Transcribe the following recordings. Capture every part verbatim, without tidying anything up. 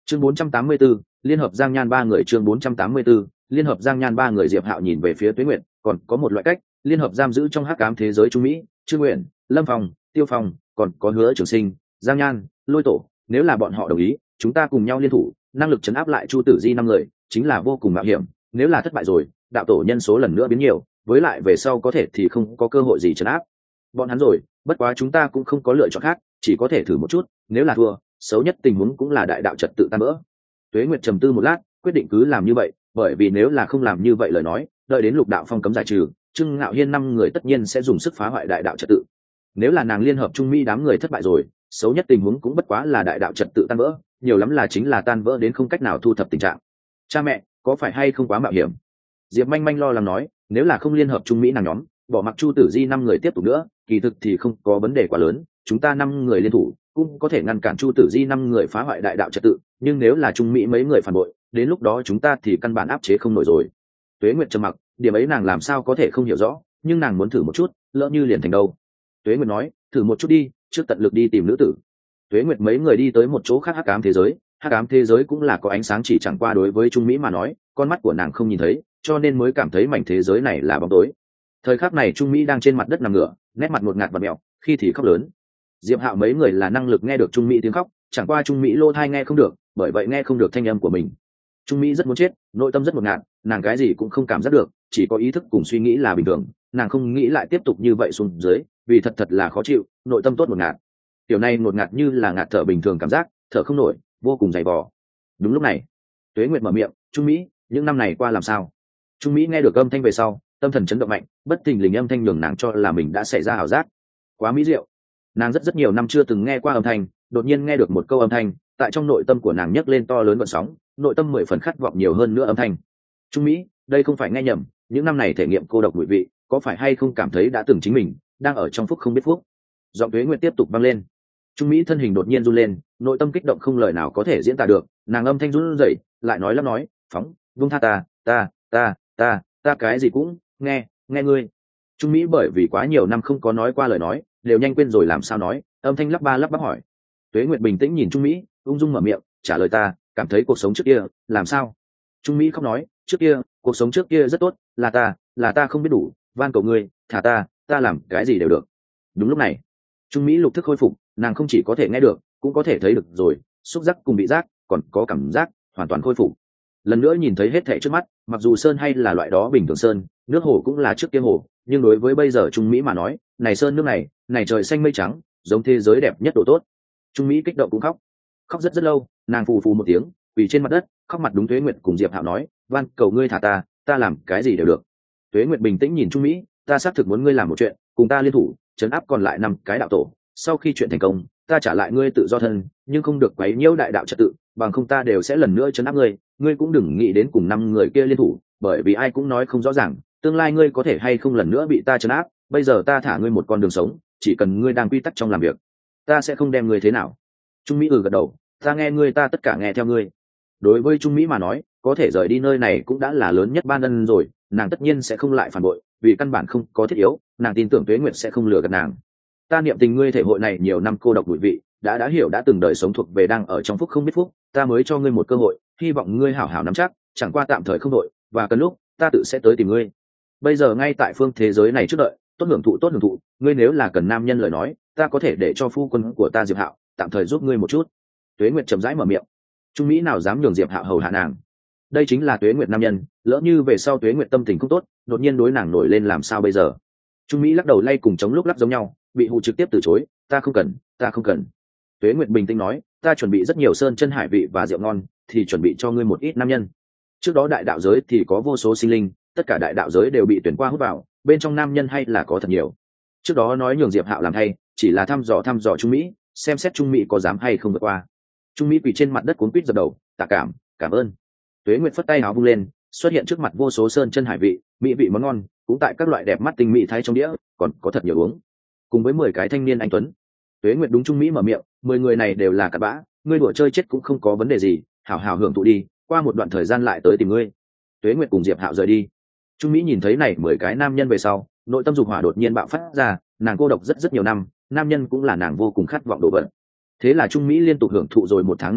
chương bốn trăm tám mươi 4, liên hợp Giang Nhan ba người chương bốn trăm tám mươi 4, liên hợp Giang Nhan ba người. Diệp Hạo nhìn về phía Tuế Nguyệt, còn có một loại cách, liên hợp giam giữ trong hắc ám thế giới Trung Mỹ, Trương Nguyện, Lâm Phong, Tiêu Phong, còn có Hứa Trường Sinh, Giang Nhan, Lôi Tổ, nếu là bọn họ đồng ý, chúng ta cùng nhau liên thủ, năng lực trấn áp lại Chu Tử Di năm người, chính là vô cùng mạo hiểm, nếu là thất bại rồi, đạo tổ nhân số lần nữa biến nhiều, với lại về sau có thể thì không có cơ hội gì trấn áp bọn hắn rồi, bất quá chúng ta cũng không có lựa chọn khác, chỉ có thể thử một chút, nếu là thua, xấu nhất tình huống cũng là đại đạo trật tự tan vỡ. Tuế Nguyệt trầm tư một lát, quyết định cứ làm như vậy, bởi vì nếu là không làm như vậy lời nói, đợi đến Lục Đạo Phong cấm giải trừ, Trương Ngạo Hiên năm người tất nhiên sẽ dùng sức phá hoại đại đạo trật tự. Nếu là nàng liên hợp Trung Mỹ đám người thất bại rồi, xấu nhất tình huống cũng bất quá là đại đạo trật tự tan vỡ, nhiều lắm là chính là tan vỡ đến không cách nào thu thập tình trạng. Cha mẹ, có phải hay không quá mạo hiểm? Diệp Manh Manh lo lắng nói, nếu là không liên hợp Trung Mỹ nàng nhóm, bỏ mặc Chu Tử Di năm người tiếp tục nữa, kỳ thực thì không có vấn đề quá lớn, chúng ta năm người liên thủ cũng có thể ngăn cản Chu Tử Di năm người phá hoại đại đạo trật tự, nhưng nếu là Trung Mỹ mấy người phản bội, đến lúc đó chúng ta thì căn bản áp chế không nổi rồi. Tuế Nguyệt trầm mặc, điểm ấy nàng làm sao có thể không hiểu rõ, nhưng nàng muốn thử một chút, lỡ như liền thành đâu. Tuế Nguyệt nói, thử một chút đi, trước tận lực đi tìm nữ tử. Tuế Nguyệt mấy người đi tới một chỗ khác hắc ám thế giới, hắc ám thế giới cũng là có ánh sáng, chỉ chẳng qua đối với Trung Mỹ mà nói, con mắt của nàng không nhìn thấy, cho nên mới cảm thấy mảnh thế giới này là bóng tối. Thời khắc này Trung Mỹ đang trên mặt đất nằm ngửa, nét mặt ngột ngạt và mẹo, khi thì khóc lớn. Diệp Hạo mấy người là năng lực nghe được Trung Mỹ tiếng khóc, chẳng qua Trung Mỹ lô thai nghe không được, bởi vậy nghe không được thanh âm của mình. Trung Mỹ rất muốn chết, nội tâm rất ngột ngạt, nàng cái gì cũng không cảm giác được, chỉ có ý thức cùng suy nghĩ là bình thường, nàng không nghĩ lại tiếp tục như vậy xuống dưới, vì thật thật là khó chịu, nội tâm tốt ngột ngạt. Tiểu này ngột ngạt như là ngạt thở bình thường cảm giác, thở không nổi, vô cùng dày vò. Đúng lúc này, Tuế Nguyệt mở miệng, "Trung Mỹ, những năm này qua làm sao?" Trung Mỹ nghe được âm thanh về sau, tâm thần chấn động mạnh, bất thình lình âm thanh nhường nàng cho là mình đã xảy ra ảo giác. Quá mỹ diệu. Nàng rất rất nhiều năm chưa từng nghe qua âm thanh, đột nhiên nghe được một câu âm thanh, tại trong nội tâm của nàng nhấc lên to lớn gợn sóng, nội tâm mười phần khát vọng nhiều hơn nữa âm thanh. Trung Mỹ, đây không phải nghe nhầm, những năm này thể nghiệm cô độc mùi vị, có phải hay không cảm thấy đã từng chính mình đang ở trong phúc không biết phúc? Giọng Tuế Nguyệt tiếp tục vang lên. Trung Mỹ thân hình đột nhiên run lên, nội tâm kích động không lời nào có thể diễn tả được, nàng âm thanh run rẩy, lại nói lắp nói, "Phóng, vung tha ta, ta, ta, ta, ta cái gì cũng nghe, nghe ngươi." Trung Mỹ bởi vì quá nhiều năm không có nói qua lời nói, đều nhanh quên rồi làm sao nói, âm thanh lắp ba lắp bắp hỏi. Tuế Nguyệt bình tĩnh nhìn Trung Mỹ, ung dung mở miệng, trả lời ta, cảm thấy cuộc sống trước kia làm sao? Trung Mỹ khóc nói, trước kia, cuộc sống trước kia rất tốt, là ta, là ta không biết đủ, van cầu ngươi, thả ta, ta làm cái gì đều được. Đúng lúc này, Trung Mỹ lục thức khôi phục, nàng không chỉ có thể nghe được, cũng có thể thấy được rồi, xúc giác cùng vị giác, còn có cảm giác, hoàn toàn khôi phục. Lần nữa nhìn thấy hết thảy trước mắt, mặc dù sơn hay là loại đó bình thường sơn, nước hồ cũng là trước kia hồ, nhưng đối với bây giờ Trung Mỹ mà nói, này sơn nước này, này trời xanh mây trắng, giống thế giới đẹp nhất độ tốt. Trung Mỹ kích động cũng khóc, khóc rất rất lâu, nàng phù phù một tiếng, quỳ trên mặt đất, khóc mặt đúng. Tuế Nguyệt cùng Diệp Hạo nói, van cầu ngươi thả ta, ta làm cái gì đều được. Tuế Nguyệt bình tĩnh nhìn Trung Mỹ, ta xác thực muốn ngươi làm một chuyện, cùng ta liên thủ, trấn áp còn lại năm cái đạo tổ. Sau khi chuyện thành công, ta trả lại ngươi tự do thân, nhưng không được quấy nhiễu đại đạo trật tự, bằng không ta đều sẽ lần nữa trấn áp ngươi. Ngươi cũng đừng nghĩ đến cùng năm người kia liên thủ, bởi vì ai cũng nói không rõ ràng, tương lai ngươi có thể hay không lần nữa bị ta trấn áp. Bây giờ ta thả ngươi một con đường sống, chỉ cần ngươi đang quy tắc trong làm việc, ta sẽ không đem ngươi thế nào. Trung Mỹ ừ gật đầu, ta nghe ngươi, ta tất cả nghe theo ngươi. Đối với Trung Mỹ mà nói, có thể rời đi nơi này cũng đã là lớn nhất ban ân rồi, nàng tất nhiên sẽ không lại phản bội, vì căn bản không có thiết yếu, nàng tin tưởng Tuế Nguyệt sẽ không lừa gạt nàng. Ta niệm tình ngươi thể hội này nhiều năm cô độc bụi vị, đã đã hiểu đã từng đời sống thuộc về đang ở trong phúc không biết phúc, ta mới cho ngươi một cơ hội, hy vọng ngươi hảo hảo nắm chắc, chẳng qua tạm thời không đội, và cần lúc ta tự sẽ tới tìm ngươi. Bây giờ ngay tại phương thế giới này trước đợi, tốt hưởng thụ tốt hưởng thụ, ngươi nếu là cần nam nhân lời nói, ta có thể để cho phu quân của ta Diệp Hạo tạm thời giúp ngươi một chút. Tuế Nguyệt chậm rãi mở miệng. Trung Mỹ nào dám nhường Diệp Hạo hầu hạ nàng? Đây chính là Tuế Nguyệt nam nhân, lỡ như về sau Tuế Nguyệt tâm tình không tốt, đột nhiên đối nàng nổi lên làm sao bây giờ? Trung Mỹ lắc đầu lay cùng chống lúc lắc giống nhau, bị hụ trực tiếp từ chối, ta không cần, ta không cần. Tuế Nguyệt bình tĩnh nói, ta chuẩn bị rất nhiều sơn chân hải vị và rượu ngon, thì chuẩn bị cho ngươi một ít nam nhân. Trước đó đại đạo giới thì có vô số sinh linh, tất cả đại đạo giới đều bị tuyển qua hút vào, bên trong nam nhân hay là có thật nhiều. Trước đó nói nhường Diệp Hạo làm thay, chỉ là thăm dò thăm dò Trung Mỹ, xem xét Trung Mỹ có dám hay không vượt qua. Trung Mỹ quỳ trên mặt đất cuống quýt dập đầu, tạ cảm, cảm ơn. Tuế Nguyệt phất tay áo vung lên, xuất hiện trước mặt vô số sơn chân hải vị, mỹ vị món ngon, cũng tại các loại đẹp mắt tinh mỹ thái trong đĩa, còn có thật nhiều uống. Cùng với mười cái thanh niên anh tuấn. Tuế Nguyệt đúng Trung Mỹ mở miệng, mười người này đều là cặn bã, ngươi đùa chơi chết cũng không có vấn đề gì, hảo hảo hưởng thụ đi, qua một đoạn thời gian lại tới tìm ngươi. Tuế Nguyệt cùng Diệp Hạo rời đi. Trung Mỹ nhìn thấy này mười cái nam nhân về sau, nội tâm dục hỏa đột nhiên bạo phát ra, nàng cô độc rất rất nhiều năm, nam nhân cũng là nàng vô cùng khát vọng đồ vật. Thế là Trung Mỹ liên tục hưởng thụ rồi một tháng nam nhân,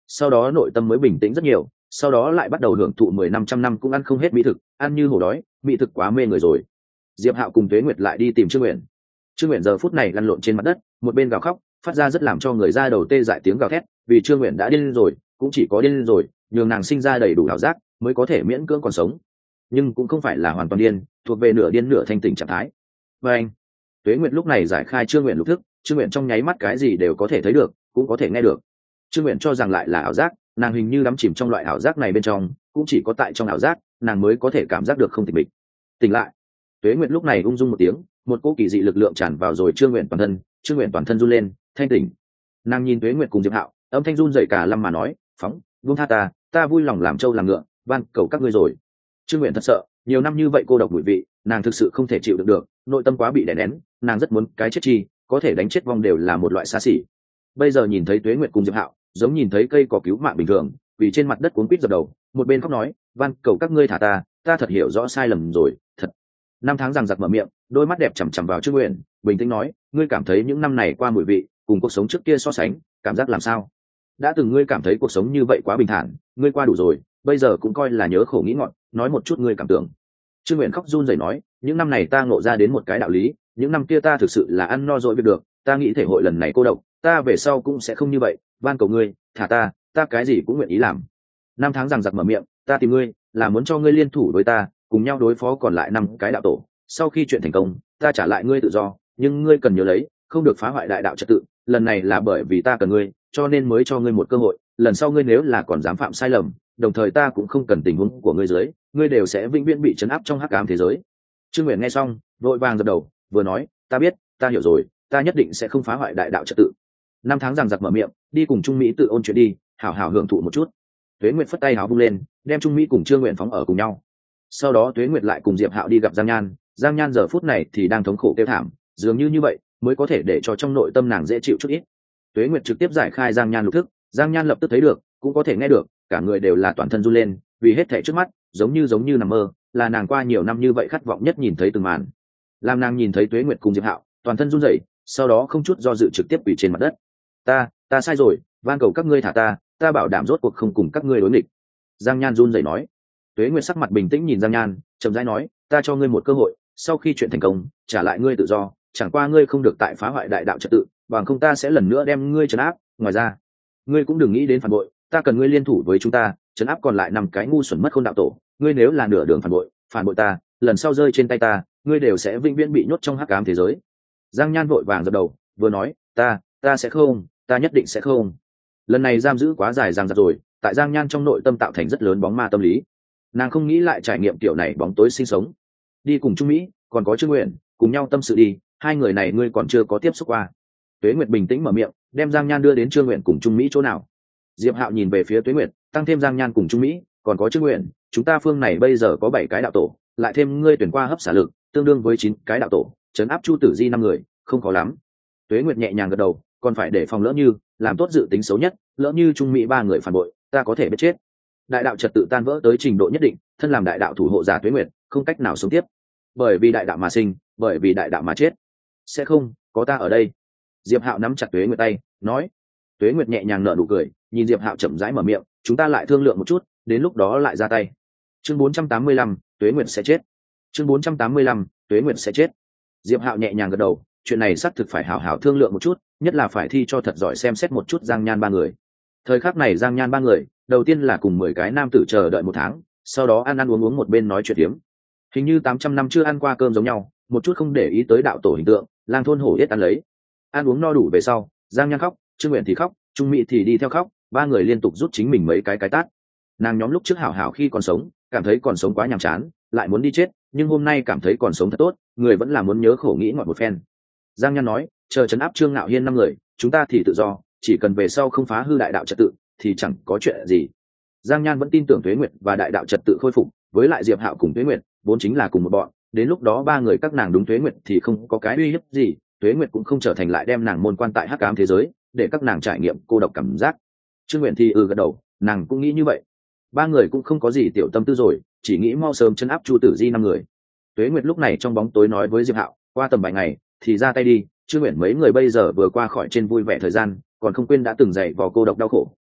sau đó nội tâm mới bình tĩnh rất nhiều, sau đó lại bắt đầu hưởng thụ mười năm trăm năm cũng ăn không hết mỹ thực, ăn như hổ đói, mỹ thực quá mê người rồi. Diệp Hạo cùng Tuế Nguyệt lại đi tìm Trương Nguyện. Trương Nguyện giờ phút này lăn lộn trên mặt đất, một bên gào khóc, phát ra rất làm cho người da đầu tê dại tiếng gào thét, vì Trương Nguyện đã điên rồi, cũng chỉ có điên rồi, nhường nàng sinh ra đầy đủ ảo giác, mới có thể miễn cưỡng còn sống, nhưng cũng không phải là hoàn toàn điên, thuộc về nửa điên nửa thanh tỉnh trạng thái. Và anh, Tuế Nguyệt lúc này giải khai Trương Nguyện lục thức, Trương Nguyện trong nháy mắt cái gì đều có thể thấy được, cũng có thể nghe được. Trương Nguyện cho rằng lại là ảo giác, nàng hình như đắm chìm trong loại ảo giác này bên trong, cũng chỉ có tại trong ảo giác, nàng mới có thể cảm giác được không tỉnh mịch. Tỉnh lại, Tuế Nguyệt lúc này ung dung một tiếng, một cỗ kỳ dị lực lượng tràn vào rồi Trương Nguyện toàn thân, Trương Nguyện toàn thân run lên, thanh tỉnh. Nàng nhìn Tuế Nguyệt cùng Diệp Hạo, âm thanh run rẩy cả lâm mà nói, phóng, buông tha ta, ta vui lòng làm trâu làm ngựa, van cầu các ngươi rồi. Trương Nguyện thật sợ, nhiều năm như vậy cô độc mùi vị, nàng thực sự không thể chịu được được, nội tâm quá bị đè nén, nàng rất muốn cái chết chi, có thể đánh chết vong đều là một loại xa xỉ. Bây giờ nhìn thấy Tuế Nguyệt cùng Diệp Hạo, giống nhìn thấy cây cỏ cứu mạng bình thường, vì trên mặt đất cuốn quýt dập đầu, một bên khóc nói, van cầu các ngươi thả ta, ta thật hiểu rõ sai lầm rồi, thật. Năm tháng rằng giặc mở miệng, đôi mắt đẹp chằm chằm vào Trương Nguyện, bình tĩnh nói, ngươi cảm thấy những năm này qua mùi vị, cùng cuộc sống trước kia so sánh, cảm giác làm sao? Đã từng ngươi cảm thấy cuộc sống như vậy quá bình thản, ngươi qua đủ rồi, bây giờ cũng coi là nhớ khổ nghĩ ngọn, nói một chút ngươi cảm tưởng. Trương Nguyện khóc run rẩy nói, những năm này ta ngộ ra đến một cái đạo lý, những năm kia ta thực sự là ăn no rồi biết được, ta nghĩ thể hội lần này cô độc, ta về sau cũng sẽ không như vậy, van cầu ngươi, thả ta, ta cái gì cũng nguyện ý làm. Năm tháng rằng giặc mở miệng, ta tìm ngươi, là muốn cho ngươi liên thủ với ta, cùng nhau đối phó còn lại năm cái đạo tổ. Sau khi chuyện thành công, ta trả lại ngươi tự do, nhưng ngươi cần nhớ lấy, không được phá hoại đại đạo trật tự. Lần này là bởi vì ta cần ngươi, cho nên mới cho ngươi một cơ hội. Lần sau ngươi nếu là còn dám phạm sai lầm, đồng thời ta cũng không cần tình huống của ngươi dưới, ngươi đều sẽ vĩnh viễn bị trấn áp trong hắc ám thế giới. Trương Nguyện nghe xong, vội vàng dập đầu, vừa nói, ta biết, ta hiểu rồi, ta nhất định sẽ không phá hoại đại đạo trật tự. Năm tháng rằng giặc mở miệng, đi cùng Trung Mỹ tự ôn chuyện đi, hảo hảo hưởng thụ một chút. Tuế Nguyệt phất tay háo vung lên, đem Trung Mỹ cùng Trương Nguyện phóng ở cùng nhau. Sau đó Tuế Nguyệt lại cùng Diệp Hạo đi gặp Giang Nhan, Giang Nhan giờ phút này thì đang thống khổ kêu thảm, dường như như vậy mới có thể để cho trong nội tâm nàng dễ chịu chút ít. Tuế Nguyệt trực tiếp giải khai Giang Nhan lục thức, Giang Nhan lập tức thấy được, cũng có thể nghe được, cả người đều là toàn thân run lên, vì hết thảy trước mắt, giống như giống như nằm mơ, là nàng qua nhiều năm như vậy khát vọng nhất nhìn thấy từng màn. Làm nàng nhìn thấy Tuế Nguyệt cùng Diệp Hạo, toàn thân run rẩy, sau đó không chút do dự trực tiếp quỳ trên mặt đất. Ta, ta sai rồi, van cầu các ngươi thả ta, ta bảo đảm rốt cuộc không cùng các ngươi đối nghịch. Giang Nhan run rẩy nói. Tuế Nguyệt sắc mặt bình tĩnh nhìn Giang Nhan, chậm rãi nói, ta cho ngươi một cơ hội, sau khi chuyện thành công, trả lại ngươi tự do, chẳng qua ngươi không được tại phá hoại đại đạo trật tự, bằng không ta sẽ lần nữa đem ngươi trấn áp. Ngoài ra, ngươi cũng đừng nghĩ đến phản bội, ta cần ngươi liên thủ với chúng ta, trấn áp còn lại năm cái ngu xuẩn mất khôn đạo tổ. Ngươi nếu là nửa đường phản bội, phản bội ta, lần sau rơi trên tay ta, ngươi đều sẽ vĩnh viễn bị nhốt trong hắc ám thế giới. Giang Nhan vội vàng dập đầu, vừa nói, ta, ta sẽ không, ta nhất định sẽ không. Lần này giam giữ quá dài dằng dặc rồi, tại Giang Nhan trong nội tâm tạo thành rất lớn bóng ma tâm lý. Nàng không nghĩ lại trải nghiệm kiểu này bóng tối sinh sống. Đi cùng Trung Mỹ, còn có Trương Nguyện, cùng nhau tâm sự đi, hai người này ngươi còn chưa có tiếp xúc qua. Tuế Nguyệt bình tĩnh mở miệng, đem Giang Nhan đưa đến Trương Nguyện cùng Trung Mỹ chỗ nào. Diệp Hạo nhìn về phía Tuế Nguyệt, tăng thêm Giang Nhan cùng Trung Mỹ, còn có Trương Nguyện, chúng ta phương này bây giờ có bảy cái đạo tổ, lại thêm ngươi tuyển qua hấp xả lực, tương đương với chín cái đạo tổ, trấn áp Chu Tử Di năm người, không khó lắm. Tuế Nguyệt nhẹ nhàng gật đầu, còn phải để phòng lỡ như, làm tốt dự tính xấu nhất, lỡ như Trung Mỹ ba người phản bội, ta có thể biết chết. Đại đạo trật tự tan vỡ tới trình độ nhất định, thân làm đại đạo thủ hộ giả Tuế Nguyệt, không cách nào sống tiếp. Bởi vì đại đạo mà sinh, bởi vì đại đạo mà chết. Sẽ không, có ta ở đây. Diệp Hạo nắm chặt Tuế Nguyệt tay, nói. Tuế Nguyệt nhẹ nhàng nở nụ cười, nhìn Diệp Hạo chậm rãi mở miệng, chúng ta lại thương lượng một chút, đến lúc đó lại ra tay. Chương bốn trăm tám mươi lăm, Tuế Nguyệt sẽ chết. Chương bốn trăm tám mươi lăm, Tuế Nguyệt sẽ chết. Diệp Hạo nhẹ nhàng gật đầu, chuyện này xác thực phải hảo hảo thương lượng một chút, nhất là phải thi cho thật giỏi xem xét một chút Giang Nhan ba người. Thời khắc này Giang Nhan ba người, đầu tiên là cùng mười cái nam tử chờ đợi một tháng, sau đó ăn ăn uống uống một bên nói chuyện hiếm. Hình như tám trăm năm chưa ăn qua cơm giống nhau, một chút không để ý tới đạo tổ hình tượng, lang thôn hổ yết ăn lấy. Ăn uống no đủ về sau, Giang Nhan khóc, Trương Nguyện thì khóc, Trung Mỹ thì đi theo khóc, ba người liên tục rút chính mình mấy cái cái tát. Nàng nhóm lúc trước hảo hảo khi còn sống, cảm thấy còn sống quá nhàm chán, lại muốn đi chết, nhưng hôm nay cảm thấy còn sống thật tốt, người vẫn là muốn nhớ khổ nghĩ ngọt một phen. Giang Nhan nói, chờ trấn áp Trương Ngạo Hiên năm người, chúng ta thì tự do, chỉ cần về sau không phá hư đại đạo trật tự, thì chẳng có chuyện gì. Giang Nhan vẫn tin tưởng Tuế Nguyệt và đại đạo trật tự khôi phục, với lại Diệp Hạo cùng Tuế Nguyệt vốn chính là cùng một bọn, đến lúc đó ba người các nàng đúng Tuế Nguyệt thì không có cái uy hiếp gì, Tuế Nguyệt cũng không trở thành lại đem nàng môn quan tại hắc ám thế giới, để các nàng trải nghiệm cô độc cảm giác. Trương Nguyện thì ừ gật đầu, nàng cũng nghĩ như vậy. Ba người cũng không có gì tiểu tâm tư rồi, chỉ nghĩ mau sớm chân áp Chu Tử Di năm người. Tuế Nguyệt lúc này trong bóng tối nói với Diệp Hạo, qua tầm vài ngày thì ra tay đi. Trương Nguyện mấy người bây giờ vừa qua khỏi trên vui vẻ thời gian, còn không quên đã từng dạy vò cô độc đau khổ,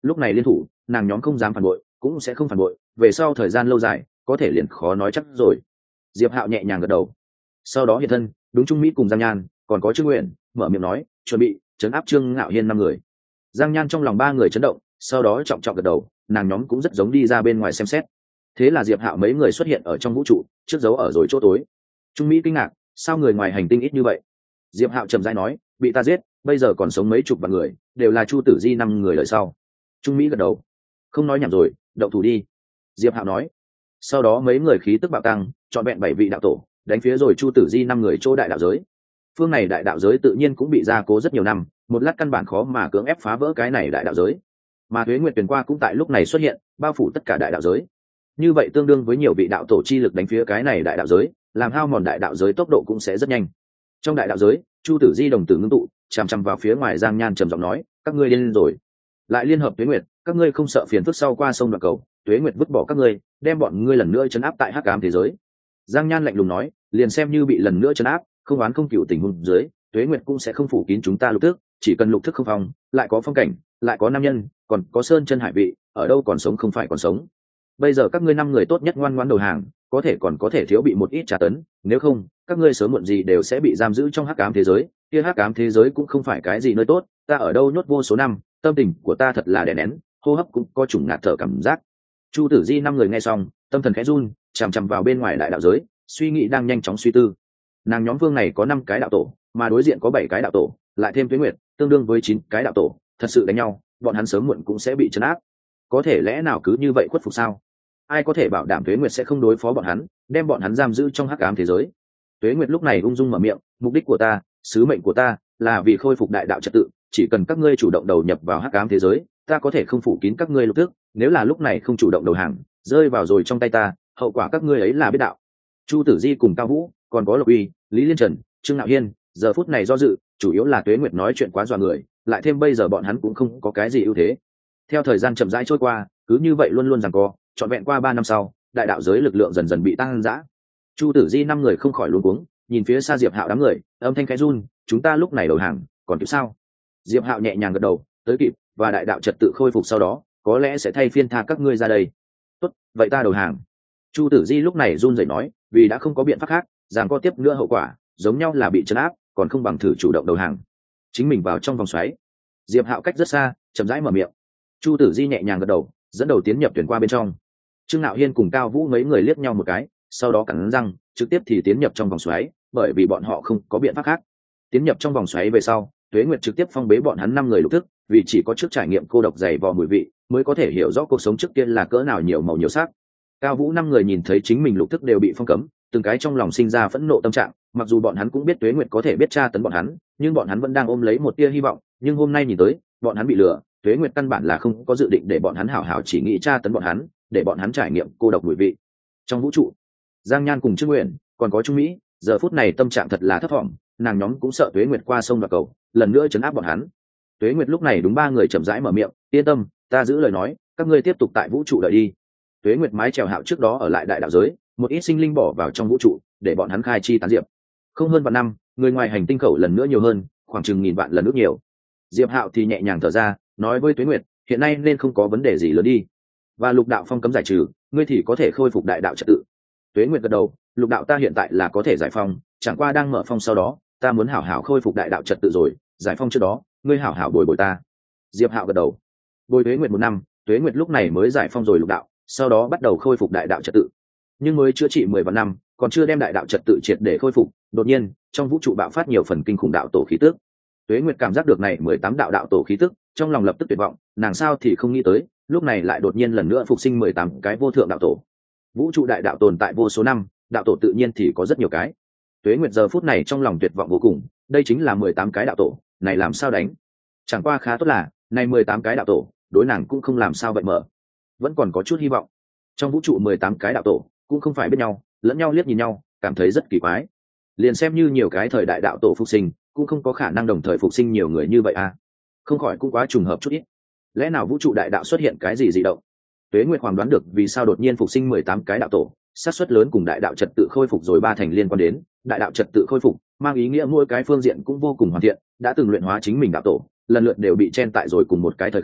lúc này liên thủ nàng nhóm không dám phản bội cũng sẽ không phản bội, về sau thời gian lâu dài có thể liền khó nói chắc rồi. Diệp Hạo nhẹ nhàng gật đầu, sau đó hiện thân đúng Trung Mỹ cùng Giang Nhan còn có Trương Nguyện, mở miệng nói chuẩn bị trấn áp Trương Ngạo Hiên năm người. Giang Nhan trong lòng ba người chấn động, sau đó trọng trọng gật đầu, nàng nhóm cũng rất giống đi ra bên ngoài xem xét. Thế là Diệp Hạo mấy người xuất hiện ở trong vũ trụ, trước giấu ở rồi chỗ tối. Trung Mỹ kinh ngạc, sao người ngoài hành tinh ít như vậy? Diệp Hạo trầm rãi nói, bị ta giết, bây giờ còn sống mấy chục vạn người, đều là Chu Tử Di năm người đời sau. Trung Mỹ gật đầu, không nói nhảm rồi, động thủ đi. Diệp Hạo nói. Sau đó mấy người khí tức bạo tăng, chọn vẹn bảy vị đạo tổ, đánh phía rồi Chu Tử Di năm người chỗ đại đạo giới. Phương này đại đạo giới tự nhiên cũng bị gia cố rất nhiều năm, một lát căn bản khó mà cưỡng ép phá vỡ cái này đại đạo giới. Mà Tuế Nguyệt Tuyền qua cũng tại lúc này xuất hiện, bao phủ tất cả đại đạo giới. Như vậy tương đương với nhiều vị đạo tổ chi lực đánh phía cái này đại đạo giới, làm hao mòn đại đạo giới tốc độ cũng sẽ rất nhanh. Trong đại đạo giới, Chu Tử Di đồng tử ngưng tụ, chằm chằm vào phía ngoài Giang Nhan trầm giọng nói, các ngươi điên rồi. Lại liên hợp Tuế Nguyệt, các ngươi không sợ phiền phức sau qua sông đoạn cầu, Tuế Nguyệt vứt bỏ các ngươi, đem bọn ngươi lần nữa trấn áp tại hắc ám thế giới. Giang Nhan lạnh lùng nói, liền xem như bị lần nữa trấn áp, không oán không cừu tình huống dưới, Tuế Nguyệt cũng sẽ không phủ kín chúng ta lục thức, chỉ cần lục thức không phòng, lại có phong cảnh, lại có nam nhân, còn có sơn chân hải vị, ở đâu còn sống không phải còn sống. Bây giờ các ngươi năm người tốt nhất ngoan ngoãn đầu hàng, có thể còn có thể thiếu bị một ít trả tấn, nếu không, các ngươi sớm muộn gì đều sẽ bị giam giữ trong hắc ám thế giới, kia hắc ám thế giới cũng không phải cái gì nơi tốt, ta ở đâu nhốt vô số năm, tâm tình của ta thật là đè nén, hô hấp cũng có chủng ngạt thở cảm giác. Chu Tử Di năm người nghe xong, tâm thần khẽ run, chằm chằm vào bên ngoài đại đạo giới, suy nghĩ đang nhanh chóng suy tư. Nàng nhóm vương này có năm cái đạo tổ, mà đối diện có bảy cái đạo tổ, lại thêm Tuế Nguyệt, tương đương với chín cái đạo tổ, thật sự đánh nhau, bọn hắn sớm muộn cũng sẽ bị trấn áp. Có thể lẽ nào cứ như vậy khuất phục sao? Ai có thể bảo đảm Tuế Nguyệt sẽ không đối phó bọn hắn, đem bọn hắn giam giữ trong hắc ám thế giới? Tuế Nguyệt lúc này ung dung mở miệng, mục đích của ta, sứ mệnh của ta, là vì khôi phục đại đạo trật tự, chỉ cần các ngươi chủ động đầu nhập vào hắc ám thế giới, ta có thể không phủ kín các ngươi lập tức, nếu là lúc này không chủ động đầu hàng, rơi vào rồi trong tay ta, hậu quả các ngươi ấy là biết đạo. Chu Tử Di cùng Cao Vũ, còn có Lộc Uy, Lý Liên Trần, Trương Ngạo Hiên, giờ phút này do dự, chủ yếu là Tuế Nguyệt nói chuyện quá dọa người, lại thêm bây giờ bọn hắn cũng không có cái gì ưu thế. Theo thời gian chậm rãi trôi qua, cứ như vậy luôn luôn giằng co, trọn vẹn qua ba năm sau, đại đạo giới lực lượng dần dần bị tăng dã. Chu Tử Di năm người không khỏi luống cuống, nhìn phía xa Diệp Hạo đám người, âm thanh khẽ run, chúng ta lúc này đầu hàng, còn kịp sao? Diệp Hạo nhẹ nhàng gật đầu, tới kịp, và đại đạo trật tự khôi phục sau đó, có lẽ sẽ thay phiên tha các ngươi ra đây. Tốt, vậy ta đầu hàng. Chu Tử Di lúc này run rẩy nói, vì đã không có biện pháp khác, giằng co tiếp nữa hậu quả, giống nhau là bị trấn áp, còn không bằng thử chủ động đầu hàng. Chính mình vào trong vòng xoáy. Diệp Hạo cách rất xa, chậm rãi mở miệng. Chu Tử Di nhẹ nhàng gật đầu, dẫn đầu tiến nhập tuyển qua bên trong. Trương Nạo Hiên cùng Cao Vũ mấy người liếc nhau một cái, sau đó cắn răng, trực tiếp thì tiến nhập trong vòng xoáy, bởi vì bọn họ không có biện pháp khác. Tiến nhập trong vòng xoáy về sau, Tuế Nguyệt trực tiếp phong bế bọn hắn năm người lục thức, vì chỉ có trước trải nghiệm cô độc dày vò mùi vị, mới có thể hiểu rõ cuộc sống trước kia là cỡ nào nhiều màu nhiều sắc. Cao Vũ năm người nhìn thấy chính mình lục thức đều bị phong cấm, từng cái trong lòng sinh ra phẫn nộ tâm trạng, mặc dù bọn hắn cũng biết Tuế Nguyệt có thể biết tra tấn bọn hắn, nhưng bọn hắn vẫn đang ôm lấy một tia hy vọng, nhưng hôm nay nhìn tới, bọn hắn bị lừa, Tuế Nguyệt căn bản là không có dự định để bọn hắn hảo hảo chỉ nghĩ tra tấn bọn hắn, để bọn hắn trải nghiệm cô độc mùi vị. Trong vũ trụ, Giang Nhan cùng Trương Nguyện, còn có Trung Mỹ, giờ phút này tâm trạng thật là thấp thỏm, nàng nhóm cũng sợ Tuế Nguyệt qua sông đoạt cầu, lần nữa trấn áp bọn hắn. Tuế Nguyệt lúc này đúng ba người chậm rãi mở miệng, yên tâm, ta giữ lời nói, các ngươi tiếp tục tại vũ trụ đợi đi. Tuế Nguyệt mái chèo Hạo trước đó ở lại đại đạo giới, một ít sinh linh bỏ vào trong vũ trụ, để bọn hắn khai chi tán diệp. Không hơn vạn năm, người ngoài hành tinh khẩu lần nữa nhiều hơn, khoảng chừng nghìn vạn lần nước nhiều. Diệp Hạo thì nhẹ nhàng thở ra, nói với Tuế Nguyệt, hiện nay nên không có vấn đề gì lớn đi. Và lục đạo phong cấm giải trừ, ngươi thì có thể khôi phục đại đạo trật tự. Tuế Nguyệt gật đầu, lục đạo ta hiện tại là có thể giải phong, chẳng qua đang mở phong sau đó, ta muốn hảo hảo khôi phục đại đạo trật tự rồi, giải phong trước đó, ngươi hảo hảo bồi bồi ta. Diệp Hạo gật đầu. Bồi Tuế Nguyệt một năm, Tuế Nguyệt lúc này mới giải phong rồi lục đạo, sau đó bắt đầu khôi phục đại đạo trật tự. Nhưng mới chữa trị mười vạn năm, còn chưa đem đại đạo trật tự triệt để khôi phục, đột nhiên, trong vũ trụ bạo phát nhiều phần kinh khủng đạo tổ khí tức. Tuế Nguyệt cảm giác được này mười tám đạo đạo tổ khí tức, trong lòng lập tức tuyệt vọng, nàng sao thì không nghĩ tới, lúc này lại đột nhiên lần nữa phục sinh mười tám cái vô thượng đạo tổ. Vũ trụ đại đạo tồn tại vô số năm, đạo tổ tự nhiên thì có rất nhiều cái. Tuế Nguyệt giờ phút này trong lòng tuyệt vọng vô cùng, đây chính là mười tám cái đạo tổ, này làm sao đánh? Chẳng qua khá tốt là, này mười tám cái đạo tổ, đối nàng cũng không làm sao vậy mở. Vẫn còn có chút hy vọng. Trong vũ trụ mười tám cái đạo tổ, cũng không phải biết nhau, lẫn nhau liếc nhìn nhau, cảm thấy rất kỳ quái. Liền xem như nhiều cái thời đại đạo tổ phục sinh, cũng không có khả năng đồng thời phục sinh nhiều người như vậy à? Không khỏi cũng quá trùng hợp chút ít. Lẽ nào vũ trụ đại đạo xuất hiện cái gì dị động? Tuế Nguyệt Hoàng đoán được vì sao đột nhiên phục sinh mười tám cái đạo tổ, xác suất lớn cùng đại đạo trật tự khôi phục rồi ba thành liên quan đến, đại đạo trật tự khôi phục, mang ý nghĩa mỗi cái phương diện cũng vô cùng hoàn thiện, đã từng luyện hóa chính mình đạo tổ, lần lượt đều bị chen tại rồi cùng một cái thời không,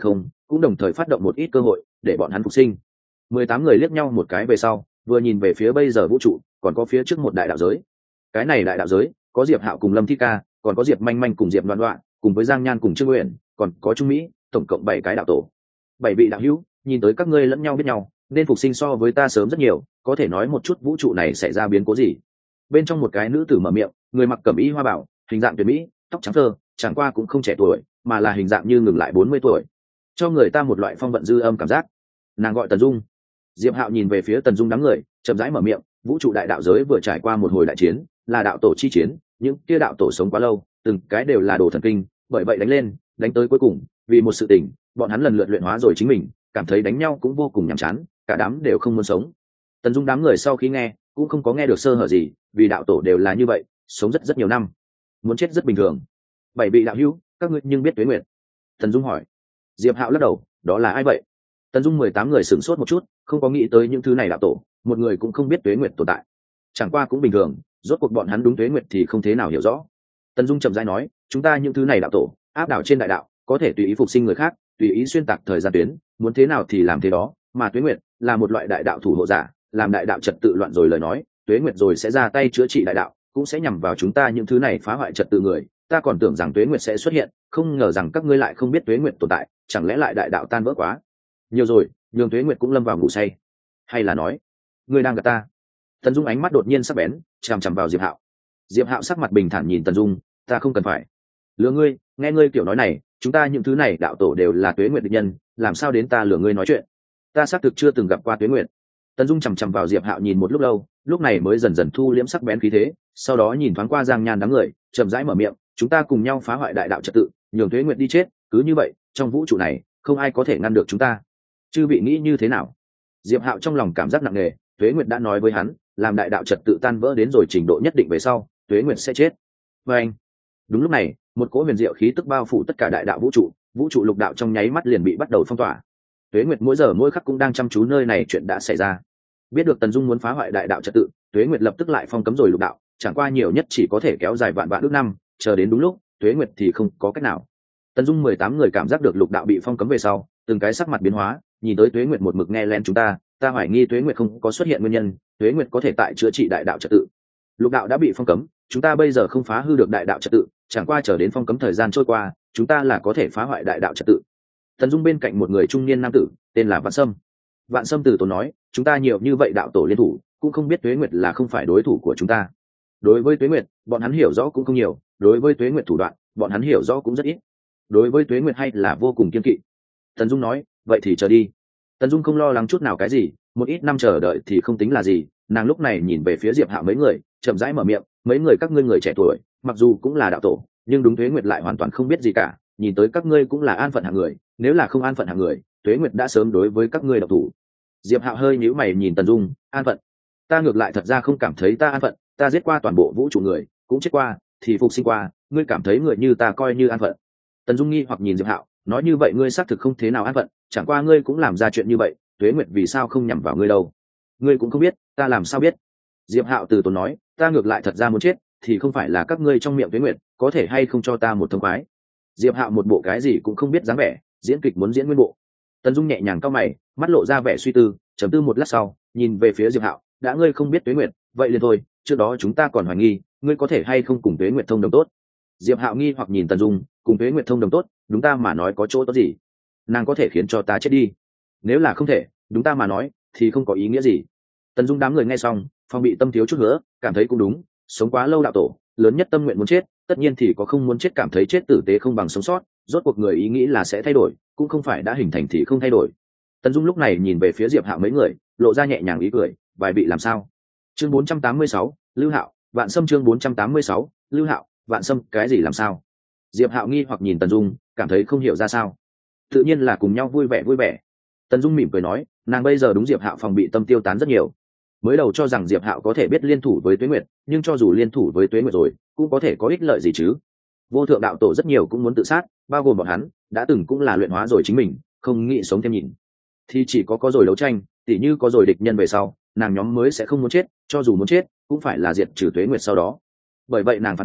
cũng đồng thời phát động một ít cơ hội để bọn hắn phục sinh. Mười tám người liếc nhau một cái về sau, vừa nhìn về phía bây giờ vũ trụ, còn có phía trước một đại đạo giới. Cái này đại đạo giới có Diệp Hạo cùng Lâm Thi Ca, còn có Diệp Manh Manh cùng Diệp Loan Loan, cùng với Giang Nhan cùng Trương Uyển, còn có Trung Mỹ, tổng cộng bảy cái đạo tổ. Bảy vị đạo hữu, nhìn tới các ngươi lẫn nhau biết nhau, nên phục sinh so với ta sớm rất nhiều, có thể nói một chút vũ trụ này xảy ra biến cố gì. Bên trong một cái nữ tử mở miệng, người mặc cẩm y hoa bảo, hình dạng tuyệt mỹ, tóc trắng thơ, chẳng qua cũng không trẻ tuổi, mà là hình dạng như ngừng lại bốn mươi tuổi, cho người ta một loại phong vận dư âm cảm giác. Nàng gọi Tần Dung. Diệp Hạo nhìn về phía Tần Dung đám người, chậm rãi mở miệng, vũ trụ đại đạo giới vừa trải qua một hồi đại chiến, là đạo tổ chi chiến, những kia đạo tổ sống quá lâu, từng cái đều là đồ thần kinh, bởi vậy đánh lên, đánh tới cuối cùng, vì một sự tình, bọn hắn lần lượt luyện hóa rồi chính mình, cảm thấy đánh nhau cũng vô cùng nhàm chán, cả đám đều không muốn sống. Tần Dung đám người sau khi nghe, cũng không có nghe được sơ hở gì, vì đạo tổ đều là như vậy, sống rất rất nhiều năm, muốn chết rất bình thường. Bảy vị đạo hữu, các ngươi nhưng biết Tuế Nguyệt? Tần Dung hỏi. Diệp Hạo lắc đầu, đó là ai vậy? Tần Dung mười tám người sửng sốt một chút, không có nghĩ tới những thứ này đạo tổ, một người cũng không biết Tuế Nguyệt tồn tại. Chẳng qua cũng bình thường, rốt cuộc bọn hắn đúng Tuế Nguyệt thì không thế nào hiểu rõ. Tần Dung chậm rãi nói, chúng ta những thứ này đạo tổ, áp đảo trên đại đạo, có thể tùy ý phục sinh người khác, tùy ý xuyên tạc thời gian tuyến, muốn thế nào thì làm thế đó, mà Tuế Nguyệt là một loại đại đạo thủ hộ giả, làm đại đạo trật tự loạn rồi lời nói, Tuế Nguyệt rồi sẽ ra tay chữa trị đại đạo, cũng sẽ nhằm vào chúng ta những thứ này phá hoại trật tự người. Ta còn tưởng rằng Tuế Nguyệt sẽ xuất hiện, không ngờ rằng các ngươi lại không biết Tuế Nguyệt tồn tại, chẳng lẽ lại đại đạo tan vỡ quá nhiều rồi, nhường Tuế Nguyệt cũng lâm vào ngủ say, hay là nói ngươi đang gạt ta? Tần Dung ánh mắt đột nhiên sắc bén, chằm chằm vào Diệp Hạo. Diệp Hạo sắc mặt bình thản nhìn Tần Dung, ta không cần phải lừa ngươi, nghe ngươi kiểu nói này, chúng ta những thứ này đạo tổ đều là Tuế Nguyệt địch nhân, làm sao đến ta lừa ngươi nói chuyện? Ta xác thực chưa từng gặp qua Tuế Nguyệt. Tần Dung chằm chằm vào Diệp Hạo nhìn một lúc lâu, lúc này mới dần dần thu liễm sắc bén khí thế, sau đó nhìn thoáng qua Giang Nhan đám người, chậm rãi mở miệng, chúng ta cùng nhau phá hoại đại đạo trật tự, nhường Tuế Nguyệt đi chết, cứ như vậy, trong vũ trụ này, không ai có thể ngăn được chúng ta. Chư vị nghĩ như thế nào? Diệp Hạo trong lòng cảm giác nặng nề, Tuế Nguyệt đã nói với hắn, làm đại đạo trật tự tan vỡ đến rồi trình độ nhất định về sau, Tuế Nguyệt sẽ chết. Và anh, đúng lúc này, một cỗ huyền diệu khí tức bao phủ tất cả đại đạo vũ trụ, vũ trụ lục đạo trong nháy mắt liền bị bắt đầu phong tỏa. Tuế Nguyệt mỗi giờ mỗi khắc cũng đang chăm chú nơi này chuyện đã xảy ra. Biết được Tần Dung muốn phá hoại đại đạo trật tự, Tuế Nguyệt lập tức lại phong cấm rồi lục đạo, chẳng qua nhiều nhất chỉ có thể kéo dài vạn vạn ước năm, chờ đến đúng lúc, Tuế Nguyệt thì không có cách nào. Tần Dung mười tám người cảm giác được lục đạo bị phong cấm về sau, từng cái sắc mặt biến hóa, nhìn tới Tuế Nguyệt một mực nghe lén chúng ta, ta hoài nghi Tuế Nguyệt không có xuất hiện nguyên nhân, Tuế Nguyệt có thể tại chữa trị đại đạo trật tự. Lục đạo đã bị phong cấm, chúng ta bây giờ không phá hư được đại đạo trật tự, chẳng qua chờ đến phong cấm thời gian trôi qua, chúng ta là có thể phá hoại đại đạo trật tự. Tần Dung bên cạnh một người trung niên nam tử, tên là Vạn Sâm. Vạn Sâm từ tốn nói, chúng ta nhiều như vậy đạo tổ liên thủ, cũng không biết Tuế Nguyệt là không phải đối thủ của chúng ta. Đối với Tuế Nguyệt, bọn hắn hiểu rõ cũng không nhiều, đối với Tuế Nguyệt thủ đoạn, bọn hắn hiểu rõ cũng rất ít. Đối với Tuế Nguyệt hay là vô cùng kiên kỵ. Tần Dung nói, vậy thì chờ đi. Tần Dung không lo lắng chút nào cái gì, một ít năm chờ đợi thì không tính là gì. Nàng lúc này nhìn về phía Diệp Hạo mấy người, chậm rãi mở miệng, mấy người các ngươi người trẻ tuổi, mặc dù cũng là đạo tổ, nhưng đúng Tuế Nguyệt lại hoàn toàn không biết gì cả. Nhìn tới các ngươi cũng là an phận hạng người, nếu là không an phận hạng người, Tuế Nguyệt đã sớm đối với các ngươi độc thủ. Diệp Hạo hơi nhíu mày nhìn Tần Dung, an phận? Ta ngược lại thật ra không cảm thấy ta an phận, ta giết qua toàn bộ vũ trụ người, cũng chết qua, thì phục sinh qua, ngươi cảm thấy người như ta coi như an phận? Tần Dung nghi hoặc nhìn Diệp Hạo, nói như vậy ngươi xác thực không thế nào an phận, chẳng qua ngươi cũng làm ra chuyện như vậy, Tuế Nguyệt vì sao không nhằm vào ngươi đâu? Ngươi cũng không biết, ta làm sao biết? Diệp Hạo từ tốn nói, ta ngược lại thật ra muốn chết, thì không phải là các ngươi trong miệng Tuế Nguyệt, có thể hay không cho ta một thông khoái? Diệp Hạo một bộ cái gì cũng không biết dáng vẻ, diễn kịch muốn diễn nguyên bộ. Tần Dung nhẹ nhàng cau mày, mắt lộ ra vẻ suy tư, trầm tư một lát sau, nhìn về phía Diệp Hạo, đã ngươi không biết Tuế Nguyệt, vậy liền thôi, trước đó chúng ta còn hoài nghi, ngươi có thể hay không cùng Tuế Nguyệt thông đồng tốt. Diệp Hạo nghi hoặc nhìn Tần Dung, cùng Tuế Nguyệt thông đồng tốt, đúng ta mà nói có chỗ tốt gì? Nàng có thể khiến cho ta chết đi. Nếu là không thể, đúng ta mà nói thì không có ý nghĩa gì. Tần Dung đám người nghe xong, phong bị tâm thiếu chút nữa, cảm thấy cũng đúng, sống quá lâu đạo tổ, lớn nhất tâm nguyện muốn chết, tất nhiên thì có không muốn chết cảm thấy chết tử tế không bằng sống sót, rốt cuộc người ý nghĩ là sẽ thay đổi, cũng không phải đã hình thành thì không thay đổi. Tần Dung lúc này nhìn về phía Diệp Hạo mấy người, lộ ra nhẹ nhàng ý cười, vài vị làm sao? Chương bốn trăm tám mươi sáu, Lưu Hạo, Vạn Sâm chương bốn trăm tám mươi sáu, Lưu Hạo, Vạn Sâm, cái gì làm sao? Diệp Hạo nghi hoặc nhìn Tần Dung, cảm thấy không hiểu ra sao. Tự nhiên là cùng nhau vui vẻ vui vẻ. Tần Dung mỉm cười nói, nàng bây giờ đúng Diệp Hạo phòng bị tâm tiêu tán rất nhiều. Mới đầu cho rằng Diệp Hạo có thể biết liên thủ với Tuế Nguyệt, nhưng cho dù liên thủ với Tuế Nguyệt rồi, cũng có thể có ích lợi gì chứ? Vô thượng đạo tổ rất nhiều cũng muốn tự sát, bao gồm bọn hắn, đã từng cũng là luyện hóa rồi chính mình, không nghĩ sống thêm nhìn. Thì chỉ có có rồi đấu tranh, tỉ như có rồi địch nhân về sau, nàng nhóm mới sẽ không muốn chết, cho dù muốn chết, cũng phải là diệt trừ Tuế Nguyệt sau đó. Bởi vậy nàng phán đoán,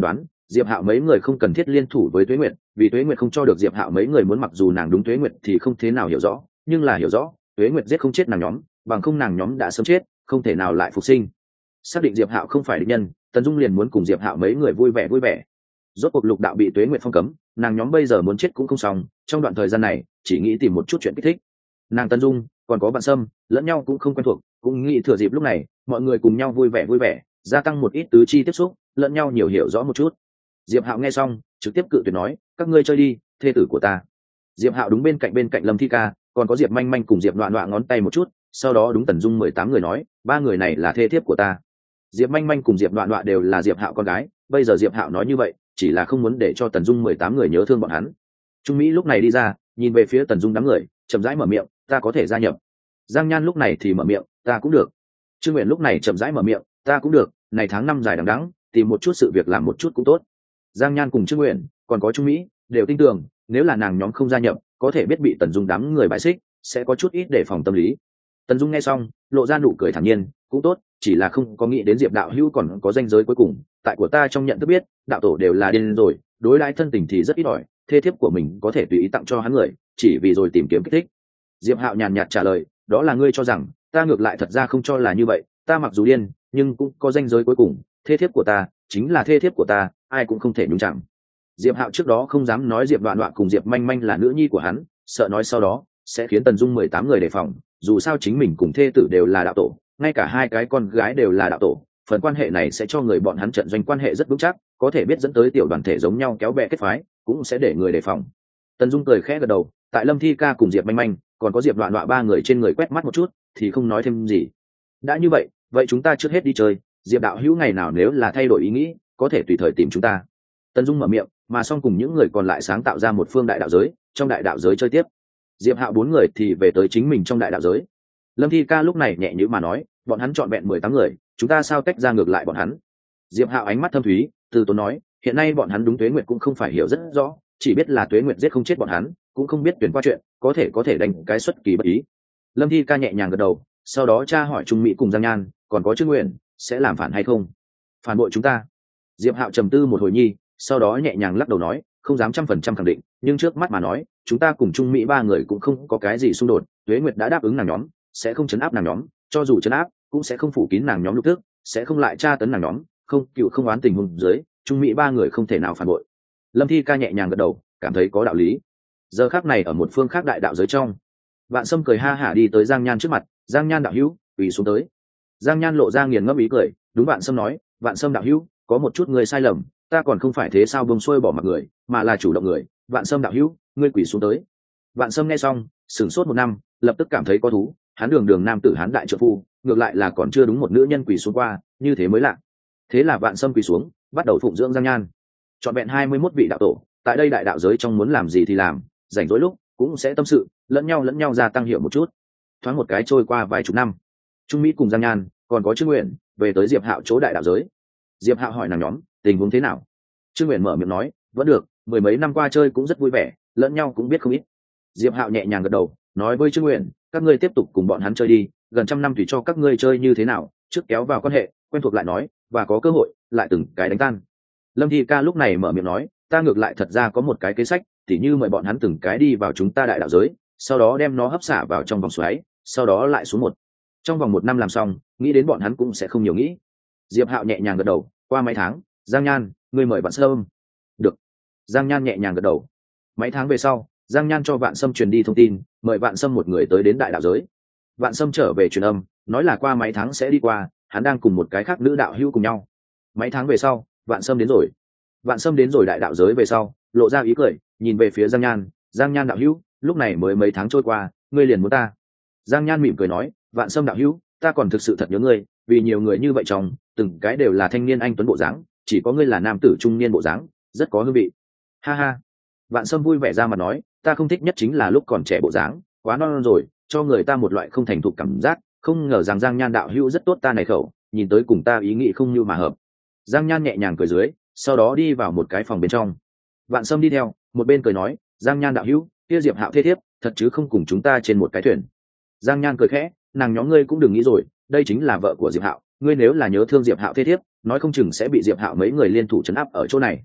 Diệp Hạo mấy người không cần thiết liên thủ với Tuế Nguyệt, vì Tuế Nguyệt không cho được Diệp Hạo mấy người muốn, mặc dù nàng đúng Tuế Nguyệt thì không thế nào hiểu rõ, nhưng là hiểu rõ, Tuế Nguyệt giết không chết nàng nhóm, bằng không nàng nhóm đã sớm chết, không thể nào lại phục sinh. Xác định Diệp Hạo không phải địch nhân, Tần Dung liền muốn cùng Diệp Hạo mấy người vui vẻ vui vẻ. Rốt cuộc lục đạo bị Tuế Nguyệt phong cấm, nàng nhóm bây giờ muốn chết cũng không xong, trong đoạn thời gian này, chỉ nghĩ tìm một chút chuyện kích thích. Nàng Tần Dung, còn có Vạn Sâm, lẫn nhau cũng không quen thuộc, cũng nghĩ thừa dịp lúc này, mọi người cùng nhau vui vẻ vui vẻ, gia tăng một ít tứ chi tiếp xúc, lẫn nhau nhiều hiểu rõ một chút. Diệp Hạo nghe xong, trực tiếp cự tuyệt nói, các ngươi chơi đi, thê tử của ta. Diệp Hạo đúng bên cạnh bên cạnh Lâm Thi Ca, còn có Diệp Manh Manh cùng Diệp Loạn Loạn ngón tay một chút, sau đó đúng Tần Dung mười tám người nói, ba người này là thê thiếp của ta. Diệp Manh Manh cùng Diệp Loạn Loạn đều là Diệp Hạo con gái, bây giờ Diệp Hạo nói như vậy, chỉ là không muốn để cho Tần Dung mười tám người nhớ thương bọn hắn. Trung Mỹ lúc này đi ra, nhìn về phía Tần Dung đám người, chậm rãi mở miệng, ta có thể gia nhập. Giang Nhan lúc này thì mở miệng, ta cũng được. Trương Nguyện lúc này chậm rãi mở miệng, ta cũng được, này tháng năm dài đằng đẵng, tìm một chút sự việc làm một chút cũng tốt. Giang Nhan cùng Trương Nguyện, còn có Trung Mỹ, đều tin tưởng, nếu là nàng nhóm không gia nhập, có thể biết bị Tần Dung đám người bãi xích, sẽ có chút ít đề phòng tâm lý. Tần Dung nghe xong, lộ ra nụ cười thản nhiên, cũng tốt, chỉ là không có nghĩ đến Diệp đạo hữu còn có ranh giới cuối cùng, tại của ta trong nhận thức biết, đạo tổ đều là điên rồi, đối đãi thân tình thì rất ít ỏi, thê thiếp của mình có thể tùy ý tặng cho hắn người, chỉ vì rồi tìm kiếm kích thích. Diệp Hạo nhàn nhạt trả lời, đó là ngươi cho rằng, ta ngược lại thật ra không cho là như vậy, ta mặc dù điên, nhưng cũng có ranh giới cuối cùng, thê thiếp của ta chính là thê thiếp của ta, ai cũng không thể nhúng chạm. Diệp Hạo trước đó không dám nói Diệp Đoạn Đoạn cùng Diệp Manh Manh là nữ nhi của hắn, sợ nói sau đó sẽ khiến Tần Dung mười tám người đề phòng, dù sao chính mình cùng thê tử đều là đạo tổ, ngay cả hai cái con gái đều là đạo tổ, phần quan hệ này sẽ cho người bọn hắn trận doanh quan hệ rất vững chắc, có thể biết dẫn tới tiểu đoàn thể giống nhau kéo bè kết phái, cũng sẽ để người đề phòng. Tần Dung cười khẽ gật đầu, tại Lâm Thi Ca cùng Diệp Manh Manh, còn có Diệp Đoạn Đoạn ba người trên người quét mắt một chút, thì không nói thêm gì. Đã như vậy, vậy chúng ta trước hết đi chơi, Diệp đạo hữu ngày nào nếu là thay đổi ý nghĩ, có thể tùy thời tìm chúng ta. Tần Dung mở miệng, mà xong cùng những người còn lại sáng tạo ra một phương đại đạo giới, trong đại đạo giới chơi tiếp. Diệp Hạo bốn người thì về tới chính mình trong đại đạo giới. Lâm Thi Ca lúc này nhẹ nhữ mà nói, bọn hắn chọn vẹn mười tám người, chúng ta sao tách ra ngược lại bọn hắn. Diệp Hạo ánh mắt thâm thúy, từ tốn nói, hiện nay bọn hắn đúng Tuế Nguyệt cũng không phải hiểu rất rõ, chỉ biết là Tuế Nguyệt giết không chết bọn hắn, cũng không biết tuyển qua chuyện, có thể có thể đánh cái xuất kỳ bất ý. Lâm Thi Ca nhẹ nhàng gật đầu, sau đó tra hỏi Trung Mỹ cùng Giang Nhan, còn có Trương Nguyện, sẽ làm phản hay không? Phản bội chúng ta? Diệp Hạo trầm tư một hồi nhi, sau đó nhẹ nhàng lắc đầu nói, không dám trăm phần trăm khẳng định, nhưng trước mắt mà nói, chúng ta cùng Trung Mỹ ba người cũng không có cái gì xung đột, Tuế Nguyệt đã đáp ứng nàng nhóm, sẽ không chấn áp nàng nhóm, cho dù chấn áp, cũng sẽ không phủ kín nàng nhóm lục tức, sẽ không lại tra tấn nàng nhóm, không cựu không oán tình huống dưới, Trung Mỹ ba người không thể nào phản bội. Lâm Thi Ca nhẹ nhàng gật đầu, cảm thấy có đạo lý. Giờ khắc này ở một phương khác đại đạo giới trong, Vạn Sâm cười ha hả đi tới Giang Nhan trước mặt, Giang Nhan đạo hữu, quỳ xuống tới. Giang Nhan lộ ra nghiền ngẫm ý cười, đúng Vạn Sâm nói, Vạn Sâm đạo hữu, có một chút người sai lầm, ta còn không phải thế sao bông xuôi bỏ mặc người, mà là chủ động người, Vạn Sâm đạo hữu, ngươi quỳ xuống tới. Vạn Sâm nghe xong, sửng sốt một năm, lập tức cảm thấy có thú, hắn đường đường nam tử hán đại trợ phu, ngược lại là còn chưa đúng một nữ nhân quỳ xuống qua, như thế mới lạ. Thế là Vạn Sâm quỳ xuống, bắt đầu phụng dưỡng Giang Nhan. Chọn vẹn hai mươi mốt vị đạo tổ, tại đây đại đạo giới trong muốn làm gì thì làm, rảnh rỗi lúc cũng sẽ tâm sự, lẫn nhau lẫn nhau gia tăng hiểu một chút. Thoáng một cái trôi qua vài chục năm, Trung Mỹ cùng Giang Nhan, còn có Trương Nguyện, về tới Diệp Hạo chỗ đại đạo giới. Diệp Hạo hỏi nàng nhóm, tình huống thế nào? Trương Nguyện mở miệng nói, vẫn được, mười mấy năm qua chơi cũng rất vui vẻ, lẫn nhau cũng biết không ít. Diệp Hạo nhẹ nhàng gật đầu, nói với Trương Nguyện, các ngươi tiếp tục cùng bọn hắn chơi đi, gần trăm năm tùy cho các ngươi chơi như thế nào, trước kéo vào quan hệ, quen thuộc lại nói, và có cơ hội lại từng cái đánh tan. Lâm Thi Ca lúc này mở miệng nói, ta ngược lại thật ra có một cái kế sách, tỉ như mời bọn hắn từng cái đi vào chúng ta đại đạo giới, sau đó đem nó hấp xả vào trong vòng xoáy, sau đó lại xuống một. Trong vòng một năm làm xong, nghĩ đến bọn hắn cũng sẽ không nhiều nghĩ. Diệp Hạo nhẹ nhàng gật đầu, qua mấy tháng, Giang Nhan, ngươi mời Vạn Sâm. Được. Giang Nhan nhẹ nhàng gật đầu. Mấy tháng về sau, Giang Nhan cho Vạn Sâm truyền đi thông tin, mời Vạn Sâm một người tới đến đại đạo giới. Vạn Sâm trở về truyền âm, nói là qua mấy tháng sẽ đi qua, hắn đang cùng một cái khác nữ đạo hữu cùng nhau. Mấy tháng về sau, Vạn Sâm đến rồi. Vạn Sâm đến rồi đại đạo giới về sau, lộ ra ý cười, nhìn về phía Giang Nhan, Giang Nhan đạo hữu, lúc này mới mấy tháng trôi qua, ngươi liền muốn ta. Giang Nhan mỉm cười nói, Vạn Sâm đạo hữu, ta còn thực sự thật nhớ ngươi, vì nhiều người như vậy trong, từng cái đều là thanh niên anh tuấn bộ dáng, chỉ có ngươi là nam tử trung niên bộ dáng, rất có hương vị. Ha ha. Vạn Sâm vui vẻ ra mà nói, ta không thích nhất chính là lúc còn trẻ bộ dáng, quá non, non rồi, cho người ta một loại không thành thục cảm giác, không ngờ rằng Giang Nhan đạo hữu rất tốt ta này khẩu, nhìn tới cùng ta ý nghĩ không như mà hợp. Giang Nhan nhẹ nhàng cười dưới, sau đó đi vào một cái phòng bên trong. Vạn Sâm đi theo, một bên cười nói, Giang Nhan đạo hữu, kia Diệp Hạo thế thiếp, thật chứ không cùng chúng ta trên một cái thuyền. Giang Nhan cười khẽ, nàng nhóm ngươi cũng đừng nghĩ rồi, đây chính là vợ của Diệp Hạo, ngươi nếu là nhớ thương Diệp Hạo thế thiếp, nói không chừng sẽ bị Diệp Hạo mấy người liên thủ trấn áp ở chỗ này.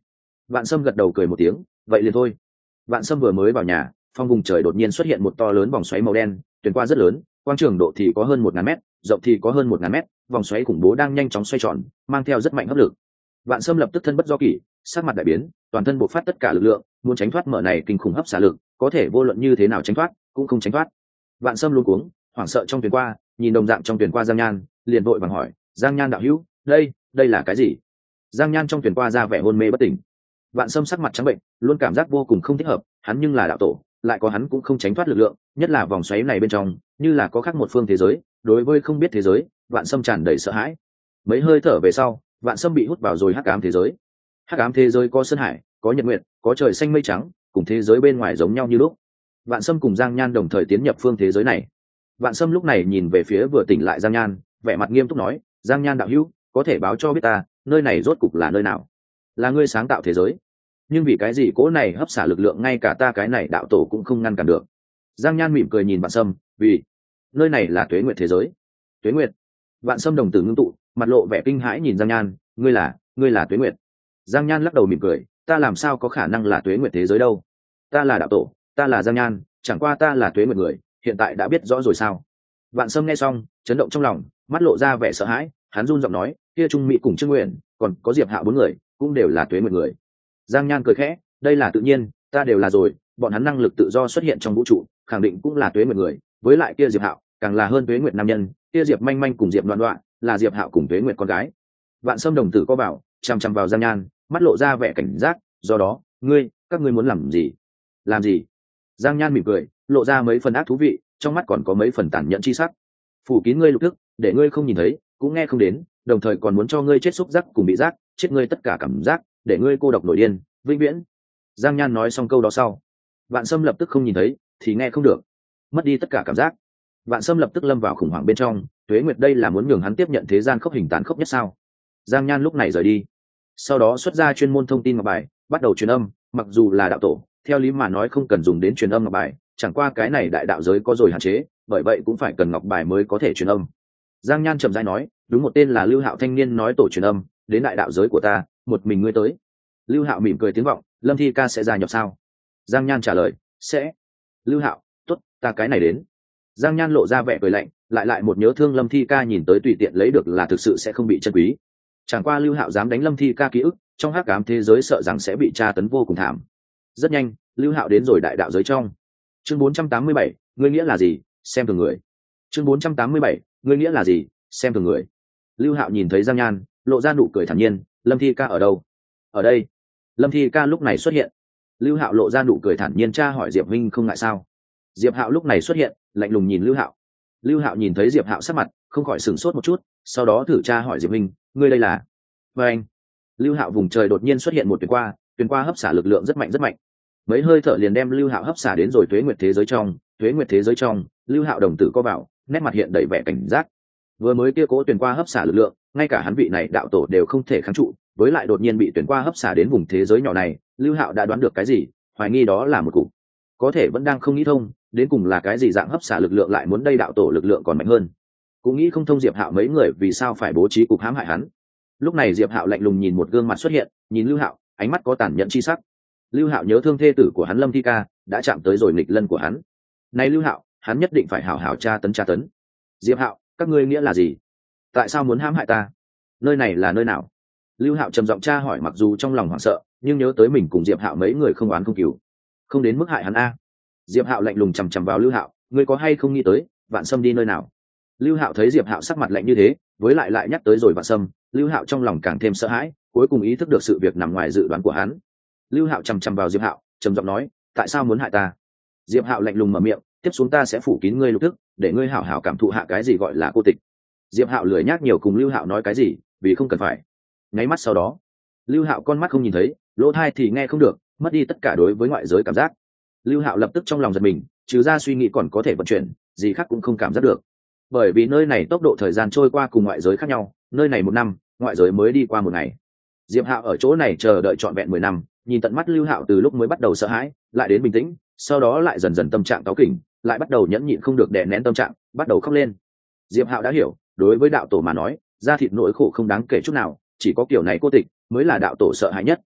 Vạn Sâm gật đầu cười một tiếng, vậy liền thôi. Vạn Sâm vừa mới vào nhà, phong vùng trời đột nhiên xuất hiện một to lớn vòng xoáy màu đen, tuyển qua rất lớn, quang trường độ thì có hơn một ngàn mét, rộng thì có hơn một ngàn mét, vòng xoáy khủng bố đang nhanh chóng xoay tròn, mang theo rất mạnh hấp lực. Vạn Sâm lập tức thân bất do kỷ, sắc mặt đại biến, toàn thân bộc phát tất cả lực lượng, muốn tránh thoát mở này kinh khủng hấp xả lực, có thể vô luận như thế nào tránh thoát, cũng không tránh thoát. Vạn Sâm luống cuống, hoảng sợ trong tuyển qua, nhìn đồng dạng trong tuyển qua Giang Nhan, liền vội vàng hỏi, Giang Nhan đạo hữu, đây, đây là cái gì? Giang Nhan trong tuyển qua ra vẻ hôn mê bất tỉnh. Vạn Sâm sắc mặt trắng bệnh, luôn cảm giác vô cùng không thích hợp, hắn nhưng là đạo tổ, lại có hắn cũng không tránh thoát lực lượng, nhất là vòng xoáy này bên trong, như là có khác một phương thế giới, đối với không biết thế giới, Vạn Sâm tràn đầy sợ hãi. Mấy hơi thở về sau, Vạn Sâm bị hút vào rồi hắc ám thế giới. Hắc ám thế giới có sơn hải, có nhật nguyệt, có trời xanh mây trắng, cùng thế giới bên ngoài giống nhau như lúc. Vạn Sâm cùng Giang Nhan đồng thời tiến nhập phương thế giới này. Vạn Sâm lúc này nhìn về phía vừa tỉnh lại Giang Nhan, vẻ mặt nghiêm túc nói, Giang Nhan đạo hữu, có thể báo cho biết ta, nơi này rốt cục là nơi nào? Là ngươi sáng tạo thế giới, nhưng vì cái gì cỗ này hấp xả lực lượng ngay cả ta cái này đạo tổ cũng không ngăn cản được? Giang Nhan mỉm cười nhìn Vạn Sâm, vì nơi này là Tuế Nguyệt thế giới. Tuế Nguyệt? Vạn Sâm đồng tử ngưng tụ, mặt lộ vẻ kinh hãi nhìn Giang Nhan, ngươi là, ngươi là Tuế Nguyệt? Giang Nhan lắc đầu mỉm cười, ta làm sao có khả năng là Tuế Nguyệt thế giới đâu? Ta là đạo tổ, ta là Giang Nhan, chẳng qua ta là Tuế Nguyệt người, hiện tại đã biết rõ rồi sao? Vạn Sâm nghe xong, chấn động trong lòng, mắt lộ ra vẻ sợ hãi, hắn run giọng nói, kia Trung Mỹ cùng Trương Nguyện, còn có Diệp Hạo bốn người, cũng đều là Tuế Nguyệt người. Giang Nhan cười khẽ, đây là tự nhiên, ta đều là rồi, bọn hắn năng lực tự do xuất hiện trong vũ trụ, khẳng định cũng là Tuế Nguyệt người, với lại kia Diệp Hạo, càng là hơn Tuế Nguyệt nam nhân, kia Diệp Manh Manh cùng Diệp Loan Đoạn, là Diệp Hạo cùng Tuế Nguyệt con gái. Vạn Sâm đồng tử có bảo, chằm chằm vào Giang Nhan, mắt lộ ra vẻ cảnh giác, do đó, ngươi, các ngươi muốn làm gì? Làm gì? Giang Nhan mỉm cười, lộ ra mấy phần ác thú vị, trong mắt còn có mấy phần tàn nhẫn chi sắc. Phủ kín ngươi lục thức, để ngươi không nhìn thấy, cũng nghe không đến, đồng thời còn muốn cho ngươi chết xúc giác cùng bị giác, chết ngươi tất cả cảm giác, để ngươi cô độc nổi điên, vĩnh viễn. Giang Nhan nói xong câu đó sau, Vạn Sâm lập tức không nhìn thấy, thì nghe không được, mất đi tất cả cảm giác. Vạn Sâm lập tức lâm vào khủng hoảng bên trong, Tuế Nguyệt đây là muốn nhường hắn tiếp nhận thế gian khốc hình tàn khốc nhất sao? Giang Nhan lúc này rời đi, sau đó xuất ra chuyên môn thông tin ngọc bài, bắt đầu truyền âm, mặc dù là đạo tổ, theo lý mà nói không cần dùng đến truyền âm ngọc bài, chẳng qua cái này đại đạo giới có rồi hạn chế, bởi vậy cũng phải cần ngọc bài mới có thể truyền âm. Giang Nhan chậm rãi nói, đúng một tên là Lưu Hạo thanh niên nói tổ truyền âm, đến đại đạo giới của ta, một mình ngươi tới. Lưu Hạo mỉm cười tiếng vọng, Lâm Thi ca sẽ gia nhập sao? Giang Nhan trả lời, sẽ. Lưu Hạo, tốt, ta cái này đến. Giang Nhan lộ ra vẻ cười lạnh, lại lại một nhớ thương Lâm Thi ca nhìn tới tùy tiện lấy được là thực sự sẽ không bị chân quý. Chẳng qua Lưu Hạo dám đánh Lâm Thi ca ký ức, trong hắc ám thế giới sợ rằng sẽ bị tra tấn vô cùng thảm. Rất nhanh, Lưu Hạo đến rồi đại đạo giới trong. Chương bốn trăm tám mươi bảy, ngươi nghĩa là gì? Xem thường người. Chương bốn trăm tám mươi bảy, ngươi nghĩa là gì? Xem thường người. Lưu Hạo nhìn thấy Giang Nhan, lộ ra nụ cười thản nhiên, Lâm Thi ca ở đâu? Ở đây. Lâm Thi ca lúc này xuất hiện. Lưu Hạo lộ ra nụ cười thản nhiên tra hỏi Diệp Minh không ngại sao? Diệp Hạo lúc này xuất hiện, lạnh lùng nhìn Lưu Hạo. Lưu Hạo nhìn thấy Diệp Hạo sắc mặt, không khỏi sửng sốt một chút, sau đó thử tra hỏi Diệp Minh, ngươi đây là? Và anh. Lưu Hạo vùng trời đột nhiên xuất hiện một tuyến qua, tuyến qua hấp xả lực lượng rất mạnh rất mạnh. Mấy hơi thở liền đem Lưu Hạo hấp xả đến rồi Tuế Nguyệt thế giới trong, Tuế Nguyệt thế giới trong, Lưu Hạo đồng tử co vào, nét mặt hiện đầy vẻ cảnh giác. Vừa mới kia cố tuyển qua hấp xả lực lượng, ngay cả hắn vị này đạo tổ đều không thể kháng trụ, với lại đột nhiên bị tuyển qua hấp xả đến vùng thế giới nhỏ này, Lưu Hạo đã đoán được cái gì, hoài nghi đó là một cục, có thể vẫn đang không nghĩ thông, đến cùng là cái gì dạng hấp xả lực lượng lại muốn đây đạo tổ lực lượng còn mạnh hơn. Cũng nghĩ không thông Diệp Hạo mấy người vì sao phải bố trí cục hãm hại hắn. Lúc này Diệp Hạo lạnh lùng nhìn một gương mặt xuất hiện, nhìn Lưu Hạo, ánh mắt có tàn nhẫn chi sắc. Lưu Hạo nhớ thương thê tử của hắn Lâm Thi ca, đã chạm tới rồi nghịch lân của hắn. Này Lưu Hạo, hắn nhất định phải hảo hảo tra tấn tra tấn. Diệp Hạo, các ngươi nghĩa là gì? Tại sao muốn hãm hại ta? Nơi này là nơi nào? Lưu Hạo trầm giọng tra hỏi, mặc dù trong lòng hoảng sợ, nhưng nhớ tới mình cùng Diệp Hạo mấy người không oán không cừu, không đến mức hại hắn a. Diệp Hạo lạnh lùng chằm chằm vào Lưu Hạo, ngươi có hay không nghĩ tới, Vạn Sâm đi nơi nào? Lưu Hạo thấy Diệp Hạo sắc mặt lạnh như thế, với lại lại nhắc tới rồi Vạn Sâm, Lưu Hạo trong lòng càng thêm sợ hãi, cuối cùng ý thức được sự việc nằm ngoài dự đoán của hắn. Lưu Hạo chằm chằm vào Diệp Hạo, trầm giọng nói, tại sao muốn hại ta? Diệp Hạo lạnh lùng mở miệng, tiếp xuống ta sẽ phủ kín ngươi lục thức, để ngươi hảo hảo cảm thụ hạ cái gì gọi là cô tịch. Diệp Hạo lười nhác nhiều cùng Lưu Hạo nói cái gì, vì không cần phải. Nháy mắt sau đó, Lưu Hạo con mắt không nhìn thấy, lỗ tai thì nghe không được, mất đi tất cả đối với ngoại giới cảm giác. Lưu Hạo lập tức trong lòng giật mình, trừ ra suy nghĩ còn có thể vận chuyển, gì khác cũng không cảm giác được. Bởi vì nơi này tốc độ thời gian trôi qua cùng ngoại giới khác nhau, nơi này một năm, ngoại giới mới đi qua một ngày. Diệp Hạo ở chỗ này chờ đợi trọn vẹn mười năm, nhìn tận mắt Lưu Hạo từ lúc mới bắt đầu sợ hãi, lại đến bình tĩnh, sau đó lại dần dần tâm trạng cáu kỉnh, lại bắt đầu nhẫn nhịn không được đè nén tâm trạng, bắt đầu khóc lên. Diệp Hạo đã hiểu, đối với đạo tổ mà nói, da thịt nỗi khổ không đáng kể chút nào, chỉ có kiểu này cô tịch mới là đạo tổ sợ hãi nhất.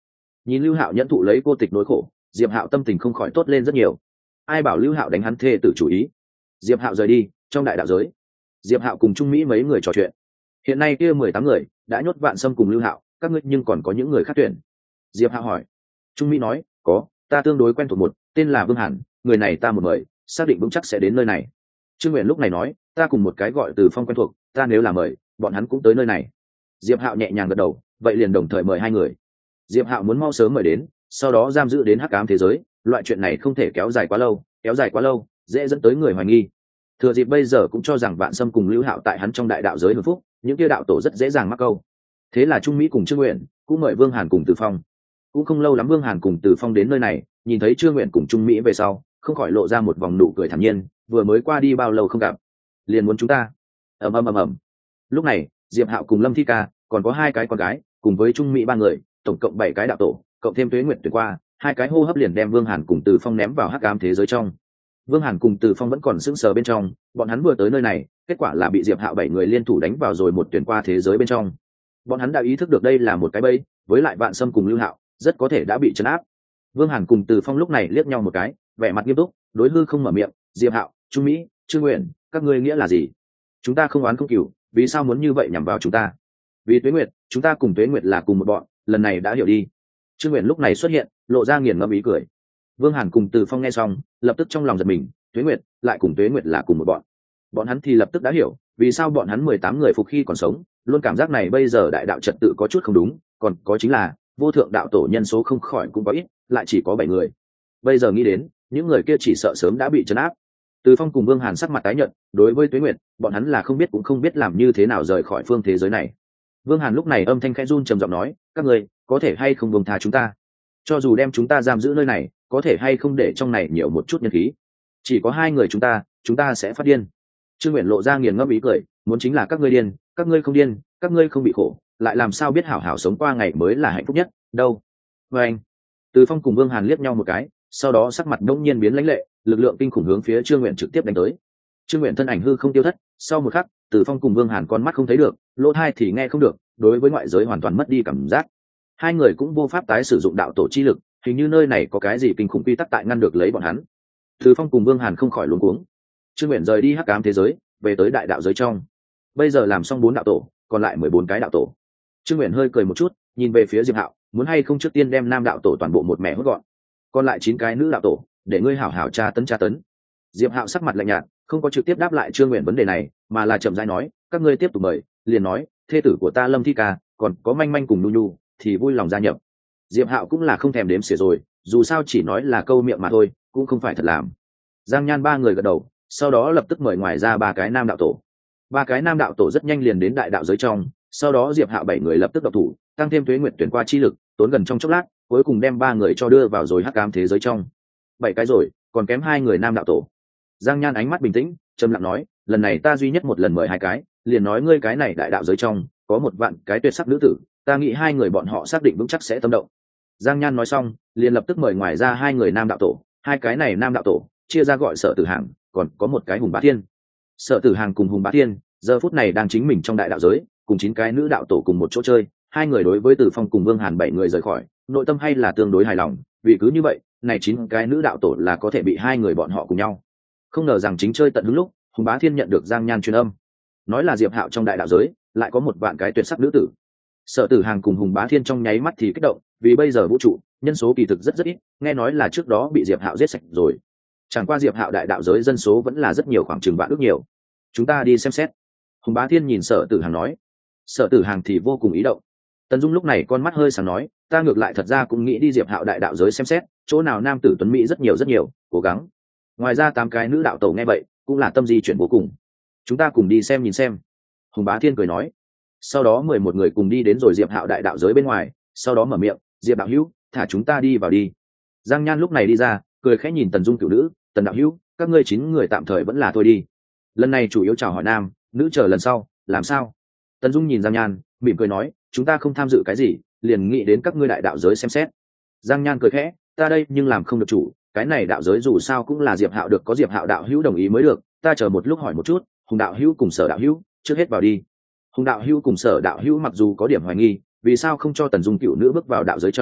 Nhìn Lưu Hạo nhẫn thụ lấy cô tịch nỗi khổ, Diệp Hạo tâm tình không khỏi tốt lên rất nhiều. Ai bảo Lưu Hạo đánh hắn thê tử chủ ý. Diệp Hạo rời đi, trong đại đạo giới, Diệp Hạo cùng Trung Mỹ mấy người trò chuyện. Hiện nay kia mười tám người đã nhốt Vạn Sâm cùng Lưu Hạo, các ngươi nhưng còn có những người khác tuyển? Diệp Hạo hỏi. Trung Mỹ nói, có, ta tương đối quen thuộc một, tên là Vương Hàn, người này ta một mời, xác định vững chắc sẽ đến nơi này. Trương Nguyện lúc này nói, ta cùng một cái gọi Từ Phong quen thuộc, ta nếu là mời, bọn hắn cũng tới nơi này. Diệp Hạo nhẹ nhàng gật đầu, vậy liền đồng thời mời hai người. Diệp Hạo muốn mau sớm mời đến, sau đó giam giữ đến hắc ám thế giới, loại chuyện này không thể kéo dài quá lâu, kéo dài quá lâu dễ dẫn tới người hoài nghi. Thừa dịp bây giờ cũng cho rằng Vạn Sâm cùng Lưu Hạo tại hắn trong đại đạo giới hưởng phúc, những kia đạo tổ rất dễ dàng mắc câu. Thế là Trung Mỹ cùng Trương Nguyện cũng mời Vương Hàn cùng Từ Phong. Cũng không lâu lắm Vương Hàn cùng Từ Phong đến nơi này, nhìn thấy Trương Nguyện cùng Trung Mỹ về sau, không khỏi lộ ra một vòng nụ cười thản nhiên, vừa mới qua đi bao lâu không gặp, liền muốn chúng ta. Ầm ầm ầm ầm. Lúc này, Diệp Hạo cùng Lâm Thi Ca, còn có hai cái con gái, cùng với Trung Mỹ ba người, tổng cộng bảy cái đạo tổ, cộng thêm Tuế Nguyệt tuyệt qua, hai cái hô hấp liền đem Vương Hàn cùng Từ Phong ném vào hắc ám thế giới trong. Vương Hàn cùng Từ Phong vẫn còn sững sờ bên trong, bọn hắn vừa tới nơi này, kết quả là bị Diệp Hạo bảy người liên thủ đánh vào rồi một tuyển qua thế giới bên trong. Bọn hắn đã ý thức được đây là một cái bẫy, với lại Vạn Sâm cùng Lưu Hạo, rất có thể đã bị trấn áp. Vương Hàn cùng Từ Phong lúc này liếc nhau một cái, vẻ mặt nghiêm túc, đối hư không mở miệng, Diệp Hạo, Trung Mỹ, Trương Nguyện, các ngươi nghĩa là gì? Chúng ta không oán không cừu, vì sao muốn như vậy nhằm vào chúng ta? Vì Tuế Nguyệt, chúng ta cùng Tuế Nguyệt là cùng một bọn, lần này đã hiểu đi. Trương Nguyện lúc này xuất hiện, lộ ra nghiền ngẫm ý cười. Vương Hàn cùng Từ Phong nghe xong, lập tức trong lòng giật mình, Tuế Nguyệt lại cùng Tuế Nguyệt là cùng một bọn. Bọn hắn thì lập tức đã hiểu, vì sao bọn hắn mười tám người phục khi còn sống, luôn cảm giác này bây giờ đại đạo trật tự có chút không đúng, còn có chính là vô thượng đạo tổ nhân số không khỏi cũng có ít, lại chỉ có bảy người. Bây giờ nghĩ đến, những người kia chỉ sợ sớm đã bị trấn áp. Từ Phong cùng Vương Hàn sắc mặt tái nhợt, đối với Tuế Nguyệt, bọn hắn là không biết cũng không biết làm như thế nào rời khỏi phương thế giới này. Vương Hàn lúc này âm thanh khẽ run trầm giọng nói, các người có thể hay không buông tha chúng ta? Cho dù đem chúng ta giam giữ nơi này, có thể hay không để trong này nhiều một chút nhân khí? Chỉ có hai người chúng ta, chúng ta sẽ phát điên. Trương Nguyện lộ ra nghiền ngẫm ý cười, muốn chính là các ngươi điên, các ngươi không điên, các ngươi không bị khổ, lại làm sao biết hảo hảo sống qua ngày mới là hạnh phúc nhất, đâu. Và anh, Từ Phong cùng Vương Hàn liếc nhau một cái, sau đó sắc mặt đông nhiên biến lãnh lệ, lực lượng kinh khủng hướng phía Trương Nguyện trực tiếp đánh tới. Trương Nguyện thân ảnh hư không tiêu thất, sau một khắc, Từ Phong cùng Vương Hàn con mắt không thấy được, lỗ tai thì nghe không được, đối với ngoại giới hoàn toàn mất đi cảm giác. Hai người cũng vô pháp tái sử dụng đạo tổ chi lực, hình như nơi này có cái gì kinh khủng quy tắc tại ngăn được lấy bọn hắn. Từ Phong cùng Vương Hàn không khỏi luống cuống. Trương Nguyện rời đi hắc ám thế giới, về tới đại đạo giới trong. Bây giờ làm xong bốn đạo tổ, còn lại mười bốn cái đạo tổ. Trương Nguyện hơi cười một chút, nhìn về phía Diệp Hạo, muốn hay không trước tiên đem nam đạo tổ toàn bộ một mẻ hốt gọn, còn lại chín cái nữ đạo tổ, để ngươi hảo hảo tra tấn tra tấn. Diệp Hạo sắc mặt lạnh nhạt, không có trực tiếp đáp lại Trương Nguyện vấn đề này, mà là chậm rãi nói, các ngươi tiếp tục mời, liền nói, thê tử của ta Lâm Thi Ca, còn có Manh Manh cùng Nu Nu, thì vui lòng gia nhập. Diệp Hạo cũng là không thèm đếm xỉa rồi, dù sao chỉ nói là câu miệng mà thôi, cũng không phải thật làm. Giang Nhan ba người gật đầu, sau đó lập tức mời ngoài ra ba cái nam đạo tổ. Ba cái nam đạo tổ rất nhanh liền đến đại đạo giới trong, sau đó Diệp Hạo bảy người lập tức độc thủ, tăng thêm Tuế Nguyệt tuyển qua chi lực, tốn gần trong chốc lát, cuối cùng đem ba người cho đưa vào rồi hắc ám thế giới trong. Bảy cái rồi, còn kém hai người nam đạo tổ. Giang Nhan ánh mắt bình tĩnh, trầm lặng nói, lần này ta duy nhất một lần mời hai cái, liền nói ngươi cái này đại đạo giới trong có một vạn cái tuyệt sắc nữ tử, ta nghĩ hai người bọn họ xác định vững chắc sẽ tâm động. Giang Nhan nói xong, liền lập tức mời ngoài ra hai người nam đạo tổ, hai cái này nam đạo tổ chia ra gọi Sở Tử Hàng, còn có một cái Hùng Bá Thiên. Sở Tử Hàng cùng Hùng Bá Thiên giờ phút này đang chính mình trong đại đạo giới, cùng chín cái nữ đạo tổ cùng một chỗ chơi. Hai người đối với Từ Phong cùng Vương Hàn bảy người rời khỏi, nội tâm hay là tương đối hài lòng, vì cứ như vậy, này chín cái nữ đạo tổ là có thể bị hai người bọn họ cùng nhau. Không ngờ rằng chính chơi tận hứng lúc, Hùng Bá Thiên nhận được Giang Nhan truyền âm, nói là Diệp Hạo trong đại đạo giới lại có một vạn cái tuyệt sắc nữ tử. Sở Tử Hàng cùng Hùng Bá Thiên trong nháy mắt thì kích động, vì bây giờ vũ trụ nhân số kỳ thực rất rất ít, nghe nói là trước đó bị Diệp Hạo giết sạch rồi. Chẳng qua Diệp Hạo đại đạo giới dân số vẫn là rất nhiều, khoảng chừng vạn ước nhiều. Chúng ta đi xem xét. Hùng Bá Thiên nhìn Sở Tử Hàng nói. Sở Tử Hàng thì vô cùng ý động. Tần Dung lúc này con mắt hơi sáng nói, ta ngược lại thật ra cũng nghĩ đi Diệp Hạo đại đạo giới xem xét, chỗ nào nam tử tuấn mỹ rất nhiều rất nhiều, cố gắng. Ngoài ra tám cái nữ đạo tổ nghe vậy, cũng là tâm di chuyển vô cùng. Chúng ta cùng đi xem nhìn xem. Hùng Bá Thiên cười nói. Sau đó mười một người cùng đi đến rồi Diệp Hạo đại đạo giới bên ngoài, sau đó mở miệng, Diệp đạo hữu, thả chúng ta đi vào đi. Giang Nhan lúc này đi ra, cười khẽ nhìn Tần Dung cửu nữ, Tần đạo hữu, các ngươi chín người tạm thời vẫn là thôi đi. Lần này chủ yếu chào hỏi nam, nữ chờ lần sau, làm sao? Tần Dung nhìn Giang Nhan, mỉm cười nói, chúng ta không tham dự cái gì, liền nghĩ đến các ngươi đại đạo giới xem xét. Giang Nhan cười khẽ, ta đây nhưng làm không được chủ, cái này đạo giới dù sao cũng là Diệp Hạo được có Diệp Hạo đạo hữu đồng ý mới được, ta chờ một lúc hỏi một chút, Hùng đạo hữu cùng Sở đạo hữu, trước hết vào đi. Hùng đạo hữu cùng Sở đạo hữu mặc dù có điểm hoài nghi, vì sao không cho Tần Dung cựu nữ bước vào đạo giới trong,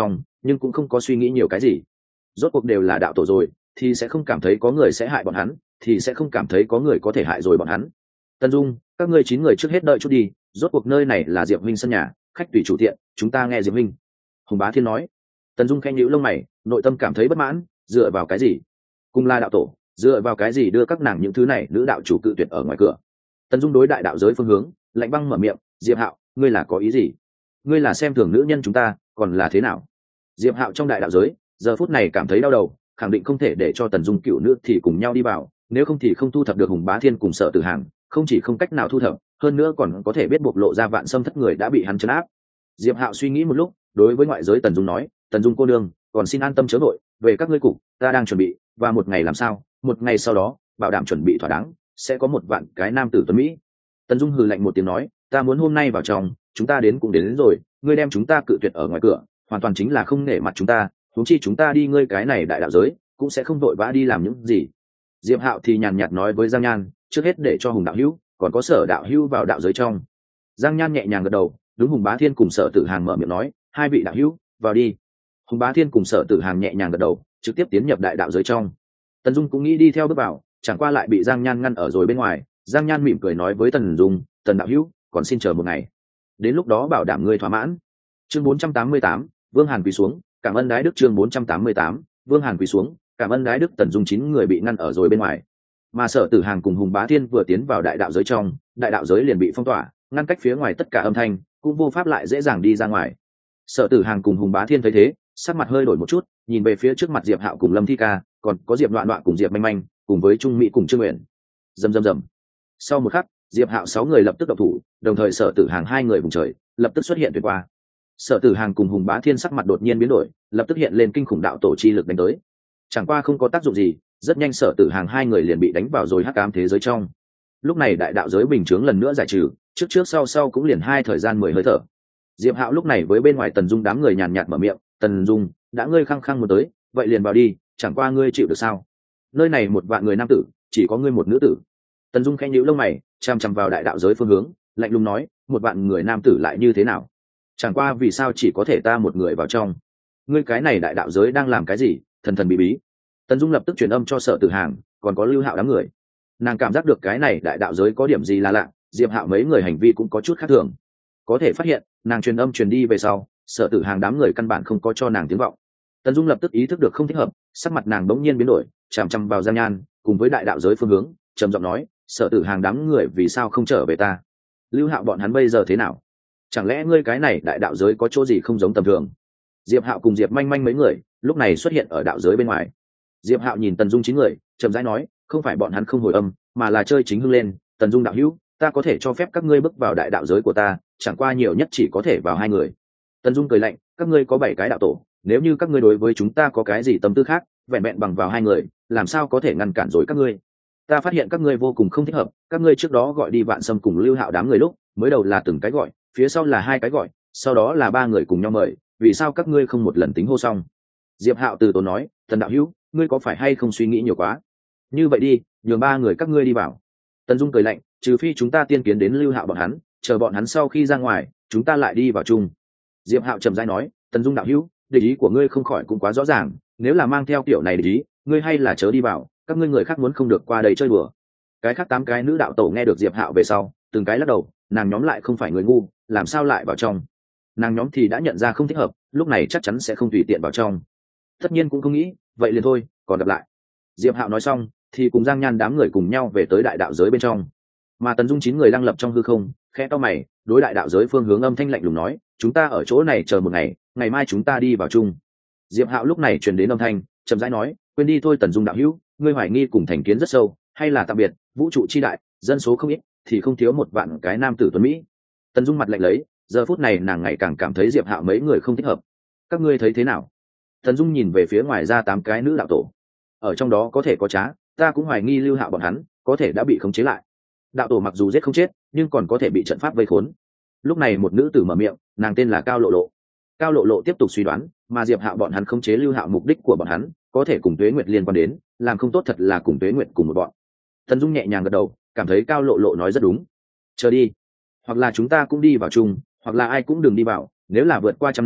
nhưng cũng không có suy nghĩ nhiều cái gì. Rốt cuộc đều là đạo tổ rồi thì sẽ không cảm thấy có người sẽ hại bọn hắn, thì sẽ không cảm thấy có người có thể hại rồi bọn hắn. Tần Dung, các ngươi chín người trước hết đợi chút đi, rốt cuộc nơi này là Diệp Minh sân nhà, khách tùy chủ tiện, chúng ta nghe Diệp Minh. Hùng Bá Thiên nói. Tần Dung khẽ nhíu lông mày, nội tâm cảm thấy bất mãn, dựa vào cái gì? Cùng là đạo tổ, dựa vào cái gì đưa các nàng những thứ này nữ đạo chủ cự tuyệt ở ngoài cửa? Tần Dung đối đại đạo giới phương hướng, lạnh băng mở miệng, Diệp Hạo, ngươi là có ý gì? Ngươi là xem thường nữ nhân chúng ta, còn là thế nào? Diệp Hạo trong đại đạo giới, giờ phút này cảm thấy đau đầu, khẳng định không thể để cho Tần Dung cựu nữ thì cùng nhau đi vào, nếu không thì không thu thập được Hùng Bá Thiên cùng Sở Tử Hàng, không chỉ không cách nào thu thập, hơn nữa còn có thể biết bộc lộ ra vạn xâm thất người đã bị hắn trấn áp. Diệp Hạo suy nghĩ một lúc, đối với ngoại giới Tần Dung nói, Tần Dung cô đương, còn xin an tâm chớ vội, về các ngươi cục, ta đang chuẩn bị, và một ngày làm sao, một ngày sau đó, bảo đảm chuẩn bị thỏa đáng, sẽ có một vạn cái nam tử tuấn mỹ. Tần Dung hừ lạnh một tiếng nói, ta muốn hôm nay vào trong, chúng ta đến cũng đến, đến rồi, ngươi đem chúng ta cự tuyệt ở ngoài cửa, hoàn toàn chính là không nể mặt chúng ta, huống chi chúng ta đi ngươi cái này đại đạo giới, cũng sẽ không đội vã đi làm những gì. Diệp Hạo thì nhàn nhạt nói với Giang Nhan, trước hết để cho Hùng đạo hữu, còn có Sở đạo hữu vào đạo giới trong. Giang Nhan nhẹ nhàng gật đầu, đúng Hùng Bá Thiên cùng Sở Tử Hàng mở miệng nói, hai vị đạo hữu, vào đi. Hùng Bá Thiên cùng Sở Tử Hàng nhẹ nhàng gật đầu, trực tiếp tiến nhập đại đạo giới trong. Tần Dung cũng nghĩ đi theo bước vào, chẳng qua lại bị Giang Nhan ngăn ở rồi bên ngoài. Giang Nhan mỉm cười nói với Tần Dung, Tần đạo hữu, còn xin chờ một ngày, đến lúc đó bảo đảm ngươi thỏa mãn. Chương bốn trăm tám mươi tám, Vương Hàn quỳ xuống, cảm ơn đái đức. Chương bốn trăm tám mươi tám, Vương Hàn quỳ xuống, cảm ơn đái đức. Tần Dung chín người bị ngăn ở rồi bên ngoài, mà Sở Tử Hàng cùng Hùng Bá Thiên vừa tiến vào đại đạo giới trong, đại đạo giới liền bị phong tỏa, ngăn cách phía ngoài tất cả âm thanh, cũng vô pháp lại dễ dàng đi ra ngoài. Sở Tử Hàng cùng Hùng Bá Thiên thấy thế, sắc mặt hơi đổi một chút, nhìn về phía trước mặt Diệp Hạo cùng Lâm Thi Ca, còn có Diệp Loạn Loạn cùng Diệp Manh Manh, cùng với Trung Mỹ cùng Trương Uyển. Rầm rầm rầm. Sau một khắc, Diệp Hạo sáu người lập tức động thủ, đồng thời Sở Tử Hàng hai người vùng trời lập tức xuất hiện tuyệt qua. Sở Tử Hàng cùng Hùng Bá Thiên sắc mặt đột nhiên biến đổi, lập tức hiện lên kinh khủng đạo tổ chi lực đánh tới. Chẳng qua không có tác dụng gì, rất nhanh Sở Tử Hàng hai người liền bị đánh vào rồi hắc ám thế giới trong. Lúc này đại đạo giới bình chướng lần nữa giải trừ, trước trước sau sau cũng liền hai thời gian mười hơi thở. Diệp Hạo lúc này với bên ngoài Tần Dung đám người nhàn nhạt mở miệng, Tần Dung, đã ngươi khăng khăng muốn tới, vậy liền vào đi, chẳng qua ngươi chịu được sao? Nơi này một vạn người nam tử, chỉ có ngươi một nữ tử. Tần Dung khẽ nhíu lông mày, chăm chăm vào đại đạo giới phương hướng, lạnh lùng nói, một vạn người nam tử lại như thế nào? Chẳng qua vì sao chỉ có thể ta một người vào trong? Ngươi cái này đại đạo giới đang làm cái gì? Thần thần bí bí. Tần Dung lập tức truyền âm cho Sở Tử Hàng, còn có Lưu Hạo đám người. Nàng cảm giác được cái này đại đạo giới có điểm gì là lạ, Diệp Hạo mấy người hành vi cũng có chút khác thường. Có thể phát hiện, nàng truyền âm truyền đi về sau, Sở Tử Hàng đám người căn bản không có cho nàng tiếng vọng. Tần Dung lập tức ý thức được không thích hợp, sắc mặt nàng bỗng nhiên biến đổi, chằm chằm vào Giang Nhan, cùng với đại đạo giới phương hướng, trầm giọng nói, Sở Tử Hàng đám người vì sao không trở về ta? Lưu Hạo bọn hắn bây giờ thế nào? Chẳng lẽ ngươi cái này đại đạo giới có chỗ gì không giống tầm thường? Diệp Hạo cùng Diệp Manh Manh mấy người lúc này xuất hiện ở đạo giới bên ngoài. Diệp Hạo nhìn Tần Dung chín người, chậm rãi nói, không phải bọn hắn không hồi âm, mà là chơi chính hưng lên. Tần Dung đạo hữu, ta có thể cho phép các ngươi bước vào đại đạo giới của ta, chẳng qua nhiều nhất chỉ có thể vào hai người. Tần Dung cười lạnh, các ngươi có bảy cái đạo tổ, nếu như các ngươi đối với chúng ta có cái gì tâm tư khác, vẹn vẹn bằng vào hai người, làm sao có thể ngăn cản rồi các ngươi? Ta phát hiện các ngươi vô cùng không thích hợp, các ngươi trước đó gọi đi Vạn Sâm cùng Lưu Hạo đám người lúc, mới đầu là từng cái gọi, phía sau là hai cái gọi, sau đó là ba người cùng nhau mời, vì sao các ngươi không một lần tính hô xong? Diệp Hạo từ tốn nói, Tần đạo hữu, ngươi có phải hay không suy nghĩ nhiều quá? Như vậy đi, nhường ba người các ngươi đi vào. Tần Dung cười lạnh, trừ phi chúng ta tiên kiến đến Lưu Hạo bọn hắn, chờ bọn hắn sau khi ra ngoài, chúng ta lại đi vào chung. Diệp Hạo trầm rãi nói, Tần Dung đạo hữu, địch ý của ngươi không khỏi cũng quá rõ ràng, nếu là mang theo kiểu này địch ý, ngươi hay là chớ đi vào, các ngươi người khác muốn không được qua đây chơi đùa. Cái khác tám cái nữ đạo tổ nghe được Diệp Hạo về sau, từng cái lắc đầu, nàng nhóm lại không phải người ngu, làm sao lại vào trong? Nàng nhóm thì đã nhận ra không thích hợp, lúc này chắc chắn sẽ không tùy tiện vào trong. Tất nhiên cũng không nghĩ, vậy liền thôi, còn gặp lại. Diệp Hạo nói xong, thì cùng Giang Nhan đám người cùng nhau về tới đại đạo giới bên trong. Mà Tần Dung chín người lăng lập trong hư không, khẽ to mày, đối đại đạo giới phương hướng âm thanh lạnh lùng nói, chúng ta ở chỗ này chờ một ngày, ngày mai chúng ta đi vào chung. Diệp Hạo lúc này truyền đến âm thanh, chậm rãi nói, quên đi thôi Tần Dung đạo hữu, ngươi hoài nghi cùng thành kiến rất sâu, hay là tạm biệt, vũ trụ chi đại, dân số không ít, thì không thiếu một vạn cái nam tử tuấn mỹ. Tần Dung mặt lạnh lấy, giờ phút này nàng ngày càng cảm thấy Diệp Hạo mấy người không thích hợp. Các ngươi thấy thế nào? Tần Dung nhìn về phía ngoài ra tám cái nữ đạo tổ, ở trong đó có thể có trá, ta cũng hoài nghi Lưu Hạo bọn hắn có thể đã bị khống chế lại. Đạo tổ mặc dù giết không chết, nhưng còn có thể bị trận pháp vây khốn. Lúc này một nữ tử mở miệng, nàng tên là Cao Lộ Lộ. Cao Lộ Lộ tiếp tục suy đoán, mà Diệp Hạo bọn hắn khống chế Lưu Hạo mục đích của bọn hắn có thể cùng Tuế Nguyệt liên quan đến, làm không tốt thật là cùng Tuế Nguyệt cùng một bọn. Tần Dung nhẹ nhàng gật đầu, cảm thấy Cao Lộ Lộ nói rất đúng. Chờ đi, hoặc là chúng ta cũng đi vào chung, hoặc là ai cũng đừng đi vào, nếu là vượt qua trăm năm,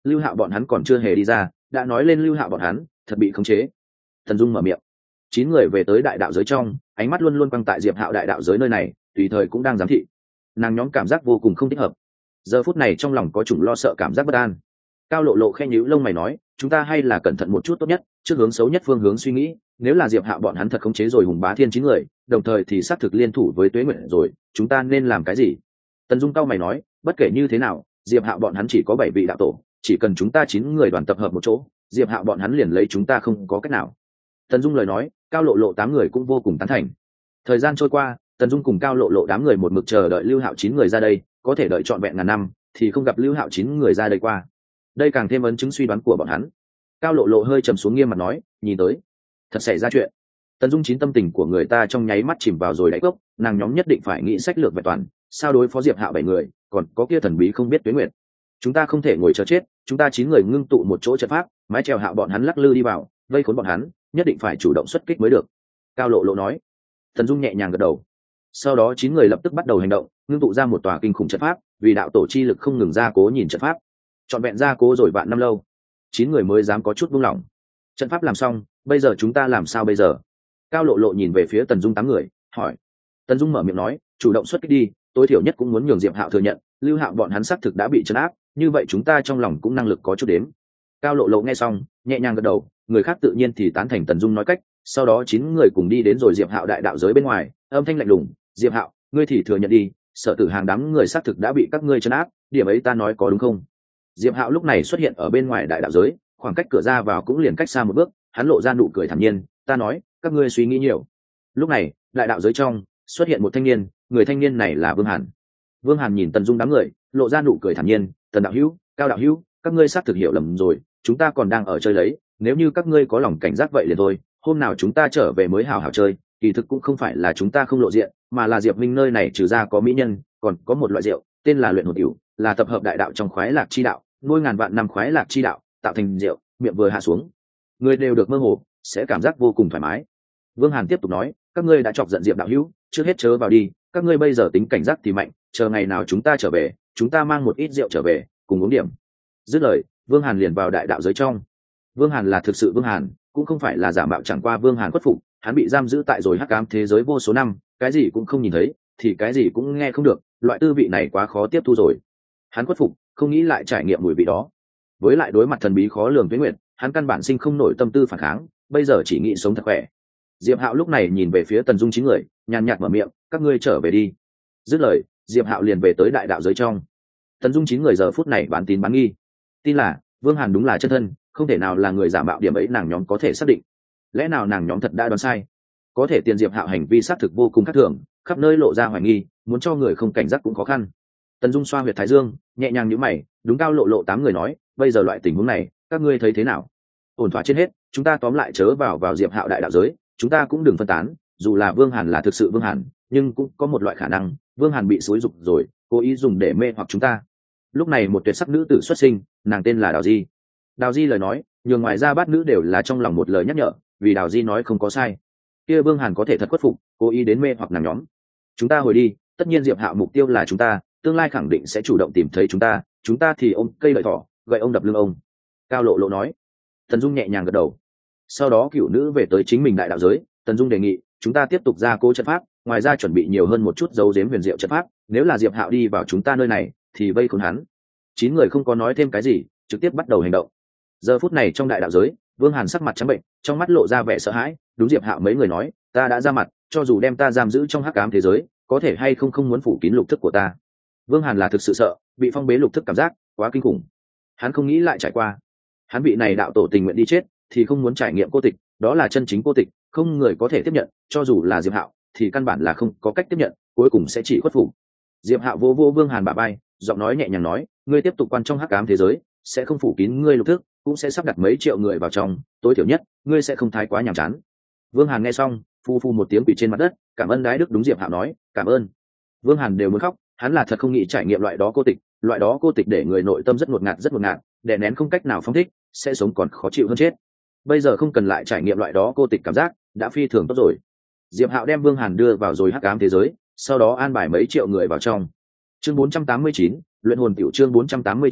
lưu hạo bọn hắn còn chưa hề đi ra, đã nói lên lưu hạo bọn hắn thật bị khống chế. Thần Dung mở miệng. Chín người về tới đại đạo giới trong, ánh mắt luôn luôn quăng tại diệp hạo đại đạo giới nơi này, tùy thời cũng đang giám thị. Nàng nhóm cảm giác vô cùng không thích hợp, giờ phút này trong lòng có chủng lo sợ cảm giác bất an. Cao lộ lộ khe nhíu lông mày nói, chúng ta hay là cẩn thận một chút tốt nhất, trước hướng xấu nhất phương hướng suy nghĩ. Nếu là diệp hạo bọn hắn thật khống chế rồi hùng bá thiên chín người, đồng thời thì xác thực liên thủ với tuế nguyện rồi, chúng ta nên làm cái gì? Tần Dung cao mày nói, bất kể như thế nào, diệp hạo bọn hắn chỉ có bảy vị đạo tổ, chỉ cần chúng ta chín người đoàn tập hợp một chỗ, diệp hạo bọn hắn liền lấy chúng ta không có cách nào. Tần Dung lời nói, cao lộ lộ tám người cũng vô cùng tán thành. Thời gian trôi qua, Tần Dung cùng cao lộ lộ đám người một mực chờ đợi lưu hạo chín người ra đây, có thể đợi trọn vẹn ngàn năm thì không gặp lưu hạo chín người ra đây qua. Đây càng thêm ấn chứng suy đoán của bọn hắn. Cao lộ lộ hơi trầm xuống nghiêm mặt nói, nhìn tới thật xảy ra chuyện. Tần Dung chín tâm tình của người ta trong nháy mắt chìm vào rồi đáy cốc, nàng nhóm nhất định phải nghĩ sách lược vẹn toàn, sao đối phó diệp hạo bảy người, còn có kia thần bí không biết tuế nguyệt. Chúng ta không thể ngồi chờ chết, chúng ta chín người ngưng tụ một chỗ trận pháp, mái chèo hạo bọn hắn lắc lư đi vào, vây khốn bọn hắn, nhất định phải chủ động xuất kích mới được. Cao lộ lộ nói. Tần Dung nhẹ nhàng gật đầu. Sau đó chín người lập tức bắt đầu hành động, ngưng tụ ra một tòa kinh khủng trận pháp, vì đạo tổ chi lực không ngừng gia cố nhìn trận pháp, trọn vẹn gia cố rồi vạn năm lâu, chín người mới dám có chút buông lỏng. Trận pháp làm xong, bây giờ chúng ta làm sao bây giờ? Cao lộ lộ nhìn về phía Tần Dung tám người, hỏi. Tần Dung mở miệng nói, chủ động xuất kích đi, tối thiểu nhất cũng muốn nhường diệp hạo thừa nhận lưu hạo bọn hắn xác thực đã bị trấn áp, như vậy chúng ta trong lòng cũng năng lực có chút đếm. Cao lộ lộ nghe xong nhẹ nhàng gật đầu, người khác tự nhiên thì tán thành Tần Dung nói cách. Sau đó chín người cùng đi đến rồi diệp hạo đại đạo giới bên ngoài, âm thanh lạnh lùng, diệp hạo, ngươi thì thừa nhận đi, sở tử hàng đám người xác thực đã bị các ngươi trấn áp, điểm ấy ta nói có đúng không? Diệp hạo lúc này xuất hiện ở bên ngoài đại đạo giới, khoảng cách cửa ra vào cũng liền cách xa một bước, hắn lộ ra nụ cười thản nhiên, ta nói các ngươi suy nghĩ nhiều. Lúc này đại đạo giới trong xuất hiện một thanh niên, người thanh niên này là Vương Hàn. Vương Hàn nhìn Tần Dung đám người, lộ ra nụ cười thản nhiên, Tần đạo hữu, Cao đạo hữu, các ngươi xác thực hiểu lầm rồi, chúng ta còn đang ở chơi lấy, nếu như các ngươi có lòng cảnh giác vậy liền thôi, hôm nào chúng ta trở về mới hào hào chơi. Kỳ thực cũng không phải là chúng ta không lộ diện, mà là diệp minh nơi này trừ ra có mỹ nhân, còn có một loại rượu tên là luyện hồn tiểu, là tập hợp đại đạo trong khoái lạc chi đạo, nuôi ngàn vạn năm khoái lạc chi đạo tạo thành rượu, miệng vừa hạ xuống người đều được mơ hồ, sẽ cảm giác vô cùng thoải mái. Vương Hàn tiếp tục nói, các ngươi đã chọc giận diệp đạo hữu, trước hết chớ vào đi, các ngươi bây giờ tính cảnh giác thì mạnh, chờ ngày nào chúng ta trở về, chúng ta mang một ít rượu trở về cùng uống điểm. Dứt lời, Vương Hàn liền vào đại đạo giới trong. Vương Hàn là thực sự Vương Hàn, cũng không phải là giả mạo, chẳng qua Vương Hàn khuất phục, hắn bị giam giữ tại rồi hắc ám thế giới vô số năm, cái gì cũng không nhìn thấy, thì cái gì cũng nghe không được, loại tư vị này quá khó tiếp thu rồi. Hắn khuất phục, không nghĩ lại trải nghiệm mùi vị đó. Với lại đối mặt thần bí khó lường tuế nguyệt, hắn căn bản sinh không nổi tâm tư phản kháng, bây giờ chỉ nghĩ sống thật khỏe. Diệp Hạo lúc này nhìn về phía Tần Dung chín người, nhàn nhạt mở miệng, các ngươi trở về đi. Dứt lời, Diệp Hạo liền về tới đại đạo giới trong. Tần Dung chín người giờ phút này bán tín bán nghi, tin là Vương Hàn đúng là chân thân, không thể nào là người giả mạo, điểm ấy nàng nhóm có thể xác định. Lẽ nào nàng nhóm thật đã đoán sai? Có thể tiền Diệp Hạo hành vi xác thực vô cùng khác thường, khắp nơi lộ ra hoài nghi, muốn cho người không cảnh giác cũng khó khăn. Tần Dung xoa huyệt thái dương, nhẹ nhàng nhíu mày, đúng Cao lộ lộ tám người nói, bây giờ loại tình huống này các ngươi thấy thế nào? Ổn thỏa trên hết, chúng ta tóm lại chớ vào vào Diệp Hạo đại đạo giới, chúng ta cũng đừng phân tán, dù là Vương Hàn là thực sự Vương Hàn, nhưng cũng có một loại khả năng Vương Hàn bị xúi dục rồi, cố ý dùng để mê hoặc chúng ta. Lúc này một tuyệt sắc nữ tử xuất sinh, nàng tên là Đào Di. Đào Di lời nói, nhường ngoài ra bát nữ đều là trong lòng một lời nhắc nhở, vì Đào Di nói không có sai. Kia Vương Hàn có thể thật khuất phục, cố ý đến mê hoặc nàng nhóm. Chúng ta hồi đi, tất nhiên Diệp Hạo mục tiêu là chúng ta, tương lai khẳng định sẽ chủ động tìm thấy chúng ta, chúng ta thì ôm cây lợi thỏ, gậy ông đập lưng ông. Cao lộ lộ nói. Tần Dung nhẹ nhàng gật đầu. Sau đó cựu nữ về tới chính mình đại đạo giới, Tần Dung đề nghị chúng ta tiếp tục gia cố trận pháp, ngoài ra chuẩn bị nhiều hơn một chút dấu giếm huyền diệu trận pháp, nếu là Diệp Hạo đi vào chúng ta nơi này thì vây khốn hắn. Chín người không có nói thêm cái gì, trực tiếp bắt đầu hành động. Giờ phút này trong đại đạo giới, Vương Hàn sắc mặt trắng bệnh, trong mắt lộ ra vẻ sợ hãi, đúng Diệp Hạo mấy người nói, ta đã ra mặt, cho dù đem ta giam giữ trong hắc ám thế giới, có thể hay không không muốn phủ kín lục thức của ta. Vương Hàn là thực sự sợ, bị phong bế lục thức cảm giác quá kinh khủng. Hắn không nghĩ lại trải qua. Hắn vị này đạo tổ tình nguyện đi chết, thì không muốn trải nghiệm cô tịch, đó là chân chính cô tịch, không người có thể tiếp nhận, cho dù là Diệp Hạo, thì căn bản là không có cách tiếp nhận, cuối cùng sẽ chỉ khuất phục. Diệp Hạo vô vô Vương Hàn bả vai, giọng nói nhẹ nhàng nói, ngươi tiếp tục quan trong hắc ám thế giới, sẽ không phủ kín ngươi lục thức, cũng sẽ sắp đặt mấy triệu người vào trong, tối thiểu nhất, ngươi sẽ không thái quá nhàm chán. Vương Hàn nghe xong, phu phu một tiếng quỳ trên mặt đất, cảm ơn đái đức, đúng Diệp Hạo nói, cảm ơn. Vương Hàn đều muốn khóc, hắn là thật không nghĩ trải nghiệm loại đó cô tịch, loại đó cô tịch để người nội tâm rất ngột ngạt rất ngột ngạt, đè nén không cách nào phóng thích, sẽ sống còn khó chịu hơn chết. Bây giờ không cần lại trải nghiệm loại đó cô tịch cảm giác, đã phi thường tốt rồi. Diệp Hạo đem Vương Hàn đưa vào rồi hắc ám thế giới, sau đó an bài mấy triệu người vào trong. Chương bốn trăm tám mươi chín, luyện hồn tiểu, chương bốn trăm tám mươi chín,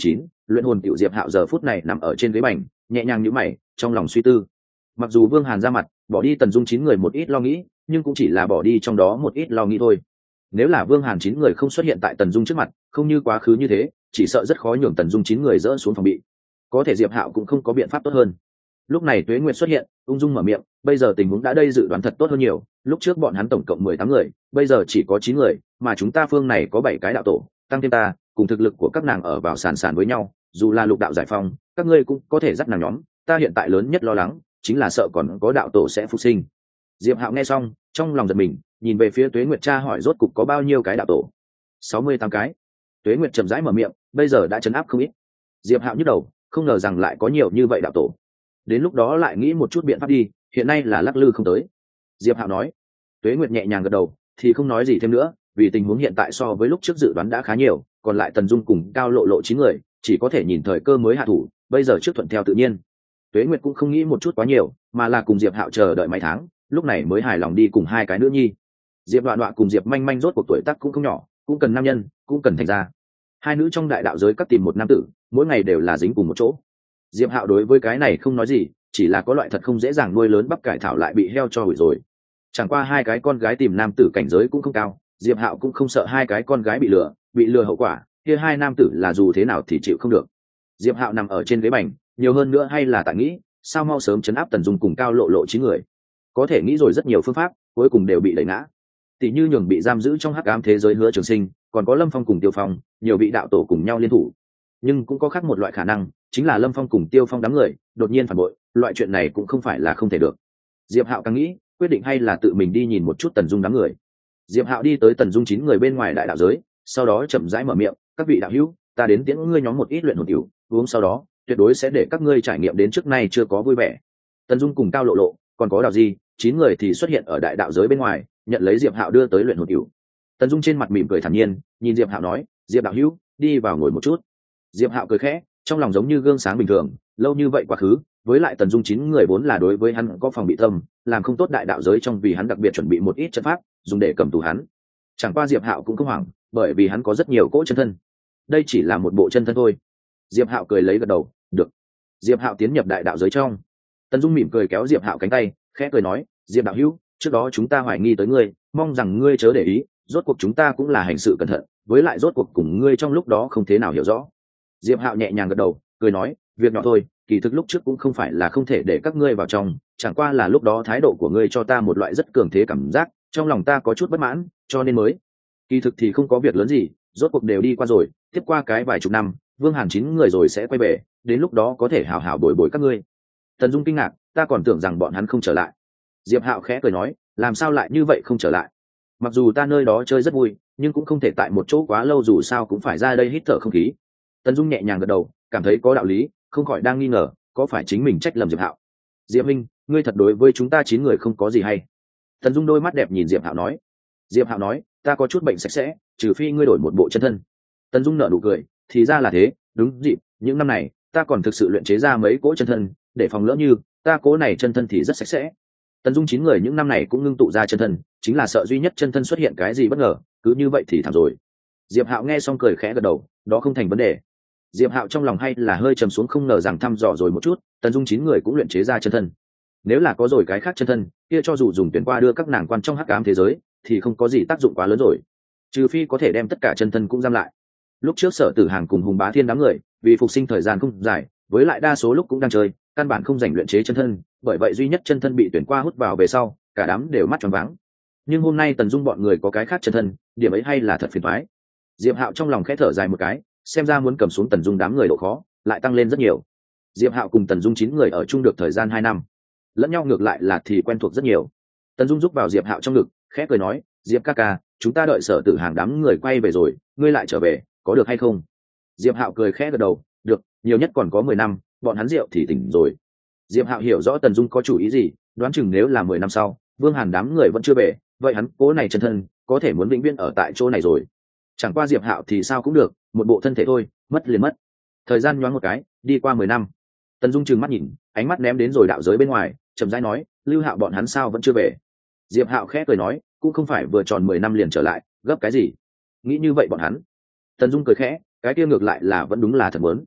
luyện hồn tiểu diệp hạo giờ phút này nằm ở trên ghế bành, nhẹ nhàng nhíu mày, trong lòng suy tư. Mặc dù Vương Hàn ra mặt bỏ đi Tần Dung chín người một ít lo nghĩ, nhưng cũng chỉ là bỏ đi trong đó một ít lo nghĩ thôi. Nếu là Vương Hàn chín người không xuất hiện tại Tần Dung trước mặt, không như quá khứ như thế, chỉ sợ rất khó nhường Tần Dung chín người dỡ xuống phòng bị. Có thể Diệp Hạo cũng không có biện pháp tốt hơn. Lúc này Tuế Nguyệt xuất hiện, ung dung mở miệng, bây giờ tình huống đã đây dự đoán thật tốt hơn nhiều, lúc trước bọn hắn tổng cộng mười tám người, bây giờ chỉ có chín người, mà chúng ta phương này có bảy cái đạo tổ, tăng thêm ta, cùng thực lực của các nàng ở vào sàn sàn với nhau, dù là lục đạo giải phong, các ngươi cũng có thể dắt nàng nhóm, ta hiện tại lớn nhất lo lắng chính là sợ còn có đạo tổ sẽ phục sinh. Diệp Hạo nghe xong, trong lòng giật mình, nhìn về phía Tuế Nguyệt tra hỏi rốt cục có bao nhiêu cái đạo tổ. sáu mươi tám cái. Tuế Nguyệt chậm rãi mở miệng, bây giờ đã chấn áp không ít. Diệp Hạo nhức đầu, không ngờ rằng lại có nhiều như vậy đạo tổ. Đến lúc đó lại nghĩ một chút biện pháp đi, hiện nay là lắc lư không tới. Diệp Hạo nói. Tuế Nguyệt nhẹ nhàng gật đầu, thì không nói gì thêm nữa, vì tình huống hiện tại so với lúc trước dự đoán đã khá nhiều, còn lại Tần Dung cùng Cao Lộ Lộ chín người, chỉ có thể nhìn thời cơ mới hạ thủ, bây giờ trước thuận theo tự nhiên. Tuế Nguyệt cũng không nghĩ một chút quá nhiều, mà là cùng Diệp Hạo chờ đợi mấy tháng, lúc này mới hài lòng đi cùng hai cái nữ nhi. Diệp Đoạn Đoạn cùng Diệp Manh Manh rốt cuộc tuổi tác cũng không nhỏ, cũng cần nam nhân, cũng cần thành gia. Hai nữ trong đại đạo giới các tìm một nam tử, mỗi ngày đều là dính cùng một chỗ. Diệp Hạo đối với cái này không nói gì, chỉ là có loại thật không dễ dàng nuôi lớn bắp cải thảo lại bị heo cho hủy rồi. Chẳng qua hai cái con gái tìm nam tử cảnh giới cũng không cao, Diệp Hạo cũng không sợ hai cái con gái bị lừa, bị lừa hậu quả, kia hai nam tử là dù thế nào thì chịu không được. Diệp Hạo nằm ở trên ghế bành, nhiều hơn nữa hay là tại nghĩ, sao mau sớm chấn áp Tần Dung cùng Cao Lộ Lộ chín người. Có thể nghĩ rồi rất nhiều phương pháp, cuối cùng đều bị đẩy ngã. Tỷ như nhường bị giam giữ trong hắc ám thế giới Hứa Trường Sinh, còn có Lâm Phong cùng Tiêu Phong, nhiều vị đạo tổ cùng nhau liên thủ. Nhưng cũng có khác một loại khả năng, chính là Lâm Phong cùng Tiêu Phong đám người đột nhiên phản bội, loại chuyện này cũng không phải là không thể được. Diệp Hạo càng nghĩ, quyết định hay là tự mình đi nhìn một chút Tần Dung đám người. Diệp Hạo đi tới Tần Dung chín người bên ngoài đại đạo giới, sau đó chậm rãi mở miệng, "Các vị đạo hữu, ta đến tiễn ngươi nhóm một ít luyện hồn tiểu, uống sau đó, tuyệt đối sẽ để các ngươi trải nghiệm đến trước nay chưa có vui vẻ." Tần Dung cùng Cao Lộ Lộ, còn có Đạo Di, chín người thì xuất hiện ở đại đạo giới bên ngoài, nhận lấy Diệp Hạo đưa tới luyện hồn tiểu. Tần Dung trên mặt mỉm cười thản nhiên, nhìn Diệp Hạo nói, "Diệp đạo hữu, đi vào ngồi một chút." Diệp Hạo cười khẽ, trong lòng giống như gương sáng bình thường, lâu như vậy quá khứ, với lại Tần Dung chín người vốn là đối với hắn có phòng bị tâm, làm không tốt đại đạo giới trong vì hắn đặc biệt chuẩn bị một ít trận pháp, dùng để cầm tù hắn. Chẳng qua Diệp Hạo cũng không hoảng, bởi vì hắn có rất nhiều cỗ chân thân. Đây chỉ là một bộ chân thân thôi. Diệp Hạo cười lấy gật đầu, "Được." Diệp Hạo tiến nhập đại đạo giới trong. Tần Dung mỉm cười kéo Diệp Hạo cánh tay, khẽ cười nói, "Diệp đạo hữu, trước đó chúng ta hoài nghi tới ngươi, mong rằng ngươi chớ để ý, rốt cuộc chúng ta cũng là hành sự cẩn thận, với lại rốt cuộc cùng ngươi trong lúc đó không thế nào hiểu rõ." Diệp Hạo nhẹ nhàng gật đầu, cười nói, "Việc nhỏ thôi, kỳ thực lúc trước cũng không phải là không thể để các ngươi vào trong, chẳng qua là lúc đó thái độ của ngươi cho ta một loại rất cường thế cảm giác, trong lòng ta có chút bất mãn, cho nên mới. Kỳ thực thì không có việc lớn gì, rốt cuộc đều đi qua rồi, tiếp qua cái vài chục năm, Vương Hàn chín người rồi sẽ quay về, đến lúc đó có thể hảo hảo bồi bồi các ngươi." Tần Dung kinh ngạc, "Ta còn tưởng rằng bọn hắn không trở lại." Diệp Hạo khẽ cười nói, "Làm sao lại như vậy không trở lại? Mặc dù ta nơi đó chơi rất vui, nhưng cũng không thể tại một chỗ quá lâu, dù sao cũng phải ra đây hít thở không khí." Tần Dung nhẹ nhàng gật đầu, cảm thấy có đạo lý, không khỏi đang nghi ngờ, có phải chính mình trách lầm Diệp Hạo. "Diệp Minh, ngươi thật đối với chúng ta chín người không có gì hay." Tần Dung đôi mắt đẹp nhìn Diệp Hạo nói. Diệp Hạo nói, "Ta có chút bệnh sạch sẽ, trừ phi ngươi đổi một bộ chân thân." Tần Dung nở nụ cười, "Thì ra là thế, đúng dịp, những năm này ta còn thực sự luyện chế ra mấy cỗ chân thân, để phòng lỡ như ta cỗ này chân thân thì rất sạch sẽ." Tần Dung chín người những năm này cũng ngưng tụ ra chân thân, chính là sợ duy nhất chân thân xuất hiện cái gì bất ngờ, cứ như vậy thì thảm rồi. Diệp Hạo nghe xong cười khẽ gật đầu, đó không thành vấn đề. Diệp Hạo trong lòng hay là hơi trầm xuống, không ngờ rằng thăm dò rồi một chút, Tần Dung chín người cũng luyện chế ra chân thân. Nếu là có rồi cái khác chân thân, kia cho dù dùng tuyển qua đưa các nàng quan trong hắc ám thế giới, thì không có gì tác dụng quá lớn rồi. Trừ phi có thể đem tất cả chân thân cũng giam lại. Lúc trước Sở Tử Hàng cùng Hùng Bá Thiên đám người, vì phục sinh thời gian không dài, với lại đa số lúc cũng đang chơi, căn bản không rảnh luyện chế chân thân, bởi vậy duy nhất chân thân bị tuyển qua hút vào về sau, cả đám đều mắt tròn váng. Nhưng hôm nay Tần Dung bọn người có cái khác chân thân, điểm ấy hay là thật phiền toái. Diệp Hạo trong lòng khẽ thở dài một cái, xem ra muốn cầm xuống Tần Dung đám người độ khó lại tăng lên rất nhiều. Diệp Hạo cùng Tần Dung chín người ở chung được thời gian hai năm, lẫn nhau ngược lại là thì quen thuộc rất nhiều. Tần Dung giúp vào Diệp Hạo trong ngực, khẽ cười nói, "Diệp ca ca, chúng ta đợi Sở Tử Hàng đám người quay về rồi, ngươi lại trở về, có được hay không?" Diệp Hạo cười khẽ gật đầu, "Được, nhiều nhất còn có mười năm, bọn hắn rượu thì tỉnh rồi." Diệp Hạo hiểu rõ Tần Dung có chủ ý gì, đoán chừng nếu là mười năm sau, Vương Hàn đám người vẫn chưa về, vậy hắn cố này chân thân có thể muốn vĩnh viễn ở tại chỗ này rồi. Chẳng qua Diệp Hạo thì sao cũng được, một bộ thân thể thôi, mất liền mất. Thời gian nhoáng một cái, đi qua mười năm. Tần Dung trừng mắt nhìn, ánh mắt ném đến rồi đạo giới bên ngoài, chậm rãi nói, "Lưu Hạo bọn hắn sao vẫn chưa về?" Diệp Hạo khẽ cười nói, "Cũng không phải vừa tròn mười năm liền trở lại, gấp cái gì? Nghĩ như vậy bọn hắn." Tần Dung cười khẽ, cái kia ngược lại là vẫn đúng là thật muốn.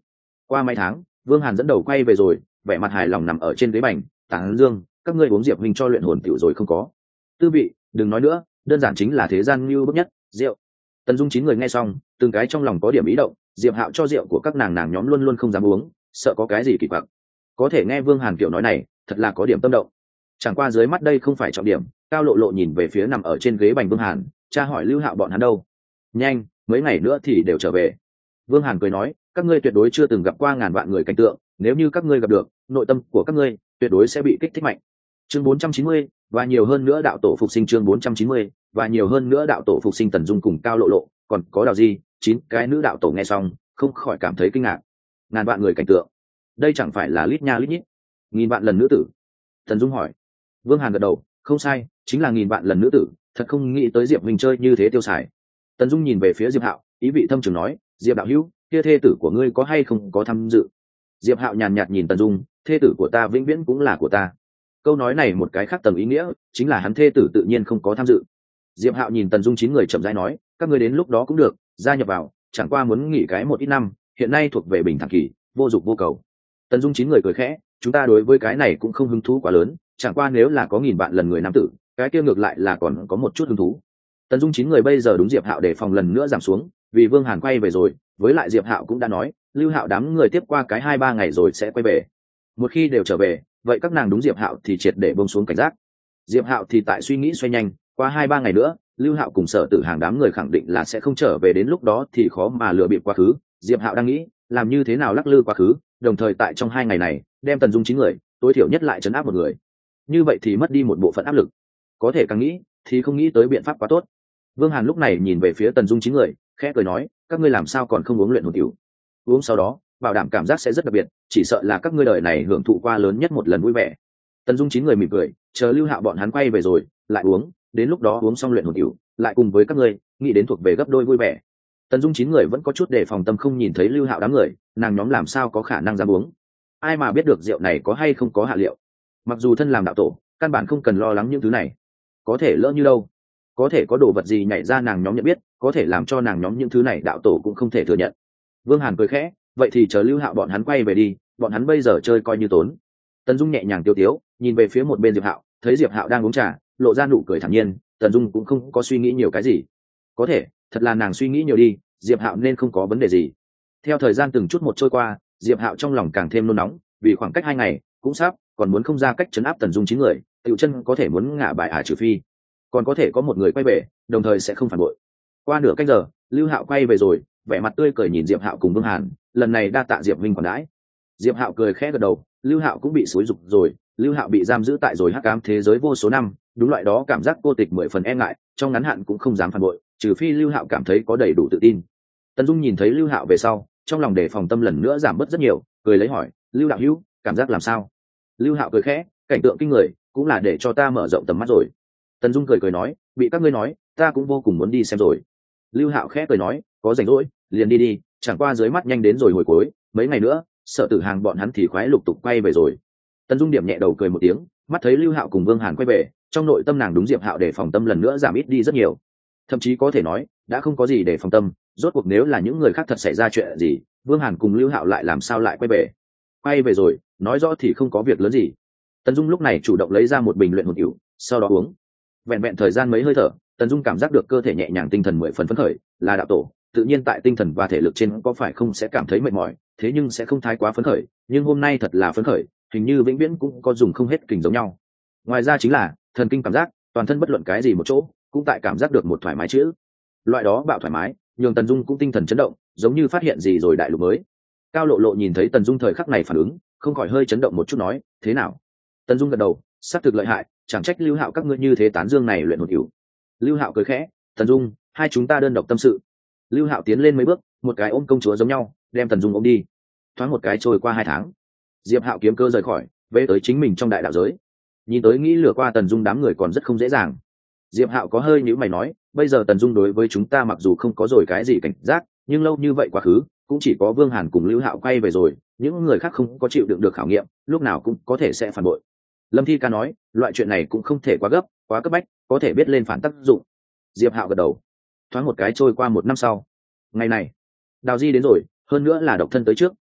Qua mấy tháng, Vương Hàn dẫn đầu quay về rồi, vẻ mặt hài lòng nằm ở trên ghế bành, tán dương, các ngươi uống Diệp huynh cho luyện hồn tiểu rồi không có. Tư vị, đừng nói nữa, đơn giản chính là thế gian như bức nhất, rượu. Tần Dung chín người nghe xong, từng cái trong lòng có điểm ý động, Diệp Hạo cho rượu của các nàng nàng nhóm luôn luôn không dám uống, sợ có cái gì kỳ quặc. Có thể nghe Vương Hàn kiểu nói này, thật là có điểm tâm động. Chẳng qua dưới mắt đây không phải trọng điểm, Cao Lộ Lộ nhìn về phía nằm ở trên ghế bành Vương Hàn, cha hỏi Lưu Hạo bọn hắn đâu. Nhanh, mấy ngày nữa thì đều trở về. Vương Hàn cười nói, các ngươi tuyệt đối chưa từng gặp qua ngàn vạn người cảnh tượng, nếu như các ngươi gặp được, nội tâm của các ngươi tuyệt đối sẽ bị kích thích mạnh. Chương bốn trăm chín mươi, và nhiều hơn nữa đạo tổ phục sinh chương bốn trăm chín mươi, và nhiều hơn nữa đạo tổ phục sinh Tần Dung cùng Cao Lộ Lộ, còn có Đào Di, chín cái nữ đạo tổ nghe xong, không khỏi cảm thấy kinh ngạc. Ngàn vạn người cảnh tượng, đây chẳng phải là lít nha lít nhít, nghìn vạn lần nữ tử. Tần Dung hỏi. Vương Hàn gật đầu, không sai, chính là nghìn vạn lần nữ tử, thật không nghĩ tới Diệp Minh chơi như thế tiêu xài. Tần Dung nhìn về phía Diệp Hạo, ý vị thâm trường nói, Diệp đạo hữu, kia thê tử của ngươi có hay không có tham dự? Diệp Hạo nhàn nhạt nhìn Tần Dung, thê tử của ta vĩnh viễn cũng là của ta. Câu nói này một cái khác tầng ý nghĩa, chính là hắn thê tử tự nhiên không có tham dự. Diệp Hạo nhìn Tần Dung chín người chậm rãi nói, các ngươi đến lúc đó cũng được, gia nhập vào, chẳng qua muốn nghỉ cái một ít năm, hiện nay thuộc về bình thản kỳ, vô dụng vô cầu. Tần Dung chín người cười khẽ, chúng ta đối với cái này cũng không hứng thú quá lớn, chẳng qua nếu là có nghìn vạn lần người nam tử, cái kia ngược lại là còn có một chút hứng thú. Tần Dung chín người bây giờ đúng Diệp Hạo để phòng lần nữa giảm xuống, vì Vương Hàn quay về rồi, với lại Diệp Hạo cũng đã nói, Lưu Hạo đám người tiếp qua cái hai ba ngày rồi sẽ quay về. Một khi đều trở về, vậy các nàng đúng Diệp Hạo thì triệt để buông xuống cảnh giác. Diệp Hạo thì tại suy nghĩ xoay nhanh, qua hai ba ngày nữa, Lưu Hạo cùng Sở Tử Hàng đám người khẳng định là sẽ không trở về, đến lúc đó thì khó mà lừa bịp quá khứ. Diệp Hạo đang nghĩ, làm như thế nào lắc lư quá khứ, đồng thời tại trong hai ngày này, đem Tần Dung chín người, tối thiểu nhất lại trấn áp một người. Như vậy thì mất đi một bộ phận áp lực. Có thể càng nghĩ, thì không nghĩ tới biện pháp quá tốt. Vương Hàn lúc này nhìn về phía Tần Dung chín người, khẽ cười nói, các ngươi làm sao còn không uống luyện hồn tiểu? Uống sau đó, bảo đảm cảm giác sẽ rất đặc biệt, chỉ sợ là các ngươi đời này hưởng thụ qua lớn nhất một lần vui vẻ. Tần Dung chín người mỉm cười, chờ Lưu Hạo bọn hắn quay về rồi, lại uống, đến lúc đó uống xong luyện hồn tiểu, lại cùng với các ngươi, nghĩ đến thuộc về gấp đôi vui vẻ. Tần Dung chín người vẫn có chút đề phòng tâm, không nhìn thấy Lưu Hạo đám người, nàng nhóm làm sao có khả năng dám uống? Ai mà biết được rượu này có hay không có hạ liệu? Mặc dù thân làm đạo tổ, căn bản không cần lo lắng những thứ này. Có thể lỡ như đâu? Có thể có đồ vật gì nhảy ra nàng nhóm nhận biết, có thể làm cho nàng nhóm những thứ này đạo tổ cũng không thể thừa nhận. Vương Hàn cười khẽ, vậy thì chờ Lưu Hạo bọn hắn quay về đi, bọn hắn bây giờ chơi coi như tốn. Tần Dung nhẹ nhàng tiêu tiếu, nhìn về phía một bên Diệp Hạo, thấy Diệp Hạo đang uống trà, lộ ra nụ cười thản nhiên, Tần Dung cũng không có suy nghĩ nhiều cái gì. Có thể, thật là nàng suy nghĩ nhiều đi, Diệp Hạo nên không có vấn đề gì. Theo thời gian từng chút một trôi qua, Diệp Hạo trong lòng càng thêm nôn nóng, vì khoảng cách hai ngày, cũng sắp, còn muốn không ra cách trấn áp Tần Dung chín người, Tiểu Chân có thể muốn ngả bại ả trừ phi, còn có thể có một người quay về, đồng thời sẽ không phản bội. Qua nửa canh giờ, Lưu Hạo quay về rồi, vẻ mặt tươi cười nhìn Diệp Hạo cùng Vương Hàn, lần này đa tạ Diệp Minh còn đãi. Diệp Hạo cười khẽ gật đầu, Lưu Hạo cũng bị xúi dục rồi, Lưu Hạo bị giam giữ tại rồi hắc ám thế giới vô số năm, đúng loại đó cảm giác cô tịch mười phần e ngại, trong ngắn hạn cũng không dám phản bội, trừ phi Lưu Hạo cảm thấy có đầy đủ tự tin. Tần Dung nhìn thấy Lưu Hạo về sau, trong lòng đề phòng tâm lần nữa giảm bớt rất nhiều, cười lấy hỏi, Lưu đạo hữu, cảm giác làm sao? Lưu Hạo cười khẽ, cảnh tượng kinh người, cũng là để cho ta mở rộng tầm mắt rồi. Tần Dung cười cười nói, bị các ngươi nói, ta cũng vô cùng muốn đi xem rồi. Lưu Hạo khẽ cười nói, có rảnh rỗi, liền đi đi, chẳng qua dưới mắt nhanh đến rồi hồi cuối, mấy ngày nữa, Sở Tử Hàng bọn hắn thì khoái lục tục quay về rồi. Tần Dung điểm nhẹ đầu cười một tiếng, mắt thấy Lưu Hạo cùng Vương Hàn quay về, trong nội tâm nàng đúng Diệp Hạo để phòng tâm lần nữa giảm ít đi rất nhiều. Thậm chí có thể nói, đã không có gì để phòng tâm, rốt cuộc nếu là những người khác thật xảy ra chuyện gì, Vương Hàn cùng Lưu Hạo lại làm sao lại quay về? Quay về rồi, nói rõ thì không có việc lớn gì. Tần Dung lúc này chủ động lấy ra một bình luyện hồn tiểu, sau đó uống. Vẹn vẹn thời gian mấy hơi thở, Tần Dung cảm giác được cơ thể nhẹ nhàng, tinh thần mười phần phấn khởi, là đạo tổ, tự nhiên tại tinh thần và thể lực trên có phải không sẽ cảm thấy mệt mỏi, thế nhưng sẽ không thái quá phấn khởi, nhưng hôm nay thật là phấn khởi, hình như vĩnh viễn cũng có dùng không hết kình giống nhau. Ngoài ra chính là thần kinh cảm giác, toàn thân bất luận cái gì một chỗ, cũng tại cảm giác được một thoải mái chữ. Loại đó bạo thoải mái, nhường Tần Dung cũng tinh thần chấn động, giống như phát hiện gì rồi đại lục mới. Cao Lộ Lộ nhìn thấy Tần Dung thời khắc này phản ứng, không khỏi hơi chấn động một chút nói, thế nào? Tần Dung gật đầu, xác thực lợi hại, chẳng trách Lưu Hạo các ngươi như thế tán dương này luyện hồn tiểu. Lưu Hạo cười khẽ, Tần Dung, hai chúng ta đơn độc tâm sự. Lưu Hạo tiến lên mấy bước, một cái ôm công chúa giống nhau, đem Tần Dung ôm đi. Thoáng một cái trôi qua hai tháng, Diệp Hạo kiếm cơ rời khỏi, về tới chính mình trong đại đạo giới. Nhìn tới nghĩ lừa qua Tần Dung đám người còn rất không dễ dàng. Diệp Hạo có hơi nhíu mày nói, bây giờ Tần Dung đối với chúng ta mặc dù không có rồi cái gì cảnh giác, nhưng lâu như vậy quá khứ, cũng chỉ có Vương Hàn cùng Lưu Hạo quay về rồi, những người khác không có chịu đựng được khảo nghiệm, lúc nào cũng có thể sẽ phản bội. Lâm Thi Ca nói, loại chuyện này cũng không thể quá gấp, quá cấp bách, có thể biết lên phản tác dụng. Diệp Hạo gật đầu. Thoáng một cái trôi qua một năm sau, ngày này, Đào Di đến rồi, hơn nữa là độc thân tới trước,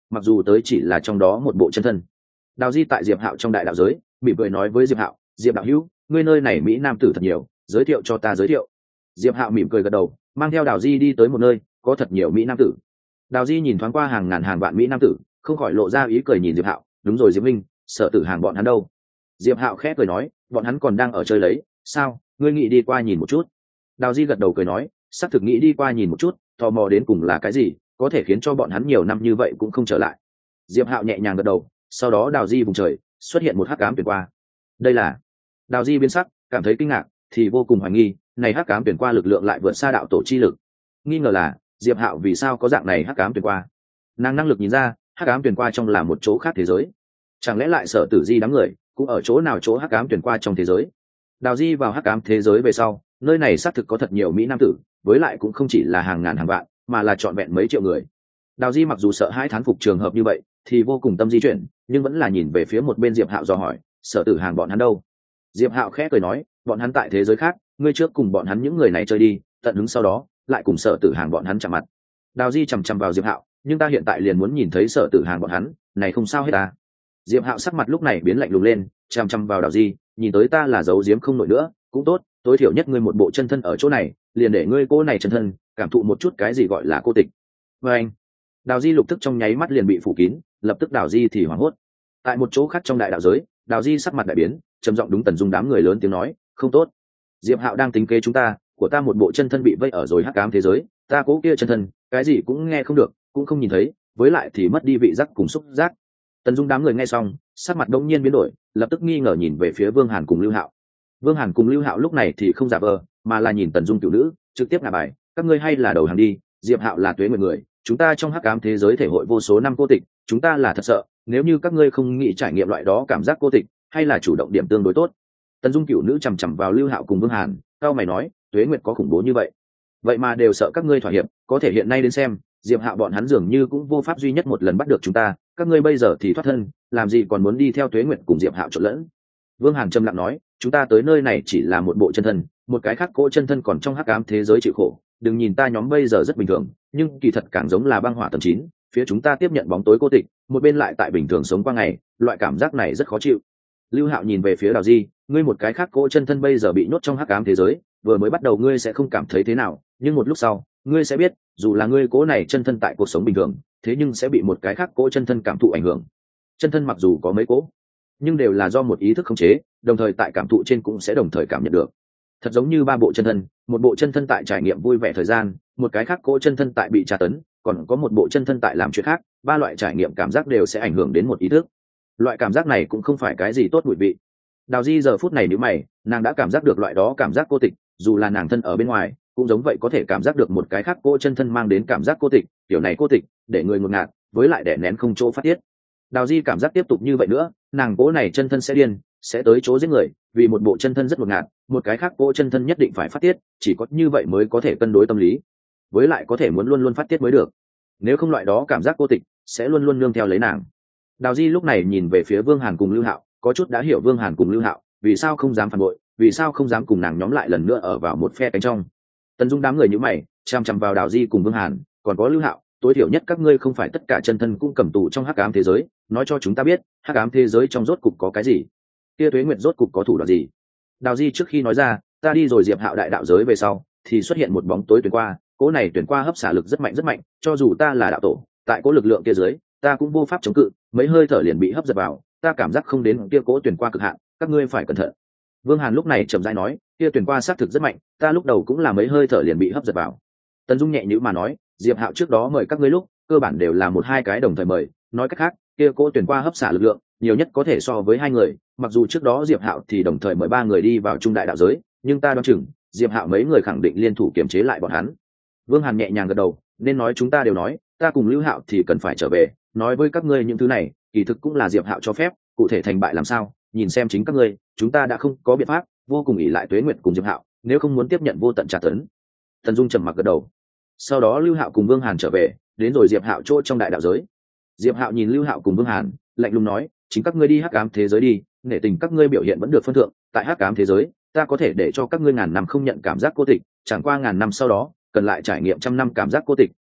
mặc dù tới chỉ là trong đó một bộ chân thân. Đào Di tại Diệp Hạo trong đại đạo giới mỉm cười nói với Diệp Hạo, Diệp đạo hữu, ngươi nơi này mỹ nam tử thật nhiều, giới thiệu cho ta giới thiệu. Diệp Hạo mỉm cười gật đầu, mang theo Đào Di đi tới một nơi có thật nhiều mỹ nam tử. Đào Di nhìn thoáng qua hàng ngàn hàng vạn mỹ nam tử, không khỏi lộ ra ý cười nhìn Diệp Hạo, đúng rồi Diệp Minh, Sở Tử Hàng bọn hắn đâu? Diệp Hạo khẽ cười nói, bọn hắn còn đang ở chơi lấy, sao, ngươi nghĩ đi qua nhìn một chút? Đào Di gật đầu cười nói, xác thực nghĩ đi qua nhìn một chút, tò mò đến cùng là cái gì, có thể khiến cho bọn hắn nhiều năm như vậy cũng không trở lại. Diệp Hạo nhẹ nhàng gật đầu, sau đó Đào Di vùng trời xuất hiện một hắc ám tuyển qua. Đây là Đào Di biến sắc, cảm thấy kinh ngạc, thì vô cùng hoài nghi, này hắc ám tuyển qua lực lượng lại vượt xa đạo tổ chi lực. Nghi ngờ là Diệp Hạo vì sao có dạng này hắc ám tuyển qua. Nàng năng lực nhìn ra, hắc ám tuyển qua trong là một chỗ khác thế giới. Chẳng lẽ lại Sở Tử Di đám người cũng ở chỗ nào chỗ hắc ám tuyển qua trong thế giới? Đào Di vào hắc ám thế giới về sau, nơi này xác thực có thật nhiều mỹ nam tử, với lại cũng không chỉ là hàng ngàn hàng vạn, mà là trọn vẹn mấy triệu người. Đào Di mặc dù sợ hãi thán phục trường hợp như vậy, thì vô cùng tâm di chuyển, nhưng vẫn là nhìn về phía một bên Diệp Hạo dò hỏi, Sở Tử Hàng bọn hắn đâu? Diệp Hạo khẽ cười nói, bọn hắn tại thế giới khác, ngươi trước cùng bọn hắn những người này chơi đi, tận hứng sau đó lại cùng Sở Tử Hàng bọn hắn chạm mặt. Đào Di chằm chằm vào Diệp Hạo, nhưng ta hiện tại liền muốn nhìn thấy Sở Tử Hàng bọn hắn, này không sao hết ta. Diệp Hạo sắc mặt lúc này biến lạnh lùng lên, chằm chằm vào Đào Di, nhìn tới ta là giấu giếm không nổi nữa, cũng tốt, tối thiểu nhất ngươi một bộ chân thân ở chỗ này, liền để ngươi cô này chân thân cảm thụ một chút cái gì gọi là cô tịch. Và anh, Đào Di lục tức trong nháy mắt liền bị phủ kín, lập tức Đào Di thì hoảng hốt. Tại một chỗ khác trong đại đạo giới, Đào Di sắc mặt đại biến, trầm giọng đúng Tần Dung đám người lớn tiếng nói, không tốt, Diệp Hạo đang tính kế chúng ta, của ta một bộ chân thân bị vây ở rồi hắc ám thế giới, ta cố kia chân thân, cái gì cũng nghe không được, cũng không nhìn thấy, với lại thì mất đi vị giác cùng xúc giác. Tần Dung đám người nghe xong, sắc mặt đông nhiên biến đổi, lập tức nghi ngờ nhìn về phía Vương Hàn cùng Lưu Hạo. Vương Hàn cùng Lưu Hạo lúc này thì không giả vờ, mà là nhìn Tần Dung tiểu nữ, trực tiếp ngả bài, các ngươi hay là đầu hàng đi, Diệp Hạo là tuế nguyệt người, chúng ta trong hắc ám thế giới thể hội vô số năm cô tịch, chúng ta là thật sợ, nếu như các ngươi không nghĩ trải nghiệm loại đó cảm giác cô tịch, hay là chủ động điểm tương đối tốt. Tần Dung cửu nữ chằm chằm vào Lưu Hạo cùng Vương Hàn, cao mày nói, tuế nguyệt có khủng bố như vậy, vậy mà đều sợ các ngươi thỏa hiệp, có thể hiện nay đến xem, Diệp Hạo bọn hắn dường như cũng vô pháp duy nhất một lần bắt được chúng ta, các ngươi bây giờ thì thoát thân, làm gì còn muốn đi theo tuế nguyệt cùng Diệp Hạo trộn lẫn. Vương Hàn trầm lặng nói, chúng ta tới nơi này chỉ là một bộ chân thân, một cái khác cỗ chân thân còn trong hắc ám thế giới chịu khổ, đừng nhìn ta nhóm bây giờ rất bình thường, nhưng kỳ thật càng giống là băng hỏa tầng chín, phía chúng ta tiếp nhận bóng tối cô tịch, một bên lại tại bình thường sống qua ngày, loại cảm giác này rất khó chịu. Lưu Hạo nhìn về phía Đào Di, ngươi một cái khác cỗ chân thân bây giờ bị nhốt trong hắc ám thế giới, vừa mới bắt đầu ngươi sẽ không cảm thấy thế nào, nhưng một lúc sau, ngươi sẽ biết, dù là ngươi cỗ này chân thân tại cuộc sống bình thường, thế nhưng sẽ bị một cái khác cỗ chân thân cảm thụ ảnh hưởng. Chân thân mặc dù có mấy cỗ, nhưng đều là do một ý thức khống chế, đồng thời tại cảm thụ trên cũng sẽ đồng thời cảm nhận được. Thật giống như ba bộ chân thân, một bộ chân thân tại trải nghiệm vui vẻ thời gian, một cái khác cỗ chân thân tại bị tra tấn, còn có một bộ chân thân tại làm chuyện khác, ba loại trải nghiệm cảm giác đều sẽ ảnh hưởng đến một ý thức. Loại cảm giác này cũng không phải cái gì tốt mùi vị. Đào Di giờ phút này nhíu mày, nàng đã cảm giác được loại đó cảm giác cô tịch, dù là nàng thân ở bên ngoài, cũng giống vậy có thể cảm giác được một cái khác cỗ chân thân mang đến cảm giác cô tịch, kiểu này cô tịch, để người ngột ngạt, với lại đè nén không chỗ phát tiết. Đào Di cảm giác tiếp tục như vậy nữa, nàng cỗ này chân thân sẽ điên, sẽ tới chỗ giết người, vì một bộ chân thân rất ngột ngạt, một cái khác cỗ chân thân nhất định phải phát tiết, chỉ có như vậy mới có thể cân đối tâm lý, với lại có thể muốn luôn luôn phát tiết mới được. Nếu không loại đó cảm giác cô tịch sẽ luôn luôn nương theo lấy nàng. Đào Di lúc này nhìn về phía Vương Hàn cùng Lưu Hạo, có chút đã hiểu Vương Hàn cùng Lưu Hạo vì sao không dám phản bội, vì sao không dám cùng nàng nhóm lại lần nữa ở vào một phe cánh trong. Tần Dung đám người nhíu mày, chăm chăm vào Đào Di cùng Vương Hàn, còn có Lưu Hạo, tối thiểu nhất các ngươi không phải tất cả chân thân cũng cầm tù trong hắc ám thế giới, nói cho chúng ta biết, hắc ám thế giới trong rốt cục có cái gì? Kia Tuế Nguyệt rốt cục có thủ đoạn gì? Đào Di trước khi nói ra, ta đi rồi Diệp Hạo đại đạo giới về sau, thì xuất hiện một bóng tối tuyển qua, cỗ này tuyển qua hấp xả lực rất mạnh rất mạnh, cho dù ta là đạo tổ, tại cỗ lực lượng kia dưới, ta cũng vô pháp chống cự, mấy hơi thở liền bị hấp giật vào, ta cảm giác không đến kia cỗ tuyển qua cực hạn, các ngươi phải cẩn thận. Vương Hàn lúc này chậm rãi nói, kia tuyển qua xác thực rất mạnh, ta lúc đầu cũng là mấy hơi thở liền bị hấp giật vào. Tần Dung nhẹ nhữ mà nói, Diệp Hạo trước đó mời các ngươi lúc, cơ bản đều là một hai cái đồng thời mời, nói cách khác, kia cỗ tuyển qua hấp xả lực lượng, nhiều nhất có thể so với hai người, mặc dù trước đó Diệp Hạo thì đồng thời mời ba người đi vào trung đại đạo giới, nhưng ta đoán chừng, Diệp Hạo mấy người khẳng định liên thủ kiềm chế lại bọn hắn. Vương Hàn nhẹ nhàng gật đầu, nên nói chúng ta đều nói, ta cùng Lưu Hạo thì cần phải trở về, nói với các ngươi những thứ này, kỳ thực cũng là Diệp Hạo cho phép, cụ thể thành bại làm sao, nhìn xem chính các ngươi, chúng ta đã không có biện pháp, vô cùng ỷ lại Tuế Nguyệt cùng Diệp Hạo, nếu không muốn tiếp nhận vô tận trả tấn. Tần Dung trầm mặc gật đầu. Sau đó Lưu Hạo cùng Vương Hàn trở về, đến rồi Diệp Hạo chỗ trong đại đạo giới. Diệp Hạo nhìn Lưu Hạo cùng Vương Hàn, lạnh lùng nói, chính các ngươi đi hắc ám thế giới đi, nể tình các ngươi biểu hiện vẫn được phân thượng, tại hắc ám thế giới, ta có thể để cho các ngươi ngàn năm không nhận cảm giác cô tịch, chẳng qua ngàn năm sau đó, cần lại trải nghiệm trăm năm cảm giác cô tịch,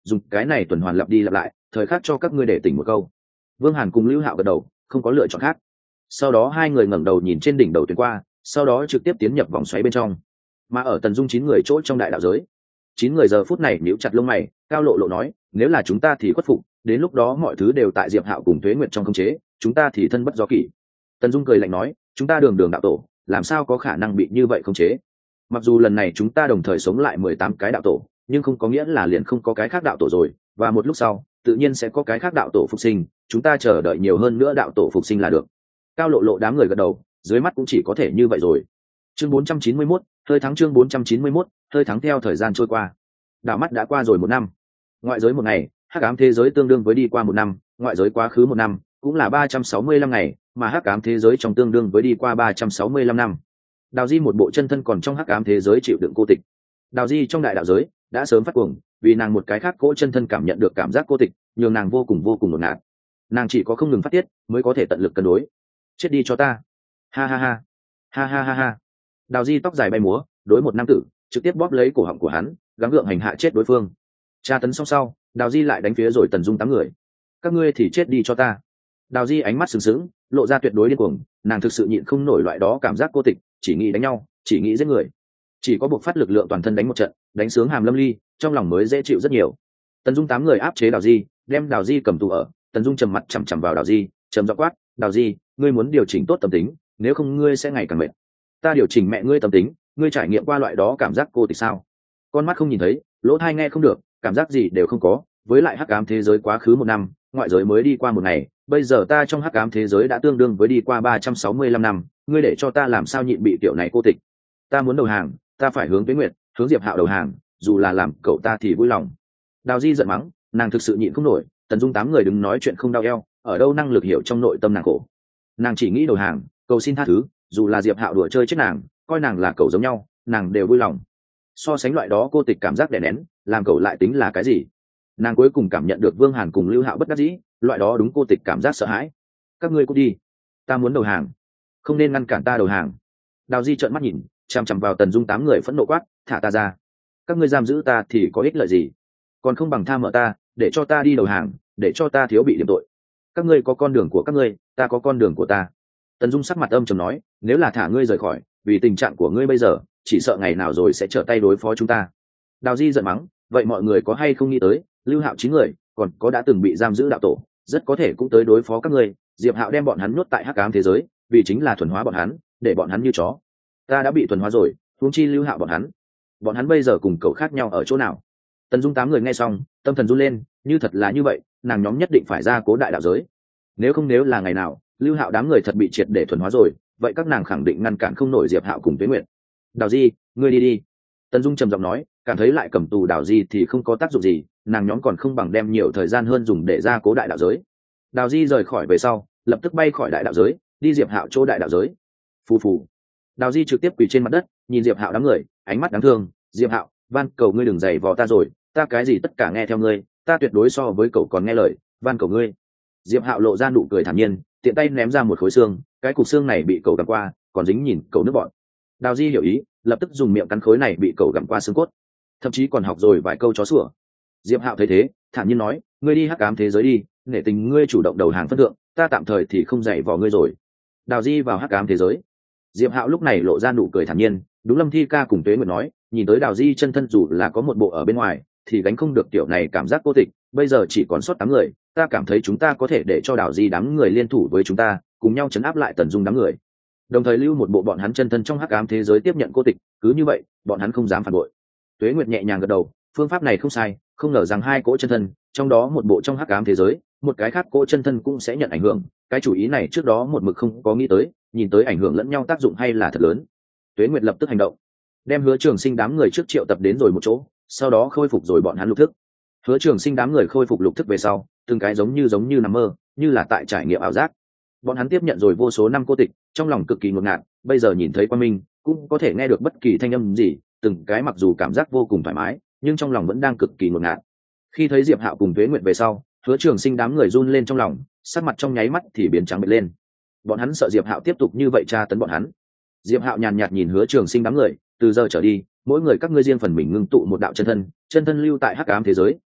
dùng cái này tuần hoàn lặp đi lặp lại, thời khắc cho các ngươi để tỉnh một câu. Vương Hàn cùng Lưu Hạo gật đầu, không có lựa chọn khác. Sau đó hai người ngẩng đầu nhìn trên đỉnh đầu tuyến qua, sau đó trực tiếp tiến nhập vòng xoáy bên trong. Mà ở Tần Dung chín người chỗ trong đại đạo giới, chín người giờ phút này nhíu chặt lông mày, Cao Lộ Lộ nói, nếu là chúng ta thì khuất phục, đến lúc đó mọi thứ đều tại Diệp Hạo cùng Tuế Nguyệt trong khống chế, chúng ta thì thân bất do kỷ. Tần Dung cười lạnh nói, chúng ta đường đường đạo tổ, làm sao có khả năng bị như vậy khống chế? Mặc dù lần này chúng ta đồng thời sống lại mười tám cái đạo tổ, nhưng không có nghĩa là liền không có cái khác đạo tổ rồi, và một lúc sau, tự nhiên sẽ có cái khác đạo tổ phục sinh, chúng ta chờ đợi nhiều hơn nữa đạo tổ phục sinh là được. Cao Lộ Lộ đám người gật đầu, dưới mắt cũng chỉ có thể như vậy rồi. Chương bốn trăm chín mươi mốt, hơi thắng chương bốn trăm chín mươi mốt, hơi thắng theo thời gian trôi qua. Đạo mắt đã qua rồi một năm. Ngoại giới một ngày, hắc ám thế giới tương đương với đi qua một năm, ngoại giới quá khứ một năm, cũng là ba trăm sáu mươi lăm ngày, mà hắc ám thế giới trong tương đương với đi qua ba trăm sáu mươi lăm năm. Đào Di một bộ chân thân còn trong hắc ám thế giới chịu đựng cô tịch. Đào Di trong đại đạo giới đã sớm phát cuồng, vì nàng một cái khác cỗ chân thân cảm nhận được cảm giác cô tịch, nhường nàng vô cùng vô cùng ngột ngạt. Nàng chỉ có không ngừng phát tiết mới có thể tận lực cân đối. Chết đi cho ta! Ha ha ha! Ha ha ha ha! Đào Di tóc dài bay múa, đối một nam tử, trực tiếp bóp lấy cổ họng của hắn, gắng gượng hành hạ chết đối phương. Tra tấn xong sau, Đào Di lại đánh phía rồi Tần Dung tám người. Các ngươi thì chết đi cho ta! Đào Di ánh mắt sừng sững, lộ ra tuyệt đối điên cuồng, nàng thực sự nhịn không nổi loại đó cảm giác cô tịch, chỉ nghĩ đánh nhau, chỉ nghĩ giết người, chỉ có buộc phát lực lượng toàn thân đánh một trận, đánh sướng hàm lâm ly, trong lòng mới dễ chịu rất nhiều. Tần Dung tám người áp chế Đào Di, đem Đào Di cầm tù ở. Tần Dung trầm mặt chằm chằm vào Đào Di, trầm giọng quát, Đào Di, ngươi muốn điều chỉnh tốt tâm tính, nếu không ngươi sẽ ngày càng mệt. Ta điều chỉnh mẹ ngươi tâm tính, ngươi trải nghiệm qua loại đó cảm giác cô tịch sao? Con mắt không nhìn thấy, lỗ tai nghe không được, cảm giác gì đều không có. Với lại hắc ám thế giới quá khứ một năm, ngoại giới mới đi qua một ngày, bây giờ ta trong hắc ám thế giới đã tương đương với đi qua ba trăm sáu mươi lăm năm, ngươi để cho ta làm sao nhịn bị kiểu này cô tịch? Ta muốn đầu hàng, ta phải hướng Tuế Nguyệt, hướng Diệp Hạo đầu hàng, dù là làm cậu ta thì vui lòng. Đào Di giận mắng, nàng thực sự nhịn không nổi. Tần Dung tám người đứng nói chuyện không đau eo, ở đâu năng lực hiểu trong nội tâm nàng khổ. Nàng chỉ nghĩ đầu hàng, cầu xin tha thứ, dù là Diệp Hạo đùa chơi chết nàng, coi nàng là cậu giống nhau, nàng đều vui lòng. So sánh loại đó cô tịch cảm giác đè nén, làm cậu lại tính là cái gì? Nàng cuối cùng cảm nhận được Vương Hàn cùng Lưu Hạo bất đắc dĩ, loại đó đúng cô tịch cảm giác sợ hãi. Các ngươi cút đi, ta muốn đầu hàng, không nên ngăn cản ta đầu hàng. Đào Di trợn mắt nhìn, chằm chằm vào Tần Dung tám người phẫn nộ quát, thả ta ra, các ngươi giam giữ ta thì có ích lợi gì? Còn không bằng tha mợ ta, để cho ta đi đầu hàng, để cho ta thiếu bị điểm tội. Các ngươi có con đường của các ngươi, ta có con đường của ta. Tần Dung sắc mặt âm trầm nói, nếu là thả ngươi rời khỏi, vì tình trạng của ngươi bây giờ, chỉ sợ ngày nào rồi sẽ trở tay đối phó chúng ta. Đào Di giận mắng, vậy mọi người có hay không nghĩ tới, Lưu Hạo chín người, còn có đã từng bị giam giữ đạo tổ, rất có thể cũng tới đối phó các ngươi. Diệp Hạo đem bọn hắn nhốt tại hắc ám thế giới, vì chính là thuần hóa bọn hắn, để bọn hắn như chó. Ta đã bị thuần hóa rồi, huống chi Lưu Hạo bọn hắn. Bọn hắn bây giờ cùng cậu khác nhau ở chỗ nào? Tần Dung tám người nghe xong, tâm thần run lên, như thật là như vậy, nàng nhóm nhất định phải ra cố đại đạo giới. Nếu không nếu là ngày nào, Lưu Hạo đám người thật bị triệt để thuần hóa rồi, vậy các nàng khẳng định ngăn cản không nổi Diệp Hạo cùng Tuế Nguyệt. Đào Di, ngươi đi đi. Tần Dung trầm giọng nói, cảm thấy lại cầm tù Đào Di thì không có tác dụng gì, nàng nhóm còn không bằng đem nhiều thời gian hơn dùng để ra cố đại đạo giới. Đào Di rời khỏi về sau, lập tức bay khỏi đại đạo giới, đi Diệp Hạo chỗ đại đạo giới. Phù phù. Đào Di trực tiếp quỳ trên mặt đất, nhìn Diệp Hạo đám người, ánh mắt đáng thương. Diệp Hạo, van cầu ngươi đừng giày vò ta rồi, ta cái gì tất cả nghe theo ngươi, ta tuyệt đối so với cậu còn nghe lời, van cầu ngươi. Diệp Hạo lộ ra nụ cười thản nhiên, tiện tay ném ra một khối xương, cái cục xương này bị cậu gặm qua, còn dính nhìn cậu nước bọt. Đào Di hiểu ý, lập tức dùng miệng cắn khối này bị cậu gặm qua xương cốt, thậm chí còn học rồi vài câu chó sủa. Diệp Hạo thấy thế, thản nhiên nói, ngươi đi hắc ám thế giới đi, nể tình ngươi chủ động đầu hàng phân thượng, ta tạm thời thì không dạy vò ngươi rồi. Đào Di vào hắc ám thế giới. Diệp Hạo lúc này lộ ra nụ cười thản nhiên, đúng Lâm Thi Ca cùng Tuế Nguyệt nói, nhìn tới Đào Di chân thân dù là có một bộ ở bên ngoài, thì gánh không được tiểu này cảm giác cô tịch, bây giờ chỉ còn sót tám người, ta cảm thấy chúng ta có thể để cho Đào Di đám người liên thủ với chúng ta, cùng nhau chấn áp lại Tần Dung đám người. Đồng thời lưu một bộ bọn hắn chân thân trong hắc ám thế giới tiếp nhận cô tịch, cứ như vậy, bọn hắn không dám phản bội. Tuế Nguyệt nhẹ nhàng gật đầu, phương pháp này không sai, không ngờ rằng hai cỗ chân thân, trong đó một bộ trong hắc ám thế giới, một cái khác cỗ chân thân cũng sẽ nhận ảnh hưởng, cái chủ ý này trước đó một mực không có nghĩ tới, nhìn tới ảnh hưởng lẫn nhau tác dụng hay là thật lớn. Tuế Nguyệt lập tức hành động, đem Hứa Trường Sinh đám người trước triệu tập đến rồi một chỗ, sau đó khôi phục rồi bọn hắn lục thức. Hứa Trường Sinh đám người khôi phục lục thức về sau, từng cái giống như giống như nằm mơ, như là tại trải nghiệm ảo giác. Bọn hắn tiếp nhận rồi vô số năm cô tịch, trong lòng cực kỳ ngột ngạt, bây giờ nhìn thấy Quan Minh, cũng có thể nghe được bất kỳ thanh âm gì, từng cái mặc dù cảm giác vô cùng thoải mái, nhưng trong lòng vẫn đang cực kỳ ngột ngạt. Khi thấy Diệp Hạo cùng Tuế Nguyệt về sau, Hứa Trường Sinh đám người run lên trong lòng, sắc mặt trong nháy mắt thì biến trắng bệch lên. Bọn hắn sợ Diệp Hạo tiếp tục như vậy tra tấn bọn hắn. Diệp Hạo nhàn nhạt nhìn Hứa Trường Sinh đám người, từ giờ trở đi, mỗi người các ngươi riêng phần mình ngưng tụ một đạo chân thân, chân thân lưu tại hắc ám thế giới,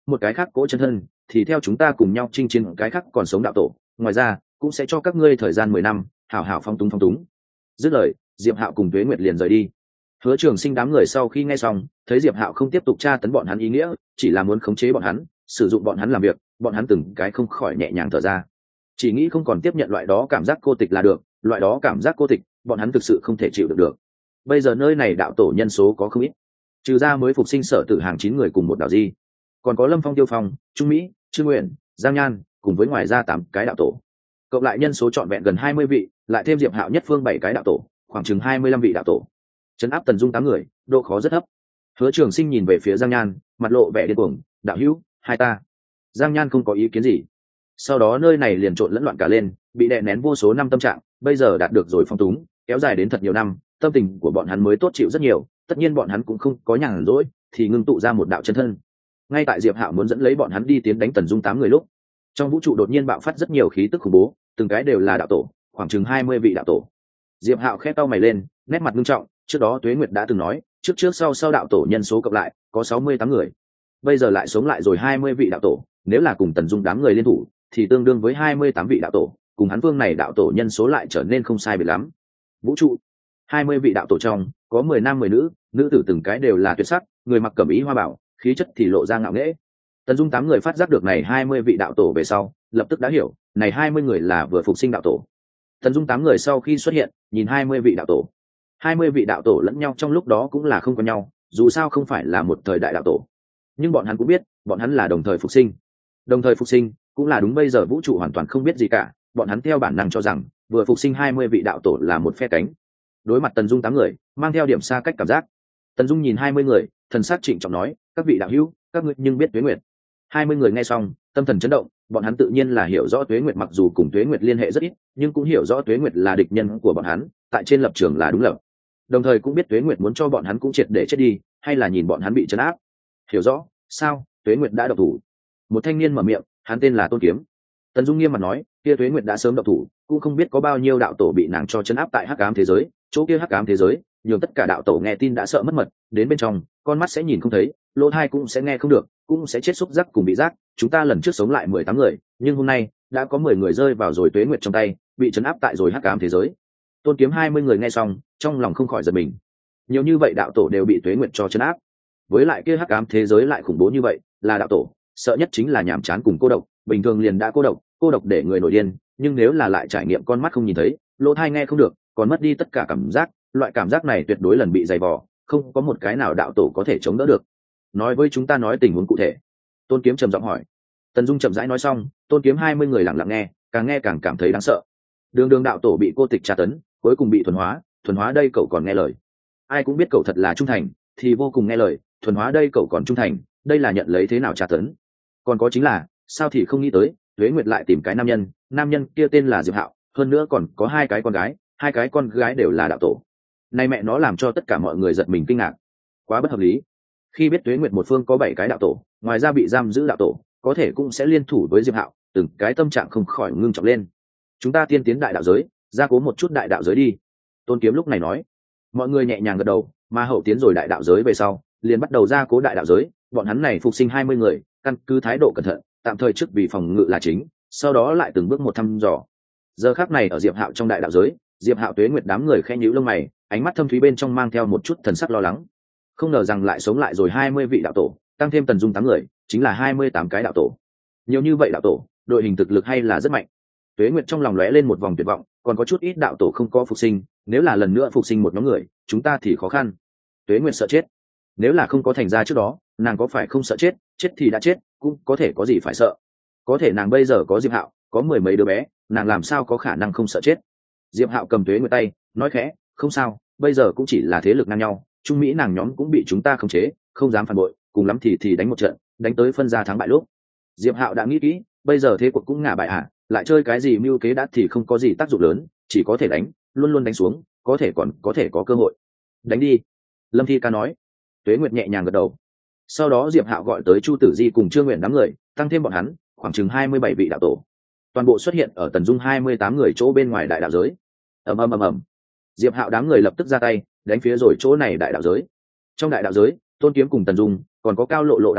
một cái khác cỗ chân thân thì theo chúng ta cùng nhau chinh chiến cái khác còn sống đạo tổ, ngoài ra cũng sẽ cho các ngươi thời gian mười năm hảo hảo phong túng phong túng. Dứt lời, Diệp Hạo cùng Tuế Nguyệt liền rời đi. Hứa Trường Sinh đám người sau khi nghe xong, thấy Diệp Hạo không tiếp tục tra tấn bọn hắn ý nghĩa, chỉ là muốn khống chế bọn hắn, sử dụng bọn hắn làm việc, bọn hắn từng cái không khỏi nhẹ nhàng thở ra. Chỉ nghĩ không còn tiếp nhận loại đó cảm giác cô tịch là được, loại đó cảm giác cô tịch, bọn hắn thực sự không thể chịu được được. Bây giờ nơi này đạo tổ nhân số có không ít, trừ ra mới phục sinh Sở Tử hàng chín người cùng một đạo di, còn có Lâm Phong, Tiêu Phong, Trung Mỹ, Trương Nguyện, Giang Nhan, cùng với ngoài ra tám cái đạo tổ. Cộng lại nhân số trọn vẹn gần hai mươi vị, lại thêm Diệp Hạo nhất phương bảy cái đạo tổ, khoảng chừng hai mươi lăm vị đạo tổ. Trấn áp Tần Dung tám người, độ khó rất thấp. Hứa Trường Sinh nhìn về phía Giang Nhan, mặt lộ vẻ điên cuồng, "Đạo hữu, hai ta." Giang Nhan không có ý kiến gì. Sau đó nơi này liền trộn lẫn loạn cả lên, bị đè nén vô số năm tâm trạng, bây giờ đạt được rồi phong túng, kéo dài đến thật nhiều năm, tâm tình của bọn hắn mới tốt chịu rất nhiều, tất nhiên bọn hắn cũng không có nhàn rỗi, thì ngưng tụ ra một đạo chân thân. Ngay tại Diệp Hạo muốn dẫn lấy bọn hắn đi tiến đánh Tần Dung tám người lúc, trong vũ trụ đột nhiên bạo phát rất nhiều khí tức khủng bố, từng cái đều là đạo tổ, khoảng chừng hai mươi vị đạo tổ. Diệp Hạo khẽ cau mày lên, nét mặt nghiêm trọng, trước đó Tuế Nguyệt đã từng nói, trước trước sau sau đạo tổ nhân số cộng lại có sáu mươi tám người. Bây giờ lại sống lại rồi hai mươi vị đạo tổ, nếu là cùng Tần Dung đám người liên thủ, thì tương đương với hai mươi tám vị đạo tổ, cùng hắn vương này đạo tổ nhân số lại trở nên không sai biệt lắm. Vũ trụ, hai mươi vị đạo tổ trong, có mười nam mười nữ, nữ tử từng cái đều là tuyệt sắc, người mặc cẩm ý hoa bảo, khí chất thì lộ ra ngạo nghễ. Tần Dung tám người phát giác được này hai mươi vị đạo tổ về sau, lập tức đã hiểu, này hai mươi người là vừa phục sinh đạo tổ. Tần Dung tám người sau khi xuất hiện, nhìn hai mươi vị đạo tổ, hai mươi vị đạo tổ lẫn nhau trong lúc đó cũng là không có nhau, dù sao không phải là một thời đại đạo tổ, nhưng bọn hắn cũng biết, bọn hắn là đồng thời phục sinh. Đồng thời phục sinh cũng là đúng, bây giờ vũ trụ hoàn toàn không biết gì cả, bọn hắn theo bản năng cho rằng vừa phục sinh hai mươi vị đạo tổ là một phe cánh. Đối mặt Tần Dung tám người, mang theo điểm xa cách cảm giác. Tần Dung nhìn hai mươi người, thần sắc trịnh trọng nói, "Các vị đạo hữu, các ngươi nhưng biết Tuế Nguyệt." hai mươi người nghe xong, tâm thần chấn động, bọn hắn tự nhiên là hiểu rõ Tuế Nguyệt, mặc dù cùng Tuế Nguyệt liên hệ rất ít, nhưng cũng hiểu rõ Tuế Nguyệt là địch nhân của bọn hắn, tại trên lập trường là đúng lập. Đồng thời cũng biết Tuế Nguyệt muốn cho bọn hắn cũng triệt để chết đi, hay là nhìn bọn hắn bị trấn áp. Hiểu rõ, sao? Tuế Nguyệt đã độc thủ. Một thanh niên mở miệng, hắn tên là Tôn Kiếm. Tần Dung nghiêm mặt nói, kia Tuế Nguyệt đã sớm độc thủ, cũng không biết có bao nhiêu đạo tổ bị nàng cho trấn áp tại Hắc Ám thế giới, chỗ kia Hắc Ám thế giới, nhường tất cả đạo tổ nghe tin đã sợ mất mật, đến bên trong, con mắt sẽ nhìn không thấy, lỗ tai cũng sẽ nghe không được, cũng sẽ chết xúc giác cùng bị giác. Chúng ta lần trước sống lại mười tám người, nhưng hôm nay đã có mười người rơi vào rồi Tuế Nguyệt trong tay, bị trấn áp tại rồi Hắc Ám thế giới. Tôn Kiếm hai mươi người nghe xong, trong lòng không khỏi giật mình. Nhiều như vậy đạo tổ đều bị Tuế Nguyệt cho trấn áp, với lại kia Hắc Ám thế giới lại khủng bố như vậy, là đạo tổ, sợ nhất chính là nhàm chán cùng cô độc, bình thường liền đã cô độc, cô độc để người nổi điên, nhưng nếu là lại trải nghiệm con mắt không nhìn thấy, lỗ tai nghe không được, còn mất đi tất cả cảm giác, loại cảm giác này tuyệt đối lần bị dày vò, không có một cái nào đạo tổ có thể chống đỡ được. Nói với chúng ta nói tình huống cụ thể. Tôn Kiếm trầm giọng hỏi. Tần Dung chậm rãi nói xong, Tôn Kiếm hai mươi người lặng lặng nghe, càng nghe càng cảm thấy đáng sợ. Đường đường đạo tổ bị cô tịch tra tấn, cuối cùng bị thuần hóa, thuần hóa đây cậu còn nghe lời. Ai cũng biết cậu thật là trung thành, thì vô cùng nghe lời, thuần hóa đây cậu còn trung thành, đây là nhận lấy thế nào tra tấn. Còn có chính là, sao thì không nghĩ tới, Tuế Nguyệt lại tìm cái nam nhân, nam nhân kia tên là Diệp Hạo, hơn nữa còn có hai cái con gái, hai cái con gái đều là đạo tổ. Này mẹ nó làm cho tất cả mọi người giật mình kinh ngạc, quá bất hợp lý. Khi biết Tuế Nguyệt một phương có bảy cái đạo tổ, ngoài ra bị giam giữ đạo tổ, có thể cũng sẽ liên thủ với Diệp Hạo, từng cái tâm trạng không khỏi ngưng trọng lên. Chúng ta tiên tiến đại đạo giới, gia cố một chút đại đạo giới đi. Tôn Kiếm lúc này nói. Mọi người nhẹ nhàng gật đầu, mà hậu tiến rồi đại đạo giới về sau, liền bắt đầu gia cố đại đạo giới. Bọn hắn này phục sinh hai mươi người, căn cứ thái độ cẩn thận, tạm thời trước vì phòng ngự là chính, sau đó lại từng bước một thăm dò. Giờ khắc này ở Diệp Hạo trong đại đạo giới, Diệp Hạo Tuế Nguyệt đám người khẽ nhíu lông mày, ánh mắt thâm thúy bên trong mang theo một chút thần sắc lo lắng. Không ngờ rằng lại sống lại rồi hai mươi vị đạo tổ, tăng thêm Tần Dung tám người, chính là hai mươi tám cái đạo tổ. Nhiều như vậy đạo tổ, đội hình thực lực hay là rất mạnh. Tuế Nguyệt trong lòng lóe lên một vòng tuyệt vọng, còn có chút ít đạo tổ không có phục sinh, nếu là lần nữa phục sinh một nhóm người, chúng ta thì khó khăn. Tuế Nguyệt sợ chết. Nếu là không có thành ra trước đó, nàng có phải không sợ chết, chết thì đã chết, cũng có thể có gì phải sợ. Có thể nàng bây giờ có Diệp Hạo, có mười mấy đứa bé, nàng làm sao có khả năng không sợ chết. Diệp Hạo cầm Tuế Nguyệt tay, nói khẽ, không sao, bây giờ cũng chỉ là thế lực ngang nhau, Trung Mỹ nàng nhóm cũng bị chúng ta khống chế, không dám phản bội, cùng lắm thì thì đánh một trận, đánh tới phân ra thắng bại lúc. Diệp Hạo đã nghĩ kỹ, bây giờ thế cuộc cũng ngả bại à, lại chơi cái gì mưu kế đã thì không có gì tác dụng lớn, chỉ có thể đánh, luôn luôn đánh xuống, có thể còn có thể có cơ hội. Đánh đi. Lâm Thi Ca nói. Tuế Nguyệt nhẹ nhàng gật đầu. Sau đó Diệp Hạo gọi tới Chu Tử Di cùng Trương Nguyện đám người, tăng thêm bọn hắn, khoảng chừng hai mươi bảy vị đạo tổ. Toàn bộ xuất hiện ở Tần Dung hai mươi tám người chỗ bên ngoài đại đạo giới. Ầm ầm ầm ầm. Diệp Hạo đám người lập tức ra tay, đánh phía rồi chỗ này đại đạo giới. Trong đại đạo giới, Tôn Kiếm cùng Tần Dung, còn có Cao Lộ Lộ đám người,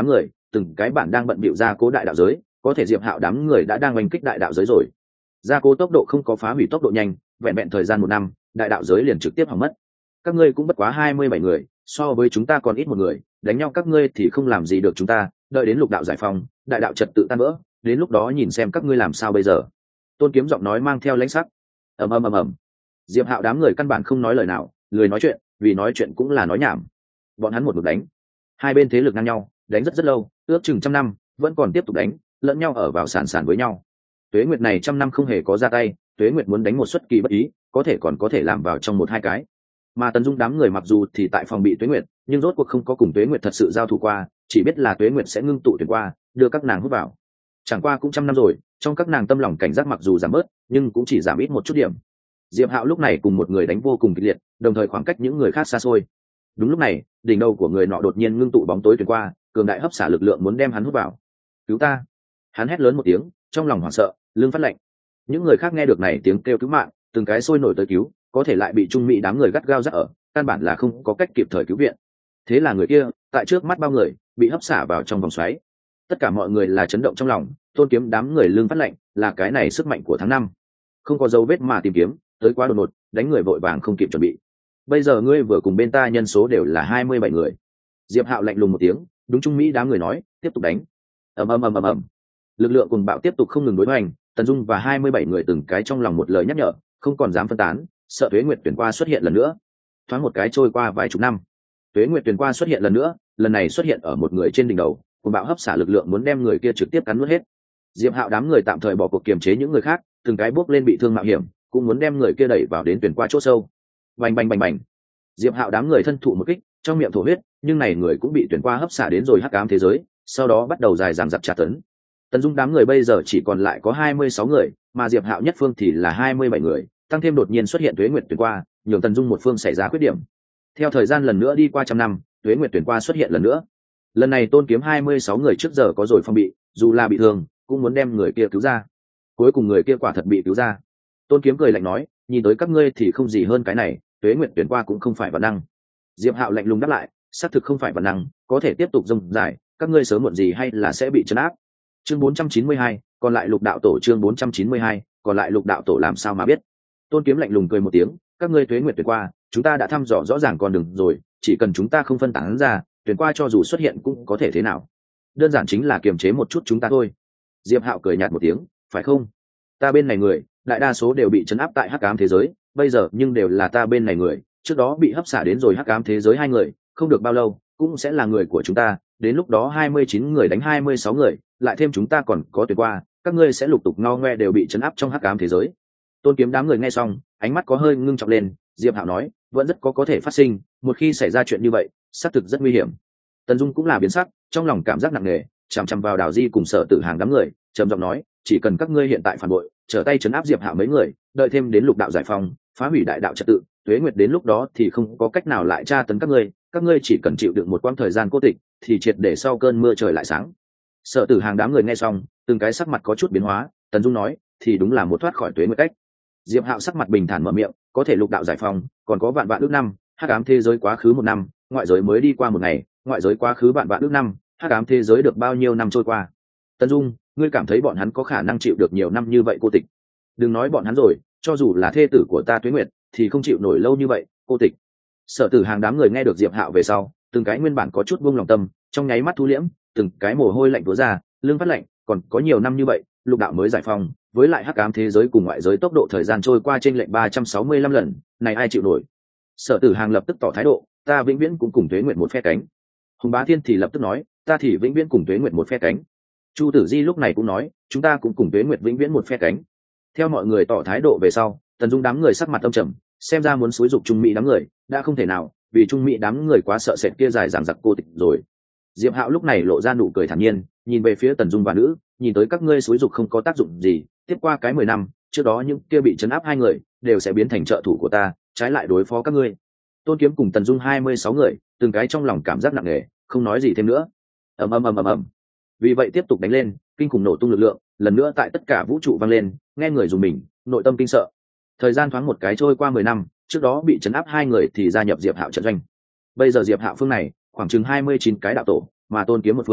từng cái bản đang bận bịu ra cố đại đạo giới, có thể Diệp Hạo đám người đã đang oanh kích đại đạo giới rồi. Gia cố tốc độ không có phá hủy tốc độ nhanh, vẹn vẹn thời gian một năm, đại đạo giới liền trực tiếp hỏng mất. Các ngươi cũng bất quá hai mươi bảy người, so với chúng ta còn ít một người, đánh nhau các ngươi thì không làm gì được chúng ta, đợi đến lục đạo giải phóng, đại đạo trật tự tan vỡ, đến lúc đó nhìn xem các ngươi làm sao bây giờ. Tôn Kiếm giọng nói mang theo lãnh sắc. Ầm ầm ầm ầm. Diệp Hạo đám người căn bản không nói lời nào, lười nói chuyện, vì nói chuyện cũng là nói nhảm. Bọn hắn một mực đánh, hai bên thế lực ngang nhau, đánh rất rất lâu, ước chừng trăm năm, vẫn còn tiếp tục đánh, lẫn nhau ở vào sàn sàn với nhau. Tuế Nguyệt này trăm năm không hề có ra tay, Tuế Nguyệt muốn đánh một xuất kỳ bất ý, có thể còn có thể làm vào trong một hai cái. Mà Tần Dung đám người mặc dù thì tại phòng bị Tuế Nguyệt, nhưng rốt cuộc không có cùng Tuế Nguyệt thật sự giao thủ qua, chỉ biết là Tuế Nguyệt sẽ ngưng tụ tuyển qua, đưa các nàng hút vào. Chẳng qua cũng trăm năm rồi, trong các nàng tâm lòng cảnh giác mặc dù giảm bớt, nhưng cũng chỉ giảm ít một chút điểm. Diệp Hạo lúc này cùng một người đánh vô cùng kịch liệt, đồng thời khoảng cách những người khác xa xôi. Đúng lúc này, đỉnh đầu của người nọ đột nhiên ngưng tụ bóng tối tuyển qua, cường đại hấp xả lực lượng muốn đem hắn hút vào. Cứu ta! Hắn hét lớn một tiếng, trong lòng hoảng sợ, lưng phát lạnh. Những người khác nghe được này tiếng kêu cứu mạng, từng cái sôi nổi tới cứu, có thể lại bị Trung Mỹ đám người gắt gao dắt ở, căn bản là không có cách kịp thời cứu viện. Thế là người kia, tại trước mắt bao người, bị hấp xả vào trong vòng xoáy. Tất cả mọi người là chấn động trong lòng, Tôn Kiếm đám người lưng phát lạnh, là cái này sức mạnh của tháng năm. Không có dấu vết mà tìm kiếm, tới quá đột ngột, đánh người vội vàng không kịp chuẩn bị. Bây giờ ngươi vừa cùng bên ta nhân số đều là hai mươi bảy người. Diệp Hạo lạnh lùng một tiếng, đúng Trung Mỹ đám người nói, tiếp tục đánh. Ầm ầm ầm ầm ầm. Lực lượng cùng bạo tiếp tục không ngừng đối hoành, Tần Dung và hai mươi bảy người từng cái trong lòng một lời nhắc nhở, không còn dám phân tán, sợ Tuế Nguyệt tuyển qua xuất hiện lần nữa. Thoáng một cái trôi qua vài chục năm, Tuế Nguyệt tuyển qua xuất hiện lần nữa, lần này xuất hiện ở một người trên đỉnh đầu, cùng bạo hấp xả lực lượng muốn đem người kia trực tiếp cắn nuốt hết. Diệp Hạo đám người tạm thời bỏ cuộc kiềm chế những người khác, từng cái bước lên bị thương mạo hiểm, cũng muốn đem người kia đẩy vào đến tuyển qua chỗ sâu. Bành bành bành bành. Diệp Hạo đám người thân thụ một kích, trong miệng thổ huyết, nhưng này người cũng bị tuyển qua hấp xả đến rồi hắc ám thế giới, sau đó bắt đầu dài dằng dặc tra tấn. Tần Dung đám người bây giờ chỉ còn lại có hai mươi sáu người, mà Diệp Hạo nhất phương thì là hai mươi bảy người, tăng thêm đột nhiên xuất hiện Tuế Nguyệt tuyển qua, nhường Tần Dung một phương xảy ra khuyết điểm. Theo thời gian lần nữa đi qua trăm năm, Tuế Nguyệt tuyển qua xuất hiện lần nữa. Lần này Tôn Kiếm hai mươi sáu người trước giờ có rồi phong bị, dù là bị thương, cũng muốn đem người kia cứu ra. Cuối cùng người kia quả thật bị cứu ra. Tôn Kiếm cười lạnh nói, nhìn tới các ngươi thì không gì hơn cái này, Tuế Nguyệt tuyển qua cũng không phải vạn năng. Diệp Hạo lạnh lùng đáp lại, xác thực không phải vạn năng, có thể tiếp tục rông dài, các ngươi sớm muộn gì hay là sẽ bị trấn áp. Chương bốn trăm chín mươi hai, còn lại Lục đạo tổ chương bốn trăm chín mươi hai, còn lại Lục đạo tổ làm sao mà biết. Tôn Kiếm lạnh lùng cười một tiếng, các ngươi Tuế Nguyệt tuyển qua, chúng ta đã thăm dò rõ ràng con đường rồi, chỉ cần chúng ta không phân tán ra, tuyển qua cho dù xuất hiện cũng có thể thế nào. Đơn giản chính là kiềm chế một chút chúng ta thôi. Diệp Hạo cười nhạt một tiếng, phải không? Ta bên này người, đại đa số đều bị trấn áp tại hắc ám thế giới, bây giờ nhưng đều là ta bên này người, trước đó bị hấp xả đến rồi hắc ám thế giới hai người, không được bao lâu cũng sẽ là người của chúng ta, đến lúc đó hai mươi chín người đánh hai mươi sáu người, lại thêm chúng ta còn có tuyển qua, các ngươi sẽ lục tục ngo ngoe đều bị trấn áp trong hắc ám thế giới. Tôn Kiếm đám người nghe xong, ánh mắt có hơi ngưng trọng lên, Diệp Hạo nói, vẫn rất có có thể phát sinh, một khi xảy ra chuyện như vậy, xác thực rất nguy hiểm. Tần Dung cũng là biến sắc, trong lòng cảm giác nặng nề, chằm chằm vào Đào Di cùng Sở Tử Hàng đám người, trầm giọng nói, chỉ cần các ngươi hiện tại phản bội, trở tay trấn áp Diệp Hạo mấy người, đợi thêm đến lục đạo giải phóng, phá hủy đại đạo trật tự, Tuế Nguyệt đến lúc đó thì không có cách nào lại tra tấn các ngươi, các ngươi chỉ cần chịu đựng một quãng thời gian cố tịch, thì triệt để sau cơn mưa trời lại sáng. Sở Tử Hàng đám người nghe xong, từng cái sắc mặt có chút biến hóa, Tần Dung nói, thì đúng là một thoát khỏi Tuế Nguyệt cách. Diệp Hạo sắc mặt bình thản mở miệng, có thể lục đạo giải phóng, còn có vạn vạn ước năm, hắc ám thế giới quá khứ một năm, ngoại giới mới đi qua một ngày, ngoại giới quá khứ vạn vạn ước năm, hắc ám thế giới được bao nhiêu năm trôi qua. Tần Dung, ngươi cảm thấy bọn hắn có khả năng chịu được nhiều năm như vậy cô tịch? Đừng nói bọn hắn rồi, cho dù là thê tử của ta Tuế Nguyệt, thì không chịu nổi lâu như vậy cô tịch. Sở Tử Hàng đám người nghe được Diệp Hạo về sau, từng cái nguyên bản có chút buông lòng tâm, trong nháy mắt thu liễm, từng cái mồ hôi lạnh túa ra, lưng phát lạnh, còn có nhiều năm như vậy, lục đạo mới giải phóng, với lại hắc ám thế giới cùng ngoại giới tốc độ thời gian trôi qua trên lệnh ba trăm sáu mươi lăm lần, này ai chịu nổi? Sở Tử Hàng lập tức tỏ thái độ, ta vĩnh viễn cũng cùng Tuế Nguyệt một phe cánh. Hùng Bá Thiên thì lập tức nói, ta thì vĩnh viễn cùng Tuế Nguyệt một phe cánh. Chu Tử Di lúc này cũng nói, chúng ta cũng cùng Tuế Nguyệt vĩnh viễn một phe cánh. Theo mọi người tỏ thái độ về sau, Tần Dung đám người sắc mặt âm trầm, xem ra muốn xúi dục Trung Mỹ đám người, đã không thể nào, vì Trung Mỹ đám người quá sợ sệt kia dài dằng dặc cô tịch rồi. Diệp Hạo lúc này lộ ra nụ cười thản nhiên, nhìn về phía Tần Dung và nữ, nhìn tới các ngươi xúi dục không có tác dụng gì, tiếp qua cái mười năm, trước đó những kia bị trấn áp hai người, đều sẽ biến thành trợ thủ của ta, trái lại đối phó các ngươi. Tôn Kiếm cùng Tần Dung hai mươi sáu người, từng cái trong lòng cảm giác nặng nề, không nói gì thêm nữa. Ầm ầm ầm ầm ầm. Vì vậy tiếp tục đánh lên, kinh khủng nổ tung lực lượng, lần nữa tại tất cả vũ trụ vang lên, nghe người dùng mình, nội tâm kinh sợ. Thời gian thoáng một cái trôi qua mười năm, trước đó bị trấn áp hai người thì gia nhập Diệp Hạo trận doanh. Bây giờ Diệp Hạo phương này, khoảng chừng hai mươi chín cái đạo tổ, mà Tôn Kiếm một phương,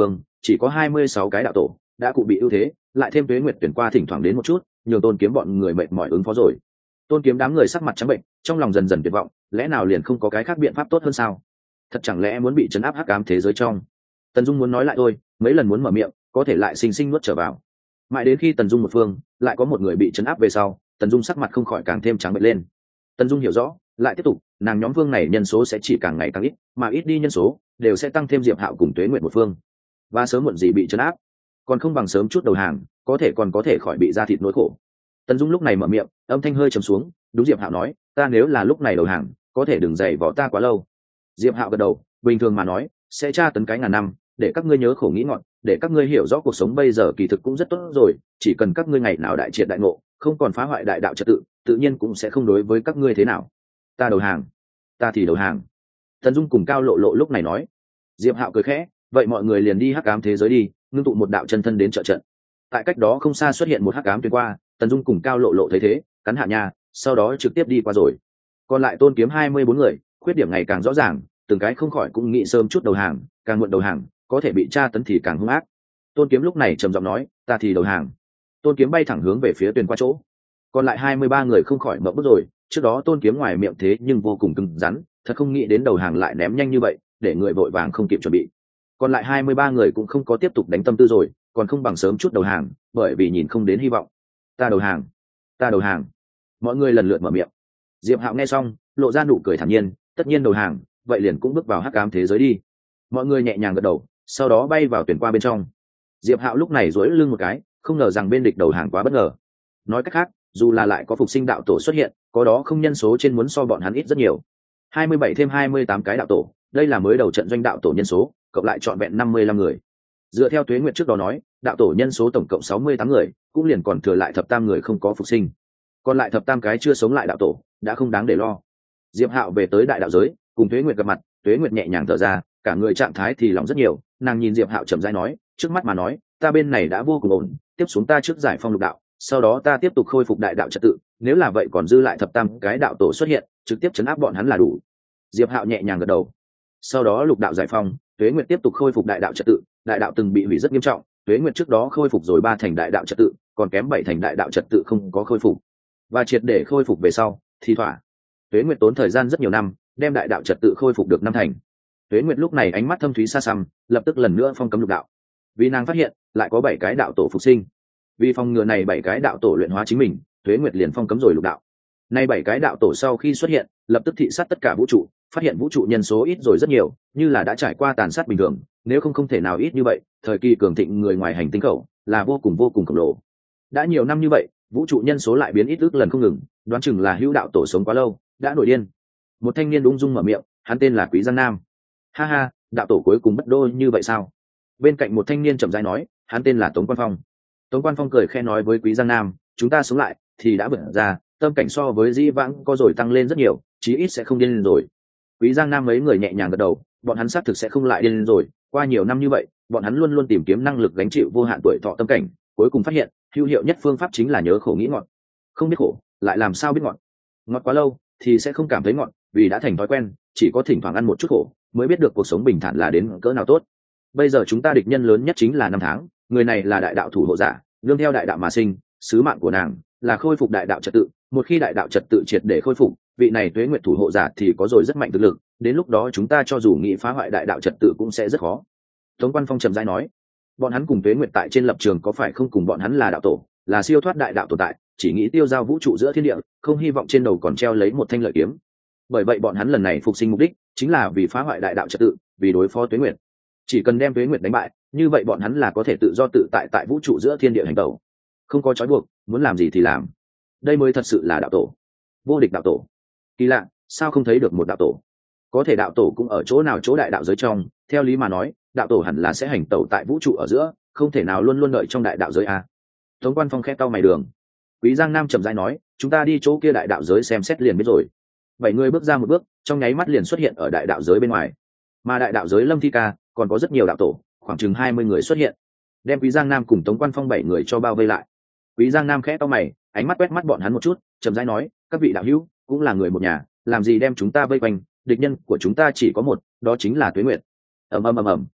chỉ có hai mươi sáu cái đạo tổ đã cụ bị ưu thế, lại thêm Tuế Nguyệt tuyển qua thỉnh thoảng đến một chút, nhường Tôn Kiếm bọn người mệt mỏi ứng phó rồi. Tôn Kiếm đám người sắc mặt trắng bệnh, trong lòng dần dần tuyệt vọng, lẽ nào liền không có cái khác biện pháp tốt hơn sao? Thật chẳng lẽ muốn bị trấn áp hắc ám thế giới trong? Tần Dung muốn nói lại thôi, mấy lần muốn mở miệng, có thể lại sinh sinh nuốt trở vào. Mãi đến khi Tần Dung một phương, lại có một người bị trấn áp về sau, Tần Dung sắc mặt không khỏi càng thêm trắng bệch lên. Tần Dung hiểu rõ, lại tiếp tục, nàng nhóm vương này nhân số sẽ chỉ càng ngày càng ít, mà ít đi nhân số đều sẽ tăng thêm Diệp Hạo cùng Tuế Nguyệt một phương, và sớm muộn gì bị trấn áp, còn không bằng sớm chút đầu hàng, có thể còn có thể khỏi bị ra thịt nỗi khổ. Tần Dung lúc này mở miệng, âm thanh hơi trầm xuống, đúng Diệp Hạo nói, ta nếu là lúc này đầu hàng, có thể đừng dày vò ta quá lâu. Diệp Hạo gật đầu, bình thường mà nói, sẽ tra tấn cái ngàn năm, để các ngươi nhớ khổ nghĩ ngọn, để các ngươi hiểu rõ cuộc sống bây giờ kỳ thực cũng rất tốt rồi, chỉ cần các ngươi ngày nào đại triệt đại ngộ, không còn phá hoại đại đạo trật tự, tự nhiên cũng sẽ không đối với các ngươi thế nào. Ta đầu hàng, ta thì đầu hàng. Tần Dung cùng Cao Lộ Lộ lúc này nói. Diệp Hạo cười khẽ, vậy mọi người liền đi hắc ám thế giới đi, ngưng tụ một đạo chân thân đến trợ trận. Tại cách đó không xa xuất hiện một hắc ám tuyến qua, Tần Dung cùng Cao Lộ Lộ thấy thế, cắn hạ nha, sau đó trực tiếp đi qua rồi. Còn lại Tôn Kiếm hai mươi bốn người, khuyết điểm ngày càng rõ ràng, từng cái không khỏi cũng nghĩ sớm chút đầu hàng, càng muộn đầu hàng, có thể bị tra tấn thì càng hung ác. Tôn Kiếm lúc này trầm giọng nói, ta thì đầu hàng. Tôn Kiếm bay thẳng hướng về phía tuyển qua chỗ. Còn lại hai mươi ba người không khỏi mộng bức rồi, trước đó Tôn Kiếm ngoài miệng thế nhưng vô cùng cứng rắn, thật không nghĩ đến đầu hàng lại ném nhanh như vậy, để người vội vàng không kịp chuẩn bị. Còn lại hai mươi ba người cũng không có tiếp tục đánh tâm tư rồi, còn không bằng sớm chút đầu hàng, bởi vì nhìn không đến hy vọng. Ta đầu hàng, ta đầu hàng. Mọi người lần lượt mở miệng. Diệp Hạo nghe xong, lộ ra nụ cười thản nhiên, tất nhiên đầu hàng, vậy liền cũng bước vào hắc ám thế giới đi. Mọi người nhẹ nhàng gật đầu, sau đó bay vào tuyển qua bên trong. Diệp Hạo lúc này duỗi lưng một cái, không ngờ rằng bên địch đầu hàng quá bất ngờ. Nói cách khác, dù là lại có phục sinh đạo tổ xuất hiện, có đó không nhân số trên muốn so bọn hắn ít rất nhiều. hai mươi bảy thêm hai mươi tám cái đạo tổ, đây là mới đầu trận doanh đạo tổ nhân số, cộng lại trọn vẹn năm mươi lăm người. Dựa theo Tuế Nguyệt trước đó nói, đạo tổ nhân số tổng cộng sáu mươi tám người, cũng liền còn thừa lại thập tam người không có phục sinh. Còn lại thập tam cái chưa sống lại đạo tổ, đã không đáng để lo. Diệp Hạo về tới đại đạo giới, cùng Tuế Nguyệt gặp mặt, Tuế Nguyệt nhẹ nhàng thở ra, cả người trạng thái thì lòng rất nhiều, nàng nhìn Diệp Hạo chậm rãi nói, trước mắt mà nói, ta bên này đã vô cùng ổn, tiếp xuống ta trước giải phong lục đạo, sau đó ta tiếp tục khôi phục đại đạo trật tự, nếu là vậy còn dư lại thập tam cái đạo tổ xuất hiện, trực tiếp chấn áp bọn hắn là đủ. Diệp Hạo nhẹ nhàng gật đầu. Sau đó lục đạo giải phong, Tuế Nguyệt tiếp tục khôi phục đại đạo trật tự, đại đạo từng bị hủy rất nghiêm trọng, Tuế Nguyệt trước đó khôi phục rồi ba thành đại đạo trật tự, còn kém bảy thành đại đạo trật tự không có khôi phục. Và triệt để khôi phục về sau, thì thỏa. Tuế Nguyệt tốn thời gian rất nhiều năm, đem đại đạo trật tự khôi phục được năm thành. Tuế Nguyệt lúc này ánh mắt thâm thúy xa xăm, lập tức lần nữa phong cấm lục đạo. Vì nàng phát hiện, lại có bảy cái đạo tổ phục sinh. Vì phòng ngừa này bảy cái đạo tổ luyện hóa chính mình, Tuế Nguyệt liền phong cấm rồi lục đạo. Nay bảy cái đạo tổ sau khi xuất hiện, lập tức thị sát tất cả vũ trụ, phát hiện vũ trụ nhân số ít rồi rất nhiều, như là đã trải qua tàn sát bình thường, nếu không không thể nào ít như vậy, thời kỳ cường thịnh người ngoài hành tinh khẩu là vô cùng vô cùng khổng lồ. Đã nhiều năm như vậy, vũ trụ nhân số lại biến ít ước lần không ngừng, đoán chừng là hữu đạo tổ sống quá lâu, đã nổi điên. Một thanh niên ung dung mở miệng, hắn tên là Quý Giang Nam. Ha ha, đạo tổ cuối cùng bất đô như vậy sao? Bên cạnh một thanh niên chậm rãi nói, hắn tên là Tống Quan Phong. Tống Quan Phong cười khe nói với Quý Giang Nam, chúng ta sống lại thì đã vượt ra, tâm cảnh so với dĩ vãng có rồi tăng lên rất nhiều, chí ít sẽ không điên lên rồi. Quý Giang Nam mấy người nhẹ nhàng gật đầu, bọn hắn xác thực sẽ không lại điên lên rồi, qua nhiều năm như vậy, bọn hắn luôn luôn tìm kiếm năng lực gánh chịu vô hạn tuổi thọ tâm cảnh, cuối cùng phát hiện, hữu hiệu nhất phương pháp chính là nhớ khổ nghĩ ngọt. Không biết khổ, lại làm sao biết ngọt? Ngọt quá lâu thì sẽ không cảm thấy ngọt, vì đã thành thói quen, chỉ có thỉnh thoảng ăn một chút khổ, mới biết được cuộc sống bình thản là đến cỡ nào tốt. Bây giờ chúng ta địch nhân lớn nhất chính là năm tháng, người này là đại đạo thủ hộ giả, nương theo đại đạo mà sinh, sứ mạng của nàng là khôi phục đại đạo trật tự, một khi đại đạo trật tự triệt để khôi phục, vị này Tuế Nguyệt thủ hộ giả thì có rồi rất mạnh thực lực, đến lúc đó chúng ta cho dù nghĩ phá hoại đại đạo trật tự cũng sẽ rất khó. Tống Quan Phong trầm rãi nói, bọn hắn cùng Tuế Nguyệt tại trên lập trường có phải không cùng bọn hắn là đạo tổ, là siêu thoát đại đạo tồn tại, chỉ nghĩ tiêu giao vũ trụ giữa thiên địa, không hy vọng trên đầu còn treo lấy một thanh lợi kiếm. Bởi vậy bọn hắn lần này phục sinh mục đích chính là vì phá hoại đại đạo trật tự, vì đối phó Tuế Nguyệt. Chỉ cần đem Tuế Nguyệt đánh bại, như vậy bọn hắn là có thể tự do tự tại tại vũ trụ giữa thiên địa hành tẩu, không có trói buộc, muốn làm gì thì làm. Đây mới thật sự là đạo tổ, vô địch đạo tổ. Kỳ lạ, sao không thấy được một đạo tổ? Có thể đạo tổ cũng ở chỗ nào chỗ đại đạo giới trong, theo lý mà nói, đạo tổ hẳn là sẽ hành tẩu tại vũ trụ ở giữa, không thể nào luôn luôn đợi trong đại đạo giới a. Tống Quan Phong khẽ cau mày đường. Quý Giang Nam trầm rãi nói, chúng ta đi chỗ kia đại đạo giới xem xét liền biết rồi. Bảy người bước ra một bước, trong nháy mắt liền xuất hiện ở đại đạo giới bên ngoài. Mà đại đạo giới Lâm Thi Ca còn có rất nhiều đạo tổ, khoảng chừng hai mươi người xuất hiện, đem Quý Giang Nam cùng Tống Quan Phong bảy người cho bao vây lại. Quý Giang Nam khẽ cau mày, ánh mắt quét mắt bọn hắn một chút, chậm rãi nói, các vị đạo hữu cũng là người một nhà, làm gì đem chúng ta vây quanh, địch nhân của chúng ta chỉ có một, đó chính là Tuế Nguyệt. Ầm ầm ầm ầm.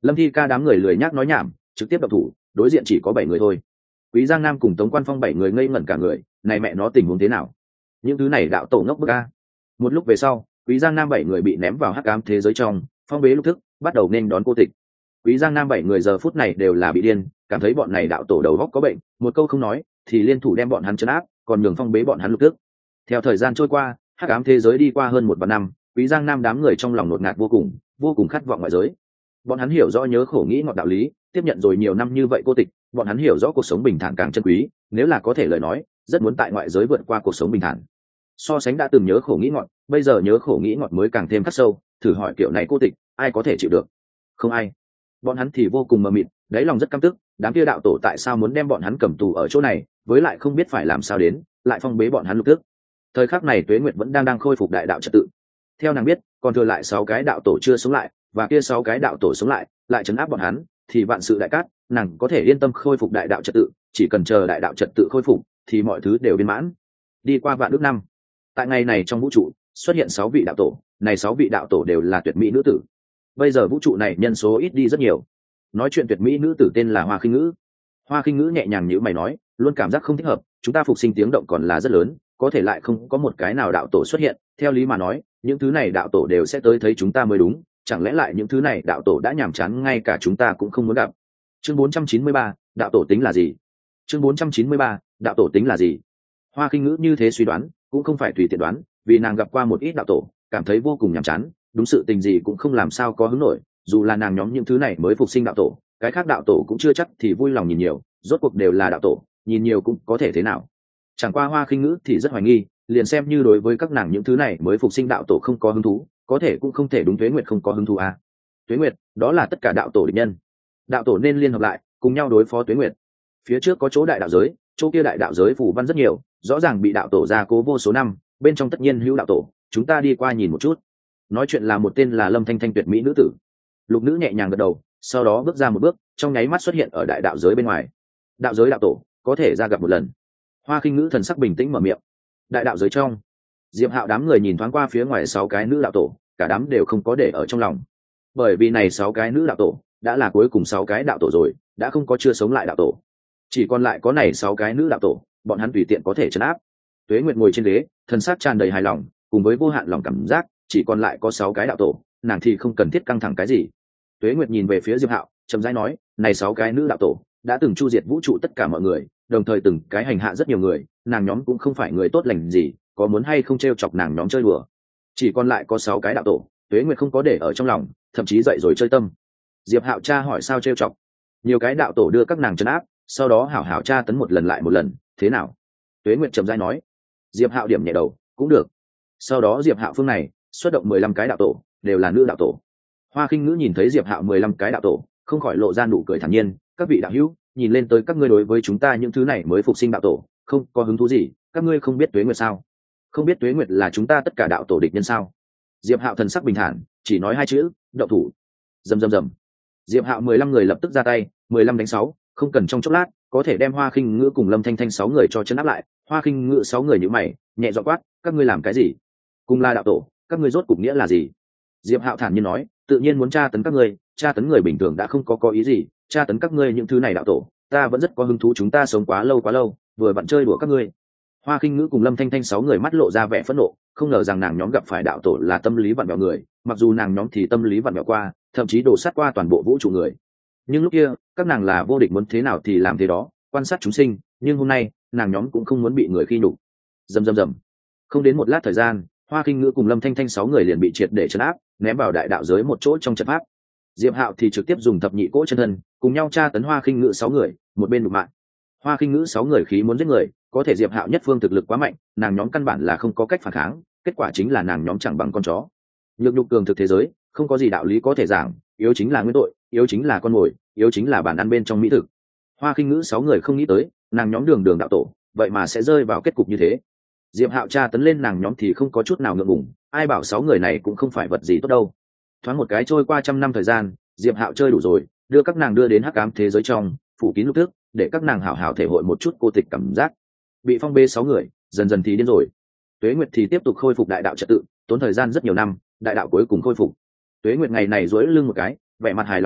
Lâm Thi ca đám người lười nhác nói nhảm, trực tiếp động thủ, đối diện chỉ có bảy người thôi. Quý Giang Nam cùng Tống Quan Phong bảy người ngây ngẩn cả người, này mẹ nó tình huống thế nào? Những thứ này đạo tổ ngốc bức a. Một lúc về sau, Quý Giang Nam bảy người bị ném vào hắc ám thế giới trong, phong bế lúc thức, bắt đầu nên đón cô tịch. Quý Giang Nam bảy người giờ phút này đều là bị điên, cảm thấy bọn này đạo tổ đầu óc có bệnh, một câu không nói, thì liên thủ đem bọn hắn trấn áp, còn nhường phong bế bọn hắn lúc thức. Theo thời gian trôi qua, hắc ám thế giới đi qua hơn một vạn năm, Quý Giang Nam đám người trong lòng nột ngạt vô cùng, vô cùng khát vọng ngoại giới. Bọn hắn hiểu rõ nhớ khổ nghĩ ngọt đạo lý, tiếp nhận rồi nhiều năm như vậy cô tịch, bọn hắn hiểu rõ cuộc sống bình thản càng chân quý, nếu là có thể lời nói, rất muốn tại ngoại giới vượt qua cuộc sống bình thản. So sánh đã từng nhớ khổ nghĩ ngọt, bây giờ nhớ khổ nghĩ ngọt mới càng thêm khắc sâu, thử hỏi kiểu này cô tịch, ai có thể chịu được? Không ai. Bọn hắn thì vô cùng mờ mịt, đáy lòng rất căm tức, đám kia đạo tổ tại sao muốn đem bọn hắn cầm tù ở chỗ này, với lại không biết phải làm sao đến, lại phong bế bọn hắn lục tức. Thời khắc này Tuế Nguyệt vẫn đang đang khôi phục đại đạo trật tự. Theo nàng biết, còn thừa lại sáu cái đạo tổ chưa sống lại, và kia sáu cái đạo tổ sống lại, lại trấn áp bọn hắn, thì vạn sự đại cát, nàng có thể yên tâm khôi phục đại đạo trật tự, chỉ cần chờ đại đạo trật tự khôi phục, thì mọi thứ đều viên mãn. Đi qua vạn ước năm, tại ngày này trong vũ trụ xuất hiện sáu vị đạo tổ, này sáu vị đạo tổ đều là tuyệt mỹ nữ tử. Bây giờ vũ trụ này nhân số ít đi rất nhiều. Nói chuyện tuyệt mỹ nữ tử tên là Hoa Khinh Ngữ. Hoa Khinh Ngữ nhẹ nhàng nhíu mày nói, luôn cảm giác không thích hợp, chúng ta phục sinh tiếng động còn là rất lớn, có thể lại không có một cái nào đạo tổ xuất hiện, theo lý mà nói, những thứ này đạo tổ đều sẽ tới thấy chúng ta mới đúng, chẳng lẽ lại những thứ này đạo tổ đã nhàm chán ngay cả chúng ta cũng không muốn gặp. Chương bốn trăm chín mươi ba, đạo tổ tính là gì? Chương bốn trăm chín mươi ba, đạo tổ tính là gì? Hoa Khinh Ngữ như thế suy đoán, cũng không phải tùy tiện đoán, vì nàng gặp qua một ít đạo tổ, cảm thấy vô cùng nhàm chán, đúng sự tình gì cũng không làm sao có hứng nổi, dù là nàng nhóm những thứ này mới phục sinh đạo tổ, cái khác đạo tổ cũng chưa chắc thì vui lòng nhìn nhiều, rốt cuộc đều là đạo tổ, nhìn nhiều cũng có thể thế nào. Chẳng qua Hoa Khinh Ngữ thì rất hoài nghi, liền xem như đối với các nàng những thứ này mới phục sinh đạo tổ không có hứng thú, có thể cũng không thể đúng Tuế Nguyệt không có hứng thú à. Tuế Nguyệt, đó là tất cả đạo tổ địch nhân. Đạo tổ nên liên hợp lại, cùng nhau đối phó Tuế Nguyệt. Phía trước có chỗ đại đạo giới, chỗ kia đại đạo giới phù văn rất nhiều, rõ ràng bị đạo tổ gia cố vô số năm, bên trong tất nhiên hữu đạo tổ, chúng ta đi qua nhìn một chút. Nói chuyện là một tên là Lâm Thanh Thanh tuyệt mỹ nữ tử. Lục Nữ nhẹ nhàng gật đầu, sau đó bước ra một bước, trong nháy mắt xuất hiện ở đại đạo giới bên ngoài. Đạo giới đạo tổ, có thể ra gặp một lần. Hoa Khinh Ngữ thần sắc bình tĩnh mở miệng. Đại đạo giới trong, Diệp Hạo đám người nhìn thoáng qua phía ngoài sáu cái nữ đạo tổ, cả đám đều không có để ở trong lòng, bởi vì này sáu cái nữ đạo tổ đã là cuối cùng sáu cái đạo tổ rồi, đã không có chưa sống lại đạo tổ, chỉ còn lại có này sáu cái nữ đạo tổ, bọn hắn tùy tiện có thể trấn áp. Tuế Nguyệt ngồi trên ghế, thần sắc tràn đầy hài lòng, cùng với vô hạn lòng cảm giác, chỉ còn lại có sáu cái đạo tổ, nàng thì không cần thiết căng thẳng cái gì. Tuế Nguyệt nhìn về phía Diệp Hạo, chậm rãi nói, này sáu cái nữ đạo tổ đã từng chu diệt vũ trụ tất cả mọi người, đồng thời từng cái hành hạ rất nhiều người, nàng nhóm cũng không phải người tốt lành gì, có muốn hay không trêu chọc nàng nhóm chơi đùa. Chỉ còn lại có sáu cái đạo tổ, Tuế Nguyệt không có để ở trong lòng, thậm chí dậy rồi chơi tâm. Diệp Hạo tra hỏi sao trêu chọc? Nhiều cái đạo tổ đưa các nàng trấn áp, sau đó hảo hảo tra tấn một lần lại một lần, thế nào? Tuế Nguyệt chậm rãi nói. Diệp Hạo điểm nhẹ đầu, cũng được. Sau đó Diệp Hạo phương này xuất động mười lăm cái đạo tổ, đều là nữ đạo tổ. Hoa Khinh Ngữ nhìn thấy Diệp Hạo mười lăm cái đạo tổ, không khỏi lộ ra nụ cười thản nhiên, các vị đạo hữu, nhìn lên tới các ngươi đối với chúng ta những thứ này mới phục sinh đạo tổ, không có hứng thú gì, các ngươi không biết Tuế Nguyệt sao? Không biết Tuế Nguyệt là chúng ta tất cả đạo tổ địch nhân sao? Diệp Hạo thần sắc bình thản, chỉ nói hai chữ, động thủ. Rầm rầm rầm. Diệp Hạo mười lăm người lập tức ra tay, mười lăm đánh sáu, không cần trong chốc lát, có thể đem Hoa Khinh Ngữ cùng Lâm Thanh Thanh sáu người cho chân áp lại. Hoa Khinh Ngữ sáu người nhíu mày, nhẹ giọng quát, các ngươi làm cái gì? Cùng là đạo tổ, các ngươi rốt cục nghĩa là gì? Diệp Hạo thản nhiên nói, tự nhiên muốn tra tấn các ngươi, tra tấn người bình thường đã không có có ý gì, tra tấn các ngươi những thứ này đạo tổ, ta vẫn rất có hứng thú, chúng ta sống quá lâu quá lâu, vừa vặn chơi đùa các ngươi. Hoa Khinh Ngữ cùng Lâm Thanh Thanh sáu người mắt lộ ra vẻ phẫn nộ, không ngờ rằng nàng nhóm gặp phải đạo tổ là tâm lý vặn vẹo người, mặc dù nàng nhóm thì tâm lý vặn vẹo qua, thậm chí đổ sát qua toàn bộ vũ trụ người. Nhưng lúc kia, các nàng là vô địch, muốn thế nào thì làm thế đó, quan sát chúng sinh, nhưng hôm nay, nàng nhóm cũng không muốn bị người khi nhục. Rầm rầm rầm. Không đến một lát thời gian, Hoa Khinh Ngữ cùng Lâm Thanh Thanh sáu người liền bị triệt để trấn áp, ném vào đại đạo giới một chỗ trong trận pháp. Diệp Hạo thì trực tiếp dùng thập nhị cỗ chân thân, cùng nhau tra tấn Hoa Khinh Ngữ sáu người, một bên đục mạng. Hoa Khinh Ngữ sáu người khí muốn giết người, có thể Diệp Hạo nhất phương thực lực quá mạnh, nàng nhóm căn bản là không có cách phản kháng, kết quả chính là nàng nhóm chẳng bằng con chó. Nhược nhục cường thực thế giới, không có gì đạo lý có thể giảng, yếu chính là nguyên tội, yếu chính là con mồi, yếu chính là bàn ăn bên trong mỹ thực. Hoa Khinh Ngữ sáu người không nghĩ tới, nàng nhóm đường đường đạo tổ, vậy mà sẽ rơi vào kết cục như thế. Diệp Hạo tra tấn lên nàng nhóm thì không có chút nào ngượng ngùng, ai bảo sáu người này cũng không phải vật gì tốt đâu. Thoáng một cái trôi qua trăm năm thời gian, Diệp Hạo chơi đủ rồi, đưa các nàng đưa đến hắc ám thế giới trong, phủ kín lục thức, để các nàng hảo hảo thể hội một chút cô tịch cảm giác. Bị phong bê sáu người, dần dần thì điên rồi. Tuế Nguyệt thì tiếp tục khôi phục đại đạo trật tự, tốn thời gian rất nhiều năm, đại đạo cuối cùng khôi phục. Tuế Nguyệt ngày này duỗi lưng một cái, vẻ mặt hài lòng nói,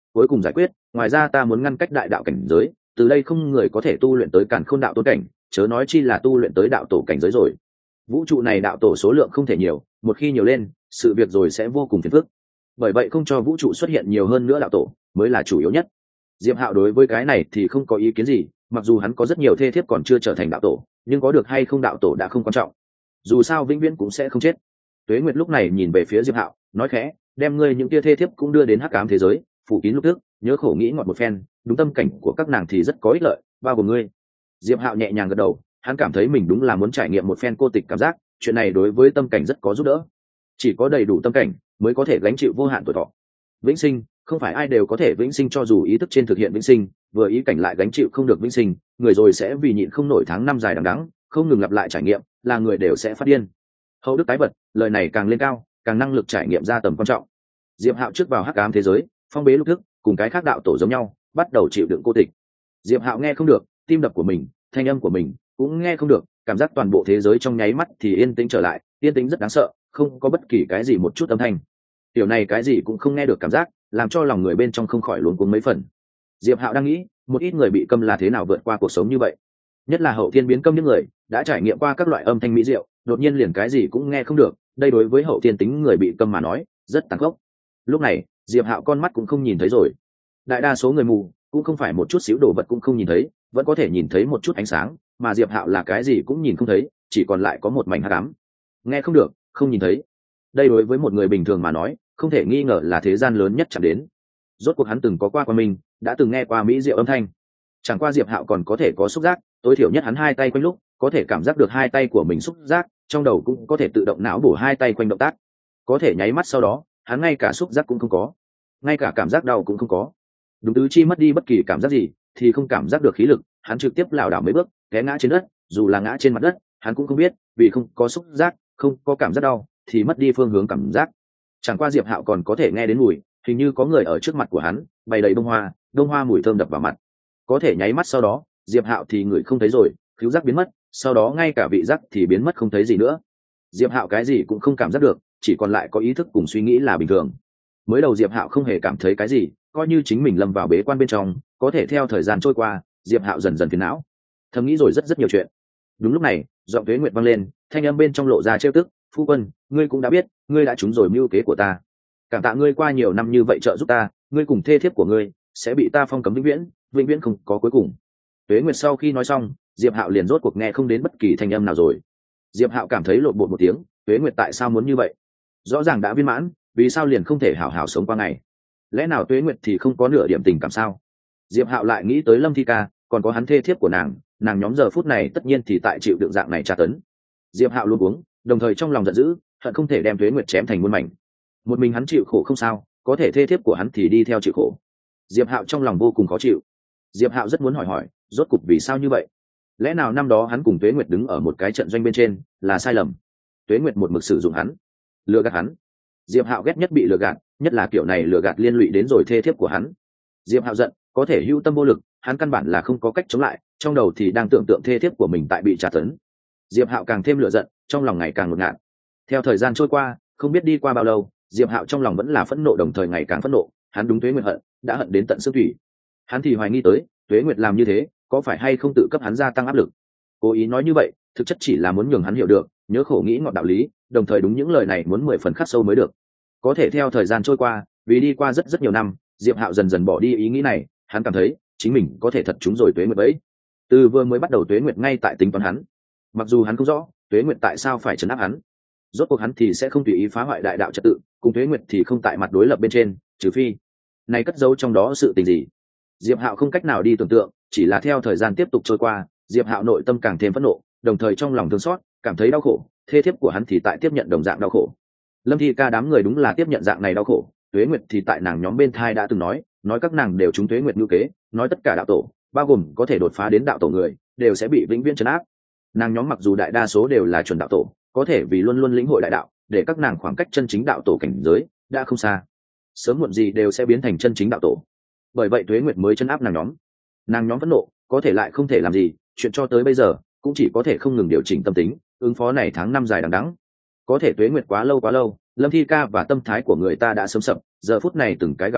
cuối cùng giải quyết. Ngoài ra ta muốn ngăn cách đại đạo cảnh giới, từ đây không người có thể tu luyện tới càn khôn đạo tôn cảnh, chớ nói chi là tu luyện tới đạo tổ cảnh giới rồi. Vũ trụ này đạo tổ số lượng không thể nhiều, một khi nhiều lên sự việc rồi sẽ vô cùng phiền phức, bởi vậy không cho vũ trụ xuất hiện nhiều hơn nữa đạo tổ mới là chủ yếu nhất. Diệp Hạo đối với cái này thì không có ý kiến gì, mặc dù hắn có rất nhiều thê thiếp còn chưa trở thành đạo tổ, nhưng có được hay không đạo tổ đã không quan trọng, dù sao vĩnh viễn cũng sẽ không chết. Tuế Nguyệt lúc này nhìn về phía Diệp Hạo, nói khẽ, đem ngươi những tia thê thiếp cũng đưa đến hắc ám thế giới, phủ kín lúc trước, nhớ khổ nghĩ ngọt một phen, đúng tâm cảnh của các nàng thì rất có ích lợi, bao gồm ngươi. Diệp Hạo nhẹ nhàng gật đầu, hắn cảm thấy mình đúng là muốn trải nghiệm một phen cô tịch cảm giác, chuyện này đối với tâm cảnh rất có giúp đỡ. Chỉ có đầy đủ tâm cảnh mới có thể gánh chịu vô hạn tuổi thọ. Vĩnh sinh, không phải ai đều có thể vĩnh sinh, cho dù ý thức trên thực hiện vĩnh sinh, vừa ý cảnh lại gánh chịu không được vĩnh sinh, người rồi sẽ vì nhịn không nổi tháng năm dài đằng đẵng, không ngừng lặp lại trải nghiệm, là người đều sẽ phát điên. Hậu đức tái vật, lời này càng lên cao, càng năng lực trải nghiệm ra tầm quan trọng. Diệp Hạo trước vào hắc ám thế giới, phong bế lúc thức, cùng cái khác đạo tổ giống nhau, bắt đầu chịu đựng cô tịch. Diệp Hạo nghe không được, tim đập của mình, thanh âm của mình cũng nghe không được, cảm giác toàn bộ thế giới trong nháy mắt thì yên tĩnh trở lại, yên tĩnh rất đáng sợ, không có bất kỳ cái gì một chút âm thanh. Điều này cái gì cũng không nghe được cảm giác, làm cho lòng người bên trong không khỏi luống cuống mấy phần. Diệp Hạo đang nghĩ, một ít người bị câm là thế nào vượt qua cuộc sống như vậy, nhất là hậu thiên biến câm những người đã trải nghiệm qua các loại âm thanh mỹ diệu, đột nhiên liền cái gì cũng nghe không được, đây đối với hậu thiên tính người bị câm mà nói rất tàn khốc. Lúc này Diệp Hạo con mắt cũng không nhìn thấy rồi, đại đa số người mù cũng không phải một chút xíu đồ vật cũng không nhìn thấy, vẫn có thể nhìn thấy một chút ánh sáng, mà Diệp Hạo là cái gì cũng nhìn không thấy, chỉ còn lại có một mảnh hắc ám. Nghe không được, không nhìn thấy, đây đối với một người bình thường mà nói không thể nghi ngờ là thế gian lớn nhất chạm đến. Rốt cuộc hắn từng có qua qua mình, đã từng nghe qua mỹ diệu âm thanh. Chẳng qua Diệp Hạo còn có thể có xúc giác, tối thiểu nhất hắn hai tay quanh lúc có thể cảm giác được hai tay của mình xúc giác, trong đầu cũng có thể tự động não bổ hai tay quanh động tác, có thể nháy mắt sau đó hắn ngay cả xúc giác cũng không có, ngay cả cảm giác đau cũng không có. Đúng tứ chi mất đi bất kỳ cảm giác gì thì không cảm giác được khí lực, hắn trực tiếp lảo đảo mấy bước té ngã trên đất, dù là ngã trên mặt đất hắn cũng không biết, vì không có xúc giác, không có cảm giác đau thì mất đi phương hướng cảm giác. Chẳng qua Diệp Hạo còn có thể nghe đến mùi, hình như có người ở trước mặt của hắn, bày đầy bông hoa, bông hoa mùi thơm đập vào mặt. Có thể nháy mắt sau đó Diệp Hạo thì người không thấy rồi, khứu giác biến mất, sau đó ngay cả vị giác thì biến mất không thấy gì nữa. Diệp Hạo cái gì cũng không cảm giác được, chỉ còn lại có ý thức cùng suy nghĩ là bình thường. Mới đầu Diệp Hạo không hề cảm thấy cái gì, coi như chính mình lâm vào bế quan bên trong, có thể theo thời gian trôi qua Diệp Hạo dần dần phiền não, thầm nghĩ rồi rất rất nhiều chuyện. Đúng lúc này giọng Tuế Nguyệt vang lên, thanh âm bên trong lộ ra trêu tức, phu quân, ngươi cũng đã biết, ngươi đã trúng rồi mưu kế của ta, cảm tạ ngươi qua nhiều năm như vậy trợ giúp ta, ngươi cùng thê thiếp của ngươi sẽ bị ta phong cấm vĩnh viễn, vĩnh viễn không có cuối cùng. Tuế Nguyệt sau khi nói xong, Diệp Hạo liền rốt cuộc nghe không đến bất kỳ thanh âm nào rồi. Diệp Hạo cảm thấy lộn bột một tiếng, Tuế Nguyệt tại sao muốn như vậy? Rõ ràng đã viên mãn, vì sao liền không thể hảo hảo sống qua ngày? Lẽ nào Tuế Nguyệt thì không có nửa điểm tình cảm sao? Diệp Hạo lại nghĩ tới Lâm Thi Ca, còn có hắn thê thiếp của nàng, nàng nhóm giờ phút này tất nhiên thì tại chịu đựng dạng này tra tấn. Diệp Hạo luôn uống, đồng thời trong lòng giận dữ, hận không thể đem Tuế Nguyệt chém thành muôn mảnh. Một mình hắn chịu khổ không sao, có thể thê thiếp của hắn thì đi theo chịu khổ. Diệp Hạo trong lòng vô cùng khó chịu. Diệp Hạo rất muốn hỏi hỏi, rốt cục vì sao như vậy? Lẽ nào năm đó hắn cùng Tuế Nguyệt đứng ở một cái trận doanh bên trên là sai lầm? Tuế Nguyệt một mực sử dụng hắn, lừa gạt hắn. Diệp Hạo ghét nhất bị lừa gạt, nhất là kiểu này lừa gạt liên lụy đến rồi thê thiếp của hắn. Diệp Hạo giận, có thể hữu tâm vô lực, hắn căn bản là không có cách chống lại, trong đầu thì đang tưởng tượng thê thiếp của mình tại bị tra tấn. Diệp Hạo càng thêm lửa giận, trong lòng ngày càng ngột ngạt. Theo thời gian trôi qua, không biết đi qua bao lâu, Diệp Hạo trong lòng vẫn là phẫn nộ, đồng thời ngày càng phẫn nộ, hắn đúng Tuế Nguyệt hận, đã hận đến tận xương thủy. Hắn thì hoài nghi tới, Tuế Nguyệt làm như thế, có phải hay không tự cấp hắn gia tăng áp lực? Cố ý nói như vậy, thực chất chỉ là muốn nhường hắn hiểu được, nhớ khổ nghĩ ngọt đạo lý, đồng thời đúng những lời này muốn mười phần khắc sâu mới được. Có thể theo thời gian trôi qua, vì đi qua rất rất nhiều năm, Diệp Hạo dần dần bỏ đi ý nghĩ này, hắn cảm thấy chính mình có thể thật trúng rồi Tuế Nguyệt bẫy. Từ vừa mới bắt đầu Tuế Nguyệt ngay tại tính toán hắn, mặc dù hắn không rõ Tuế Nguyệt tại sao phải trấn áp hắn, rốt cuộc hắn thì sẽ không tùy ý phá hoại đại đạo trật tự, cùng Tuế Nguyệt thì không tại mặt đối lập bên trên, trừ phi này cất giấu trong đó sự tình gì. Diệp Hạo không cách nào đi tưởng tượng, chỉ là theo thời gian tiếp tục trôi qua, Diệp Hạo nội tâm càng thêm phẫn nộ, đồng thời trong lòng thương xót, cảm thấy đau khổ, thê thiếp của hắn thì tại tiếp nhận đồng dạng đau khổ. Lâm Thi Ca đám người đúng là tiếp nhận dạng này đau khổ, Tuế Nguyệt thì tại nàng nhóm bên thai đã từng nói, nói các nàng đều trúng Tuế Nguyệt ngữ kế, nói tất cả đạo tổ, bao gồm có thể đột phá đến đạo tổ người, đều sẽ bị vĩnh viễn trấn áp. Nàng nhóm mặc dù đại đa số đều là chuẩn đạo tổ, có thể vì luôn luôn lĩnh hội đại đạo, để các nàng khoảng cách chân chính đạo tổ cảnh giới đã không xa, sớm muộn gì đều sẽ biến thành chân chính đạo tổ. Bởi vậy Tuế Nguyệt mới trấn áp nàng nhóm. Nàng nhóm phẫn nộ, có thể lại không thể làm gì, chuyện cho tới bây giờ cũng chỉ có thể không ngừng điều chỉnh tâm tính, ứng phó này tháng năm dài đằng đẵng. Có thể Tuế Nguyệt quá lâu quá lâu, Lâm Thi Ca và tâm thái của người ta đã sớm sập, giờ phút này từng cái gào khóc,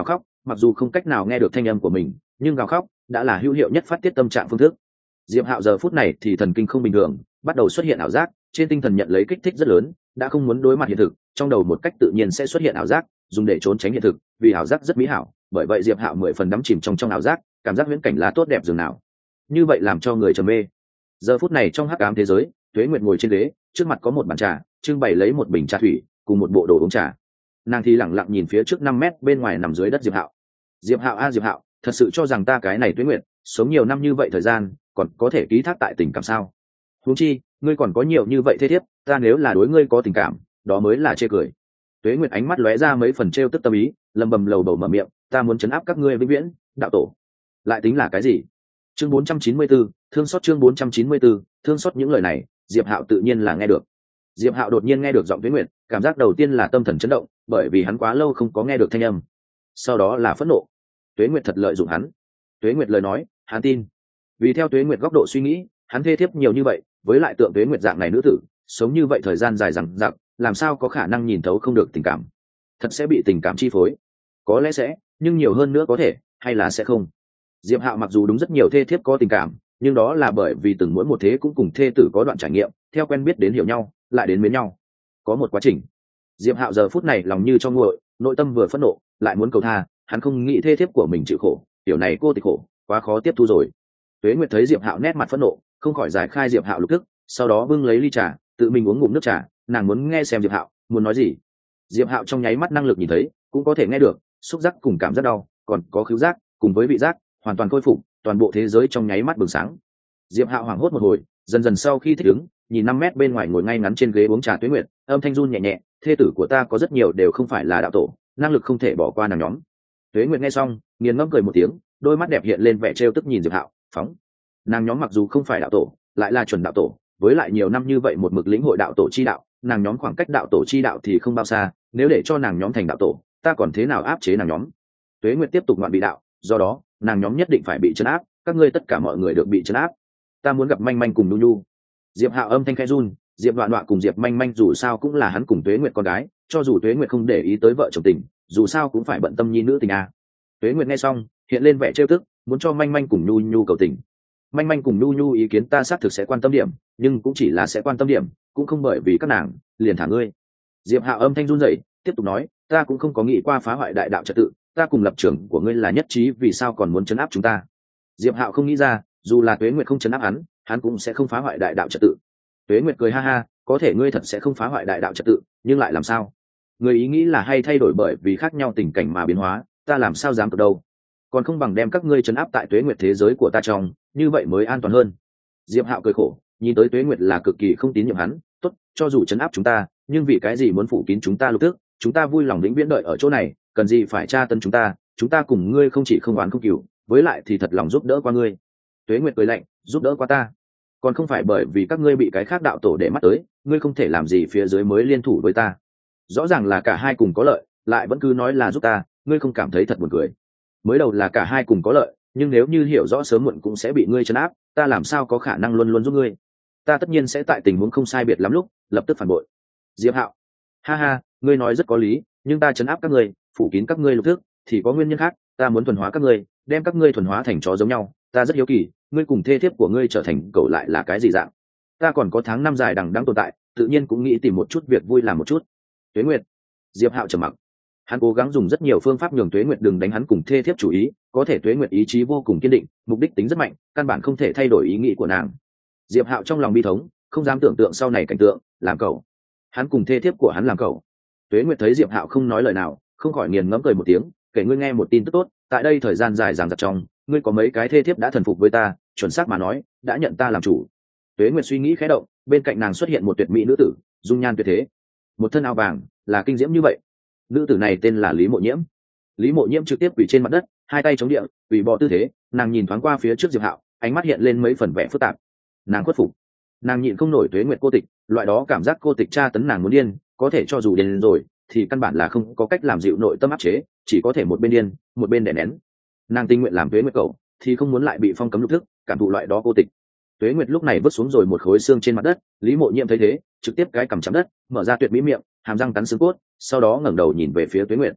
mặc dù không cách nào nghe được thanh âm của mình, nhưng gào khóc đã là hữu hiệu nhất phát tiết tâm trạng phương thức. Diệp Hạo giờ phút này thì thần kinh không bình thường, bắt đầu xuất hiện ảo giác, trên tinh thần nhận lấy kích thích rất lớn, đã không muốn đối mặt hiện thực, trong đầu một cách tự nhiên sẽ xuất hiện ảo giác, dùng để trốn tránh hiện thực, vì ảo giác rất mỹ hảo, bởi vậy Diệp Hạo mười phần đắm chìm trong trong ảo giác, cảm giác huyễn cảnh lá tốt đẹp dường nào. Như vậy làm cho người trầm mê. Giờ phút này trong hắc ám thế giới, Tuế Nguyệt ngồi trên ghế, trước mặt có một bàn trà, trưng bày lấy một bình trà thủy, cùng một bộ đồ uống trà. Nàng thì lẳng lặng nhìn phía trước năm mét bên ngoài nằm dưới đất Diệp Hạo. Diệp Hạo a Diệp Hạo, thật sự cho rằng ta cái này Tuế Nguyệt, sống nhiều năm như vậy thời gian, còn có thể ký thác tại tình cảm sao? Huống chi, ngươi còn có nhiều như vậy thế thiếp, ta nếu là đối ngươi có tình cảm, đó mới là chê cười. Tuế Nguyệt ánh mắt lóe ra mấy phần trêu tức tâm ý, lầm bầm lầu bầu mở miệng, ta muốn trấn áp các ngươi vĩnh viễn, đạo tổ. Lại tính là cái gì? Chương bốn trăm chín mươi tư, thương xót chương bốn trăm chín mươi tư, thương xót những lời này, Diệp Hạo tự nhiên là nghe được. Diệp Hạo đột nhiên nghe được giọng Tuế Nguyệt, cảm giác đầu tiên là tâm thần chấn động, bởi vì hắn quá lâu không có nghe được thanh âm. Sau đó là phẫn nộ. Tuế Nguyệt thật lợi dụng hắn. Tuế Nguyệt lời nói, hắn tin. Vì theo Tuế Nguyệt góc độ suy nghĩ, hắn thê thiếp nhiều như vậy, với lại tượng Tuế Nguyệt dạng này nữ tử, sống như vậy thời gian dài dằng dặc, làm sao có khả năng nhìn thấu không được tình cảm? Thật sẽ bị tình cảm chi phối. Có lẽ sẽ, nhưng nhiều hơn nữa có thể, hay là sẽ không. Diệp Hạo mặc dù đúng rất nhiều thê thiếp có tình cảm, nhưng đó là bởi vì từng mỗi một thế cũng cùng thê tử có đoạn trải nghiệm, theo quen biết đến hiểu nhau, lại đến mến nhau. Có một quá trình. Diệp Hạo giờ phút này lòng như cho nguội, nội tâm vừa phẫn nộ, lại muốn cầu tha, hắn không nghĩ thê thiếp của mình chịu khổ, tiểu này cô tịch khổ, quá khó tiếp thu rồi. Tuế Nguyệt thấy Diệp Hạo nét mặt phẫn nộ, không khỏi giải khai Diệp Hạo lục tức, sau đó bưng lấy ly trà, tự mình uống ngụm nước trà, nàng muốn nghe xem Diệp Hạo muốn nói gì. Diệp Hạo trong nháy mắt năng lực nhìn thấy, cũng có thể nghe được, xúc giác cùng cảm giác đau, còn có khứu giác, cùng với vị giác, hoàn toàn khôi phục, toàn bộ thế giới trong nháy mắt bừng sáng. Diệp Hạo hoảng hốt một hồi, dần dần sau khi thích ứng, nhìn năm mét bên ngoài ngồi ngay ngắn trên ghế uống trà Tuế Nguyệt, âm thanh run nhẹ nhẹ, thê tử của ta có rất nhiều đều không phải là đạo tổ, năng lực không thể bỏ qua nàng nhóm. Tuế Nguyệt nghe xong, nghiền ngẫm cười một tiếng, đôi mắt đẹp hiện lên vẻ trêu tức nhìn Diệp Hạo, phóng. Nàng nhóm mặc dù không phải đạo tổ, lại là chuẩn đạo tổ, với lại nhiều năm như vậy một mực lĩnh hội đạo tổ chi đạo, nàng nhóm khoảng cách đạo tổ chi đạo thì không bao xa, nếu để cho nàng nhóm thành đạo tổ, ta còn thế nào áp chế nàng nhóm? Tuế Nguyệt tiếp tục ngoạn bị đạo, do đó, nàng nhóm nhất định phải bị trấn áp, các ngươi tất cả mọi người được bị trấn áp. Ta muốn gặp Manh Manh cùng Nu Nu. Diệp Hạo âm thanh khẽ run, Diệp Đoạn Đoạn cùng Diệp Manh Manh dù sao cũng là hắn cùng Tuế Nguyệt con gái, cho dù Tuế Nguyệt không để ý tới vợ chồng tình, dù sao cũng phải bận tâm nhi nữ tình a. Tuế Nguyệt nghe xong, hiện lên vẻ trêu tức, muốn cho Manh Manh cùng Nu Nu cầu tình. Manh Manh cùng Nu Nu ý kiến ta xác thực sẽ quan tâm điểm, nhưng cũng chỉ là sẽ quan tâm điểm, cũng không bởi vì các nàng liền thả ngươi. Diệp Hạo âm thanh run rẩy, tiếp tục nói, ta cũng không có nghĩ qua phá hoại đại đạo trật tự, ta cùng lập trường của ngươi là nhất trí, vì sao còn muốn trấn áp chúng ta? Diệp Hạo không nghĩ ra, dù là Tuế Nguyệt không trấn áp hắn, hắn cũng sẽ không phá hoại đại đạo trật tự. Tuế Nguyệt cười ha ha, có thể ngươi thật sẽ không phá hoại đại đạo trật tự, nhưng lại làm sao? Người ý nghĩ là hay thay đổi bởi vì khác nhau tình cảnh mà biến hóa, ta làm sao dám tự đâu? Còn không bằng đem các ngươi trấn áp tại Tuế Nguyệt thế giới của ta trong, như vậy mới an toàn hơn. Diệp Hạo cười khổ, nhìn tới Tuế Nguyệt là cực kỳ không tín nhiệm hắn, tốt, cho dù trấn áp chúng ta, nhưng vì cái gì muốn phủ kín chúng ta lục tức, chúng ta vui lòng vĩnh viễn đợi ở chỗ này, cần gì phải tra tấn chúng ta, chúng ta cùng ngươi không chỉ không oán không cừu, với lại thì thật lòng giúp đỡ qua ngươi. Tuế Nguyệt cười lạnh, giúp đỡ qua ta, còn không phải bởi vì các ngươi bị cái khác đạo tổ để mắt tới, ngươi không thể làm gì phía dưới mới liên thủ với ta. Rõ ràng là cả hai cùng có lợi, lại vẫn cứ nói là giúp ta, ngươi không cảm thấy thật buồn cười? Mới đầu là cả hai cùng có lợi, nhưng nếu như hiểu rõ sớm muộn cũng sẽ bị ngươi trấn áp, ta làm sao có khả năng luôn luôn giúp ngươi? Ta tất nhiên sẽ tại tình huống không sai biệt lắm lúc lập tức phản bội. Diệp Hạo, ha ha, ngươi nói rất có lý, nhưng ta trấn áp các ngươi, phủ kín các ngươi lục thức, thì có nguyên nhân khác, ta muốn thuần hóa các ngươi, đem các ngươi thuần hóa thành chó giống nhau. Ta rất hiếu kỳ, ngươi cùng thê thiếp của ngươi trở thành cậu lại là cái gì dạng? Ta còn có tháng năm dài đằng đẵng tồn tại, tự nhiên cũng nghĩ tìm một chút việc vui làm một chút. Tuế Nguyệt. Diệp Hạo trầm mặc. Hắn cố gắng dùng rất nhiều phương pháp nhường Tuế Nguyệt đừng đánh hắn cùng thê thiếp chủ ý, có thể Tuế Nguyệt ý chí vô cùng kiên định, mục đích tính rất mạnh, căn bản không thể thay đổi ý nghĩ của nàng. Diệp Hạo trong lòng bi thống, không dám tưởng tượng sau này cảnh tượng, làm cậu. Hắn cùng thê thiếp của hắn làm cậu. Tuế Nguyệt thấy Diệp Hạo không nói lời nào, không khỏi nghiền ngẫm cười một tiếng, kể ngươi nghe một tin tức tốt, tại đây thời gian dài dằng dặc trong, ngươi có mấy cái thê thiếp đã thần phục với ta, chuẩn xác mà nói, đã nhận ta làm chủ. Tuế Nguyệt suy nghĩ khẽ động, bên cạnh nàng xuất hiện một tuyệt mỹ nữ tử, dung nhan tuyệt thế, một thân áo vàng, là kinh diễm như vậy. Nữ tử này tên là Lý Mộ Nhiễm. Lý Mộ Nhiễm trực tiếp quỳ trên mặt đất, hai tay chống địa, quỳ bò tư thế, nàng nhìn thoáng qua phía trước Diệp Hạo, ánh mắt hiện lên mấy phần vẻ phức tạp. Nàng khuất phục, nàng nhịn không nổi Tuế Nguyệt cô tịch, loại đó cảm giác cô tịch tra tấn nàng muốn điên, có thể cho dù điên rồi, thì căn bản là không có cách làm dịu nội tâm áp chế, chỉ có thể một bên điên, một bên đè nén. Nàng tình nguyện làm Tuế Nguyệt cậu, thì không muốn lại bị phong cấm lục thức, cảm thụ loại đó cô tịch. Tuế Nguyệt lúc này vứt xuống rồi một khối xương trên mặt đất, Lý Mộ Nhiễm thấy thế, trực tiếp cái cằm chạm đất, mở ra tuyệt mỹ miệng, hàm răng cắn xương cốt, sau đó ngẩng đầu nhìn về phía Tuế Nguyệt.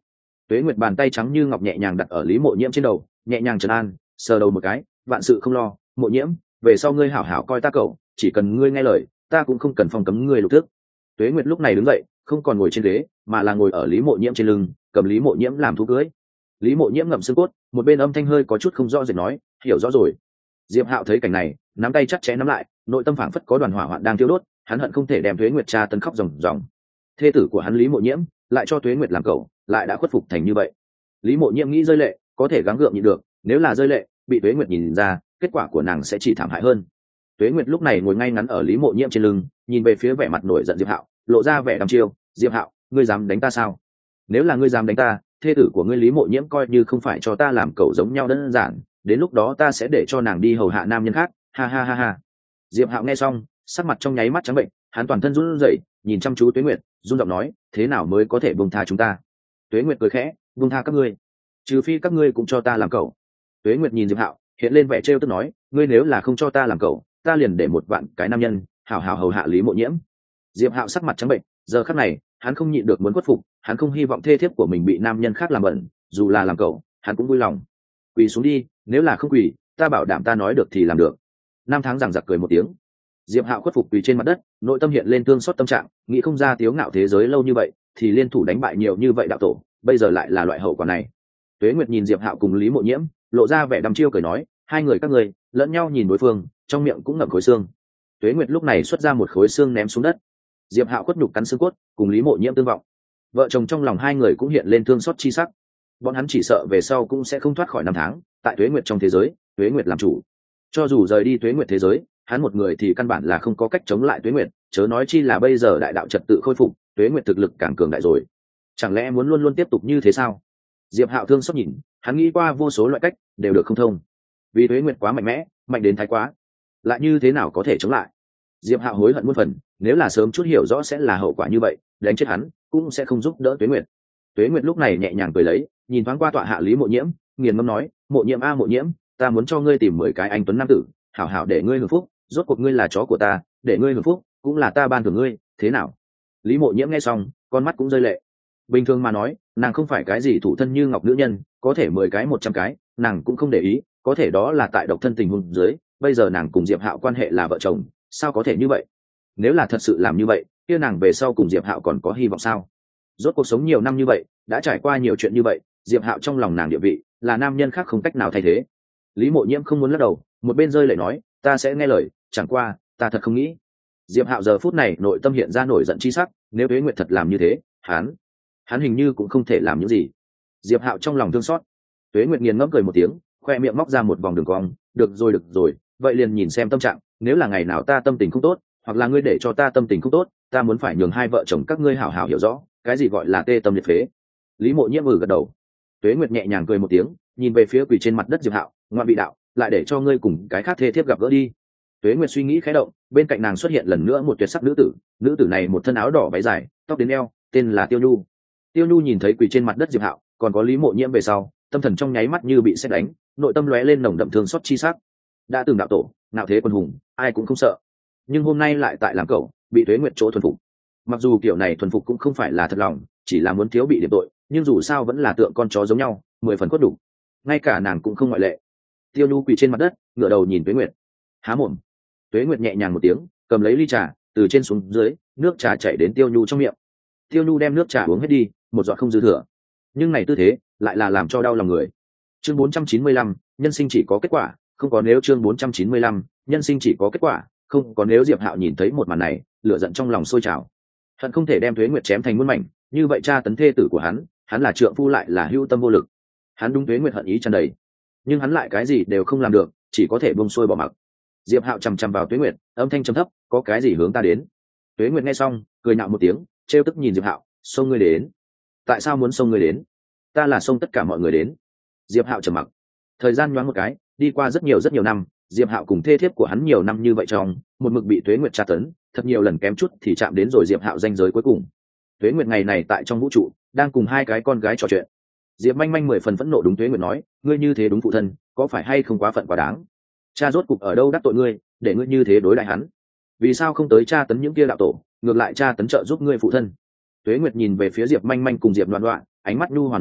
Tuế Nguyệt bàn tay trắng như ngọc nhẹ nhàng đặt ở Lý Mộ Nhiễm trên đầu, nhẹ nhàng trấn an, sờ đầu một cái, vạn sự không lo, Mộ Nhiễm, về sau ngươi hảo hảo coi ta cậu, chỉ cần ngươi nghe lời, ta cũng không cần phong cấm ngươi lục thức. Tuế Nguyệt lúc này đứng dậy, không còn ngồi trên ghế, mà là ngồi ở Lý Mộ Nhiễm trên lưng, cầm Lý Mộ Nhiễm làm thú cưới. Lý Mộ Nhiễm ngậm xương cốt, một bên âm thanh hơi có chút không rõ rệt nói, hiểu rõ rồi. Diệp Hạo thấy cảnh này, nắm tay chặt chẽ nắm lại, nội tâm phảng phất có đoàn hỏa hoạn đang thiêu đốt, hắn hận không thể đem Tuế Nguyệt tra tấn khóc ròng ròng. Thê tử của hắn Lý Mộ Nhiễm lại cho Tuế Nguyệt làm cậu, lại đã khuất phục thành như vậy. Lý Mộ Nhiễm nghĩ rơi lệ, có thể gắng gượng nhịn được, nếu là rơi lệ, bị Tuế Nguyệt nhìn ra, kết quả của nàng sẽ chỉ thảm hại hơn. Tuế Nguyệt lúc này ngồi ngay ngắn ở Lý Mộ Nhiễm trên lưng, nhìn về phía vẻ mặt nổi giận Diệp Hạo, lộ ra vẻ đăm chiêu, "Diệp Hạo, ngươi dám đánh ta sao? Nếu là ngươi dám đánh ta, thê tử của ngươi Lý Mộ Nhiễm coi như không phải cho ta làm cậu giống nhau đơn giản, đến lúc đó ta sẽ để cho nàng đi hầu hạ nam nhân khác." Ha ha ha ha. Diệp Hạo nghe xong, sắc mặt trong nháy mắt trắng bệnh, hắn toàn thân run rẩy, nhìn chăm chú Tuế Nguyệt, run giọng nói, "Thế nào mới có thể buông tha chúng ta?" Tuế Nguyệt cười khẽ, "Buông tha các ngươi, trừ phi các ngươi cũng cho ta làm cậu." Tuế Nguyệt nhìn Diệp Hạo, hiện lên vẻ trêu tức nói, "Ngươi nếu là không cho ta làm cậu, ta liền để một vạn cái nam nhân hảo hảo hầu hạ Lý Mộ Nhiễm." Diệp Hạo sắc mặt trắng bệnh, giờ khắc này, hắn không nhịn được muốn khuất phục, hắn không hy vọng thê thiếp của mình bị nam nhân khác làm bẩn, dù là làm cậu, hắn cũng vui lòng. "Quỳ xuống đi, nếu là không quỳ, ta bảo đảm ta nói được thì làm được." Nam Tháng giằng giặc cười một tiếng. Diệp Hạo khuất phục quỳ trên mặt đất, nội tâm hiện lên thương xót tâm trạng, nghĩ không ra tiếu ngạo thế giới lâu như vậy, thì liên thủ đánh bại nhiều như vậy đạo tổ, bây giờ lại là loại hậu quả này. Tuế Nguyệt nhìn Diệp Hạo cùng Lý Mộ Nhiễm, lộ ra vẻ đăm chiêu cười nói, "Hai người các ngươi, lẫn nhau nhìn đối phương, trong miệng cũng ngậm khối xương." Tuế Nguyệt lúc này xuất ra một khối xương ném xuống đất. Diệp Hạo khuất nhục cắn xương cốt, cùng Lý Mộ Nhiễm tương vọng. Vợ chồng trong lòng hai người cũng hiện lên thương xót chi sắc. Bọn hắn chỉ sợ về sau cũng sẽ không thoát khỏi năm tháng, tại Tuế Nguyệt trong thế giới, Tuế Nguyệt làm chủ. Cho dù rời đi Tuế Nguyệt thế giới, hắn một người thì căn bản là không có cách chống lại Tuế Nguyệt, chớ nói chi là bây giờ đại đạo trật tự khôi phục, Tuế Nguyệt thực lực càng cường đại rồi. Chẳng lẽ muốn luôn luôn tiếp tục như thế sao? Diệp Hạo thương xót nhìn, hắn nghĩ qua vô số loại cách, đều được không thông. Vì Tuế Nguyệt quá mạnh mẽ, mạnh đến thái quá, lại như thế nào có thể chống lại? Diệp Hạo hối hận muôn phần, nếu là sớm chút hiểu rõ sẽ là hậu quả như vậy, đánh chết hắn cũng sẽ không giúp đỡ Tuế Nguyệt. Tuế Nguyệt lúc này nhẹ nhàng cười lấy, nhìn thoáng qua tọa hạ Lý Mộ Nhiễm, nghiền ngẫm nói, "Mộ Nhiễm a Mộ Nhiễm, ta muốn cho ngươi tìm mười cái anh tuấn nam tử, hảo hảo để ngươi hưởng phúc, rốt cuộc ngươi là chó của ta, để ngươi hưởng phúc, cũng là ta ban thưởng ngươi, thế nào?" Lý Mộ Nhiễm nghe xong, con mắt cũng rơi lệ. Bình thường mà nói, nàng không phải cái gì thủ thân như ngọc nữ nhân, có thể mười cái một trăm cái, nàng cũng không để ý, có thể đó là tại độc thân tình huống dưới, bây giờ nàng cùng Diệp Hạo quan hệ là vợ chồng, sao có thể như vậy? Nếu là thật sự làm như vậy, kia nàng về sau cùng Diệp Hạo còn có hy vọng sao? Rốt cuộc sống nhiều năm như vậy, đã trải qua nhiều chuyện như vậy, Diệp Hạo trong lòng nàng địa vị là nam nhân khác không cách nào thay thế. Lý Mộ Nhiễm không muốn lắc đầu, một bên rơi lệ nói, "Ta sẽ nghe lời, chẳng qua, ta thật không nghĩ." Diệp Hạo giờ phút này nội tâm hiện ra nổi giận chi sắc, nếu Tuế Nguyệt thật làm như thế, hắn, hắn hình như cũng không thể làm những gì. Diệp Hạo trong lòng thương xót. Tuế Nguyệt nghiền ngẫm cười một tiếng, khoe miệng móc ra một vòng đường cong, "Được rồi được rồi, vậy liền nhìn xem tâm trạng, nếu là ngày nào ta tâm tình không tốt, hoặc là ngươi để cho ta tâm tình không tốt, ta muốn phải nhường hai vợ chồng các ngươi hảo hảo hiểu rõ, cái gì gọi là tê tâm liệt phế." Lý Mộ Nhiễm ừ gật đầu. Tuế Nguyệt nhẹ nhàng cười một tiếng, nhìn về phía quỳ trên mặt đất Diệp Hạo, "Ngoan vị đạo, lại để cho ngươi cùng cái khác thê thiếp gặp gỡ đi." Tuế Nguyệt suy nghĩ khẽ động, bên cạnh nàng xuất hiện lần nữa một tuyệt sắc nữ tử, nữ tử này một thân áo đỏ váy dài, tóc đến eo, tên là Tiêu Nhu. Tiêu Nhu nhìn thấy quỳ trên mặt đất Diệp Hạo, còn có Lý Mộ Nhiễm về sau, tâm thần trong nháy mắt như bị sét đánh, nội tâm lóe lên nồng đậm thương xót chi sắc. Đã từng đạo tổ, nạo thế quân hùng, ai cũng không sợ, nhưng hôm nay lại tại làm cậu, bị Tuế Nguyệt chỗ thuần phục. Mặc dù kiểu này thuần phục cũng không phải là thật lòng, chỉ là muốn thiếu bị điểm tội, nhưng dù sao vẫn là tượng con chó giống nhau, mười phần cốt đủ. Ngay cả nàng cũng không ngoại lệ. Tiêu Nhu quỳ trên mặt đất, ngửa đầu nhìn Tuế Nguyệt, há mồm. Tuế Nguyệt nhẹ nhàng một tiếng, cầm lấy ly trà, từ trên xuống dưới, nước trà chảy đến Tiêu Nhu trong miệng. Tiêu Nhu đem nước trà uống hết đi, một giọt không dư thừa. Nhưng này tư thế, lại là làm cho đau lòng người. Chương bốn trăm chín mươi lăm, nhân sinh chỉ có kết quả, không có nếu. Chương bốn trăm chín mươi lăm, nhân sinh chỉ có kết quả, không có nếu. Diệp Hạo nhìn thấy một màn này, lửa giận trong lòng sôi trào. Hận không thể đem Tuế Nguyệt chém thành muôn mảnh, như vậy cha tấn thê tử của hắn, hắn là trượng phu lại là hữu tâm vô lực. Hắn đúng Tuế Nguyệt hận ý tràn đầy, nhưng hắn lại cái gì đều không làm được, chỉ có thể buông xuôi bỏ mặc. Diệp Hạo chằm chằm vào Tuế Nguyệt, âm thanh trầm thấp, "Có cái gì hướng ta đến?" Tuế Nguyệt nghe xong, cười nhạo một tiếng, trêu tức nhìn Diệp Hạo, "Xông ngươi đến? Tại sao muốn xông ngươi đến? Ta là xông tất cả mọi người đến." Diệp Hạo trầm mặc. Thời gian nhoáng một cái, đi qua rất nhiều rất nhiều năm, Diệp Hạo cùng thê thiếp của hắn nhiều năm như vậy trong, một mực bị Tuế Nguyệt tra tấn, thật nhiều lần kém chút thì chạm đến rồi Diệp Hạo ranh giới cuối cùng. Tuế Nguyệt ngày này tại trong vũ trụ, đang cùng hai cái con gái trò chuyện. Diệp Manh Manh mười phần phẫn nộ đúng Tuế Nguyệt nói, "Ngươi như thế đúng phụ thân, có phải hay không quá phận quá đáng? Cha rốt cục ở đâu đắc tội ngươi, để ngươi như thế đối lại hắn? Vì sao không tới tra tấn những kia đạo tổ, ngược lại tra tấn trợ giúp ngươi phụ thân?" Tuế Nguyệt nhìn về phía Diệp Manh Manh cùng Diệp Loạn Loạn, ánh mắt nhu hòa nói,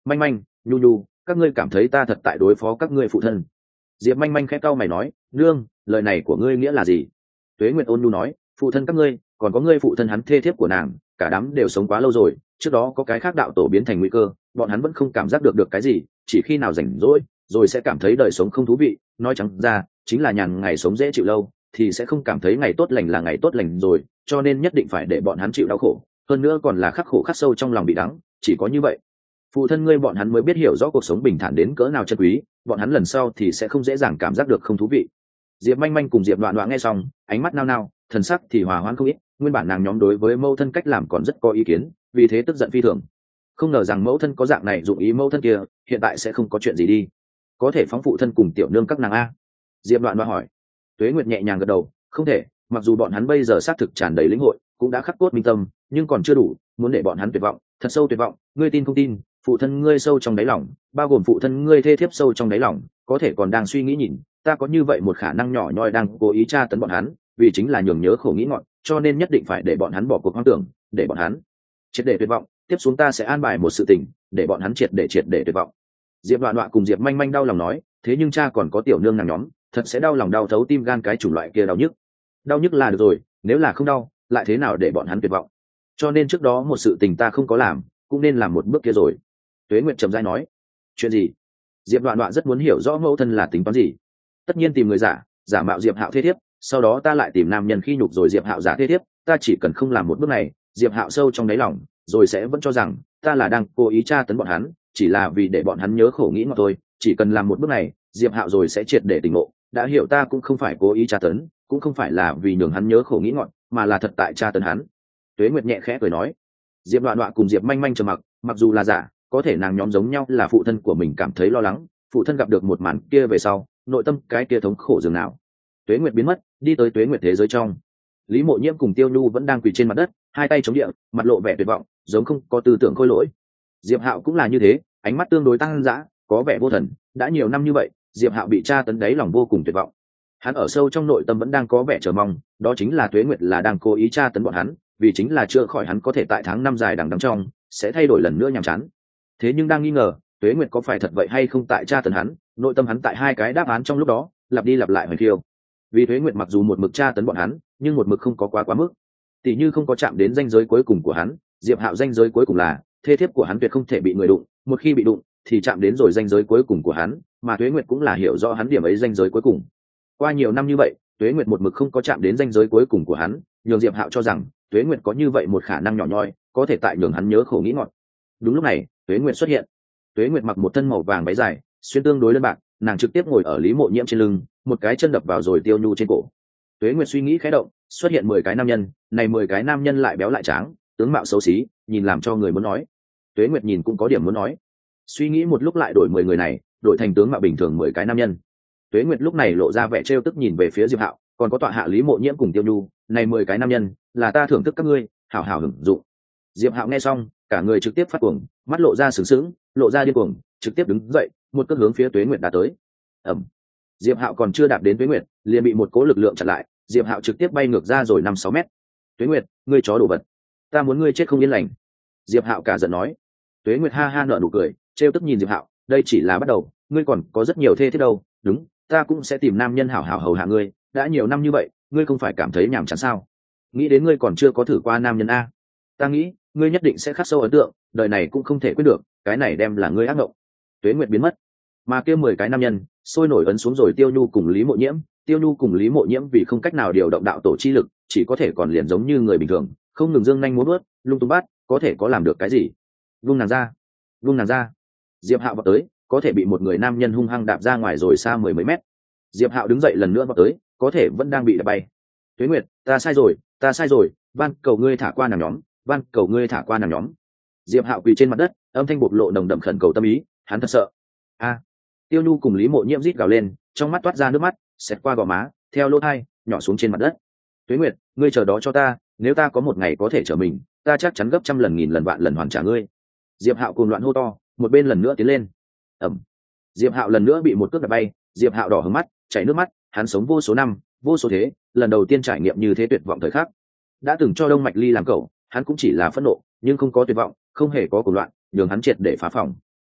manh manh, nhu nhu, các ngươi cảm thấy ta thật tại đối phó các ngươi phụ thân. Diệp manh manh khẽ cau mày nói, nương, lời này của ngươi nghĩa là gì? Tuế Nguyệt ôn nhu nói, phụ thân các ngươi, còn có ngươi phụ thân hắn thê thiếp của nàng, cả đám đều sống quá lâu rồi, trước đó có cái khác đạo tổ biến thành nguy cơ, bọn hắn vẫn không cảm giác được được cái gì, chỉ khi nào rảnh rỗi rồi sẽ cảm thấy đời sống không thú vị, nói trắng ra chính là nhàn ngày sống dễ chịu lâu thì sẽ không cảm thấy ngày tốt lành là ngày tốt lành rồi, cho nên nhất định phải để bọn hắn chịu đau khổ, hơn nữa còn là khắc khổ khắc sâu trong lòng bị đắng, chỉ có như vậy phụ thân ngươi bọn hắn mới biết hiểu rõ cuộc sống bình thản đến cỡ nào chân quý, bọn hắn lần sau thì sẽ không dễ dàng cảm giác được không thú vị. Diệp manh manh cùng Diệp đoạn đoạn nghe xong, ánh mắt nao nao, thần sắc thì hòa hoãn không ít, nguyên bản nàng nhóm đối với mẫu thân cách làm còn rất có ý kiến, vì thế tức giận phi thường. Không ngờ rằng mẫu thân có dạng này dụng ý mẫu thân kia, hiện tại sẽ không có chuyện gì đi, có thể phóng phụ thân cùng tiểu nương các nàng a? Diệp đoạn đoạn hỏi. Tuế Nguyệt nhẹ nhàng gật đầu, không thể, mặc dù bọn hắn bây giờ xác thực tràn đầy lĩnh hội, cũng đã khắc cốt minh tâm, nhưng còn chưa đủ, muốn để bọn hắn tuyệt vọng, thật sâu tuyệt vọng, ngươi tin không tin, phụ thân ngươi sâu trong đáy lòng, bao gồm phụ thân ngươi thê thiếp sâu trong đáy lòng, có thể còn đang suy nghĩ nhìn, ta có như vậy một khả năng nhỏ nhoi đang cố ý tra tấn bọn hắn, vì chính là nhường nhớ khổ nghĩ ngọn, cho nên nhất định phải để bọn hắn bỏ cuộc hoang tưởng, để bọn hắn triệt để tuyệt vọng, tiếp xuống ta sẽ an bài một sự tình, để bọn hắn triệt để triệt để tuyệt vọng. Diệp đoạn đoạn cùng Diệp manh manh đau lòng nói, thế nhưng cha còn có tiểu nương nàng nhóm, thật sẽ đau lòng đau thấu tim gan cái chủng loại kia đau nhức. Đau nhức là được rồi, nếu là không đau, lại thế nào để bọn hắn tuyệt vọng? Cho nên trước đó một sự tình ta không có làm, cũng nên làm một bước kia rồi. Tuế Nguyệt trầm rãi nói. Chuyện gì? Diệp đoạn đoạn rất muốn hiểu rõ mẫu thân là tính toán gì. Tất nhiên tìm người giả, giả mạo Diệp Hạo thế thiếp, sau đó ta lại tìm nam nhân khi nhục rồi Diệp Hạo giả thế thiếp, ta chỉ cần không làm một bước này, Diệp Hạo sâu trong đáy lòng rồi sẽ vẫn cho rằng ta là đang cố ý tra tấn bọn hắn, chỉ là vì để bọn hắn nhớ khổ nghĩ ngọt thôi, chỉ cần làm một bước này, Diệp Hạo rồi sẽ triệt để tỉnh ngộ, đã hiểu ta cũng không phải cố ý tra tấn, cũng không phải là vì nhường hắn nhớ khổ nghĩ ngọt, mà là thật tại tra tấn hắn. Tuế Nguyệt nhẹ khẽ cười nói. Diệp đoạn đoạn cùng Diệp manh manh trầm mặc, mặc dù là giả, có thể nàng nhóm giống nhau là phụ thân của mình cảm thấy lo lắng, phụ thân gặp được một màn kia về sau, nội tâm cái kia thống khổ dường nào. Tuế Nguyệt biến mất, đi tới Tuế Nguyệt thế giới trong. Lý Mộ Nhiễm cùng Tiêu Nhu vẫn đang quỳ trên mặt đất, hai tay chống địa, mặt lộ vẻ tuyệt vọng, giống không có tư tưởng khôi lỗi. Diệp Hạo cũng là như thế, ánh mắt tương đối tăng dã, có vẻ vô thần, đã nhiều năm như vậy, Diệp Hạo bị tra tấn đáy lòng vô cùng tuyệt vọng. Hắn ở sâu trong nội tâm vẫn đang có vẻ chờ mong, đó chính là Tuế Nguyệt là đang cố ý tra tấn bọn hắn, vì chính là chưa khỏi hắn có thể tại tháng năm dài đằng đẵng trong sẽ thay đổi lần nữa nhàm chán. Thế nhưng đang nghi ngờ, Tuế Nguyệt có phải thật vậy hay không tại tra tấn hắn, nội tâm hắn tại hai cái đáp án trong lúc đó, lặp đi lặp lại hoài khiêu. Vì Tuế Nguyệt mặc dù một mực tra tấn bọn hắn, nhưng một mực không có quá quá mức. Tỷ như không có chạm đến ranh giới cuối cùng của hắn, Diệp Hạo ranh giới cuối cùng là thê thiếp của hắn tuyệt không thể bị người đụng, một khi bị đụng thì chạm đến rồi ranh giới cuối cùng của hắn, mà Tuế Nguyệt cũng là hiểu rõ hắn điểm ấy ranh giới cuối cùng. Qua nhiều năm như vậy, Tuế Nguyệt một mực không có chạm đến ranh giới cuối cùng của hắn, nhường Diệp Hạo cho rằng Tuế Nguyệt có như vậy một khả năng nhỏ nhoi, có thể tại nhường hắn nhớ khổ nghĩ ngọt. Đúng lúc này, Tuế Nguyệt xuất hiện. Tuế Nguyệt mặc một thân màu vàng váy dài, xuyên tương đối đơn bạc, nàng trực tiếp ngồi ở Lý Mộ Nhiễm trên lưng, một cái chân đập vào rồi Tiêu Nhu trên cổ. Tuế Nguyệt suy nghĩ khẽ động, xuất hiện mười cái nam nhân, này mười cái nam nhân lại béo lại tráng, tướng mạo xấu xí, nhìn làm cho người muốn nói. Tuế Nguyệt nhìn cũng có điểm muốn nói. Suy nghĩ một lúc lại đổi mười người này, đổi thành tướng mạo bình thường mười cái nam nhân. Tuế Nguyệt lúc này lộ ra vẻ trêu tức nhìn về phía Diệp Hạo, còn có tọa hạ Lý Mộ Nhiễm cùng Tiêu Nhu, này mười cái nam nhân, là ta thưởng thức các ngươi, hảo hảo hưởng dụng. Diệp Hạo nghe xong, cả người trực tiếp phát cuồng, mắt lộ ra sướng sướng, lộ ra điên cuồng, trực tiếp đứng dậy, một cước hướng phía Tuế Nguyệt đá tới. Ầm. Diệp Hạo còn chưa đạp đến Tuế Nguyệt, liền bị một cỗ lực lượng chặn lại, Diệp Hạo trực tiếp bay ngược ra rồi năm sáu mét. Tuế Nguyệt, ngươi chó đồ vật, ta muốn ngươi chết không yên lành. Diệp Hạo cả giận nói. Tuế Nguyệt ha ha nở nụ cười, trêu tức nhìn Diệp Hạo, đây chỉ là bắt đầu, ngươi còn có rất nhiều thê thiết đâu. Đúng, ta cũng sẽ tìm nam nhân hảo hảo hầu hạ ngươi, đã nhiều năm như vậy, ngươi không phải cảm thấy nhàm chán sao? Nghĩ đến ngươi còn chưa có thử qua nam nhân a, ta nghĩ ngươi nhất định sẽ khắc sâu ấn tượng, đời này cũng không thể quên được, cái này đem là ngươi ác mộng. Tuế Nguyệt biến mất, mà kia mười cái nam nhân sôi nổi ấn xuống rồi Tiêu Nhu cùng Lý Mộ Nhiễm. Tiêu Nhu cùng Lý Mộ Nhiễm vì không cách nào điều động đạo tổ chi lực, chỉ có thể còn liền giống như người bình thường, không ngừng giương nhanh múa bước, lung tung bắt, có thể có làm được cái gì? Vung nàng ra, vung nàng ra. Diệp Hạo vào tới, có thể bị một người nam nhân hung hăng đạp ra ngoài rồi xa mười mấy mét. Diệp Hạo đứng dậy lần nữa vào tới, có thể vẫn đang bị đạp bay. Tuế Nguyệt, ta sai rồi, ta sai rồi, van cầu ngươi thả qua nàng nhóm, van cầu ngươi thả qua nàng nhóm. Diệp Hạo quỳ trên mặt đất, âm thanh bộc lộ nồng đậm khẩn cầu tâm ý, hắn thật sợ. A. Tiêu Nhu cùng Lý Mộ Nhiễm rít gào lên, trong mắt toát ra nước mắt, xẹt qua gò má, theo lỗ tai, nhỏ xuống trên mặt đất. Tuế Nguyệt, ngươi chờ đó cho ta, nếu ta có một ngày có thể trở mình, ta chắc chắn gấp trăm lần nghìn lần vạn lần hoàn trả ngươi. Diệp Hạo cuồng loạn hô to, một bên lần nữa tiến lên. Ầm. Diệp Hạo lần nữa bị một cước đạp bay, Diệp Hạo đỏ hừng mắt, chảy nước mắt, hắn sống vô số năm, vô số thế, lần đầu tiên trải nghiệm như thế tuyệt vọng thời khắc. Đã từng cho Đông Mạch Ly làm cậu, hắn cũng chỉ là phẫn nộ, nhưng không có tuyệt vọng, không hề có cuồng loạn, nhường hắn triệt để phá phòng.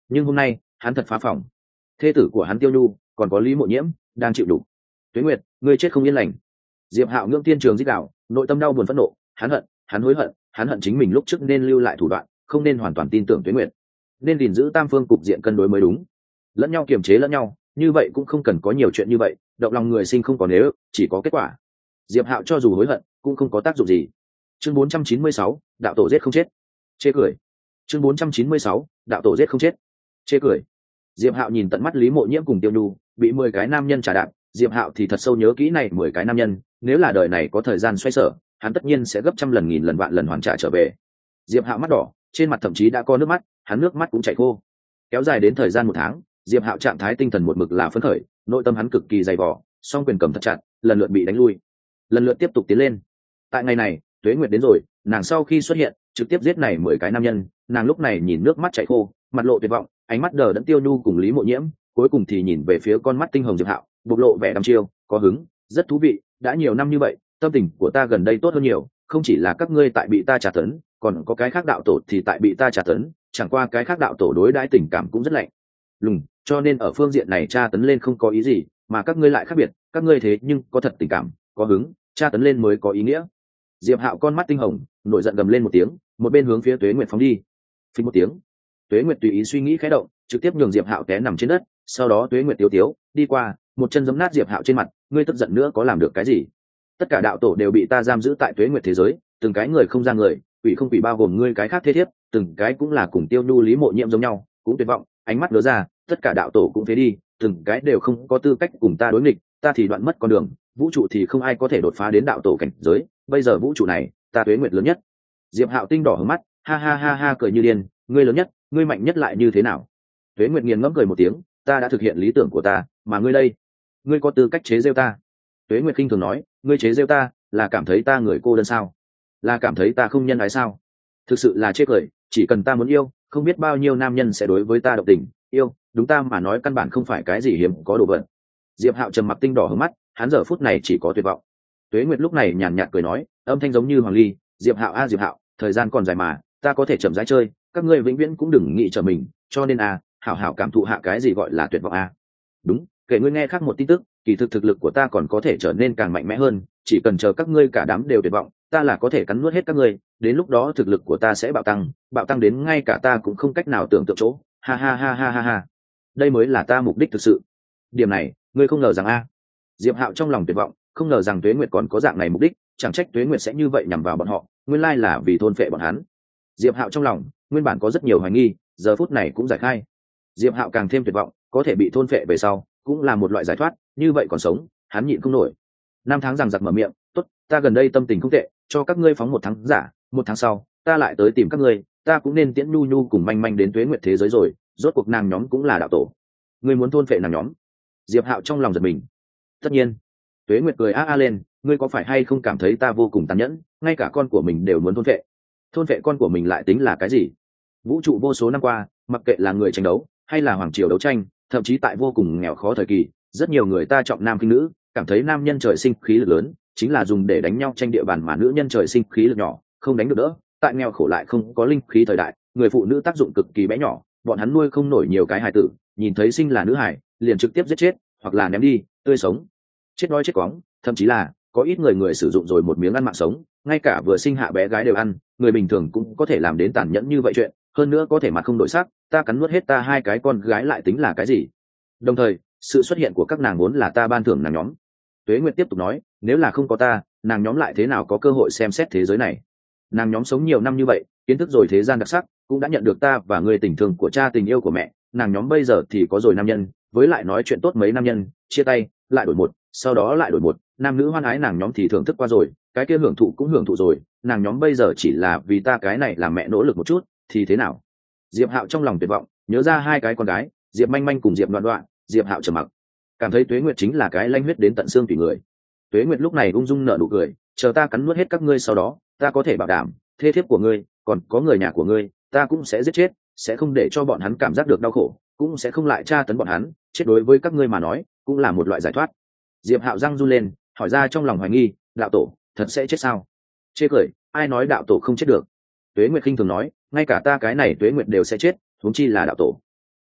nhưng hôm nay hắn thật phá phòng. Thê tử của hắn Tiêu Nhu còn có Lý Mộ Nhiễm đang chịu đủ. Tuế Nguyệt, ngươi chết không yên lành. Diệp Hạo ngưỡng thiên trường dích đạo, nội tâm đau buồn phẫn nộ, hắn hận, hắn hối hận, hắn hận chính mình lúc trước nên lưu lại thủ đoạn, không nên hoàn toàn tin tưởng Tuế Nguyệt, nên gìn giữ tam phương cục diện cân đối mới đúng. Lẫn nhau kiềm chế lẫn nhau, như vậy cũng không cần có nhiều chuyện như vậy, động lòng người sinh không có nếu, chỉ có kết quả. Diệp Hạo cho dù hối hận, cũng không có tác dụng gì. Chương bốn trăm chín mươi sáu, đạo tổ giết không chết. Chê cười. Chương bốn trăm chín mươi sáu, đạo tổ giết không chết. Chê cười. Diệp Hạo nhìn tận mắt Lý Mộ Nhiễm cùng Tiêu Nhu bị mười cái nam nhân trả đạp, Diệp Hạo thì thật sâu nhớ kỹ này mười cái nam nhân, nếu là đời này có thời gian xoay sở, hắn tất nhiên sẽ gấp trăm lần nghìn lần vạn lần hoàn trả trở về. Diệp Hạo mắt đỏ, trên mặt thậm chí đã có nước mắt, hắn nước mắt cũng chảy khô. Kéo dài đến thời gian một tháng, Diệp Hạo trạng thái tinh thần một mực là phấn khởi, nội tâm hắn cực kỳ dày vò, song quyền cầm thật chặt, lần lượt bị đánh lui, lần lượt tiếp tục tiến lên. Tại ngày này, Tuế Nguyệt đến rồi, nàng sau khi xuất hiện, trực tiếp giết này mười cái nam nhân, nàng lúc này nhìn nước mắt chảy khô, mặt lộ tuyệt vọng, ánh mắt đờ đẫn Tiêu Nhu cùng Lý Mộ Nhiễm, cuối cùng thì nhìn về phía con mắt tinh hồng Diệp Hạo, bộc lộ vẻ đăm chiêu, có hứng, rất thú vị, đã nhiều năm như vậy, tâm tình của ta gần đây tốt hơn nhiều, không chỉ là các ngươi tại bị ta trả tấn, còn có cái khác đạo tổ thì tại bị ta trả tấn, chẳng qua cái khác đạo tổ đối đãi tình cảm cũng rất lạnh lùng, cho nên ở phương diện này tra tấn lên không có ý gì, mà các ngươi lại khác biệt, các ngươi thế nhưng có thật tình cảm, có hứng, tra tấn lên mới có ý nghĩa. Diệp Hạo con mắt tinh hồng, nổi giận gầm lên một tiếng, một bên hướng phía Tuế Nguyệt phóng đi. Phí một tiếng, Tuế Nguyệt tùy ý suy nghĩ khẽ động, trực tiếp nhường Diệp Hạo té nằm trên đất, sau đó Tuế Nguyệt tiếu tiếu đi qua, một chân giẫm nát Diệp Hạo trên mặt, ngươi tức giận nữa có làm được cái gì? Tất cả đạo tổ đều bị ta giam giữ tại Tuế Nguyệt thế giới, từng cái người không ra người, quỷ không quỷ bao gồm ngươi cái khác thế thiếp, từng cái cũng là cùng Tiêu Nhu Lý Mộ Nhiễm giống nhau, cũng tuyệt vọng, ánh mắt lứa ra, tất cả đạo tổ cũng phế đi, từng cái đều không có tư cách cùng ta đối nghịch, ta thì đoạn mất con đường, vũ trụ thì không ai có thể đột phá đến đạo tổ cảnh giới, bây giờ vũ trụ này, ta Tuế Nguyệt lớn nhất. Diệp Hạo tinh đỏ hướng mắt, ha ha ha ha cười như điên, ngươi lớn nhất, ngươi mạnh nhất lại như thế nào? Tuế Nguyệt nghiền ngẫm cười một tiếng, ta đã thực hiện lý tưởng của ta, mà ngươi đây, ngươi có tư cách chế giễu ta? Tuế Nguyệt khinh thường nói, ngươi chế giễu ta, là cảm thấy ta người cô đơn sao? Là cảm thấy ta không nhân ái sao? Thực sự là chê cười, chỉ cần ta muốn yêu, không biết bao nhiêu nam nhân sẽ đối với ta động tình, yêu, đúng ta mà nói căn bản không phải cái gì hiếm có đồ vật. Diệp Hạo trầm mặc tinh đỏ hướng mắt, hắn giờ phút này chỉ có tuyệt vọng. Tuế Nguyệt lúc này nhàn nhạt cười nói, âm thanh giống như hoàng ly, Diệp Hạo a Diệp Hạo, thời gian còn dài mà, ta có thể chậm rãi chơi, các ngươi vĩnh viễn cũng đừng nghĩ trở mình, cho nên a, hảo hảo cảm thụ hạ cái gì gọi là tuyệt vọng a. Đúng, kể ngươi nghe khác một tin tức, kỳ thực thực lực của ta còn có thể trở nên càng mạnh mẽ hơn, chỉ cần chờ các ngươi cả đám đều tuyệt vọng, ta là có thể cắn nuốt hết các ngươi, đến lúc đó thực lực của ta sẽ bạo tăng, bạo tăng đến ngay cả ta cũng không cách nào tưởng tượng chỗ. Ha ha ha ha ha ha. Đây mới là ta mục đích thực sự. Điểm này, ngươi không ngờ rằng a. Diệp Hạo trong lòng tuyệt vọng, không ngờ rằng Tuế Nguyệt còn có dạng này mục đích, chẳng trách Tuế Nguyệt sẽ như vậy nhằm vào bọn họ, nguyên lai là vì thôn phệ bọn hắn. Diệp Hạo trong lòng, nguyên bản có rất nhiều hoài nghi, giờ phút này cũng giải khai. Diệp Hạo càng thêm tuyệt vọng, có thể bị thôn phệ về sau, cũng là một loại giải thoát, như vậy còn sống, hắn nhịn không nổi. Năm tháng rằng giặc mở miệng, tốt, ta gần đây tâm tình không tệ, cho các ngươi phóng một tháng giả, một tháng sau, ta lại tới tìm các ngươi, ta cũng nên tiễn Nhu Nhu cùng manh manh đến Tuế Nguyệt thế giới rồi, rốt cuộc nàng nhóm cũng là đạo tổ. Ngươi muốn thôn phệ nàng nhóm? Diệp Hạo trong lòng giật mình. Tất nhiên. Tuế Nguyệt cười a a lên, ngươi có phải hay không cảm thấy ta vô cùng tàn nhẫn, ngay cả con của mình đều muốn thôn phệ? Thôn phệ con của mình lại tính là cái gì? Vũ trụ vô số năm qua, mặc kệ là người tranh đấu hay là hoàng triều đấu tranh, thậm chí tại vô cùng nghèo khó thời kỳ, rất nhiều người ta trọng nam khinh nữ, cảm thấy nam nhân trời sinh khí lực lớn, chính là dùng để đánh nhau tranh địa bàn, mà nữ nhân trời sinh khí lực nhỏ, không đánh được đỡ. Tại nghèo khổ lại không có linh khí thời đại, người phụ nữ tác dụng cực kỳ bé nhỏ, bọn hắn nuôi không nổi nhiều cái hài tử, nhìn thấy sinh là nữ hài, liền trực tiếp giết chết, hoặc là ném đi, tươi sống, chết đói chết cóng, thậm chí là có ít người người sử dụng rồi một miếng ăn mạng sống, ngay cả vừa sinh hạ bé gái đều ăn, người bình thường cũng có thể làm đến tàn nhẫn như vậy chuyện, hơn nữa có thể mặt không đổi sắc, ta cắn nuốt hết ta hai cái con gái lại tính là cái gì? Đồng thời, sự xuất hiện của các nàng vốn là ta ban thưởng nàng nhóm. Tuế Nguyệt tiếp tục nói, nếu là không có ta, nàng nhóm lại thế nào có cơ hội xem xét thế giới này? Nàng nhóm sống nhiều năm như vậy, kiến thức rồi thế gian đặc sắc, cũng đã nhận được ta và người tình thương của cha, tình yêu của mẹ, nàng nhóm bây giờ thì có rồi nam nhân, với lại nói chuyện tốt mấy nam nhân, chia tay, lại đổi một, sau đó lại đổi một, nam nữ hoan ái nàng nhóm thì thưởng thức qua rồi, cái kia hưởng thụ cũng hưởng thụ rồi, nàng nhóm bây giờ chỉ là vì ta cái này làm mẹ nỗ lực một chút, thì thế nào? Diệp Hạo trong lòng tuyệt vọng, nhớ ra hai cái con gái, Diệp Manh Manh cùng Diệp Đoạn Đoạn, Diệp Hạo trầm mặc, cảm thấy Tuế Nguyệt chính là cái lanh huyết đến tận xương tủy người. Tuế Nguyệt lúc này ung dung nở nụ cười, chờ ta cắn nuốt hết các ngươi sau đó, ta có thể bảo đảm, thê thiếp của ngươi, còn có người nhà của ngươi, ta cũng sẽ giết chết, sẽ không để cho bọn hắn cảm giác được đau khổ, cũng sẽ không lại tra tấn bọn hắn, chết đối với các ngươi mà nói, cũng là một loại giải thoát. Diệp Hạo răng run lên, hỏi ra trong lòng hoài nghi, đạo tổ, thật sẽ chết sao? Chê cười, ai nói đạo tổ không chết được? Tuế Nguyệt khinh thường nói, ngay cả ta cái này Tuế Nguyệt đều sẽ chết, huống chi là đạo tổ.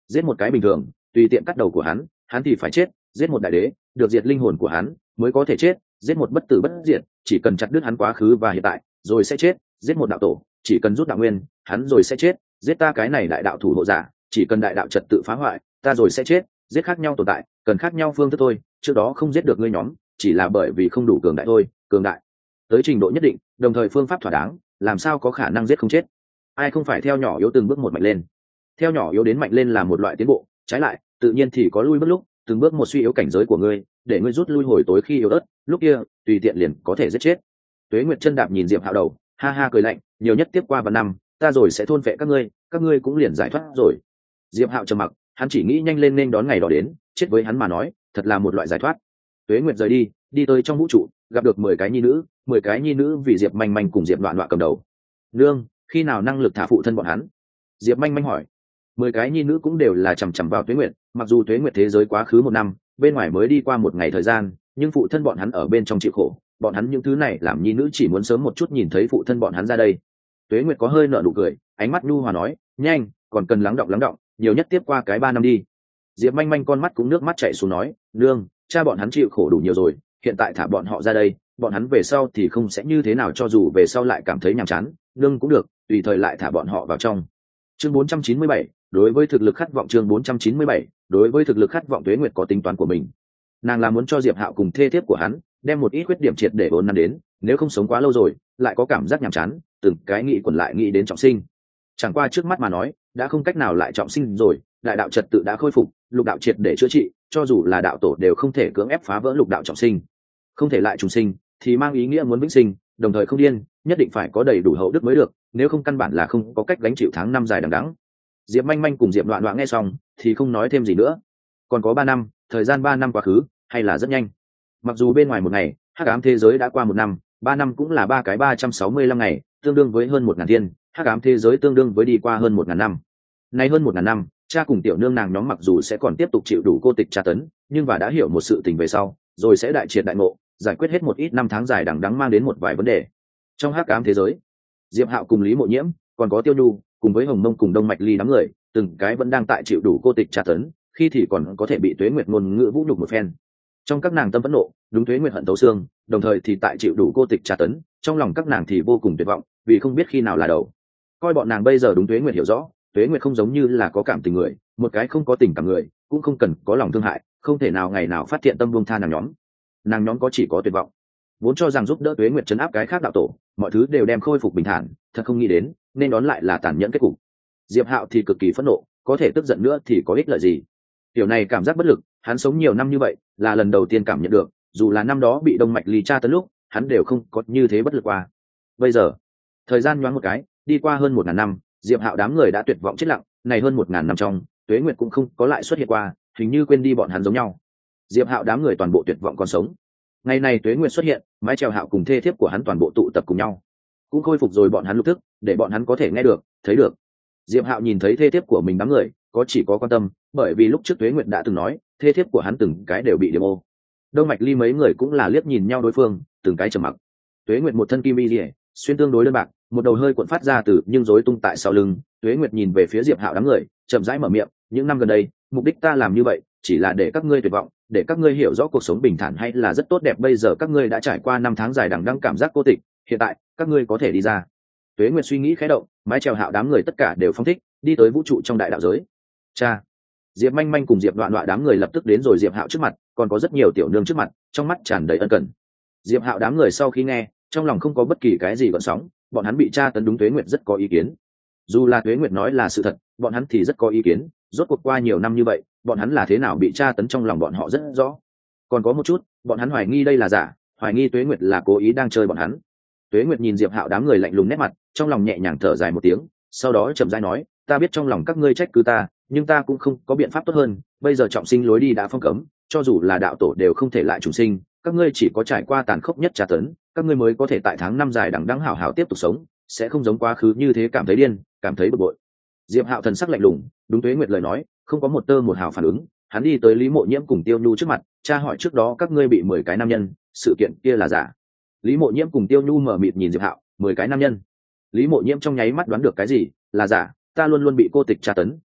giết một cái bình thường tùy tiện cắt đầu của hắn hắn thì phải chết, giết một đại đế được diệt linh hồn của hắn mới có thể chết, giết một bất tử bất diệt chỉ cần chặt đứt hắn quá khứ và hiện tại rồi sẽ chết, giết một đạo tổ chỉ cần rút đạo nguyên hắn rồi sẽ chết, giết ta cái này đại đạo thủ hộ giả chỉ cần đại đạo trật tự phá hoại ta rồi sẽ chết, giết khác nhau tồn tại cần khác nhau phương thức thôi, trước đó không giết được ngươi nhóm chỉ là bởi vì không đủ cường đại thôi, cường đại tới trình độ nhất định đồng thời phương pháp thỏa đáng làm sao có khả năng giết không chết. Ai không phải theo nhỏ yếu từng bước một mạnh lên, theo nhỏ yếu đến mạnh lên là một loại tiến bộ, trái lại tự nhiên thì có lui bước lúc từng bước một suy yếu cảnh giới của ngươi để ngươi rút lui hồi tối khi yếu ớt lúc kia tùy tiện liền có thể giết chết. Tuế Nguyệt chân đạp nhìn Diệp Hạo đầu ha ha cười lạnh, nhiều nhất tiếp qua vài năm ta rồi sẽ thôn vệ các ngươi, các ngươi cũng liền giải thoát rồi. Diệp Hạo trầm mặc, hắn chỉ nghĩ nhanh lên nên đón ngày đó đến, chết với hắn mà nói thật là một loại giải thoát. Tuế Nguyệt rời đi đi tới trong vũ trụ gặp được mười cái nhi nữ, mười cái nhi nữ vì Diệp Manh Manh cùng Diệp Loạn Loạn cầm đầu. Nương, khi nào năng lực thả phụ thân bọn hắn? Diệp Manh Manh hỏi. Mười cái nhi nữ cũng đều là chằm chằm vào Tuế Nguyệt, mặc dù Tuế Nguyệt thế giới quá khứ một năm bên ngoài mới đi qua một ngày thời gian, nhưng phụ thân bọn hắn ở bên trong chịu khổ, bọn hắn những thứ này làm nhi nữ chỉ muốn sớm một chút nhìn thấy phụ thân bọn hắn ra đây. Tuế Nguyệt có hơi nở nụ cười, ánh mắt nhu hòa nói, nhanh còn cần lắng động lắng động, nhiều nhất tiếp qua cái ba năm đi. Diệp Manh Manh con mắt cũng nước mắt chảy xuống nói, nương, cha bọn hắn chịu khổ đủ nhiều rồi, hiện tại thả bọn họ ra đây bọn hắn về sau thì không sẽ như thế nào, cho dù về sau lại cảm thấy nhàm chán nương cũng được, tùy thời lại thả bọn họ vào trong. Chương bốn trăm chín mươi bảy, đối với thực lực khát vọng. Chương bốn trăm chín mươi bảy, đối với thực lực khát vọng. Tuế Nguyệt có tính toán của mình, nàng là muốn cho Diệp Hạo cùng thê thiếp của hắn đem một ít khuyết điểm triệt để vốn nắn đến, nếu không sống quá lâu rồi lại có cảm giác nhàm chán, từng cái nghĩ quẩn lại nghĩ đến trọng sinh. Chẳng qua trước mắt mà nói đã không cách nào lại trọng sinh rồi, đại đạo trật tự đã khôi phục, lục đạo triệt để chữa trị, cho dù là đạo tổ đều không thể cưỡng ép phá vỡ lục đạo trọng sinh, không thể lại trùng sinh thì mang ý nghĩa muốn vĩnh sinh, đồng thời không điên, nhất định phải có đầy đủ hậu đức mới được, nếu không căn bản là không có cách gánh chịu tháng năm dài đằng đẵng. Diệp Manh Manh cùng Diệp Loạn Loạn nghe xong thì không nói thêm gì nữa, còn có ba năm, thời gian ba năm quá khứ hay là rất nhanh. Mặc dù bên ngoài một ngày hắc ám thế giới đã qua một năm, ba năm cũng là ba cái ba trăm sáu mươi lăm ngày, tương đương với hơn một ngàn thiên, hắc ám thế giới tương đương với đi qua hơn một ngàn năm. Nay hơn một ngàn năm, cha cùng tiểu nương nàng nhóm mặc dù sẽ còn tiếp tục chịu đủ cô tịch tra tấn, nhưng và đã hiểu một sự tình về sau rồi sẽ đại triệt đại ngộ, giải quyết hết một ít năm tháng dài đằng đẵng mang đến một vài vấn đề. Trong hắc ám thế giới, Diệp Hạo cùng Lý Mộ Nhiễm còn có Tiêu Nhu cùng với Hồng Mông cùng Đông Mạch Ly đám người từng cái vẫn đang tại chịu đủ cô tịch tra tấn, khi thì còn có thể bị Tuế Nguyệt ngôn ngữ vũ nhục một phen. Trong các nàng tâm phẫn nộ đúng Tuế Nguyệt hận tấu xương, đồng thời thì tại chịu đủ cô tịch tra tấn, trong lòng các nàng thì vô cùng tuyệt vọng, vì không biết khi nào là đầu. Coi bọn nàng bây giờ đúng Tuế Nguyệt hiểu rõ, Tuế Nguyệt không giống như là có cảm tình người, một cái không có tình cảm người cũng không cần có lòng thương hại, không thể nào ngày nào phát thiện tâm buông tha nàng nhóm. Nàng nhóm có chỉ có tuyệt vọng, vốn cho rằng giúp đỡ Tuế Nguyệt trấn áp cái khác đạo tổ mọi thứ đều đem khôi phục bình thản, thật không nghĩ đến nên đón lại là tàn nhẫn kết cục. Diệp Hạo thì cực kỳ phẫn nộ, có thể tức giận nữa thì có ích lợi gì? Điều này cảm giác bất lực, hắn sống nhiều năm như vậy là lần đầu tiên cảm nhận được, dù là năm đó bị Đông Mạch Ly tra tấn lúc hắn đều không có như thế bất lực qua. Bây giờ thời gian nhoáng một cái đi qua hơn một ngàn năm, Diệp Hạo đám người đã tuyệt vọng chết lặng, này hơn một ngàn năm trong Tuế Nguyệt cũng không có lại xuất hiện qua, hình như quên đi bọn hắn giống nhau. Diệp Hạo đám người toàn bộ tuyệt vọng còn sống. Ngày này Tuế Nguyệt xuất hiện, mái chèo Hạo cùng thê thiếp của hắn toàn bộ tụ tập cùng nhau, cũng khôi phục rồi bọn hắn lục thức, để bọn hắn có thể nghe được thấy được. Diệp Hạo nhìn thấy thê thiếp của mình đám người có chỉ có quan tâm, bởi vì lúc trước Tuế Nguyệt đã từng nói thê thiếp của hắn từng cái đều bị điểm ô. Đông Mạch Ly mấy người cũng là liếc nhìn nhau đối phương, từng cái trầm mặc. Tuế Nguyệt một thân kim y liễu, xuyên tương đối đơn bạc, một đầu hơi cuộn phát ra từ nhưng rối tung tại sau lưng. Tuế Nguyệt nhìn về phía Diệp Hạo đám người, chậm rãi mở miệng, những năm gần đây mục đích ta làm như vậy chỉ là để các ngươi tuyệt vọng, để các ngươi hiểu rõ cuộc sống bình thản hay là rất tốt đẹp. Bây giờ các ngươi đã trải qua năm tháng dài đằng đẵng cảm giác cô tịch, hiện tại các ngươi có thể đi ra. Tuế Nguyệt suy nghĩ khẽ động, mái chèo Hạo đám người tất cả đều phóng thích, đi tới vũ trụ trong đại đạo giới. Cha. Diệp Manh Manh cùng Diệp Đoạn Đoạn đám người lập tức đến rồi Diệp Hạo trước mặt, còn có rất nhiều tiểu nương trước mặt, trong mắt tràn đầy ân cần. Diệp Hạo đám người sau khi nghe, trong lòng không có bất kỳ cái gì gợn sóng, bọn hắn bị tra tấn đúng Tuế Nguyệt rất có ý kiến. Dù là Tuế Nguyệt nói là sự thật, bọn hắn thì rất có ý kiến, rốt cuộc qua nhiều năm như vậy, bọn hắn là thế nào bị tra tấn trong lòng bọn họ rất rõ. Còn có một chút, bọn hắn hoài nghi đây là giả, hoài nghi Tuế Nguyệt là cố ý đang chơi bọn hắn. Tuế Nguyệt nhìn Diệp Hạo đám người lạnh lùng nét mặt, trong lòng nhẹ nhàng thở dài một tiếng, sau đó chậm rãi nói, ta biết trong lòng các ngươi trách cứ ta, nhưng ta cũng không có biện pháp tốt hơn, bây giờ trọng sinh lối đi đã phong cấm, cho dù là đạo tổ đều không thể lại trùng sinh, các ngươi chỉ có trải qua tàn khốc nhất tra tấn, các ngươi mới có thể tại tháng năm dài đằng đẵng hảo hảo tiếp tục sống, sẽ không giống quá khứ như thế cảm thấy điên, cảm thấy bực bội. Diệp Hạo thần sắc lạnh lùng, đúng Tuế Nguyệt lời nói, không có một tơ một hào phản ứng, hắn đi tới Lý Mộ Nhiễm cùng Tiêu Nhu trước mặt, cha hỏi trước đó các ngươi bị mười cái nam nhân, sự kiện kia là giả. Lý Mộ Nhiễm cùng Tiêu Nhu mở mịt nhìn Diệp Hạo, mười cái nam nhân. Lý Mộ Nhiễm trong nháy mắt đoán được cái gì là giả, ta luôn luôn bị cô tịch tra tấn,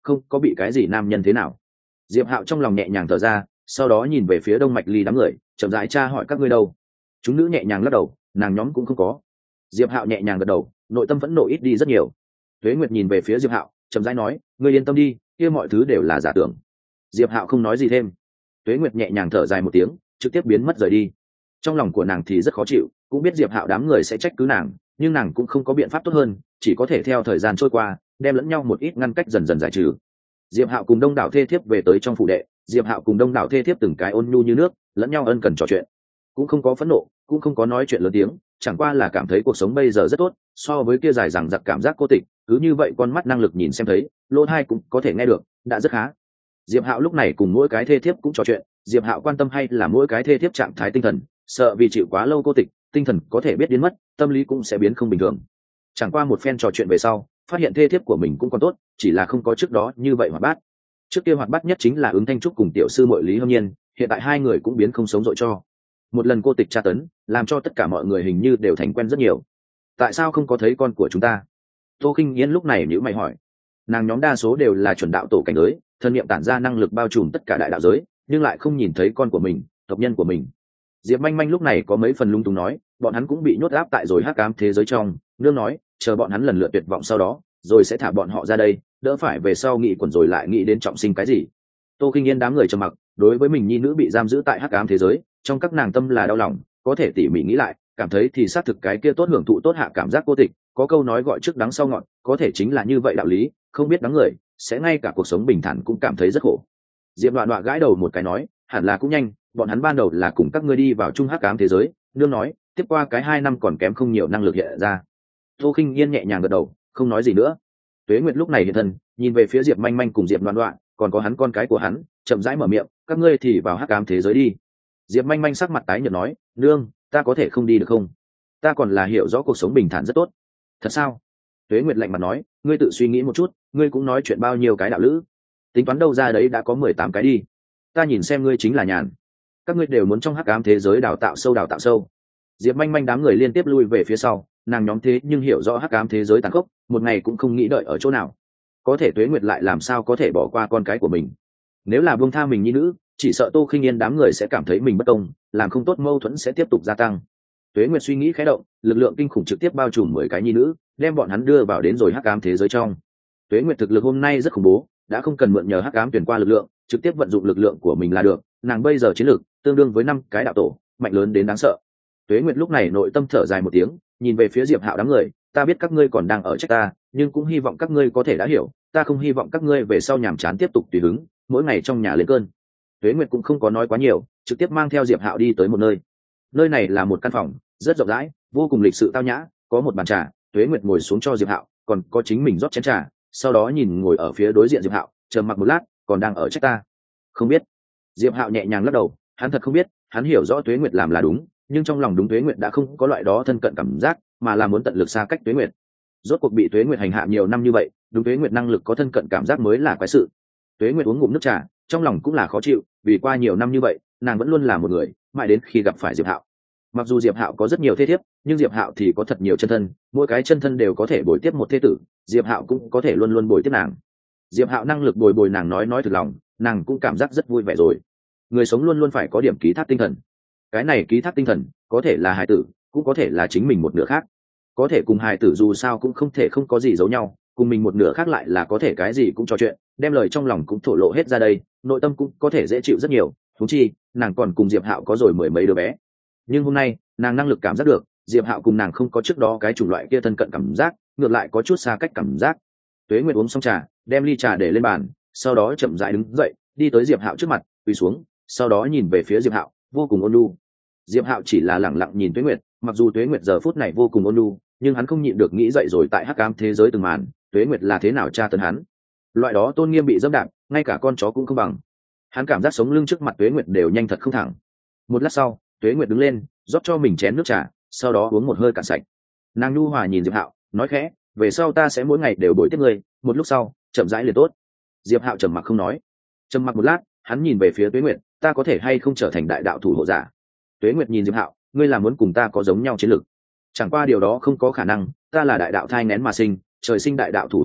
không có bị cái gì nam nhân thế nào. Diệp Hạo trong lòng nhẹ nhàng thở ra, sau đó nhìn về phía Đông Mạch Ly đám người, chậm rãi tra hỏi các ngươi đâu. Chúng nữ nhẹ nhàng lắc đầu, nàng nhóm cũng không có. Diệp Hạo nhẹ nhàng gật đầu, nội tâm vẫn nộ ít đi rất nhiều. Tuế Nguyệt nhìn về phía Diệp Hạo, chậm rãi nói, ngươi yên tâm đi, kia mọi thứ đều là giả tưởng. Diệp Hạo không nói gì thêm. Tuế Nguyệt nhẹ nhàng thở dài một tiếng, trực tiếp biến mất rời đi. Trong lòng của nàng thì rất khó chịu, cũng biết Diệp Hạo đám người sẽ trách cứ nàng, nhưng nàng cũng không có biện pháp tốt hơn, chỉ có thể theo thời gian trôi qua, đem lẫn nhau một ít ngăn cách dần dần giải trừ. Diệp Hạo cùng đông đảo thê thiếp về tới trong phủ đệ, Diệp Hạo cùng đông đảo thê thiếp từng cái ôn nhu như nước, lẫn nhau ân cần trò chuyện, cũng không có phẫn nộ, cũng không có nói chuyện lớn tiếng, chẳng qua là cảm thấy cuộc sống bây giờ rất tốt, so với kia dài dằng dặc cảm giác cô tịch, cứ như vậy con mắt năng lực nhìn xem thấy, lỗ tai cũng có thể nghe được, đã rất khá. Diệp Hạo lúc này cùng mỗi cái thê thiếp cũng trò chuyện, Diệp Hạo quan tâm hay là mỗi cái thê thiếp trạng thái tinh thần, sợ vì chịu quá lâu cô tịch, tinh thần có thể biết biến mất, tâm lý cũng sẽ biến không bình thường. Chẳng qua một phen trò chuyện về sau, phát hiện thê thiếp của mình cũng còn tốt, chỉ là không có trước đó như vậy hoạt bát. Trước kia hoạt bát nhất chính là Ứng Thanh Trúc cùng tiểu sư muội Lý Hâm Nhiên, hiện tại hai người cũng biến không sống dội cho. Một lần cô tịch tra tấn, làm cho tất cả mọi người hình như đều thành quen rất nhiều. Tại sao không có thấy con của chúng ta? Tô Khinh Yên lúc này nhíu mày hỏi. Nàng nhóm đa số đều là chuẩn đạo tổ cảnh giới, thân niệm tản ra năng lực bao trùm tất cả đại đạo giới, nhưng lại không nhìn thấy con của mình, tộc nhân của mình. Diệp Manh Manh lúc này có mấy phần lung túng nói, bọn hắn cũng bị nhốt áp tại rồi hắc ám thế giới trong, nương nói, chờ bọn hắn lần lượt tuyệt vọng sau đó, rồi sẽ thả bọn họ ra đây, đỡ phải về sau nghĩ quẩn rồi lại nghĩ đến trọng sinh cái gì. Tô Kinh Yên đám người trầm mặc, đối với mình nhi nữ bị giam giữ tại hắc ám thế giới, trong các nàng tâm là đau lòng, có thể tỉ mỉ nghĩ lại, cảm thấy thì xác thực cái kia tốt hưởng thụ tốt hạ cảm giác cô tịch, có câu nói gọi trước đắng sau ngọt, có thể chính là như vậy đạo lý, không biết đắng người, sẽ ngay cả cuộc sống bình thản cũng cảm thấy rất khổ. Diệp Đoạn Đoạn gãi đầu một cái nói, hẳn là cũng nhanh, bọn hắn ban đầu là cùng các ngươi đi vào chung hắc ám thế giới, nương nói, tiếp qua cái hai năm còn kém không nhiều năng lực hiện ra. Tô Khinh Yên nhẹ nhàng gật đầu, không nói gì nữa. Tuế Nguyệt lúc này hiện thân, nhìn về phía Diệp Manh Manh cùng Diệp Đoạn Đoạn, còn có hắn con cái của hắn, chậm rãi mở miệng, các ngươi thì vào hắc ám thế giới đi. Diệp Manh Manh sắc mặt tái nhợt nói, nương, ta có thể không đi được không? Ta còn là hiểu rõ cuộc sống bình thản rất tốt. Thật sao? Tuế Nguyệt lạnh mặt nói, ngươi tự suy nghĩ một chút, ngươi cũng nói chuyện bao nhiêu cái đạo lữ, tính toán đâu ra đấy đã có mười tám cái đi. Ta nhìn xem ngươi chính là nhàn. Các ngươi đều muốn trong hắc ám thế giới đào tạo sâu đào tạo sâu. Diệp Manh Manh đám người liên tiếp lui về phía sau, nàng nhóm thế nhưng hiểu rõ hắc ám thế giới tàn khốc, một ngày cũng không nghĩ đợi ở chỗ nào. Có thể Tuế Nguyệt lại làm sao có thể bỏ qua con cái của mình? Nếu là buông tha mình nhi nữ, chỉ sợ Tô Khinh Yên đám người sẽ cảm thấy mình bất công, làm không tốt mâu thuẫn sẽ tiếp tục gia tăng. Tuế Nguyệt suy nghĩ khẽ động, lực lượng kinh khủng trực tiếp bao trùm mười cái nhi nữ, đem bọn hắn đưa vào đến rồi hắc ám thế giới trong. Tuế Nguyệt thực lực hôm nay rất khủng bố, đã không cần mượn nhờ hắc ám tuyển qua lực lượng, trực tiếp vận dụng lực lượng của mình là được. Nàng bây giờ chiến lực tương đương với năm cái đạo tổ, mạnh lớn đến đáng sợ. Tuế Nguyệt lúc này nội tâm thở dài một tiếng, nhìn về phía Diệp Hạo đám người, ta biết các ngươi còn đang ở trách ta, nhưng cũng hy vọng các ngươi có thể đã hiểu, ta không hy vọng các ngươi về sau nhàm chán tiếp tục tùy hứng, mỗi ngày trong nhà lên cơn. Tuế Nguyệt cũng không có nói quá nhiều, trực tiếp mang theo Diệp Hạo đi tới một nơi. Nơi này là một căn phòng, rất rộng rãi, vô cùng lịch sự tao nhã, có một bàn trà, Tuế Nguyệt ngồi xuống cho Diệp Hạo, còn có chính mình rót chén trà, sau đó nhìn ngồi ở phía đối diện Diệp Hạo, trầm mặc một lát, còn đang ở trách ta. Không biết. Diệp Hạo nhẹ nhàng lắc đầu, hắn thật không biết, hắn hiểu rõ Tuế Nguyệt làm là đúng, nhưng trong lòng đúng Tuế Nguyệt đã không có loại đó thân cận cảm giác, mà là muốn tận lực xa cách Tuế Nguyệt. Rốt cuộc bị Tuế Nguyệt hành hạ nhiều năm như vậy, đúng Tuế Nguyệt năng lực có thân cận cảm giác mới là quái sự. Tuế Nguyệt uống ngụm nước trà, trong lòng cũng là khó chịu, vì qua nhiều năm như vậy, nàng vẫn luôn là một người, mãi đến khi gặp phải Diệp Hạo. Mặc dù Diệp Hạo có rất nhiều thế thiếp, nhưng Diệp Hạo thì có thật nhiều chân thân, mỗi cái chân thân đều có thể bồi tiếp một thế tử, Diệp Hạo cũng có thể luôn luôn bồi tiếp nàng. Diệp Hạo năng lực bồi bồi nàng nói nói thực lòng, nàng cũng cảm giác rất vui vẻ rồi. Người sống luôn luôn phải có điểm ký thác tinh thần. Cái này ký thác tinh thần, có thể là hài tử, cũng có thể là chính mình một nửa khác. Có thể cùng hài tử dù sao cũng không thể không có gì giấu nhau, cùng mình một nửa khác lại là có thể cái gì cũng trò chuyện, đem lời trong lòng cũng thổ lộ hết ra đây, nội tâm cũng có thể dễ chịu rất nhiều. Huống chi, nàng còn cùng Diệp Hạo có rồi mười mấy đứa bé. Nhưng hôm nay, nàng năng lực cảm giác được, Diệp Hạo cùng nàng không có trước đó cái chủng loại kia thân cận cảm giác, ngược lại có chút xa cách cảm giác. Tuế Nguyệt uống xong trà, đem ly trà để lên bàn, sau đó chậm rãi đứng dậy, đi tới Diệp Hạo trước mặt, quỳ xuống, sau đó nhìn về phía Diệp Hạo, vô cùng ôn nhu. Diệp Hạo chỉ là lẳng lặng nhìn Tuế Nguyệt, mặc dù Tuế Nguyệt giờ phút này vô cùng ôn nhu, nhưng hắn không nhịn được nghĩ dậy rồi tại hắc ám thế giới từng màn, Tuế Nguyệt là thế nào tra tấn hắn. Loại đó tôn nghiêm bị dẫm đạp, ngay cả con chó cũng không bằng. Hắn cảm giác sống lưng trước mặt Tuế Nguyệt đều nhanh thật không thẳng. Một lát sau, Tuế Nguyệt đứng lên, rót cho mình chén nước trà, sau đó uống một hơi cạn sạch. Nàng nhu hòa nhìn Diệp Hạo, nói khẽ, về sau ta sẽ mỗi ngày đều bồi tiếp ngươi, một lúc sau, chậm rãi liền tốt. Diệp Hạo trầm mặc không nói. Trầm mặc một lát, hắn nhìn về phía Tuế Nguyệt, ta có thể hay không trở thành đại đạo thủ hộ giả? Tuế Nguyệt nhìn Diệp Hạo, ngươi là muốn cùng ta có giống nhau chiến lược? Chẳng qua điều đó không có khả năng, ta là đại đạo thai nén mà sinh, trời sinh đại đạo thủ hộ giả,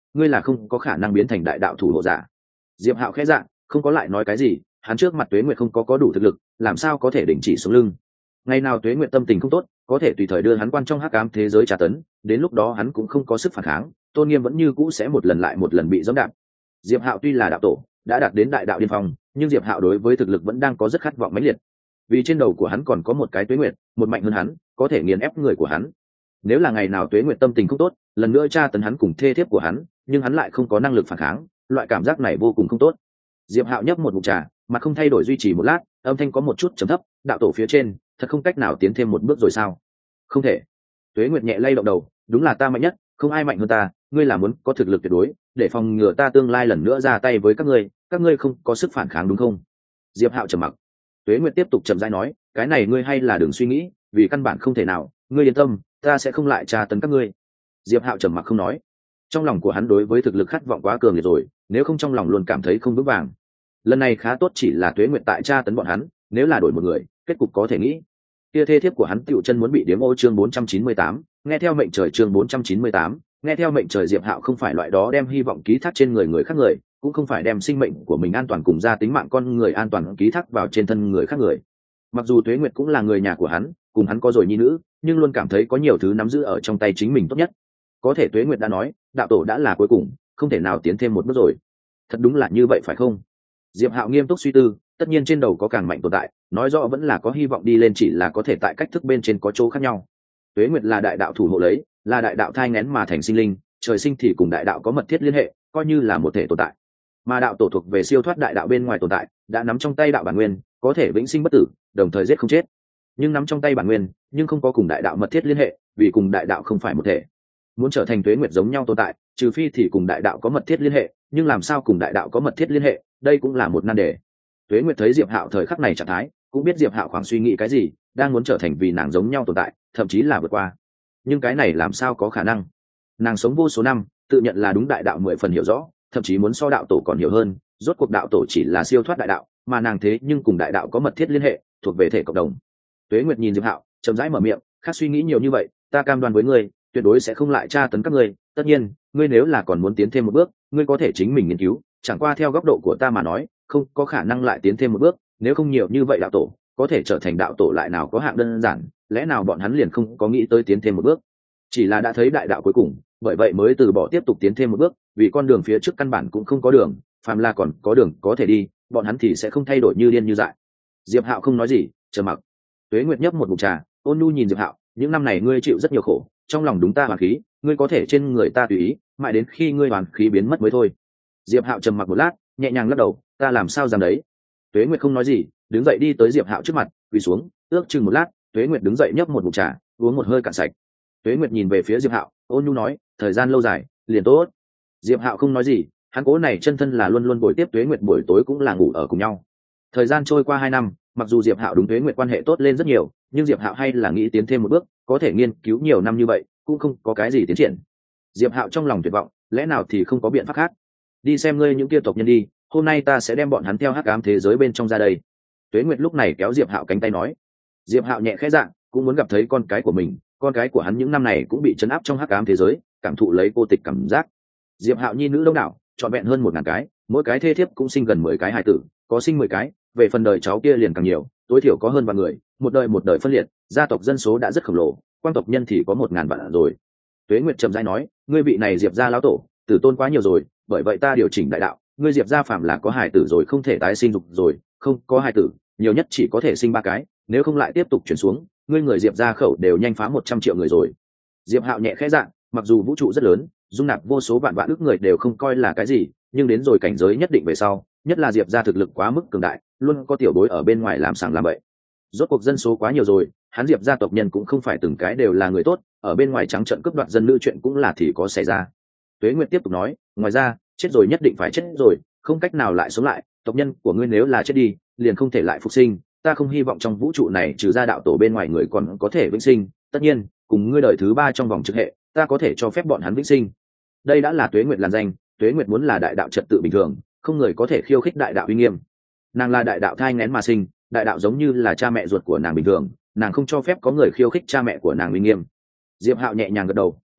ngươi là không có khả năng biến thành đại đạo thủ hộ giả. Diệp Hạo khẽ dạ, không có lại nói cái gì, hắn trước mặt Tuế Nguyệt không có có đủ thực lực, làm sao có thể đình chỉ xuống lưng. Ngày nào Tuế Nguyệt tâm tình không tốt, có thể tùy thời đưa hắn quan trong hắc ám thế giới tra tấn, đến lúc đó hắn cũng không có sức phản kháng, tôn nghiêm vẫn như cũ sẽ một lần lại một lần bị giẫm đạp. Diệp Hạo tuy là đạo tổ, đã đạt đến đại đạo điên phong, nhưng Diệp Hạo đối với thực lực vẫn đang có rất khát vọng mãnh liệt. Vì trên đầu của hắn còn có một cái Tuế Nguyệt, một mạnh hơn hắn, có thể nghiền ép người của hắn. Nếu là ngày nào Tuế Nguyệt tâm tình không tốt, lần nữa tra tấn hắn cùng thê thiếp của hắn, nhưng hắn lại không có năng lực phản kháng, loại cảm giác này vô cùng không tốt. Diệp Hạo nhấp một ngụm trà, mà không thay đổi duy trì một lát, âm thanh có một chút trầm thấp, đạo tổ phía trên, thật không cách nào tiến thêm một bước rồi sao? Không thể. Tuế Nguyệt nhẹ lay động đầu, đúng là ta mạnh nhất, không ai mạnh hơn ta, ngươi là muốn có thực lực tuyệt đối, để phòng ngừa ta tương lai lần nữa ra tay với các ngươi, các ngươi không có sức phản kháng đúng không? Diệp Hạo trầm mặc. Tuế Nguyệt tiếp tục chậm rãi nói, cái này ngươi hay là đừng suy nghĩ, vì căn bản không thể nào, ngươi yên tâm, ta sẽ không lại tra tấn các ngươi. Diệp Hạo trầm mặc không nói. Trong lòng của hắn đối với thực lực khát vọng quá cường liệt rồi, nếu không trong lòng luôn cảm thấy không vững vàng. Lần này khá tốt chỉ là Tuế Nguyệt tại tra tấn bọn hắn, nếu là đổi một người, kết cục có thể nghĩ. Kia thê thiếp của hắn tiểu chân muốn bị điếm ô chương bốn trăm chín mươi tám, nghe theo mệnh trời chương bốn trăm chín mươi tám, nghe theo mệnh trời. Diệp Hạo không phải loại đó đem hy vọng ký thác trên người người khác người, cũng không phải đem sinh mệnh của mình an toàn cùng gia tính mạng con người an toàn ký thác vào trên thân người khác người. Mặc dù Tuế Nguyệt cũng là người nhà của hắn, cùng hắn có rồi nhi nữ, nhưng luôn cảm thấy có nhiều thứ nắm giữ ở trong tay chính mình tốt nhất. Có thể Tuế Nguyệt đã nói, đạo tổ đã là cuối cùng, không thể nào tiến thêm một bước rồi. Thật đúng là như vậy phải không? Diệp Hạo nghiêm túc suy tư, tất nhiên trên đầu có càng mạnh tồn tại, nói rõ vẫn là có hy vọng đi lên, chỉ là có thể tại cách thức bên trên có chỗ khác nhau. Tuế Nguyệt là đại đạo thủ hộ lấy, là đại đạo thai nghén mà thành sinh linh, trời sinh thì cùng đại đạo có mật thiết liên hệ, coi như là một thể tồn tại. Mà đạo tổ thuộc về siêu thoát đại đạo bên ngoài tồn tại, đã nắm trong tay đạo bản nguyên, có thể vĩnh sinh bất tử, đồng thời giết không chết. Nhưng nắm trong tay bản nguyên, nhưng không có cùng đại đạo mật thiết liên hệ, vì cùng đại đạo không phải một thể. Muốn trở thành Tuế Nguyệt giống nhau tồn tại, trừ phi thì cùng đại đạo có mật thiết liên hệ, nhưng làm sao cùng đại đạo có mật thiết liên hệ, đây cũng là một nan đề. Tuế Nguyệt thấy Diệp Hạo thời khắc này trạng thái, cũng biết Diệp Hạo khoảng suy nghĩ cái gì, đang muốn trở thành vì nàng giống nhau tồn tại, thậm chí là vượt qua. Nhưng cái này làm sao có khả năng? Nàng sống vô số năm, tự nhận là đúng đại đạo mười phần hiểu rõ, thậm chí muốn so đạo tổ còn hiểu hơn, rốt cuộc đạo tổ chỉ là siêu thoát đại đạo, mà nàng thế nhưng cùng đại đạo có mật thiết liên hệ, thuộc về thể cộng đồng. Tuế Nguyệt nhìn Diệp Hạo, chậm rãi mở miệng, khác suy nghĩ nhiều như vậy, ta cam đoan với ngươi, tuyệt đối sẽ không lại tra tấn các ngươi, tất nhiên, ngươi nếu là còn muốn tiến thêm một bước, ngươi có thể chính mình nghiên cứu, chẳng qua theo góc độ của ta mà nói, không có khả năng lại tiến thêm một bước, nếu không nhiều như vậy đạo tổ, có thể trở thành đạo tổ lại nào có hạng đơn giản, lẽ nào bọn hắn liền không có nghĩ tới tiến thêm một bước, chỉ là đã thấy đại đạo cuối cùng, bởi vậy mới từ bỏ tiếp tục tiến thêm một bước, vì con đường phía trước căn bản cũng không có đường, phàm là còn có đường có thể đi, bọn hắn thì sẽ không thay đổi như điên như dại. Diệp Hạo không nói gì, trầm mặc. Tuế Nguyệt nhấp một ngụm trà, ôn nhu nhìn Diệp Hạo, những năm này ngươi chịu rất nhiều khổ, trong lòng đúng ta hoàn khí, ngươi có thể trên người ta tùy ý, mãi đến khi ngươi hoàn khí biến mất mới thôi. Diệp Hạo trầm mặc một lát, nhẹ nhàng lắc đầu, ta làm sao dám đấy. Tuế Nguyệt không nói gì, đứng dậy đi tới Diệp Hạo trước mặt, quỳ xuống, ước chừng một lát, Tuế Nguyệt đứng dậy nhấp một ngụm trà, uống một hơi cạn sạch. Tuế Nguyệt nhìn về phía Diệp Hạo, ôn nhu nói, thời gian lâu dài, liền tốt. Diệp Hạo không nói gì, hắn cố này chân thân là luôn luôn bồi tiếp Tuế Nguyệt buổi tối cũng là ngủ ở cùng nhau. Thời gian trôi qua hai năm, mặc dù Diệp Hạo đúng Tuế Nguyệt quan hệ tốt lên rất nhiều, nhưng Diệp Hạo hay là nghĩ tiến thêm một bước, có thể nghiên cứu nhiều năm như vậy, cũng không có cái gì tiến triển. Diệp Hạo trong lòng tuyệt vọng, lẽ nào thì không có biện pháp khác? Đi xem ngươi những kia tộc nhân đi, hôm nay ta sẽ đem bọn hắn theo hắc ám thế giới bên trong ra đây. Tuế Nguyệt lúc này kéo Diệp Hạo cánh tay nói. Diệp Hạo nhẹ khẽ dạng, cũng muốn gặp thấy con cái của mình, con cái của hắn những năm này cũng bị trấn áp trong hắc ám thế giới, cảm thụ lấy cô tịch cảm giác. Diệp Hạo nhi nữ đông đảo, trọn vẹn hơn một ngàn cái, mỗi cái thê thiếp cũng sinh gần mười cái hài tử, có sinh mười cái, về phần đời cháu kia liền càng nhiều, tối thiểu có hơn vạn người, một đời một đời phân liệt, gia tộc dân số đã rất khổng lồ, quan tộc nhân thì có một ngàn vạn rồi. Tuế Nguyệt trầm rãi nói, ngươi vị này Diệp gia lão tổ, tử tôn quá nhiều rồi, bởi vậy ta điều chỉnh đại đạo, ngươi Diệp gia phạm là có hài tử rồi không thể tái sinh dục rồi, không có hài tử, nhiều nhất chỉ có thể sinh ba cái, nếu không lại tiếp tục chuyển xuống, ngươi người Diệp gia khẩu đều nhanh phá một trăm triệu người rồi. Diệp Hạo nhẹ khẽ dạng, mặc dù vũ trụ rất lớn, dung nạp vô số vạn vạn ức người đều không coi là cái gì, nhưng đến rồi cảnh giới nhất định về sau, nhất là Diệp gia thực lực quá mức cường đại, luôn có tiểu bối ở bên ngoài làm sàng làm bậy. Rốt cuộc dân số quá nhiều rồi, hắn Diệp gia tộc nhân cũng không phải từng cái đều là người tốt, ở bên ngoài trắng trợn cướp đoạt dân nữ chuyện cũng là thì có xảy ra. Tuế Nguyệt tiếp tục nói, ngoài ra, chết rồi nhất định phải chết rồi, không cách nào lại sống lại, tộc nhân của ngươi nếu là chết đi, liền không thể lại phục sinh, ta không hy vọng trong vũ trụ này trừ ra đạo tổ bên ngoài người còn có thể vĩnh sinh, tất nhiên, cùng ngươi đời thứ ba trong vòng trực hệ, ta có thể cho phép bọn hắn vĩnh sinh. Đây đã là Tuế Nguyệt làn danh, Tuế Nguyệt muốn là đại đạo trật tự bình thường, không người có thể khiêu khích đại đạo uy nghiêm. Nàng là đại đạo thai nghén mà sinh, đại đạo giống như là cha mẹ ruột của nàng bình thường, nàng không cho phép có người khiêu khích cha mẹ của nàng uy nghiêm. Diệp Hạo nhẹ nhàng gật đầu,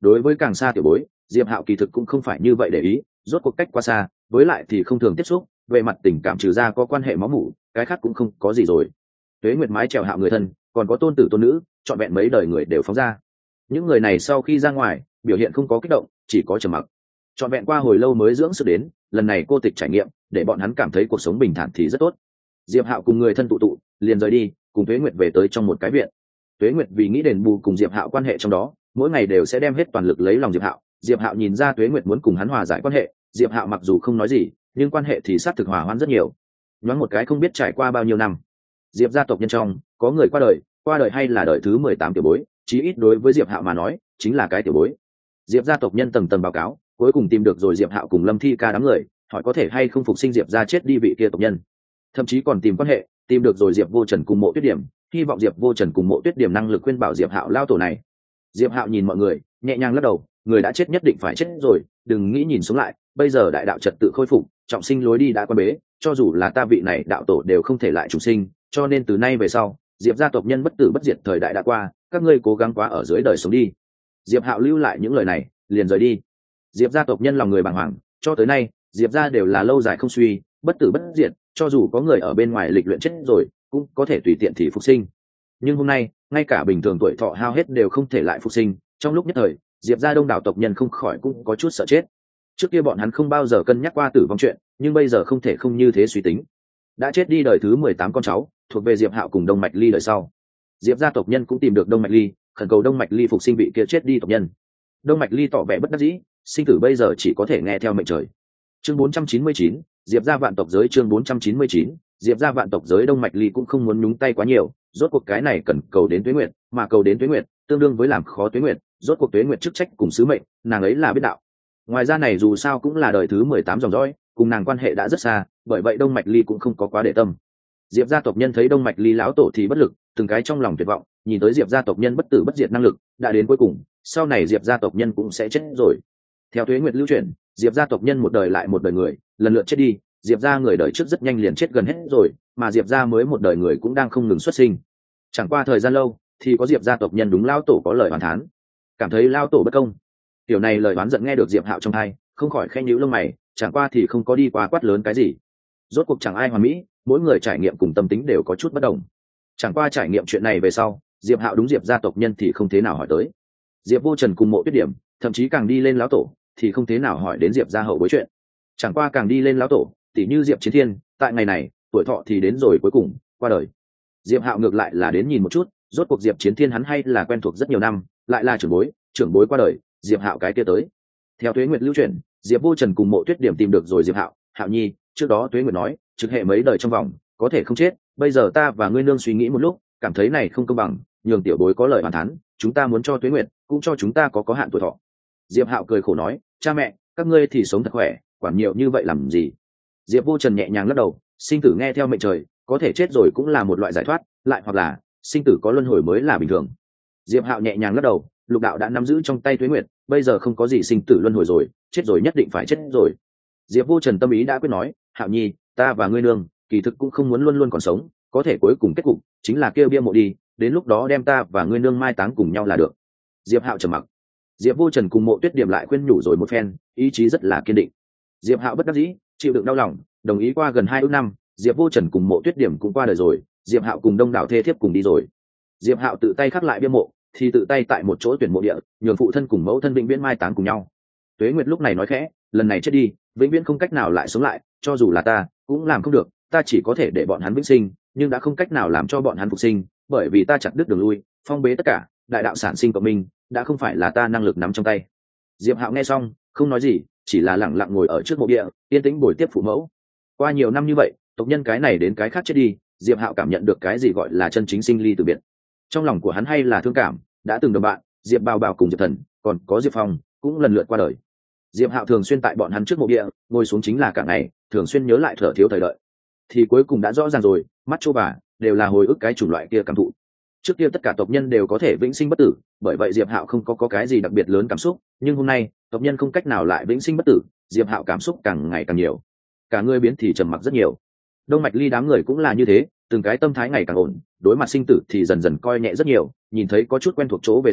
đối với càng xa tiểu bối, diệp hạo kỳ thực cũng không phải như vậy để ý, rốt cuộc cách quá xa, với lại thì không thường tiếp xúc, về mặt tình cảm trừ ra có quan hệ máu mủ, cái khác cũng không có gì rồi. Tuế Nguyệt mái chèo hạo người thân, còn có tôn tử tôn nữ, chọn vẹn mấy đời người đều phóng ra. Những người này sau khi ra ngoài, biểu hiện không có kích động, chỉ có trầm mặc. Chọn vẹn qua hồi lâu mới dưỡng sức đến, lần này cô tịch trải nghiệm, để bọn hắn cảm thấy cuộc sống bình thản thì rất tốt. Diệp Hạo cùng người thân tụ tụ, liền rời đi, cùng Tuế Nguyệt về tới trong một cái viện. Tuế Nguyệt vì nghĩ đền bù cùng Diệp Hạo quan hệ trong đó, mỗi ngày đều sẽ đem hết toàn lực lấy lòng Diệp Hạo. Diệp Hạo nhìn ra Tuế Nguyệt muốn cùng hắn hòa giải quan hệ, Diệp Hạo mặc dù không nói gì, nhưng quan hệ thì sát thực hòa hoãn rất nhiều. Nhoáng một cái không biết trải qua bao nhiêu năm, Diệp gia tộc nhân trong có người qua đời, qua đời hay là đời thứ mười tám tiểu bối, chí ít đối với Diệp Hạo mà nói, chính là cái tiểu bối. Diệp gia tộc nhân tầng tầng báo cáo, cuối cùng tìm được rồi Diệp Hạo cùng Lâm Thi Ca đám người, hỏi có thể hay không phục sinh Diệp gia chết đi vị kia tộc nhân. Thậm chí còn tìm quan hệ, tìm được rồi Diệp Vô Trần cùng Mộ Tuyết Điểm, hy vọng Diệp Vô Trần cùng Mộ Tuyết Điểm năng lực khuyên bảo Diệp Hạo lao tổ này. Diệp Hạo nhìn mọi người, nhẹ nhàng lắc đầu, người đã chết nhất định phải chết rồi, đừng nghĩ nhìn sống lại, bây giờ đại đạo trật tự khôi phục, trọng sinh lối đi đã quan bế, cho dù là ta vị này đạo tổ đều không thể lại trùng sinh, cho nên từ nay về sau, Diệp gia tộc nhân bất tử bất diệt thời đại đã qua, các ngươi cố gắng quá ở dưới đời sống đi. Diệp Hạo lưu lại những lời này, liền rời đi. Diệp gia tộc nhân lòng người bàng hoàng, cho tới nay, Diệp gia đều là lâu dài không suy, bất tử bất diệt, cho dù có người ở bên ngoài lịch luyện chết rồi, cũng có thể tùy tiện thì phục sinh. Nhưng hôm nay, ngay cả bình thường tuổi thọ hao hết đều không thể lại phục sinh, trong lúc nhất thời, Diệp gia đông đảo tộc nhân không khỏi cũng có chút sợ chết. Trước kia bọn hắn không bao giờ cân nhắc qua tử vong chuyện, nhưng bây giờ không thể không như thế suy tính. Đã chết đi đời thứ mười tám con cháu, thuộc về Diệp Hạo cùng Đông Mạch Ly đời sau. Diệp gia tộc nhân cũng tìm được Đông Mạch Ly, khẩn cầu Đông Mạch Ly phục sinh vị kia chết đi tộc nhân. Đông Mạch Ly tỏ vẻ bất đắc dĩ, sinh tử bây giờ chỉ có thể nghe theo mệnh trời. Chương bốn trăm chín mươi chín, Diệp gia vạn tộc giới chương bốn trăm chín mươi chín, Diệp gia vạn tộc giới Đông Mạch Ly cũng không muốn nhúng tay quá nhiều, rốt cuộc cái này cần cầu đến Tuế Nguyệt, mà cầu đến Tuế Nguyệt, tương đương với làm khó Tuế Nguyệt, rốt cuộc Tuế Nguyệt chức trách cùng sứ mệnh, nàng ấy là biết đạo. Ngoài ra này dù sao cũng là đời thứ mười tám dòng dõi, cùng nàng quan hệ đã rất xa, bởi vậy Đông Mạch Ly cũng không có quá để tâm. Diệp gia tộc nhân thấy Đông Mạch Ly lão tổ thì bất lực, từng cái trong lòng tuyệt vọng, nhìn tới Diệp gia tộc nhân bất tử bất diệt năng lực, đã đến cuối cùng, sau này Diệp gia tộc nhân cũng sẽ chết rồi. Theo Tuế Nguyệt lưu truyền, Diệp gia tộc nhân một đời lại một đời người, lần lượt chết đi, Diệp gia người đời trước rất nhanh liền chết gần hết rồi, mà Diệp gia mới một đời người cũng đang không ngừng xuất sinh. Chẳng qua thời gian lâu, thì có Diệp gia tộc nhân đúng lão tổ có lời oán thán, cảm thấy lão tổ bất công. Tiểu này lời oán giận nghe được Diệp Hạo trong tai, không khỏi khẽ nhíu lông mày, chẳng qua thì không có đi qua quát lớn cái gì. Rốt cuộc chẳng ai hoàn mỹ, mỗi người trải nghiệm cùng tâm tính đều có chút bất đồng. Chẳng qua trải nghiệm chuyện này về sau, Diệp Hạo đúng Diệp gia tộc nhân thì không thế nào hỏi tới. Diệp Vô Trần cùng Mộ Tuyết Điểm, thậm chí càng đi lên lão tổ, thì không thế nào hỏi đến Diệp gia hậu bối chuyện. Chẳng qua càng đi lên lão tổ, tỉ như Diệp Chiến Thiên, tại ngày này, tuổi thọ thì đến rồi cuối cùng, qua đời. Diệp Hạo ngược lại là đến nhìn một chút, rốt cuộc Diệp Chiến Thiên hắn hay là quen thuộc rất nhiều năm, lại là trưởng bối, trưởng bối qua đời, Diệp Hạo cái kia tới. Theo Tuế Nguyệt lưu truyền, Diệp Vô Trần cùng Mộ Tuyết Điểm tìm được rồi Diệp Hạo, Hạo nhi, trước đó Tuế Nguyệt nói, trực hệ mấy đời trong vòng, có thể không chết, bây giờ ta và ngươi nương suy nghĩ một lúc, cảm thấy này không công bằng, nhường tiểu bối có lời bàn thán, chúng ta muốn cho Tuế Nguyệt, cũng cho chúng ta có có hạn tuổi thọ. Diệp Hạo cười khổ nói, cha mẹ, các ngươi thì sống thật khỏe, quản nhiều như vậy làm gì? Diệp Vô Trần nhẹ nhàng lắc đầu, sinh tử nghe theo mệnh trời, có thể chết rồi cũng là một loại giải thoát, lại hoặc là sinh tử có luân hồi mới là bình thường. Diệp Hạo nhẹ nhàng lắc đầu, lục đạo đã nắm giữ trong tay Tuế Nguyệt, bây giờ không có gì sinh tử luân hồi rồi, chết rồi nhất định phải chết rồi. Diệp Vô Trần tâm ý đã quyết nói, Hạo nhi, ta và ngươi nương, kỳ thực cũng không muốn luôn luôn còn sống, có thể cuối cùng kết cục chính là kêu bia mộ đi, đến lúc đó đem ta và ngươi nương mai táng cùng nhau là được. Diệp Hạo trầm mặc. Diệp Vô Trần cùng Mộ Tuyết Điểm lại khuyên nhủ rồi một phen, ý chí rất là kiên định. Diệp Hạo bất đắc dĩ, chịu đựng đau lòng, đồng ý qua gần hai ước năm, Diệp Vô Trần cùng Mộ Tuyết Điểm cũng qua đời rồi, Diệp Hạo cùng đông đảo thê thiếp cùng đi rồi. Diệp Hạo tự tay khắc lại bia mộ, thì tự tay tại một chỗ tuyển mộ địa, nhường phụ thân cùng mẫu thân vĩnh viễn mai táng cùng nhau. Tuế Nguyệt lúc này nói khẽ, lần này chết đi, vĩnh viễn không cách nào lại sống lại, cho dù là ta, cũng làm không được, ta chỉ có thể để bọn hắn vĩnh sinh, nhưng đã không cách nào làm cho bọn hắn phục sinh, bởi vì ta chặt đứt đường lui, phong bế tất cả, đại đạo sản sinh của mình, đã không phải là ta năng lực nắm trong tay. Diệp Hạo nghe xong, không nói gì, chỉ là lặng lặng ngồi ở trước mộ địa, yên tĩnh bồi tiếp phụ mẫu. Qua nhiều năm như vậy, tộc nhân cái này đến cái khác chết đi, Diệp Hạo cảm nhận được cái gì gọi là chân chính sinh ly từ biệt. Trong lòng của hắn hay là thương cảm, đã từng đồng bạn, Diệp Bào Bào cùng Diệp Thần, còn có Diệp Phong, cũng lần lượt qua đời. Diệp Hạo thường xuyên tại bọn hắn trước mộ địa, ngồi xuống chính là cả ngày, thường xuyên nhớ lại thở thiếu thời đợi. Thì cuối cùng đã rõ ràng rồi, mắt chô bà, đều là hồi ức cái chủng loại kia cảm thụ. Trước kia tất cả tộc nhân đều có thể vĩnh sinh bất tử, bởi vậy Diệp Hạo không có, có cái gì đặc biệt lớn cảm xúc, nhưng hôm nay, tộc nhân không cách nào lại vĩnh sinh bất tử, Diệp Hạo cảm xúc càng ngày càng nhiều. Cả người biến thì trầm mặc rất nhiều. Đông Mạch Ly đám người cũng là như thế, từng cái tâm thái ngày càng ổn, đối mặt sinh tử thì dần dần coi nhẹ rất nhiều, nhìn thấy có chút quen thuộc chỗ về sau,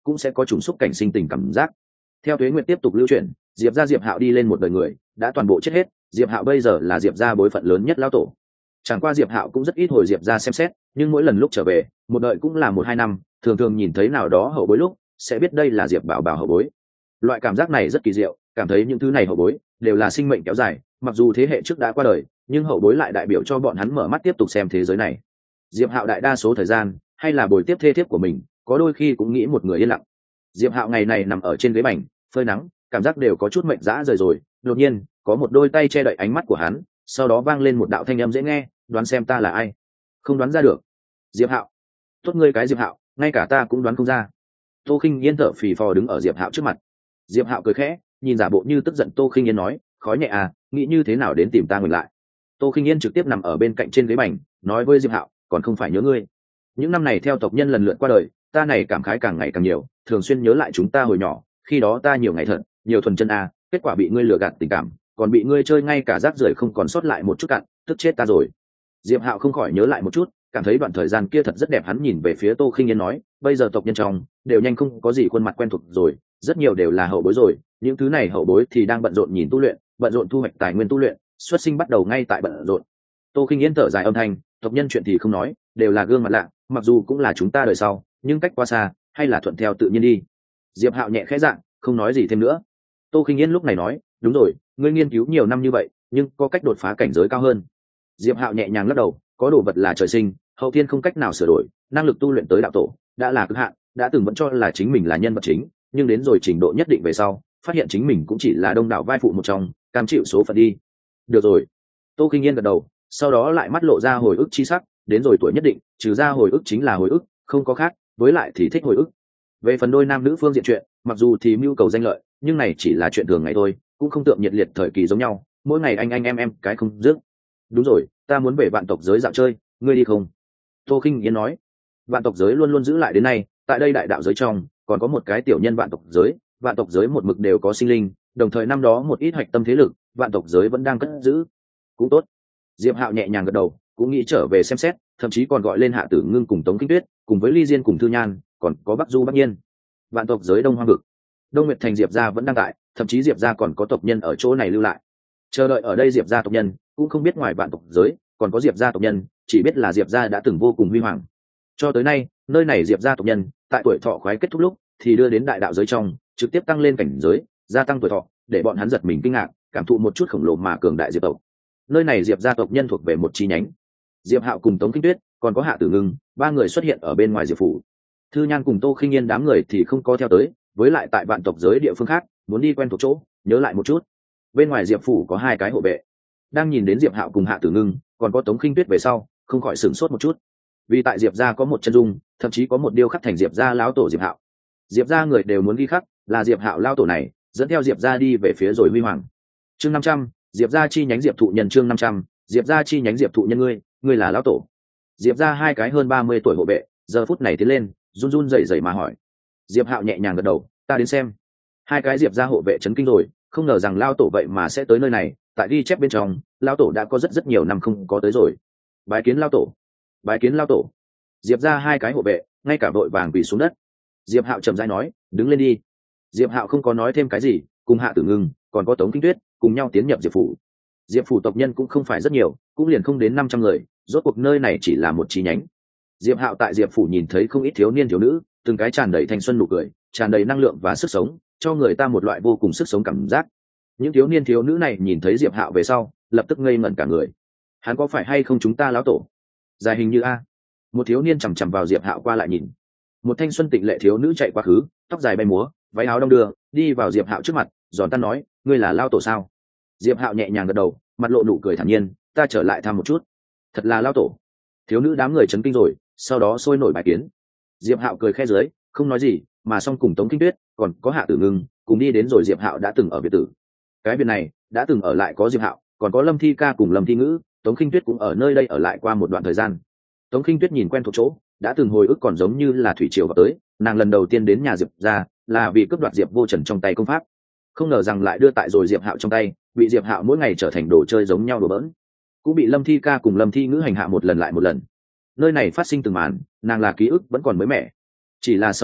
cũng sẽ có trùng xúc cảnh sinh tình cảm giác. Theo tuế nguyện tiếp tục lưu chuyển, diệp gia diệp hạo đi lên một đời người đã toàn bộ chết hết, diệp hạo bây giờ là diệp gia bối phận lớn nhất lão tổ. Chẳng qua diệp hạo cũng rất ít hồi diệp gia xem xét, nhưng mỗi lần lúc trở về một đợi cũng là một hai năm, thường thường nhìn thấy nào đó hậu bối lúc sẽ biết đây là diệp bảo bảo hậu bối. Loại cảm giác này rất kỳ diệu, cảm thấy những thứ này hậu bối đều là sinh mệnh kéo dài, mặc dù thế hệ trước đã qua đời nhưng hậu bối lại đại biểu cho bọn hắn mở mắt tiếp tục xem thế giới này. Diệp hạo đại đa số thời gian hay là bồi tiếp thê thiếp của mình, có đôi khi cũng nghĩ một người yên lặng. Diệp hạo ngày này nằm ở trên ghế bành phơi nắng, cảm giác đều có chút mệt dã rời rồi. Đột nhiên có một đôi tay che đậy ánh mắt của hắn, sau đó vang lên một đạo thanh âm dễ nghe, đoán xem ta là ai. Không đoán ra được. Diệp hạo. Tốt ngươi cái Diệp hạo, ngay cả ta cũng đoán không ra. Tô Khinh Yên thở phì phò đứng ở Diệp hạo trước mặt. Diệp hạo cười khẽ, nhìn giả bộ như tức giận Tô Khinh Yên nói, khói nhẹ à, nghĩ như thế nào đến tìm ta ngược lại. Tô Khinh Yên trực tiếp nằm ở bên cạnh trên ghế bành, nói với Diệp hạo, còn không phải nhớ ngươi. Những năm này theo tộc nhân lần lượt qua đời, ta này cảm khái càng ngày càng nhiều, thường xuyên nhớ lại chúng ta hồi nhỏ, khi đó ta nhiều ngày thật, nhiều thuần chân à, kết quả bị ngươi lừa gạt tình cảm, còn bị ngươi chơi ngay cả rác rưởi không còn sót lại một chút cặn, tức chết ta rồi. Diệp hạo không khỏi nhớ lại một chút, cảm thấy đoạn thời gian kia thật rất đẹp. Hắn nhìn về phía Tô Khinh Yên nói, bây giờ tộc nhân trong đều nhanh không có gì khuôn mặt quen thuộc rồi, rất nhiều đều là hậu bối rồi, những thứ này hậu bối thì đang bận rộn nhìn tu luyện, bận rộn thu hoạch tài nguyên tu luyện, xuất sinh bắt đầu ngay tại bận rộn. Tô Khinh Yên thở dài âm thanh, tộc nhân chuyện thì không nói, đều là gương mặt lạ, mặc dù cũng là chúng ta đời sau, nhưng cách quá xa, hay là thuận theo tự nhiên đi. Diệp hạo nhẹ khẽ dạng, không nói gì thêm nữa. Tô Khinh Yên lúc này nói, đúng rồi, ngươi nghiên cứu nhiều năm như vậy, nhưng có cách đột phá cảnh giới cao hơn. Diệp hạo nhẹ nhàng lắc đầu, có đồ vật là trời sinh, hậu thiên không cách nào sửa đổi, năng lực tu luyện tới đạo tổ đã là cực hạn, đã từng vẫn cho là chính mình là nhân vật chính, nhưng đến rồi trình độ nhất định về sau, phát hiện chính mình cũng chỉ là đông đảo vai phụ một trong, cam chịu số phận đi. Được rồi. Tô Khinh Yên gật đầu, sau đó lại mắt lộ ra hồi ức chi sắc, đến rồi tuổi nhất định, trừ ra hồi ức chính là hồi ức, không có khác, với lại thì thích hồi ức. Về phần đôi nam nữ phương diện chuyện, mặc dù thì mưu cầu danh lợi, nhưng này chỉ là chuyện thường ngày thôi, cũng không tượng nhiệt liệt thời kỳ giống nhau, mỗi ngày anh anh em em cái không dứt. Đúng rồi, ta muốn về vạn tộc giới dạo chơi, ngươi đi không? Tô Khinh Yên nói. Vạn tộc giới luôn luôn giữ lại đến nay, tại đây đại đạo giới trong còn có một cái tiểu nhân vạn tộc giới, vạn tộc giới một mực đều có sinh linh, đồng thời năm đó một ít hoạch tâm thế lực, vạn tộc giới vẫn đang cất giữ. Cũng tốt. Diệp hạo nhẹ nhàng gật đầu, cũng nghĩ trở về xem xét, thậm chí còn gọi lên Hạ Tử Ngưng cùng Tống Kinh Tuyết, cùng với Ly Diên cùng Thư Nhan, còn có Bắc Du Bắc Nhiên. Vạn tộc giới Đông Hoang vực, Đông Nguyệt thành Diệp gia vẫn đang tại, thậm chí Diệp gia còn có tộc nhân ở chỗ này lưu lại. Chờ đợi ở đây Diệp gia tộc nhân, cũng không biết ngoài vạn tộc giới còn có Diệp gia tộc nhân, chỉ biết là Diệp gia đã từng vô cùng huy hoàng. Cho tới nay, nơi này Diệp gia tộc nhân, tại tuổi thọ khoái kết thúc lúc, thì đưa đến đại đạo giới trong, trực tiếp tăng lên cảnh giới, gia tăng tuổi thọ, để bọn hắn giật mình kinh ngạc, cảm thụ một chút khổng lồ mà cường đại Diệp tộc. Nơi này Diệp gia tộc nhân thuộc về một chi nhánh. Diệp hạo cùng Tống Kinh Tuyết, còn có Hạ Tử Ngưng, ba người xuất hiện ở bên ngoài Diệp phủ. Thư Nhan cùng Tô Khinh Yên đám người thì không có theo tới, với lại tại vạn tộc giới địa phương khác, muốn đi quen thuộc chỗ, nhớ lại một chút. Bên ngoài Diệp phủ có hai cái hộ vệ, đang nhìn đến Diệp hạo cùng Hạ Tử Ngưng, còn có Tống Khinh Tuyết về sau, không khỏi sửng sốt một chút. Vì tại Diệp gia có một chân dung, thậm chí có một điêu khắc thành Diệp gia lão tổ Diệp hạo. Diệp gia người đều muốn ghi khắc, là Diệp hạo lão tổ này, dẫn theo Diệp gia đi về phía rồi huy hoàng. Chương năm trăm, Diệp gia chi nhánh Diệp thụ nhân. Chương năm trăm, Diệp gia chi nhánh Diệp thụ nhân. Ngươi, ngươi là lão tổ. Diệp gia hai cái hơn ba mươi tuổi hộ vệ, giờ phút này tiến lên, run run rẩy rẩy mà hỏi. Diệp hạo nhẹ nhàng gật đầu, ta đến xem. Hai cái Diệp gia hộ vệ chấn kinh rồi, không ngờ rằng lão tổ vậy mà sẽ tới nơi này, tại ghi chép bên trong, lão tổ đã có rất rất nhiều năm không có tới rồi. Bái kiến lão tổ. Bái kiến lão tổ. Diệp gia hai cái hộ vệ, ngay cả vội vàng quỳ xuống đất. Diệp hạo trầm rãi nói, đứng lên đi. Diệp hạo không có nói thêm cái gì, cùng Hạ Tử Ngưng, còn có Tống Kinh Tuyết, cùng nhau tiến nhập Diệp phủ. Diệp phủ tộc nhân cũng không phải rất nhiều, cũng liền không đến năm trăm người, rốt cuộc nơi này chỉ là một chi nhánh. Diệp hạo tại Diệp phủ nhìn thấy không ít thiếu niên thiếu nữ, từng cái tràn đầy thanh xuân nụ cười, tràn đầy năng lượng và sức sống, cho người ta một loại vô cùng sức sống cảm giác. Những thiếu niên thiếu nữ này nhìn thấy Diệp hạo về sau, lập tức ngây ngẩn cả người. Hắn có phải hay không chúng ta lão tổ? Dài hình như a. Một thiếu niên chằm chằm vào Diệp hạo qua lại nhìn. Một thanh xuân tịnh lệ thiếu nữ chạy quá khứ, tóc dài bay múa, váy áo đong đưa, đi vào Diệp hạo trước mặt, giòn tan nói, ngươi là lão tổ sao? Diệp hạo nhẹ nhàng gật đầu, mặt lộ nụ cười thản nhiên, ta trở lại thăm một chút. Thật là lão tổ. Thiếu nữ đám người chấn kinh rồi, sau đó sôi nổi bài kiến. Diệp hạo cười khẽ dưới, không nói gì, mà song cùng Tống Kinh Tuyết, còn có Hạ Tử Ngưng, cùng đi đến rồi Diệp hạo đã từng ở biệt tử. Cái biệt này đã từng ở lại có Diệp hạo, còn có Lâm Thi Ca cùng Lâm Thi Ngữ, Tống Kinh Tuyết cũng ở nơi đây ở lại qua một đoạn thời gian. Tống Kinh Tuyết nhìn quen thuộc chỗ, đã từng hồi ức còn giống như là thủy triều vào tới, nàng lần đầu tiên đến nhà Diệp ra, là vì cướp đoạt Diệp Vô Trần trong tay công pháp, không ngờ rằng lại đưa tại rồi Diệp hạo trong tay, bị Diệp hạo mỗi ngày trở thành đồ chơi giống nhau đùa bỡn, cũng bị Lâm Thi Ca cùng Lâm Thi Ngữ hành hạ một lần lại một lần. Nơi này phát sinh từng màn, nàng là ký ức vẫn còn mới mẻ, chỉ là sau đó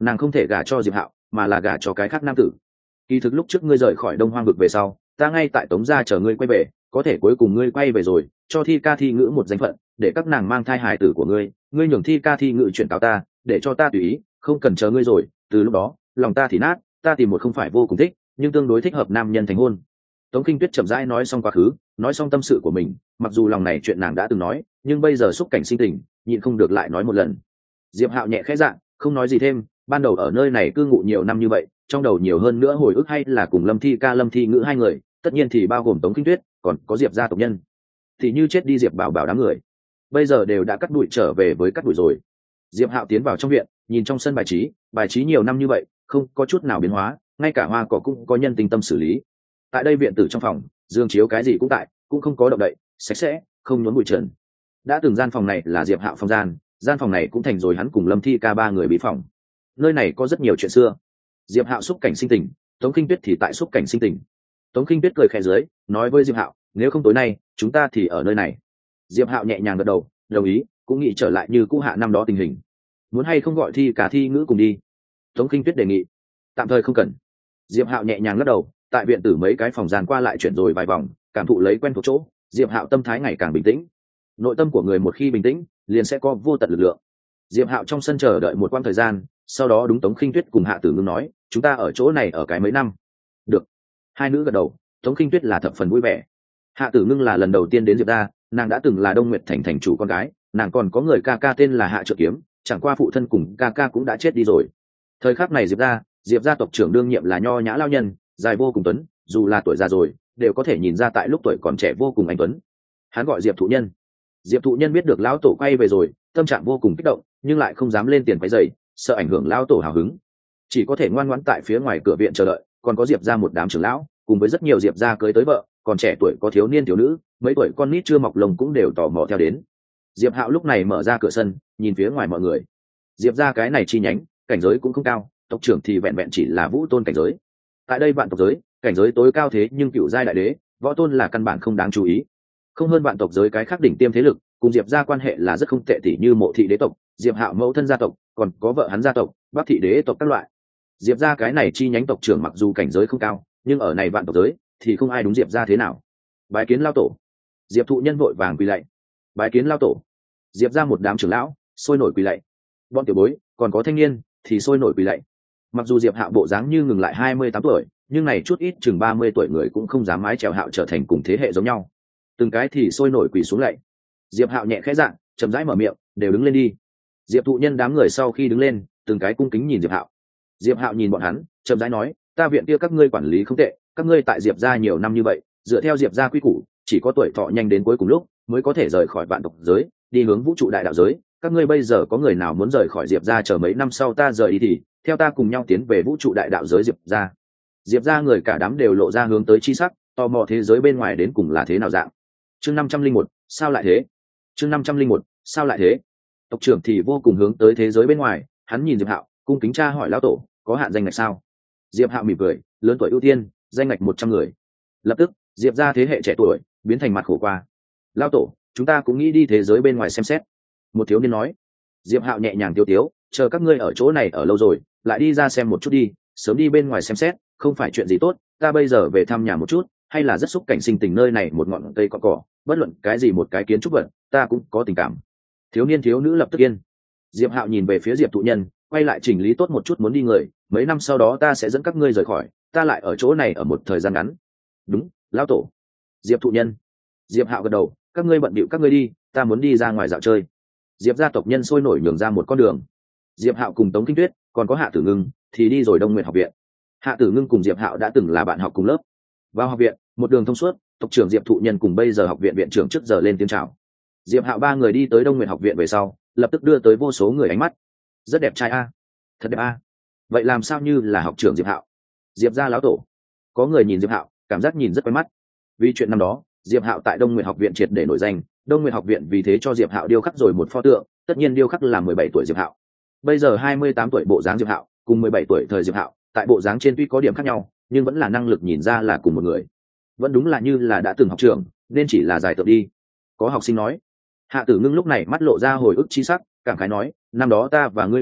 nàng không thể gả cho diệp hạo mà là gả cho cái khác nam tử. Kỳ thực lúc trước ngươi rời khỏi đông hoang vực về sau, ta ngay tại tống gia chờ ngươi quay về, có thể cuối cùng ngươi quay về rồi, cho thi ca thi ngữ một danh phận, để các nàng mang thai hài tử của ngươi, ngươi nhường thi ca thi ngữ chuyển cáo ta, để cho ta tùy ý, không cần chờ ngươi rồi. Từ lúc đó lòng ta thì nát, ta tìm một không phải vô cùng thích nhưng tương đối thích hợp nam nhân thành hôn. Tống Kinh Tuyết chậm rãi nói xong quá khứ, nói xong tâm sự của mình, mặc dù lòng này chuyện nàng đã từng nói, nhưng bây giờ xúc cảnh sinh tình, nhịn không được lại nói một lần. Diệp Hạo nhẹ khẽ dạ, không nói gì thêm. Ban đầu ở nơi này cư ngụ nhiều năm như vậy, trong đầu nhiều hơn nữa hồi ức hay là cùng Lâm Thi ca Lâm Thi ngữ hai người, tất nhiên thì bao gồm Tống Kinh Tuyết, còn có Diệp gia tộc nhân. Thì như chết đi Diệp Bảo Bảo đám người, bây giờ đều đã cắt đuổi trở về với cắt đuổi rồi. Diệp Hạo tiến vào trong viện, nhìn trong sân bài trí, bài trí nhiều năm như vậy, không có chút nào biến hóa, ngay cả hoa cỏ cũng có nhân tình tâm xử lý. Tại đây viện tử trong phòng, giường chiếu cái gì cũng tại, cũng không có động đậy, sạch sẽ, không nhốn bụi trần. Đã từng gian phòng này là Diệp Hạo phòng gian, gian phòng này cũng thành rồi hắn cùng Lâm Thi ca ba người bí phòng. Nơi này có rất nhiều chuyện xưa. Diệp Hạo xúc cảnh sinh tình, Tống Kinh Tuyết thì tại xúc cảnh sinh tình. Tống Kinh Tuyết cười khẽ dưới, nói với Diệp Hạo, nếu không tối nay, chúng ta thì ở nơi này. Diệp Hạo nhẹ nhàng gật đầu, đồng ý, cũng nghĩ trở lại như cũ hạ năm đó tình hình. Muốn hay không gọi thi cả thi ngữ cùng đi? Tống Kinh Tuyết đề nghị. Tạm thời không cần. Diệp Hạo nhẹ nhàng lắc đầu, tại viện tử mấy cái phòng gian qua lại chuyển rồi vài vòng, cảm thụ lấy quen thuộc chỗ, Diệp Hạo tâm thái ngày càng bình tĩnh. Nội tâm của người một khi bình tĩnh, liền sẽ có vô tận lực lượng. Diệp Hạo trong sân chờ đợi một quãng thời gian, sau đó đúng Tống Khinh Tuyết cùng Hạ Tử Ngưng nói, chúng ta ở chỗ này ở cái mấy năm. Được. Hai nữ gật đầu. Tống Khinh Tuyết là thập phần vui vẻ. Hạ Tử Ngưng là lần đầu tiên đến Diệp gia, nàng đã từng là Đông Nguyệt thành thành chủ con gái, nàng còn có người ca ca tên là Hạ Trượng Kiếm, chẳng qua phụ thân cùng ca ca cũng đã chết đi rồi. Thời khắc này Diệp gia, Diệp gia tộc trưởng đương nhiệm là nho nhã lao nhân, dài vô cùng tuấn, dù là tuổi già rồi, đều có thể nhìn ra tại lúc tuổi còn trẻ vô cùng anh tuấn. Hắn gọi Diệp Thụ Nhân. Diệp Thụ Nhân biết được lão tổ quay về rồi, tâm trạng vô cùng kích động, nhưng lại không dám lên tiền váy giày, sợ ảnh hưởng lão tổ hào hứng, chỉ có thể ngoan ngoãn tại phía ngoài cửa viện chờ đợi. Còn có Diệp gia một đám trưởng lão, cùng với rất nhiều Diệp gia cưới tới vợ, còn trẻ tuổi có thiếu niên thiếu nữ, mấy tuổi con nít chưa mọc lông cũng đều tò mò theo đến. Diệp Hạo lúc này mở ra cửa sân, nhìn phía ngoài mọi người. Diệp gia cái này chi nhánh, cảnh giới cũng không cao, tộc trưởng thì vẹn vẹn chỉ là vũ tôn cảnh giới. Tại đây vạn tộc giới, cảnh giới tối cao thế nhưng cựu giai đại đế, võ tôn là căn bản không đáng chú ý. Không hơn vạn tộc giới cái khác đỉnh tiêm thế lực, cùng Diệp gia quan hệ là rất không tệ, tỷ như Mộ thị đế tộc, Diệp Hạo mẫu thân gia tộc, còn có vợ hắn gia tộc, Bắc thị đế tộc các loại. Diệp gia cái này chi nhánh tộc trưởng mặc dù cảnh giới không cao, nhưng ở này vạn tộc giới thì không ai đúng Diệp gia thế nào. Bái kiến lao tổ. Diệp Thụ Nhân vội vàng quỳ lạy. Bái kiến lao tổ. Diệp gia một đám trưởng lão sôi nổi quỳ lạy. Bọn tiểu bối, còn có thanh niên thì sôi nổi quỳ lạy. Mặc dù Diệp Hạo bộ dáng như ngừng lại hai mươi tám tuổi, nhưng này chút ít chừng ba mươi tuổi người cũng không dám mái chèo Hạo trở thành cùng thế hệ giống nhau. Từng cái thì sôi nổi quỳ xuống lạy. Diệp Hạo nhẹ khẽ dạng, chậm rãi mở miệng, đều đứng lên đi. Diệp Thụ Nhân đám người sau khi đứng lên, từng cái cung kính nhìn Diệp Hạo. Diệp Hạo nhìn bọn hắn, chậm rãi nói, ta viện kia các ngươi quản lý không tệ, các ngươi tại Diệp gia nhiều năm như vậy, dựa theo Diệp gia quy củ, chỉ có tuổi thọ nhanh đến cuối cùng lúc mới có thể rời khỏi vạn tộc giới, đi hướng vũ trụ đại đạo giới. Các ngươi bây giờ có người nào muốn rời khỏi Diệp gia chờ mấy năm sau ta rời đi thì theo ta cùng nhau tiến về vũ trụ đại đạo giới Diệp gia. Diệp gia người cả đám đều lộ ra hướng tới chi sắc, tò mò thế giới bên ngoài đến cùng là thế nào dạng. Chương năm trăm linh một, sao lại thế? Chương năm trăm linh một, sao lại thế? Tộc trưởng thì vô cùng hướng tới thế giới bên ngoài, hắn nhìn Diệp Hạo, cung kính tra hỏi lão tổ, có hạn danh ngạch sao? Diệp Hạo mỉm cười, lớn tuổi ưu tiên, danh ngạch một trăm người. Lập tức, Diệp gia thế hệ trẻ tuổi biến thành mặt khổ qua. Lão tổ, chúng ta cũng nghĩ đi thế giới bên ngoài xem xét. Một thiếu niên nói. Diệp Hạo nhẹ nhàng tiêu tiếu, chờ các ngươi ở chỗ này ở lâu rồi, lại đi ra xem một chút đi, sớm đi bên ngoài xem xét, không phải chuyện gì tốt. Ta bây giờ về thăm nhà một chút, hay là rất xúc cảnh sinh tình nơi này một ngọn cây cỏ cỏ, bất luận cái gì một cái kiến trúc vật, ta cũng có tình cảm. Thiếu niên thiếu nữ lập tức yên. Diệp Hạo nhìn về phía Diệp Thụ Nhân, quay lại chỉnh lý tốt một chút muốn đi người, mấy năm sau đó ta sẽ dẫn các ngươi rời khỏi, ta lại ở chỗ này ở một thời gian ngắn. Đúng, lão tổ. Diệp Thụ Nhân. Diệp Hạo gật đầu, các ngươi bận bịu các ngươi đi, ta muốn đi ra ngoài dạo chơi. Diệp gia tộc nhân sôi nổi nhường ra một con đường. Diệp Hạo cùng Tống Kinh Tuyết, còn có Hạ Tử Ngưng thì đi rồi Đông Nguyệt học viện. Hạ Tử Ngưng cùng Diệp Hạo đã từng là bạn học cùng lớp. Vào học viện, một đường thông suốt, tộc trưởng Diệp Thụ Nhân cùng bây giờ học viện viện trưởng trước giờ lên tiếng chào. Diệp Hạo ba người đi tới Đông Nguyệt học viện về sau, lập tức đưa tới vô số người ánh mắt. Rất đẹp trai a, thật đẹp a. Vậy làm sao như là học trưởng Diệp Hạo? Diệp gia lão tổ. Có người nhìn Diệp Hạo, cảm giác nhìn rất quen mắt. Vì chuyện năm đó, Diệp Hạo tại Đông Nguyệt học viện triệt để nổi danh, Đông Nguyệt học viện vì thế cho Diệp Hạo điêu khắc rồi một pho tượng, tất nhiên điêu khắc là mười bảy tuổi Diệp Hạo. Bây giờ hai mươi tám tuổi bộ dáng Diệp Hạo, cùng mười bảy tuổi thời Diệp Hạo, tại bộ dáng trên tuy có điểm khác nhau, nhưng vẫn là năng lực nhìn ra là cùng một người. Vẫn đúng là như là đã từng học trưởng, nên chỉ là giải tượng đi. Có học sinh nói. Hạ Tử Ngưng lúc này mắt lộ ra hồi ức chi sắc, cảm khái nói, năm đó ta và ngươi cùng lớp,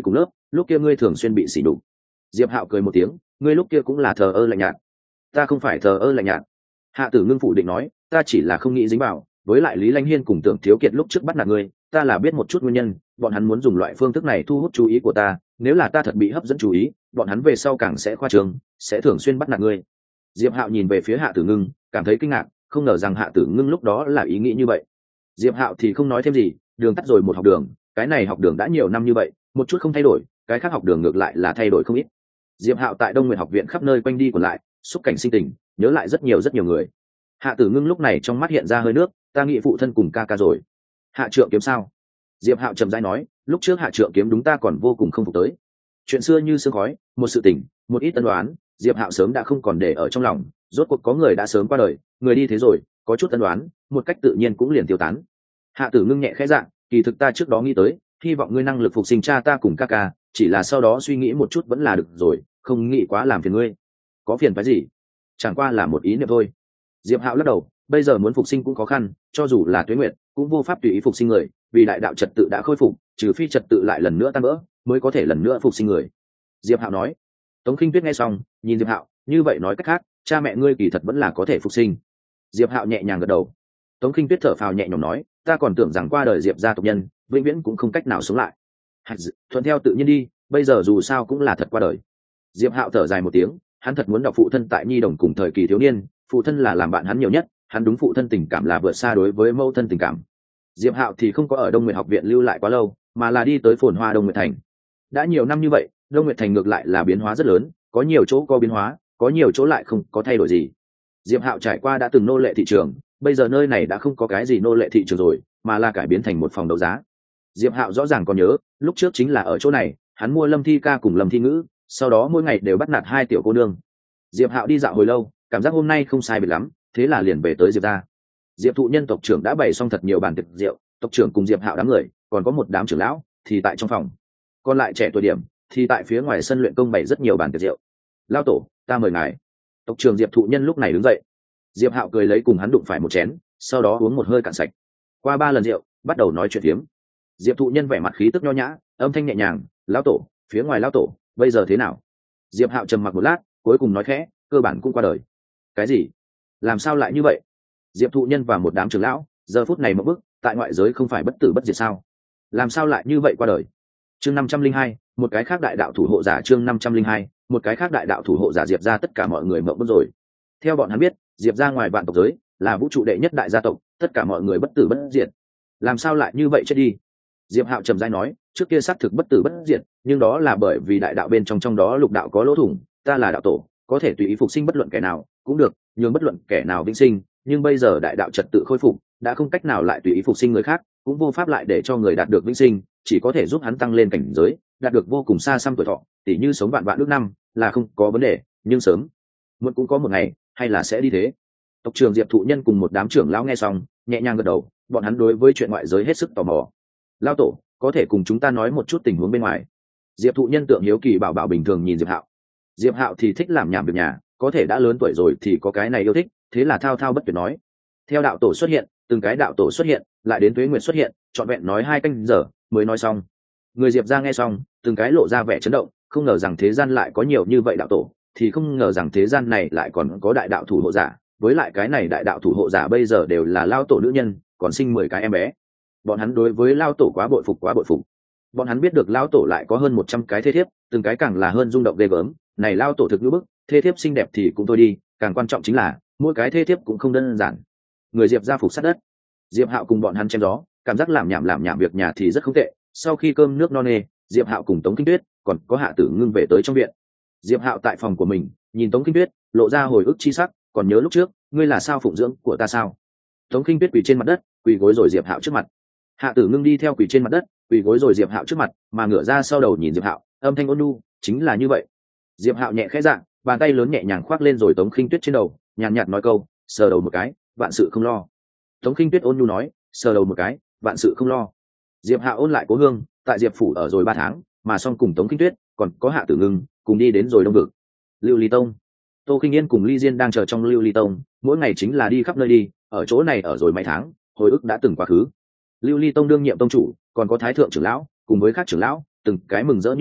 lúc kia ngươi thường xuyên bị sỉ nhục. Diệp Hạo cười một tiếng, ngươi lúc kia cũng là thờ ơ lạnh nhạt. Ta không phải thờ ơ lạnh nhạt. Hạ Tử Ngưng phủ định nói, ta chỉ là không nghĩ dính vào, với lại Lý Lanh Hiên cùng Tưởng Thiếu Kiệt lúc trước bắt nạt ngươi, ta là biết một chút nguyên nhân, bọn hắn muốn dùng loại phương thức này thu hút chú ý của ta, nếu là ta thật bị hấp dẫn chú ý, bọn hắn về sau càng sẽ khoa trương, sẽ thường xuyên bắt nạt ngươi. Diệp Hạo nhìn về phía Hạ Tử Ngưng, cảm thấy kinh ngạc, không ngờ rằng Hạ Tử Ngưng lúc đó là ý nghĩ như vậy. Diệp Hạo thì không nói thêm gì, đường tắt rồi một học đường, cái này học đường đã nhiều năm như vậy, một chút không thay đổi, cái khác học đường ngược lại là thay đổi không ít. Diệp Hạo tại Đông Nguyệt học viện khắp nơi quanh đi quẩn lại, xúc cảnh sinh tình, nhớ lại rất nhiều rất nhiều người. Hạ Tử Ngưng lúc này trong mắt hiện ra hơi nước, ta nghĩ phụ thân cùng ca ca rồi. Hạ Trượng Kiếm sao? Diệp Hạo trầm rãi nói, lúc trước Hạ Trượng Kiếm đúng ta còn vô cùng không phục tới. Chuyện xưa như sương khói, một sự tình, một ít tân đoán, Diệp Hạo sớm đã không còn để ở trong lòng, rốt cuộc có người đã sớm qua đời, người đi thế rồi, có chút tân đoán, một cách tự nhiên cũng liền tiêu tán. Hạ Tử Ngưng nhẹ khẽ dạng, kỳ thực ta trước đó nghĩ tới, hy vọng ngươi năng lực phục sinh cha ta cùng ca ca, chỉ là sau đó suy nghĩ một chút vẫn là được rồi, không nghĩ quá làm phiền ngươi. Có phiền phái gì? Chẳng qua là một ý niệm thôi. Diệp Hạo lắc đầu, bây giờ muốn phục sinh cũng khó khăn, cho dù là Tuế Nguyệt, cũng vô pháp tùy ý phục sinh người, vì đại đạo trật tự đã khôi phục, trừ phi trật tự lại lần nữa tan vỡ, mới có thể lần nữa phục sinh người. Diệp Hạo nói. Tống Khinh Tuyết nghe xong, nhìn Diệp Hạo, như vậy nói cách khác, cha mẹ ngươi kỳ thật vẫn là có thể phục sinh. Diệp Hạo nhẹ nhàng gật đầu. Tống Khinh Tuyết thở phào nhẹ nhõm nói, ta còn tưởng rằng qua đời Diệp gia tộc nhân, vĩnh viễn cũng không cách nào sống lại. Thuận theo tự nhiên đi, bây giờ dù sao cũng là thật qua đời. Diệp Hạo thở dài một tiếng, hắn thật muốn đọc phụ thân tại nhi đồng cùng thời kỳ thiếu niên, phụ thân là làm bạn hắn nhiều nhất, hắn đúng phụ thân tình cảm là vượt xa đối với mẫu thân tình cảm. Diệp Hạo thì không có ở Đông Nguyệt học viện lưu lại quá lâu, mà là đi tới phồn hoa Đông Nguyệt thành. Đã nhiều năm như vậy, Đông Nguyệt thành ngược lại là biến hóa rất lớn, có nhiều chỗ có biến hóa, có nhiều chỗ lại không có thay đổi gì. Diệp Hạo trải qua đã từng nô lệ thị trường, bây giờ nơi này đã không có cái gì nô lệ thị trường rồi, mà là cải biến thành một phòng đấu giá. Diệp Hạo rõ ràng còn nhớ, lúc trước chính là ở chỗ này, hắn mua Lâm Thi Ca cùng Lâm Thi Ngữ, sau đó mỗi ngày đều bắt nạt hai tiểu cô nương. Diệp Hạo đi dạo hồi lâu, cảm giác hôm nay không sai biệt lắm, thế là liền về tới Diệp gia. Diệp Thụ Nhân tộc trưởng đã bày xong thật nhiều bàn tiệc rượu, tộc trưởng cùng Diệp Hạo đám người, còn có một đám trưởng lão thì tại trong phòng. Còn lại trẻ tuổi điểm thì tại phía ngoài sân luyện công bày rất nhiều bàn tiệc rượu. Lão tổ, ta mời ngài. Tộc trưởng Diệp Thụ Nhân lúc này đứng dậy. Diệp Hạo cười lấy cùng hắn đụng phải một chén, sau đó uống một hơi cạn sạch. Qua ba lần rượu, bắt đầu nói chuyện phiếm. Diệp Thụ Nhân vẻ mặt khí tức nho nhã, âm thanh nhẹ nhàng, "Lão tổ, phía ngoài lão tổ, bây giờ thế nào?" Diệp Hạo trầm mặc một lát, cuối cùng nói khẽ, "Cơ bản cũng qua đời." "Cái gì? Làm sao lại như vậy?" Diệp Thụ Nhân và một đám trưởng lão, giờ phút này một bước, tại ngoại giới không phải bất tử bất diệt sao? Làm sao lại như vậy qua đời? Chương năm trăm linh hai, một cái khác đại đạo thủ hộ giả chương năm trăm linh hai, một cái khác đại đạo thủ hộ giả Diệp gia tất cả mọi người mộng bức rồi. Theo bọn hắn biết, Diệp gia ngoài vạn tộc giới, là vũ trụ đệ nhất đại gia tộc, tất cả mọi người bất tử bất diệt. Làm sao lại như vậy chết đi? Diệp Hạo trầm rãi nói, trước kia xác thực bất tử bất diệt, nhưng đó là bởi vì đại đạo bên trong trong đó lục đạo có lỗ thủng, ta là đạo tổ, có thể tùy ý phục sinh bất luận kẻ nào, cũng được, nhưng bất luận kẻ nào vĩnh sinh, nhưng bây giờ đại đạo trật tự khôi phục, đã không cách nào lại tùy ý phục sinh người khác, cũng vô pháp lại để cho người đạt được vĩnh sinh, chỉ có thể giúp hắn tăng lên cảnh giới, đạt được vô cùng xa xăm tuổi thọ, tỉ như sống vạn vạn nước năm, là không có vấn đề, nhưng sớm muộn cũng có một ngày, hay là sẽ đi thế. Tộc trưởng Diệp Thụ Nhân cùng một đám trưởng lão nghe xong, nhẹ nhàng gật đầu, bọn hắn đối với chuyện ngoại giới hết sức tò mò. Lão tổ, có thể cùng chúng ta nói một chút tình huống bên ngoài? Diệp Thụ Nhân tượng hiếu kỳ bảo bảo bình thường nhìn Diệp Hạo. Diệp Hạo thì thích làm nhảm việc nhà, có thể đã lớn tuổi rồi thì có cái này yêu thích, thế là thao thao bất tuyệt nói. Theo đạo tổ xuất hiện, từng cái đạo tổ xuất hiện, lại đến Tuế Nguyệt xuất hiện, trọn vẹn nói hai canh giờ mới nói xong. Người Diệp ra nghe xong, từng cái lộ ra vẻ chấn động, không ngờ rằng thế gian lại có nhiều như vậy đạo tổ, thì không ngờ rằng thế gian này lại còn có đại đạo thủ hộ giả, với lại cái này đại đạo thủ hộ giả bây giờ đều là lao tổ nữ nhân, còn sinh mười cái em bé. Bọn hắn đối với lao tổ quá bội phục quá bội phục. Bọn hắn biết được lao tổ lại có hơn một trăm cái thế thiếp, từng cái càng là hơn rung động ghê gớm, này lao tổ thực như bức, thế thiếp xinh đẹp thì cũng thôi đi, càng quan trọng chính là mỗi cái thế thiếp cũng không đơn giản. Người Diệp ra phục sát đất. Diệp Hạo cùng bọn hắn chém gió, cảm giác làm nhảm làm nhảm việc nhà thì rất không tệ. Sau khi cơm nước no nê, Diệp Hạo cùng Tống Kinh Tuyết, còn có Hạ Tử Ngưng về tới trong viện. Diệp Hạo tại phòng của mình, nhìn Tống Kinh Tuyết, lộ ra hồi ức chi sắc, còn nhớ lúc trước, ngươi là sao phụng dưỡng của ta sao? Tống Kinh Tuyết quỳ trên mặt đất, quỳ gối rồi Diệp Hạo trước mặt. Hạ Tử Ngưng đi theo quỳ trên mặt đất, quỳ gối rồi Diệp Hạo trước mặt, mà ngửa ra sau đầu nhìn Diệp Hạo, âm thanh ôn nhu, chính là như vậy. Diệp Hạo nhẹ khẽ dạng, bàn tay lớn nhẹ nhàng khoác lên rồi Tống Kinh Tuyết trên đầu, nhàn nhạt nói câu, sờ đầu một cái, vạn sự không lo. Tống Kinh Tuyết ôn nhu nói, sờ đầu một cái, vạn sự không lo. Diệp Hạo ôn lại cố hương, tại Diệp phủ ở rồi ba tháng, mà xong cùng Tống Kinh Tuyết, còn có Hạ Tử Ngưng, cùng đi đến rồi Đông Vực. Lưu Ly Tông, Tô Kinh Yên cùng Ly Diên đang chờ trong Lưu Ly Tông, mỗi ngày chính là đi khắp nơi đi, ở chỗ này ở rồi mấy tháng, hồi ức đã từng quá khứ. Lưu Ly Tông đương nhiệm tông chủ, còn có thái thượng trưởng lão, cùng với các trưởng lão, từng cái mừng rỡ như điên,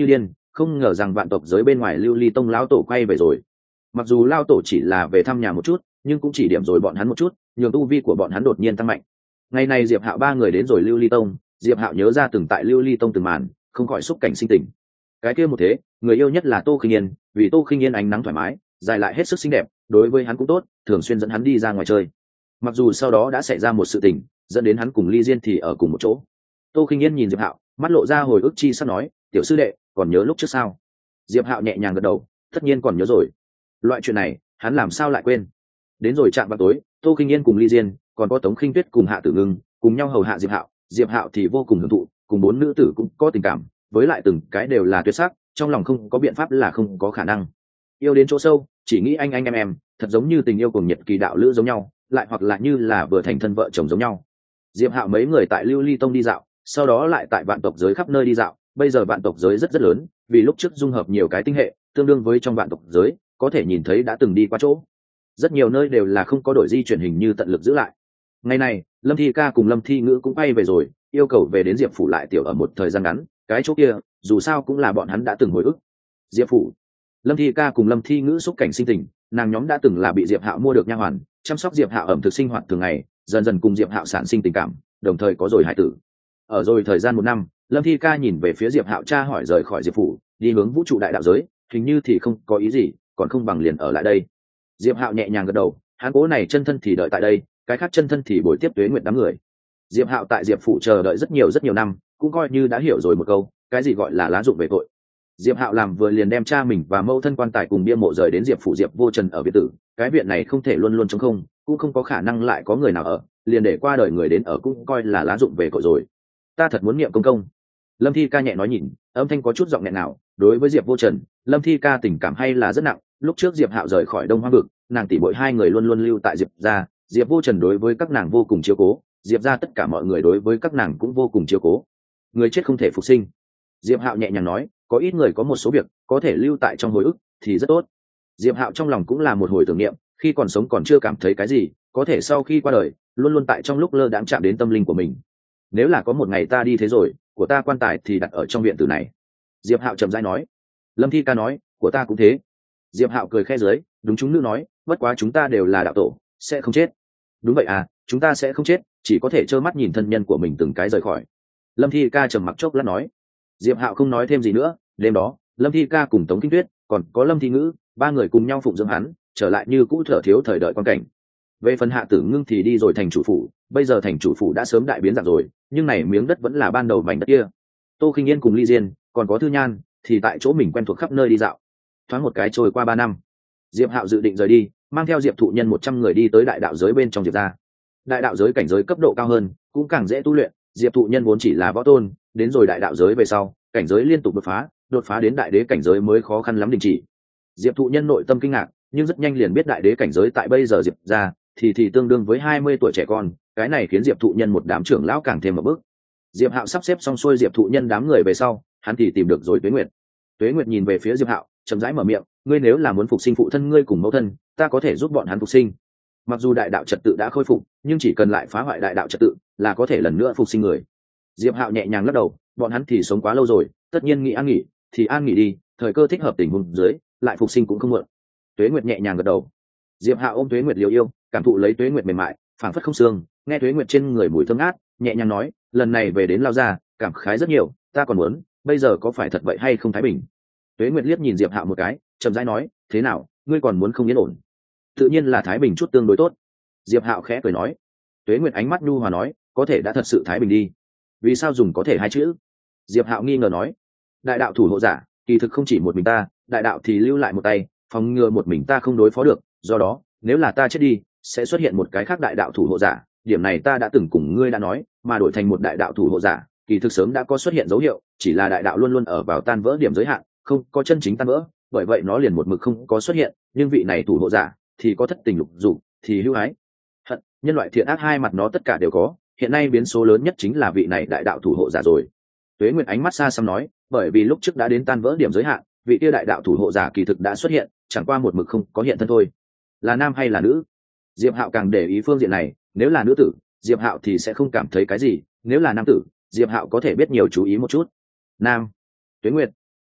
không ngờ rằng vạn tộc giới bên ngoài lưu ly tông lão tổ quay về rồi. Mặc dù lao tổ chỉ là về thăm nhà một chút, nhưng cũng chỉ điểm rồi bọn hắn một chút, nhường tu vi của bọn hắn đột nhiên tăng mạnh. Ngày này Diệp Hạo ba người đến rồi lưu ly tông, Diệp Hạo nhớ ra từng tại lưu ly tông từng màn, không khỏi xúc cảnh sinh tình. Cái kia một thế, người yêu nhất là Tô Khinh Yên, vì Tô Khinh Yên ánh nắng thoải mái, dài lại hết sức xinh đẹp, đối với hắn cũng tốt, thường xuyên dẫn hắn đi ra ngoài chơi. Mặc dù sau đó đã xảy ra một sự tình, dẫn đến hắn cùng Ly Diên thì ở cùng một chỗ. Tô Khinh Yên nhìn Diệp Hạo, mắt lộ ra hồi ức chi sắp nói, tiểu sư đệ, còn nhớ lúc trước sao? Diệp Hạo nhẹ nhàng gật đầu, tất nhiên còn nhớ rồi. Loại chuyện này, hắn làm sao lại quên? Đến rồi chạm vào tối, Tô Khinh Yên cùng Ly Diên, còn có Tống Khinh Tuyết cùng Hạ Tử Ngưng, cùng nhau hầu hạ Diệp Hạo. Diệp Hạo thì vô cùng hưởng thụ, cùng bốn nữ tử cũng có tình cảm, với lại từng cái đều là tuyệt sắc, trong lòng không có biện pháp là không có khả năng. Yêu đến chỗ sâu, chỉ nghĩ anh anh em em, thật giống như tình yêu cùng nhật kỳ đạo lữ giống nhau, lại hoặc là như là vừa thành thân vợ chồng giống nhau. Diệp Hạo mấy người tại Lưu Ly Tông đi dạo, sau đó lại tại vạn tộc giới khắp nơi đi dạo. Bây giờ vạn tộc giới rất rất lớn, vì lúc trước dung hợp nhiều cái tinh hệ, tương đương với trong vạn tộc giới, có thể nhìn thấy đã từng đi qua chỗ. Rất nhiều nơi đều là không có đổi di chuyển hình như tận lực giữ lại. Ngày này, Lâm Thi Ca cùng Lâm Thi Ngữ cũng bay về rồi, yêu cầu về đến Diệp phủ lại tiểu ở một thời gian ngắn, cái chỗ kia, dù sao cũng là bọn hắn đã từng hồi ức. Diệp phủ. Lâm Thi Ca cùng Lâm Thi Ngữ xúc cảnh sinh tình, nàng nhóm đã từng là bị Diệp Hạo mua được nha hoàn, chăm sóc Diệp Hạo ẩm thực sinh hoạt thường ngày, dần dần cùng Diệp Hạo sản sinh tình cảm, đồng thời có rồi hải tử. Ở rồi thời gian một năm, Lâm Thi Ca nhìn về phía Diệp Hạo tra hỏi rời khỏi Diệp phủ, đi hướng vũ trụ đại đạo giới, hình như thì không có ý gì, còn không bằng liền ở lại đây. Diệp Hạo nhẹ nhàng gật đầu, hắn cố này chân thân thì đợi tại đây, cái khác chân thân thì bồi tiếp Tuế Nguyệt đám người. Diệp Hạo tại Diệp phủ chờ đợi rất nhiều rất nhiều năm, cũng coi như đã hiểu rồi một câu, cái gì gọi là lá dụng về tội. Diệp Hạo làm vừa liền đem cha mình và mẫu thân quan tài cùng bia mộ rời đến Diệp phủ Diệp Vô Trần ở biệt tử, cái viện này không thể luôn luôn trống không, cũng không có khả năng lại có người nào ở, liền để qua đời người đến ở cũng coi là lá dụng về tội rồi. Ta thật muốn niệm công công. Lâm Thi Ca nhẹ nói nhìn, âm thanh có chút giọng nghẹn nào, đối với Diệp Vô Trần, Lâm Thi Ca tình cảm hay là rất nặng, lúc trước Diệp Hạo rời khỏi Đông Hoang vực, nàng tỷ muội hai người luôn luôn lưu tại Diệp gia, Diệp Vô Trần đối với các nàng vô cùng chiếu cố, Diệp gia tất cả mọi người đối với các nàng cũng vô cùng chiếu cố. Người chết không thể phục sinh. Diệp Hạo nhẹ nhàng nói, có ít người có một số việc có thể lưu tại trong hồi ức thì rất tốt. Diệp Hạo trong lòng cũng là một hồi tưởng niệm, khi còn sống còn chưa cảm thấy cái gì, có thể sau khi qua đời, luôn luôn tại trong lúc lơ đãng chạm đến tâm linh của mình. Nếu là có một ngày ta đi thế rồi, của ta quan tài thì đặt ở trong viện tử này. Diệp Hạo chậm rãi nói. Lâm Thi Ca nói, của ta cũng thế. Diệp Hạo cười khẽ dưới, đúng chúng nữ nói, bất quá chúng ta đều là đạo tổ, sẽ không chết. Đúng vậy à, chúng ta sẽ không chết, chỉ có thể trơ mắt nhìn thân nhân của mình từng cái rời khỏi. Lâm Thi Ca trầm mặc chốc lát nói. Diệp Hạo không nói thêm gì nữa. Đêm đó, Lâm Thi Ca cùng Tống Kinh Tuyết, còn có Lâm Thi Ngữ, ba người cùng nhau phụng dưỡng hắn, trở lại như cũ thở thiếu thời đợi quan cảnh. Về phần Hạ Tử Ngưng thì đi rồi thành chủ phủ, bây giờ thành chủ phủ đã sớm đại biến dạng rồi, nhưng này miếng đất vẫn là ban đầu mảnh đất kia. Tô Khinh Yên cùng Ly Diên, còn có Thư Nhan, thì tại chỗ mình quen thuộc khắp nơi đi dạo. Thoáng một cái trôi qua ba năm, Diệp Hạo dự định rời đi, mang theo Diệp Thụ Nhân một trăm người đi tới đại đạo giới bên trong Diệp gia. Đại đạo giới cảnh giới cấp độ cao hơn, cũng càng dễ tu luyện, Diệp Thụ Nhân vốn chỉ là võ tôn, đến rồi đại đạo giới về sau, cảnh giới liên tục đột phá, đột phá đến đại đế cảnh giới mới khó khăn lắm đình chỉ. Diệp Thụ Nhân nội tâm kinh ngạc, nhưng rất nhanh liền biết đại đế cảnh giới tại bây giờ Diệp gia thì thì tương đương với hai mươi tuổi trẻ con, cái này khiến Diệp Thụ Nhân một đám trưởng lão càng thêm một bước. Diệp Hạo sắp xếp xong xuôi Diệp Thụ Nhân đám người về sau, hắn thì tìm được rồi Tuế Nguyệt. Tuế Nguyệt nhìn về phía Diệp Hạo, chậm rãi mở miệng, ngươi nếu là muốn phục sinh phụ thân ngươi cùng mẫu thân, ta có thể giúp bọn hắn phục sinh. Mặc dù đại đạo trật tự đã khôi phục, nhưng chỉ cần lại phá hoại đại đạo trật tự, là có thể lần nữa phục sinh người. Diệp Hạo nhẹ nhàng lắc đầu, bọn hắn thì sống quá lâu rồi, tất nhiên nghĩ an nghỉ, thì an nghỉ đi, thời cơ thích hợp tình huống dưới, lại phục sinh cũng không muộn. Tuế Nguyệt nhẹ nhàng gật đầu. Diệp Hạo ôm Tuế Nguyệt liều yêu, cảm thụ lấy Tuế Nguyệt mềm mại, phảng phất không xương, nghe Tuế Nguyệt trên người mùi thơm ngát, nhẹ nhàng nói, lần này về đến Lao gia, cảm khái rất nhiều, ta còn muốn, bây giờ có phải thật vậy hay không thái bình? Tuế Nguyệt liếc nhìn Diệp Hạo một cái, chậm rãi nói, thế nào, ngươi còn muốn không yên ổn? Tự nhiên là thái bình chút tương đối tốt. Diệp Hạo khẽ cười nói. Tuế Nguyệt ánh mắt nhu hòa nói, có thể đã thật sự thái bình đi. Vì sao dùng có thể hai chữ? Diệp Hạo nghi ngờ nói, đại đạo thủ hộ giả, kỳ thực không chỉ một mình ta, đại đạo thì lưu lại một tay, phòng ngừa một mình ta không đối phó được, do đó, nếu là ta chết đi, sẽ xuất hiện một cái khác đại đạo thủ hộ giả, điểm này ta đã từng cùng ngươi đã nói, mà đổi thành một đại đạo thủ hộ giả, kỳ thực sớm đã có xuất hiện dấu hiệu, chỉ là đại đạo luôn luôn ở vào tan vỡ điểm giới hạn, không có chân chính tan vỡ, bởi vậy nó liền một mực không có xuất hiện, nhưng vị này thủ hộ giả thì có thất tình lục dục, thì hữu ái, hận, nhân loại thiện ác hai mặt nó tất cả đều có, hiện nay biến số lớn nhất chính là vị này đại đạo thủ hộ giả rồi. Tuế Nguyệt ánh mắt xa xăm nói, bởi vì lúc trước đã đến tan vỡ điểm giới hạn, vị kia đại đạo thủ hộ giả kỳ thực đã xuất hiện, chẳng qua một mực không có hiện thân thôi. Là nam hay là nữ? Diệp Hạo càng để ý phương diện này, nếu là nữ tử, Diệp Hạo thì sẽ không cảm thấy cái gì, nếu là nam tử, Diệp Hạo có thể biết nhiều chú ý một chút. Nam. Tuế Nguyệt.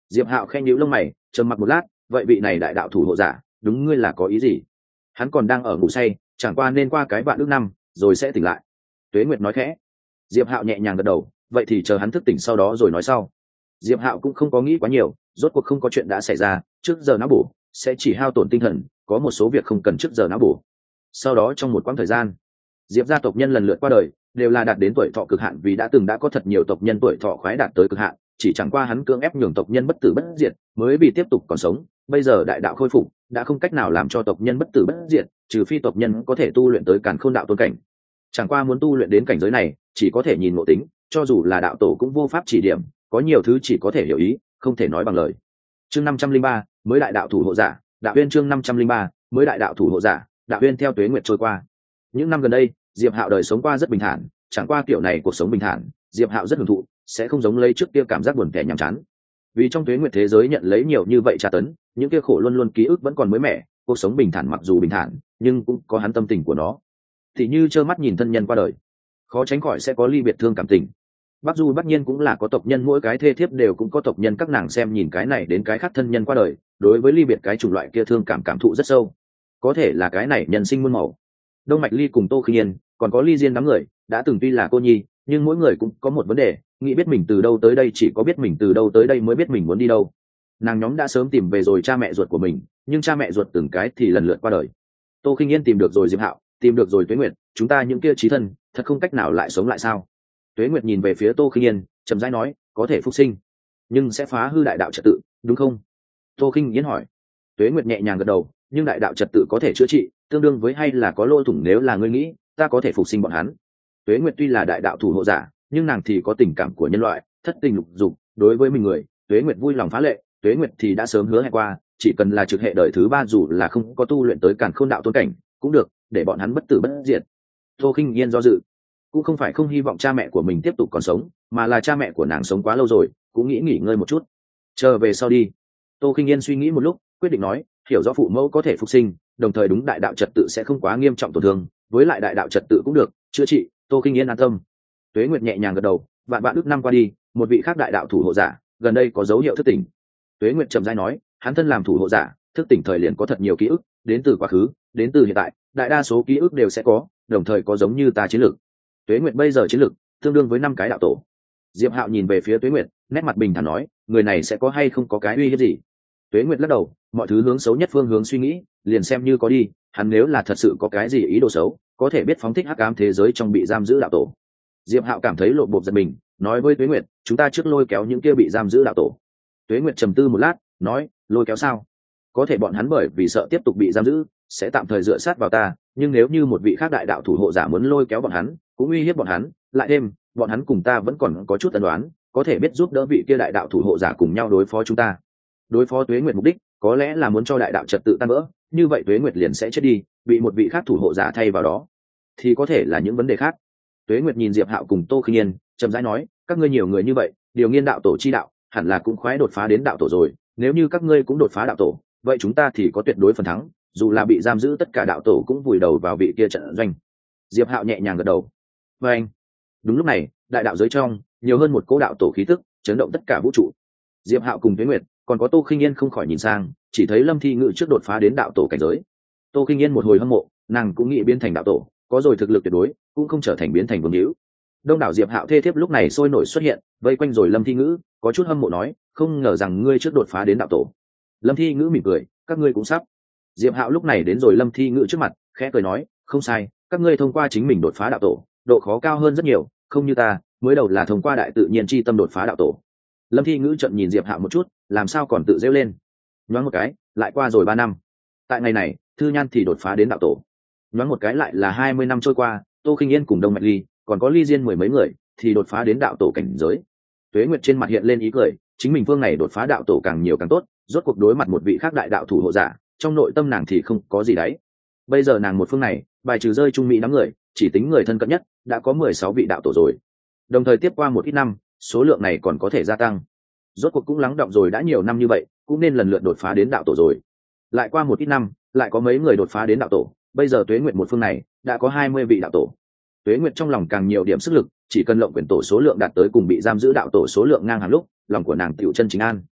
Diệp Hạo khen nhíu lông mày, trầm mặc một lát, vậy vị này đại đạo thủ hộ giả, đúng ngươi là có ý gì? Hắn còn đang ở ngủ say, chẳng qua nên qua cái vạn ước năm, rồi sẽ tỉnh lại. Tuế Nguyệt nói khẽ. Diệp Hạo nhẹ nhàng gật đầu, vậy thì chờ hắn thức tỉnh sau đó rồi nói sau. Diệp Hạo cũng không có nghĩ quá nhiều, rốt cuộc không có chuyện đã xảy ra, trước giờ não bổ sẽ chỉ hao tổn tinh thần, có một số việc không cần trước giờ não bổ. Sau đó trong một quãng thời gian, Diệp gia tộc nhân lần lượt qua đời, đều là đạt đến tuổi thọ cực hạn, vì đã từng đã có thật nhiều tộc nhân tuổi thọ khoái đạt tới cực hạn, chỉ chẳng qua hắn cưỡng ép nhường tộc nhân bất tử bất diệt, mới bị tiếp tục còn sống. Bây giờ đại đạo khôi phục, đã không cách nào làm cho tộc nhân bất tử bất diệt, trừ phi tộc nhân có thể tu luyện tới Càn Khôn đạo tôn cảnh. Chẳng qua muốn tu luyện đến cảnh giới này, chỉ có thể nhìn ngộ tính, cho dù là đạo tổ cũng vô pháp chỉ điểm, có nhiều thứ chỉ có thể hiểu ý, không thể nói bằng lời. Chương năm trăm linh ba, mới đại đạo thủ hộ giả, Đạo Uyên chương năm trăm linh ba, mới đại đạo thủ hộ giả, Đạo Uyên theo tuế nguyệt trôi qua. Những năm gần đây, Diệp Hạo đời sống qua rất bình thản, chẳng qua kiểu này cuộc sống bình thản, Diệp Hạo rất hưởng thụ, sẽ không giống lấy trước kia cảm giác buồn tẻ nhàm chán. Vì trong tuế nguyệt thế giới nhận lấy nhiều như vậy tra tấn, những kia khổ luôn luôn ký ức vẫn còn mới mẻ, cuộc sống bình thản mặc dù bình thản, nhưng cũng có hắn tâm tình của nó. Thì như trơ mắt nhìn thân nhân qua đời, khó tránh khỏi sẽ có ly biệt thương cảm tình. Bắc Du Bắc Nhiên cũng là có tộc nhân, mỗi cái thê thiếp đều cũng có tộc nhân, các nàng xem nhìn cái này đến cái khác thân nhân qua đời, đối với ly biệt cái chủng loại kia thương cảm cảm thụ rất sâu. Có thể là cái này nhân sinh muôn màu. Đông Mạch Ly cùng Tô Khinh Yên, còn có Ly Diên đám người, đã từng tuy là cô nhi, nhưng mỗi người cũng có một vấn đề, nghĩ biết mình từ đâu tới đây, chỉ có biết mình từ đâu tới đây mới biết mình muốn đi đâu. Nàng nhóm đã sớm tìm về rồi cha mẹ ruột của mình, nhưng cha mẹ ruột từng cái thì lần lượt qua đời. Tô Khinh Yên tìm được rồi Diệp Hạo, tìm được rồi Tuế Nguyệt, chúng ta những kia chí thân, thật không cách nào lại sống lại sao? Tuế Nguyệt nhìn về phía Tô Khinh Yên, chậm rãi nói, có thể phục sinh, nhưng sẽ phá hư đại đạo trật tự, đúng không? Tô Khinh Yên hỏi. Tuế Nguyệt nhẹ nhàng gật đầu, nhưng đại đạo trật tự có thể chữa trị, tương đương với hay là có lỗ thủng, nếu là ngươi nghĩ, ta có thể phục sinh bọn hắn. Tuế Nguyệt tuy là đại đạo thủ hộ giả, nhưng nàng thì có tình cảm của nhân loại, thất tình lục dục, đối với mình người, Tuế Nguyệt vui lòng phá lệ. Tuế Nguyệt thì đã sớm hứa hẹn qua, chỉ cần là trực hệ đời thứ ba, dù là không có tu luyện tới Càn Khôn đạo tôn cảnh, cũng được, để bọn hắn bất tử bất diệt. Tô Khinh Yên do dự, cũng không phải không hy vọng cha mẹ của mình tiếp tục còn sống, mà là cha mẹ của nàng sống quá lâu rồi, cũng nghĩ nghỉ ngơi một chút, chờ về sau đi. Tô Khinh Yên suy nghĩ một lúc, quyết định nói, hiểu rõ phụ mẫu có thể phục sinh, đồng thời đúng đại đạo trật tự sẽ không quá nghiêm trọng tổn thương, với lại đại đạo trật tự cũng được chữa trị. Tô Khinh Yên an tâm. Tuế Nguyệt nhẹ nhàng gật đầu, vạn vạn ước năm qua đi, một vị khác đại đạo thủ hộ giả gần đây có dấu hiệu thức tỉnh. Tuế Nguyệt trầm rãi nói, hắn thân làm thủ hộ giả, thức tỉnh thời liền có thật nhiều ký ức, đến từ quá khứ, đến từ hiện tại, đại đa số ký ức đều sẽ có, đồng thời có giống như ta chiến lược. Tuế Nguyệt bây giờ chiến lược tương đương với năm cái đạo tổ. Diệp Hạo nhìn về phía Tuế Nguyệt, nét mặt bình thản nói, người này sẽ có hay không có cái uy hiếp gì? Tuế Nguyệt lắc đầu, mọi thứ hướng xấu nhất phương hướng suy nghĩ, liền xem như có đi, hắn nếu là thật sự có cái gì ý đồ xấu, có thể biết phóng thích hắc ám thế giới trong bị giam giữ đạo tổ. Diệp Hạo cảm thấy lộ bộp giật mình, nói với Tuế Nguyệt, chúng ta trước lôi kéo những kia bị giam giữ đạo tổ. Tuế Nguyệt trầm tư một lát, nói, lôi kéo sao? Có thể bọn hắn bởi vì sợ tiếp tục bị giam giữ, sẽ tạm thời dựa sát vào ta, nhưng nếu như một vị khác đại đạo thủ hộ giả muốn lôi kéo bọn hắn, cũng uy hiếp bọn hắn, lại thêm, bọn hắn cùng ta vẫn còn có chút ân đoán, có thể biết giúp đỡ vị kia đại đạo thủ hộ giả cùng nhau đối phó chúng ta. Đối phó Tuế Nguyệt mục đích, có lẽ là muốn cho đại đạo trật tự tan vỡ, như vậy Tuế Nguyệt liền sẽ chết đi, bị một vị khác thủ hộ giả thay vào đó, thì có thể là những vấn đề khác. Tuế Nguyệt nhìn Diệp Hạo cùng Tô Khinh Yên, chậm rãi nói, các ngươi nhiều người như vậy, điều nghiên đạo tổ chi đạo, hẳn là cũng khoái đột phá đến đạo tổ rồi, nếu như các ngươi cũng đột phá đạo tổ, vậy chúng ta thì có tuyệt đối phần thắng, dù là bị giam giữ tất cả đạo tổ cũng vùi đầu vào vị kia trận doanh. Diệp Hạo nhẹ nhàng gật đầu. Và anh, đúng lúc này, đại đạo giới trong nhiều hơn một cỗ đạo tổ khí tức, chấn động tất cả vũ trụ. Diệp Hạo cùng Tuế Nguyệt, còn có Tô Khinh Yên không khỏi nhìn sang, chỉ thấy Lâm Thi Ngự trước đột phá đến đạo tổ cảnh giới. Tô Khinh Yên một hồi hâm mộ, nàng cũng nghĩ biến thành đạo tổ, có rồi thực lực tuyệt đối, cũng không trở thành biến thành vương hữu. Đông đảo Diệp Hạo thê thiếp lúc này sôi nổi xuất hiện, vây quanh rồi Lâm Thi Ngữ, có chút hâm mộ nói, không ngờ rằng ngươi trước đột phá đến đạo tổ. Lâm Thi Ngữ mỉm cười, các ngươi cũng sắp. Diệp Hạo lúc này đến rồi Lâm Thi Ngữ trước mặt, khẽ cười nói, không sai, các ngươi thông qua chính mình đột phá đạo tổ, độ khó cao hơn rất nhiều, không như ta, mới đầu là thông qua đại tự nhiên chi tâm đột phá đạo tổ. Lâm Thi Ngữ chậm nhìn Diệp Hạo một chút, làm sao còn tự giễu lên. Nhoáng một cái, lại qua rồi ba năm. Tại ngày này, Thư Nhan thì đột phá đến đạo tổ. Nhoáng một cái lại là hai mươi năm trôi qua, Tô Khinh Yên cùng Đông Mạch Ly, còn có Ly Diên mười mấy người, thì đột phá đến đạo tổ cảnh giới. Tuế Nguyệt trên mặt hiện lên ý cười, chính mình phương này đột phá đạo tổ càng nhiều càng tốt, rốt cuộc đối mặt một vị khác đại đạo thủ hộ giả, trong nội tâm nàng thì không có gì đấy. Bây giờ nàng một phương này, bài trừ rơi trung mỹ đám người, chỉ tính người thân cận nhất, đã có mười sáu vị đạo tổ rồi. Đồng thời tiếp qua một ít năm, số lượng này còn có thể gia tăng. Rốt cuộc cũng lắng đọng rồi đã nhiều năm như vậy, cũng nên lần lượt đột phá đến đạo tổ rồi. Lại qua một ít năm, lại có mấy người đột phá đến đạo tổ, bây giờ Tuế Nguyệt một phương này đã có hai mươi vị đạo tổ. Tuế Nguyệt trong lòng càng nhiều điểm sức lực, chỉ cần lộng quyển tổ số lượng đạt tới cùng bị giam giữ đạo tổ số lượng ngang hàng lúc, lòng của nàng tiểu chân chính an.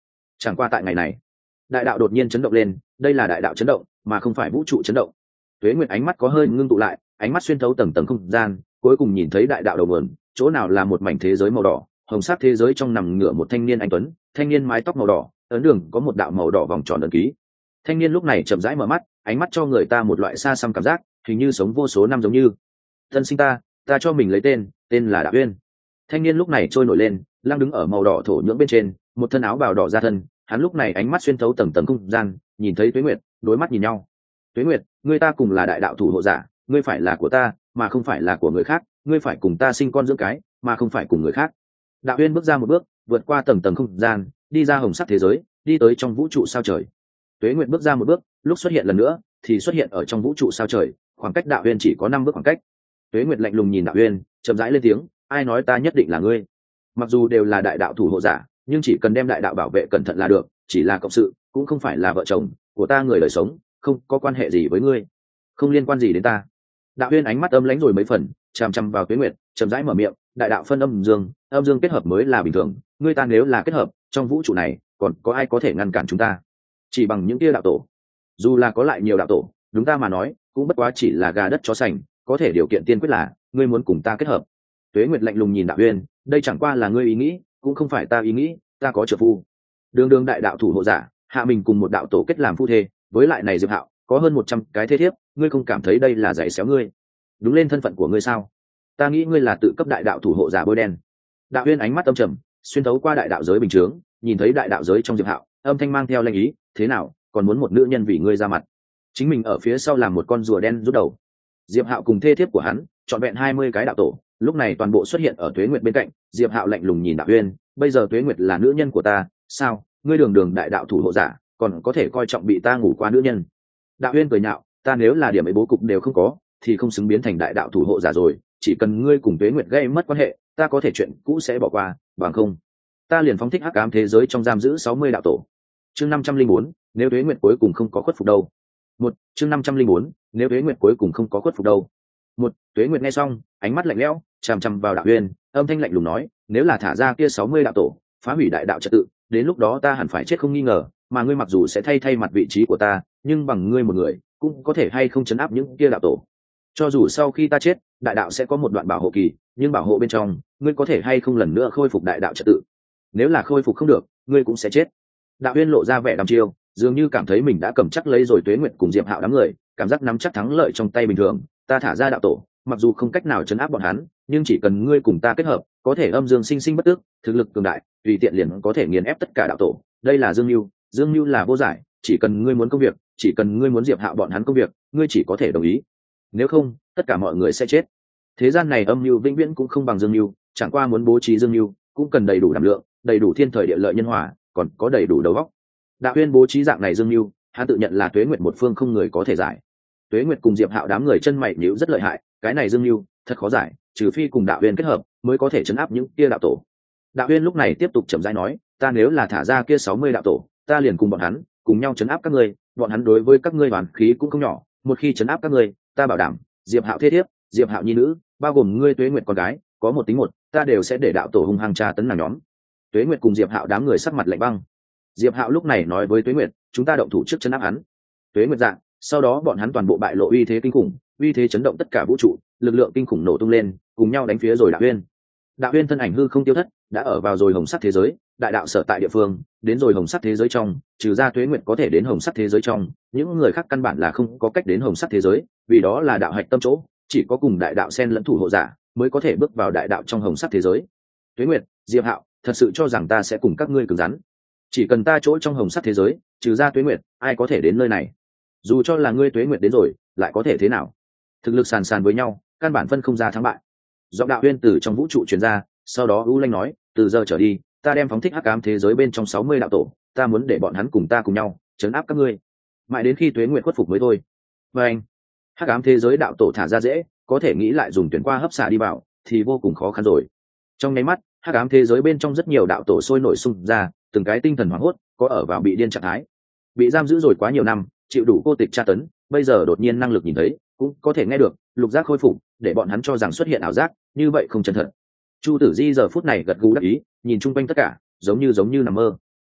Chẳng qua tại ngày này, đại đạo đột nhiên chấn động lên, đây là đại đạo chấn động mà không phải vũ trụ chấn động. Tuế Nguyệt ánh mắt có hơi ngưng tụ lại, ánh mắt xuyên thấu tầng tầng không gian, cuối cùng nhìn thấy đại đạo đầu nguồn, chỗ nào là một mảnh thế giới màu đỏ, hồng sắc thế giới trong nằm ngửa một thanh niên anh tuấn, thanh niên mái tóc màu đỏ, ấn đường có một đạo màu đỏ vòng tròn ấn ký. Thanh niên lúc này chậm rãi mở mắt, ánh mắt cho người ta một loại xa xăm cảm giác, hình như sống vô số năm giống như. Thân sinh ta, ta cho mình lấy tên, tên là Đạo Uyên. Thanh niên lúc này trôi nổi lên, lăng đứng ở màu đỏ thổ nhưỡng bên trên, một thân áo bào đỏ ra thân, hắn lúc này ánh mắt xuyên thấu tầng tầng không gian, nhìn thấy Tuế Nguyệt, đối mắt nhìn nhau. Tuế Nguyệt, ngươi ta cùng là đại đạo thủ hộ giả, ngươi phải là của ta, mà không phải là của người khác, ngươi phải cùng ta sinh con dưỡng cái, mà không phải cùng người khác. Đạo Uyên bước ra một bước, vượt qua tầng tầng không gian, đi ra hồng sắc thế giới, đi tới trong vũ trụ sao trời. Tuế Nguyệt bước ra một bước, lúc xuất hiện lần nữa, thì xuất hiện ở trong vũ trụ sao trời, khoảng cách Đạo Uyên chỉ có năm bước khoảng cách. Tuế Nguyệt lạnh lùng nhìn Đạo Uyên, chậm rãi lên tiếng, ai nói ta nhất định là ngươi? Mặc dù đều là đại đạo thủ hộ giả, nhưng chỉ cần đem đại đạo bảo vệ cẩn thận là được, chỉ là cộng sự, cũng không phải là vợ chồng của ta, người đời sống, không có quan hệ gì với ngươi, không liên quan gì đến ta. Đạo Uyên ánh mắt âm lãnh rồi mấy phần, chằm chằm vào Tuế Nguyệt, chậm rãi mở miệng, đại đạo phân âm dương, âm dương kết hợp mới là bình thường, ngươi ta nếu là kết hợp, trong vũ trụ này còn có ai có thể ngăn cản chúng ta? Chỉ bằng những kia đạo tổ, dù là có lại nhiều đạo tổ, đúng ta mà nói cũng bất quá chỉ là gà đất chó sành, có thể điều kiện tiên quyết là ngươi muốn cùng ta kết hợp. Tuế Nguyệt lạnh lùng nhìn Đạo Uyên, đây chẳng qua là ngươi ý nghĩ, cũng không phải ta ý nghĩ, ta có trợ phu. Đường đường đại đạo thủ hộ giả, hạ mình cùng một đạo tổ kết làm phu thê, với lại này Diệp Hạo có hơn một trăm cái thế thiếp, ngươi không cảm thấy đây là giày xéo ngươi? Đúng lên thân phận của ngươi sao? Ta nghĩ ngươi là tự cấp đại đạo thủ hộ giả bôi đen. Đạo Uyên ánh mắt âm trầm, xuyên thấu qua đại đạo giới bình thường, nhìn thấy đại đạo giới trong Diệp Hạo, âm thanh mang theo lệnh ý, thế nào, còn muốn một nữ nhân vì ngươi ra mặt? Chính mình ở phía sau làm một con rùa đen rút đầu. Diệp Hạo cùng thê thiếp của hắn, chọn vẹn hai mươi cái đạo tổ, lúc này toàn bộ xuất hiện ở Tuế Nguyệt bên cạnh. Diệp Hạo lạnh lùng nhìn Đạo Uyên, bây giờ Tuế Nguyệt là nữ nhân của ta, sao ngươi đường đường đại đạo thủ hộ giả còn có thể coi trọng bị ta ngủ qua nữ nhân? Đạo Uyên cười nhạo, ta nếu là điểm ấy bố cục đều không có thì không xứng biến thành đại đạo thủ hộ giả rồi, chỉ cần ngươi cùng Tuế Nguyệt gây mất quan hệ, ta có thể chuyện cũ sẽ bỏ qua, bằng không ta liền phóng thích hắc ám thế giới trong giam giữ sáu mươi đạo tổ. Chương năm trăm linh bốn, nếu Tuế Nguyệt cuối cùng không có khuất phục đâu. Một, chương năm trăm linh bốn, nếu Tuế Nguyệt cuối cùng không có khuất phục đâu. Một, Tuế Nguyệt nghe xong, ánh mắt lạnh lẽo, chằm chằm vào Đạo Uyên, âm thanh lạnh lùng nói, nếu là thả ra kia sáu mươi đạo tổ, phá hủy đại đạo trật tự, đến lúc đó ta hẳn phải chết không nghi ngờ, mà ngươi mặc dù sẽ thay thay mặt vị trí của ta, nhưng bằng ngươi một người, cũng có thể hay không chấn áp những kia đạo tổ. Cho dù sau khi ta chết, đại đạo sẽ có một đoạn bảo hộ kỳ, nhưng bảo hộ bên trong, ngươi có thể hay không lần nữa khôi phục đại đạo trật tự? Nếu là khôi phục không được, ngươi cũng sẽ chết. Đạo Uyên lộ ra vẻ đăm chiêu, dường như cảm thấy mình đã cầm chắc lấy rồi Tuế Nguyệt cùng Diệp Hạo đám người, cảm giác nắm chắc thắng lợi trong tay bình thường. Ta thả ra đạo tổ, mặc dù không cách nào chấn áp bọn hắn, nhưng chỉ cần ngươi cùng ta kết hợp, có thể âm dương sinh sinh bất tước, thực lực cường đại, tùy tiện liền có thể nghiền ép tất cả đạo tổ. Đây là Dương Nưu, Dương Nưu là vô giải, chỉ cần ngươi muốn công việc, chỉ cần ngươi muốn Diệp Hạo bọn hắn công việc, ngươi chỉ có thể đồng ý. Nếu không, tất cả mọi người sẽ chết. Thế gian này âm mưu vĩnh viễn cũng không bằng Dương Nưu, chẳng qua muốn bố trí Dương Nưu, cũng cần đầy đủ đảm lượng, đầy đủ thiên thời địa lợi nhân hòa, còn có đầy đủ đầu óc. Đạo Uyên bố trí dạng này Dương Nưu, hắn tự nhận là Tuế Nguyệt một phương không người có thể giải. Tuế Nguyệt cùng Diệp Hạo đám người chân mày nhíu rất lợi hại, cái này Dương Nưu thật khó giải, trừ phi cùng Đạo Uyên kết hợp mới có thể chấn áp những kia đạo tổ. Đạo Uyên lúc này tiếp tục chậm rãi nói, ta nếu là thả ra kia sáu mươi đạo tổ, ta liền cùng bọn hắn cùng nhau chấn áp các ngươi, bọn hắn đối với các ngươi hoàn khí cũng không nhỏ, một khi chấn áp các ngươi, ta bảo đảm, Diệp Hạo thế thiếp, Diệp Hạo nhi nữ, bao gồm ngươi Tuế Nguyệt con gái, có một tính một, ta đều sẽ để đạo tổ hung hăng tra tấn nàng nhóm. Tuế Nguyệt cùng Diệp Hạo đám người sắc mặt lạnh băng. Diệp Hạo lúc này nói với Tuế Nguyệt, chúng ta động thủ trước chấn áp hắn. Tuế Nguyệt dạng, sau đó bọn hắn toàn bộ bại lộ uy thế kinh khủng, uy thế chấn động tất cả vũ trụ, lực lượng kinh khủng nổ tung lên, cùng nhau đánh phía rồi Đạo Uyên. Đạo Uyên thân ảnh hư không tiêu thất, đã ở vào rồi hồng sắc thế giới, đại đạo sở tại địa phương, đến rồi hồng sắc thế giới trong, trừ ra Tuế Nguyệt có thể đến hồng sắc thế giới trong, những người khác căn bản là không có cách đến hồng sắc thế giới, vì đó là đạo hạch tâm chỗ, chỉ có cùng đại đạo xen lẫn thủ hộ giả mới có thể bước vào đại đạo trong hồng sắc thế giới. Tuế Nguyệt, Diệp Hạo, thật sự cho rằng ta sẽ cùng các ngươi cứng rắn? Chỉ cần ta chỗ trong hồng sắc thế giới, trừ ra Tuế Nguyệt, ai có thể đến nơi này? Dù cho là ngươi Tuế Nguyệt đến rồi, lại có thể thế nào? Thực lực sàn sàn với nhau, căn bản phân không ra thắng bại. Giọng Đạo Uyên từ trong vũ trụ truyền ra, sau đó U Lanh nói, từ giờ trở đi, ta đem phóng thích hắc ám thế giới bên trong sáu mươi đạo tổ, ta muốn để bọn hắn cùng ta cùng nhau trấn áp các ngươi, mãi đến khi Tuế Nguyệt khuất phục mới thôi. Và anh, hắc ám thế giới đạo tổ thả ra dễ, có thể nghĩ lại dùng tuyển qua hấp xả đi vào, thì vô cùng khó khăn rồi. Trong nháy mắt, hắc ám thế giới bên trong rất nhiều đạo tổ sôi nổi xung ra, từng cái tinh thần hoảng hốt, có ở vào bị điên trạng thái, bị giam giữ rồi quá nhiều năm, chịu đủ cô tịch tra tấn, bây giờ đột nhiên năng lực nhìn thấy, cũng có thể nghe được, lục giác khôi phục, để bọn hắn cho rằng xuất hiện ảo giác, như vậy không chân thật. Chu Tử Di giờ phút này gật gù đắc ý, nhìn chung quanh tất cả, giống như giống như nằm mơ.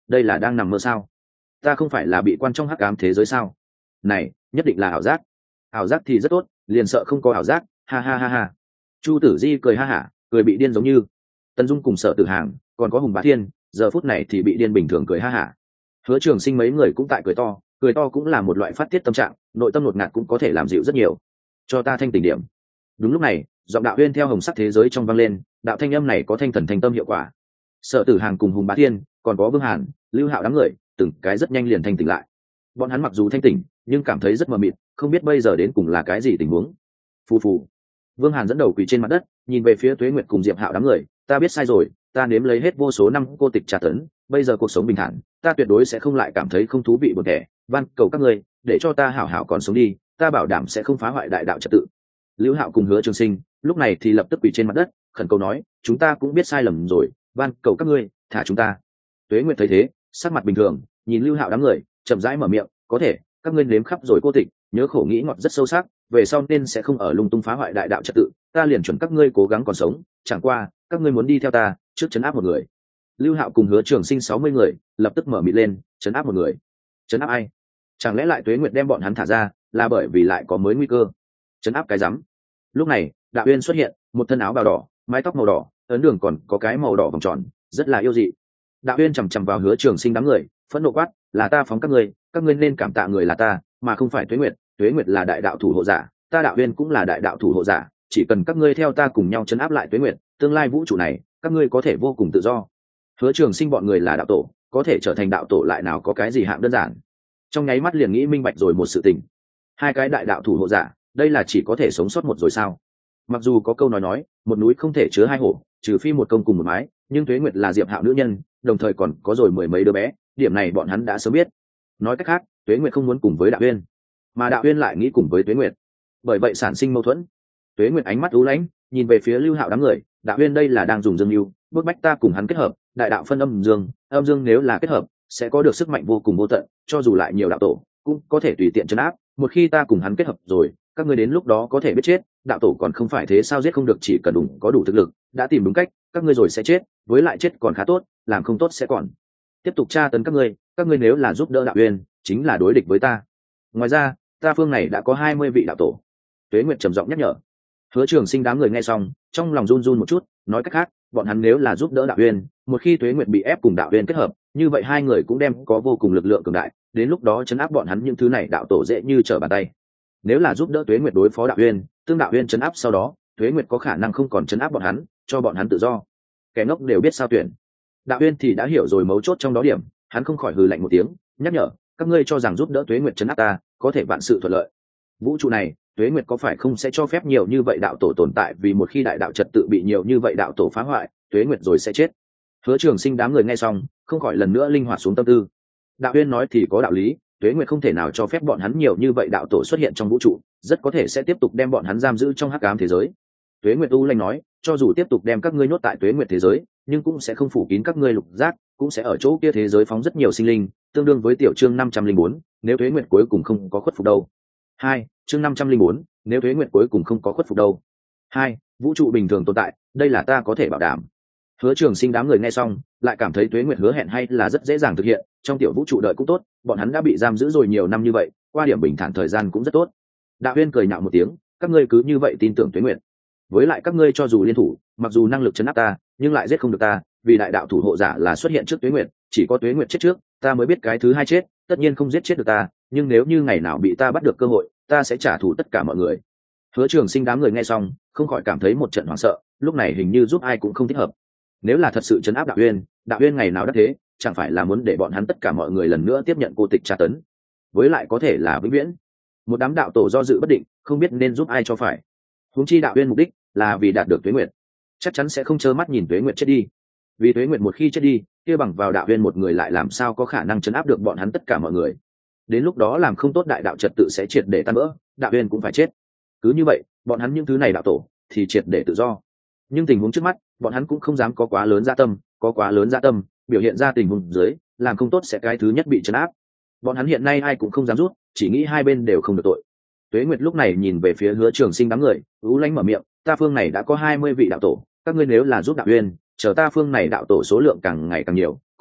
đây là đang nằm mơ sao? Ta không phải là bị quan trong hắc ám thế giới sao? Này nhất định là ảo giác. Ảo giác thì rất tốt, liền sợ không có ảo giác, ha ha ha ha. Chu Tử Di cười ha hả, cười bị điên giống như. Tần Dung cùng Sở Tử Hàng còn có Hùng Bá Thiên giờ phút này thì bị điên bình thường cười ha hả. Hứa Trường Sinh mấy người cũng tại cười to, cười to cũng là một loại phát tiết tâm trạng, nội tâm ngột ngạt cũng có thể làm dịu rất nhiều. Cho ta thanh tỉnh điểm. Đúng lúc này, giọng đạo uyên theo hồng sắc thế giới trong vang lên, đạo thanh âm này có thanh thần thanh tâm hiệu quả. Sở Tử Hàng cùng Hùng Bá Thiên còn có Vương Hàn, Lưu Hạo đám người từng cái rất nhanh liền thanh tỉnh lại. Bọn hắn mặc dù thanh tỉnh nhưng cảm thấy rất mờ mịt, không biết bây giờ đến cùng là cái gì tình huống. Phù phù. Vương Hàn dẫn đầu quỳ trên mặt đất, nhìn về phía Tuế Nguyệt cùng Diệp Hạo đám người, ta biết sai rồi, ta nếm lấy hết vô số năm cô tịch tra tấn, bây giờ cuộc sống bình thản, ta tuyệt đối sẽ không lại cảm thấy không thú vị buồn tẻ, van cầu các ngươi, để cho ta hảo hảo còn sống đi, ta bảo đảm sẽ không phá hoại đại đạo trật tự. Lưu Hạo cùng Hứa Trường Sinh lúc này thì lập tức quỳ trên mặt đất, khẩn cầu nói, chúng ta cũng biết sai lầm rồi, van cầu các ngươi thả chúng ta. Tuế Nguyệt thấy thế, sắc mặt bình thường, nhìn Lưu Hạo đám người, chậm rãi mở miệng, có thể, các ngươi nếm khắp rồi cô tịch, nhớ khổ nghĩ ngọt rất sâu sắc, về sau nên sẽ không ở lung tung phá hoại đại đạo trật tự, ta liền chuẩn các ngươi cố gắng còn sống, chẳng qua các ngươi muốn đi theo ta trước trấn áp một người. Lưu Hạo cùng Hứa Trường Sinh sáu mươi người lập tức mở miệng lên, trấn áp một người. Trấn áp ai? Chẳng lẽ lại Tuế Nguyệt đem bọn hắn thả ra là bởi vì lại có mới nguy cơ? Trấn áp cái rắm. Lúc này Đạo Uyên xuất hiện, một thân áo bào đỏ, mái tóc màu đỏ, ấn đường còn có cái màu đỏ vòng tròn, rất là yêu dị. Đạo Uyên chằm chằm vào Hứa Trường Sinh đám người, phẫn nộ quát, là ta phóng các ngươi, các ngươi nên cảm tạ người là ta, mà không phải Tuế Nguyệt. Tuế Nguyệt là đại đạo thủ hộ giả, ta Đạo Uyên cũng là đại đạo thủ hộ giả, chỉ cần các ngươi theo ta cùng nhau trấn áp lại Tuế Nguyệt, tương lai vũ trụ này các ngươi có thể vô cùng tự do. Hứa Trường Sinh bọn người là đạo tổ, có thể trở thành đạo tổ lại nào có cái gì hạng đơn giản. Trong nháy mắt liền nghĩ minh bạch rồi một sự tình. Hai cái đại đạo thủ hộ giả, đây là chỉ có thể sống sót một rồi sao? Mặc dù có câu nói nói, một núi không thể chứa hai hổ, trừ phi một công cùng một mái, nhưng Tuế Nguyệt là Diệp Hạo nữ nhân, đồng thời còn có rồi mười mấy đứa bé, điểm này bọn hắn đã sớm biết. Nói cách khác, Tuế Nguyệt không muốn cùng với Đạo Uyên, mà Đạo Uyên lại nghĩ cùng với Tuế Nguyệt. Bởi vậy sản sinh mâu thuẫn. Tuế Nguyệt ánh mắt u lãnh, nhìn về phía Lưu Hạo đám người, Đạo Uyên đây là đang dùng dương lưu, bức bách ta cùng hắn kết hợp, đại đạo phân âm dương, âm dương nếu là kết hợp, sẽ có được sức mạnh vô cùng vô tận, cho dù lại nhiều đạo tổ, cũng có thể tùy tiện trấn áp, một khi ta cùng hắn kết hợp rồi, các ngươi đến lúc đó có thể biết chết, đạo tổ còn không phải thế sao giết không được, chỉ cần đủ có đủ thực lực, đã tìm đúng cách, các ngươi rồi sẽ chết, với lại chết còn khá tốt, làm không tốt sẽ còn tiếp tục tra tấn các ngươi, các ngươi nếu là giúp đỡ Đạo Uyên, chính là đối địch với ta. Ngoài ra, ta phương này đã có hai mươi vị đạo tổ. Tuế Nguyệt trầm giọng nhắc nhở. Hứa Trường Sinh đám người nghe xong, trong lòng run run một chút, nói cách khác, bọn hắn nếu là giúp đỡ Đạo Uyên, một khi Tuế Nguyệt bị ép cùng Đạo Uyên kết hợp, như vậy hai người cũng đem có vô cùng lực lượng cường đại, đến lúc đó trấn áp bọn hắn những thứ này đạo tổ dễ như trở bàn tay. Nếu là giúp đỡ Tuế Nguyệt đối phó Đạo Uyên, tương Đạo Uyên trấn áp sau đó, Tuế Nguyệt có khả năng không còn trấn áp bọn hắn, cho bọn hắn tự do. Kẻ ngốc đều biết sao tuyển. Đạo Uyên thì đã hiểu rồi mấu chốt trong đó điểm, hắn không khỏi hừ lạnh một tiếng, nhắc nhở, các ngươi cho rằng giúp đỡ Tuế Nguyệt trấn áp ta, có thể vạn sự thuận lợi. Vũ trụ này, Tuế Nguyệt có phải không sẽ cho phép nhiều như vậy đạo tổ tồn tại, vì một khi đại đạo trật tự bị nhiều như vậy đạo tổ phá hoại, Tuế Nguyệt rồi sẽ chết. Hứa Trường Sinh đám người nghe xong, không khỏi lần nữa linh hoạt xuống tâm tư. Đạo Uyên nói thì có đạo lý, Tuế Nguyệt không thể nào cho phép bọn hắn nhiều như vậy đạo tổ xuất hiện trong vũ trụ, rất có thể sẽ tiếp tục đem bọn hắn giam giữ trong hắc ám thế giới. Tuế Nguyệt u lanh nói, cho dù tiếp tục đem các ngươi nhốt tại Tuế Nguyệt thế giới, nhưng cũng sẽ không phủ kín các ngươi lục giác, cũng sẽ ở chỗ kia thế giới phóng rất nhiều sinh linh, tương đương với tiểu chương năm trăm linh bốn, nếu Tuế Nguyệt cuối cùng không có khuất phục đâu. Hai, chương năm trăm linh bốn, nếu Tuế Nguyệt cuối cùng không có khuất phục đâu. Hai, vũ trụ bình thường tồn tại, đây là ta có thể bảo đảm. Hứa Trường Sinh đám người nghe xong, lại cảm thấy Tuế Nguyệt hứa hẹn hay là rất dễ dàng thực hiện, trong tiểu vũ trụ đợi cũng tốt, bọn hắn đã bị giam giữ rồi nhiều năm như vậy, qua điểm bình thản thời gian cũng rất tốt. Đạo Uyên cười nhạo một tiếng, các ngươi cứ như vậy tin tưởng Tuế Nguyệt? Với lại các ngươi cho dù liên thủ, mặc dù năng lực trấn áp ta, nhưng lại giết không được ta, vì đại đạo thủ hộ giả là xuất hiện trước Tuế Nguyệt, chỉ có Tuế Nguyệt chết trước, ta mới biết cái thứ hai chết, tất nhiên không giết chết được ta, nhưng nếu như ngày nào bị ta bắt được cơ hội, ta sẽ trả thù tất cả mọi người. Hứa Trường Sinh đám người nghe xong, không khỏi cảm thấy một trận hoảng sợ, lúc này hình như giúp ai cũng không thích hợp. Nếu là thật sự trấn áp Đạo Uyên, Đạo Uyên ngày nào đắc thế, chẳng phải là muốn để bọn hắn tất cả mọi người lần nữa tiếp nhận cô tịch tra tấn, với lại có thể là vĩnh viễn. Một đám đạo tổ do dự bất định, không biết nên giúp ai cho phải. Huống chi Đạo Uyên mục đích là vì đạt được Tuế Nguyệt, chắc chắn sẽ không trơ mắt nhìn Tuế Nguyệt chết đi. Vì Tuế Nguyệt một khi chết đi, kia bằng vào Đạo Uyên một người lại làm sao có khả năng trấn áp được bọn hắn tất cả mọi người. Đến lúc đó làm không tốt đại đạo trật tự sẽ triệt để tan vỡ, Đạo Uyên cũng phải chết. Cứ như vậy, bọn hắn những thứ này đạo tổ thì triệt để tự do. Nhưng tình huống trước mắt, bọn hắn cũng không dám có quá lớn dạ tâm, có quá lớn dạ tâm, biểu hiện ra tình huống dưới, làm không tốt sẽ cái thứ nhất bị trấn áp. Bọn hắn hiện nay ai cũng không dám rút, chỉ nghĩ hai bên đều không được tội. Tuế Nguyệt lúc này nhìn về phía Hứa Trường Sinh đám người, u lãnh mở miệng, ta phương này đã có hai mươi vị đạo tổ, các ngươi nếu là giúp Đạo Uyên, chờ ta phương này đạo tổ số lượng càng ngày càng nhiều,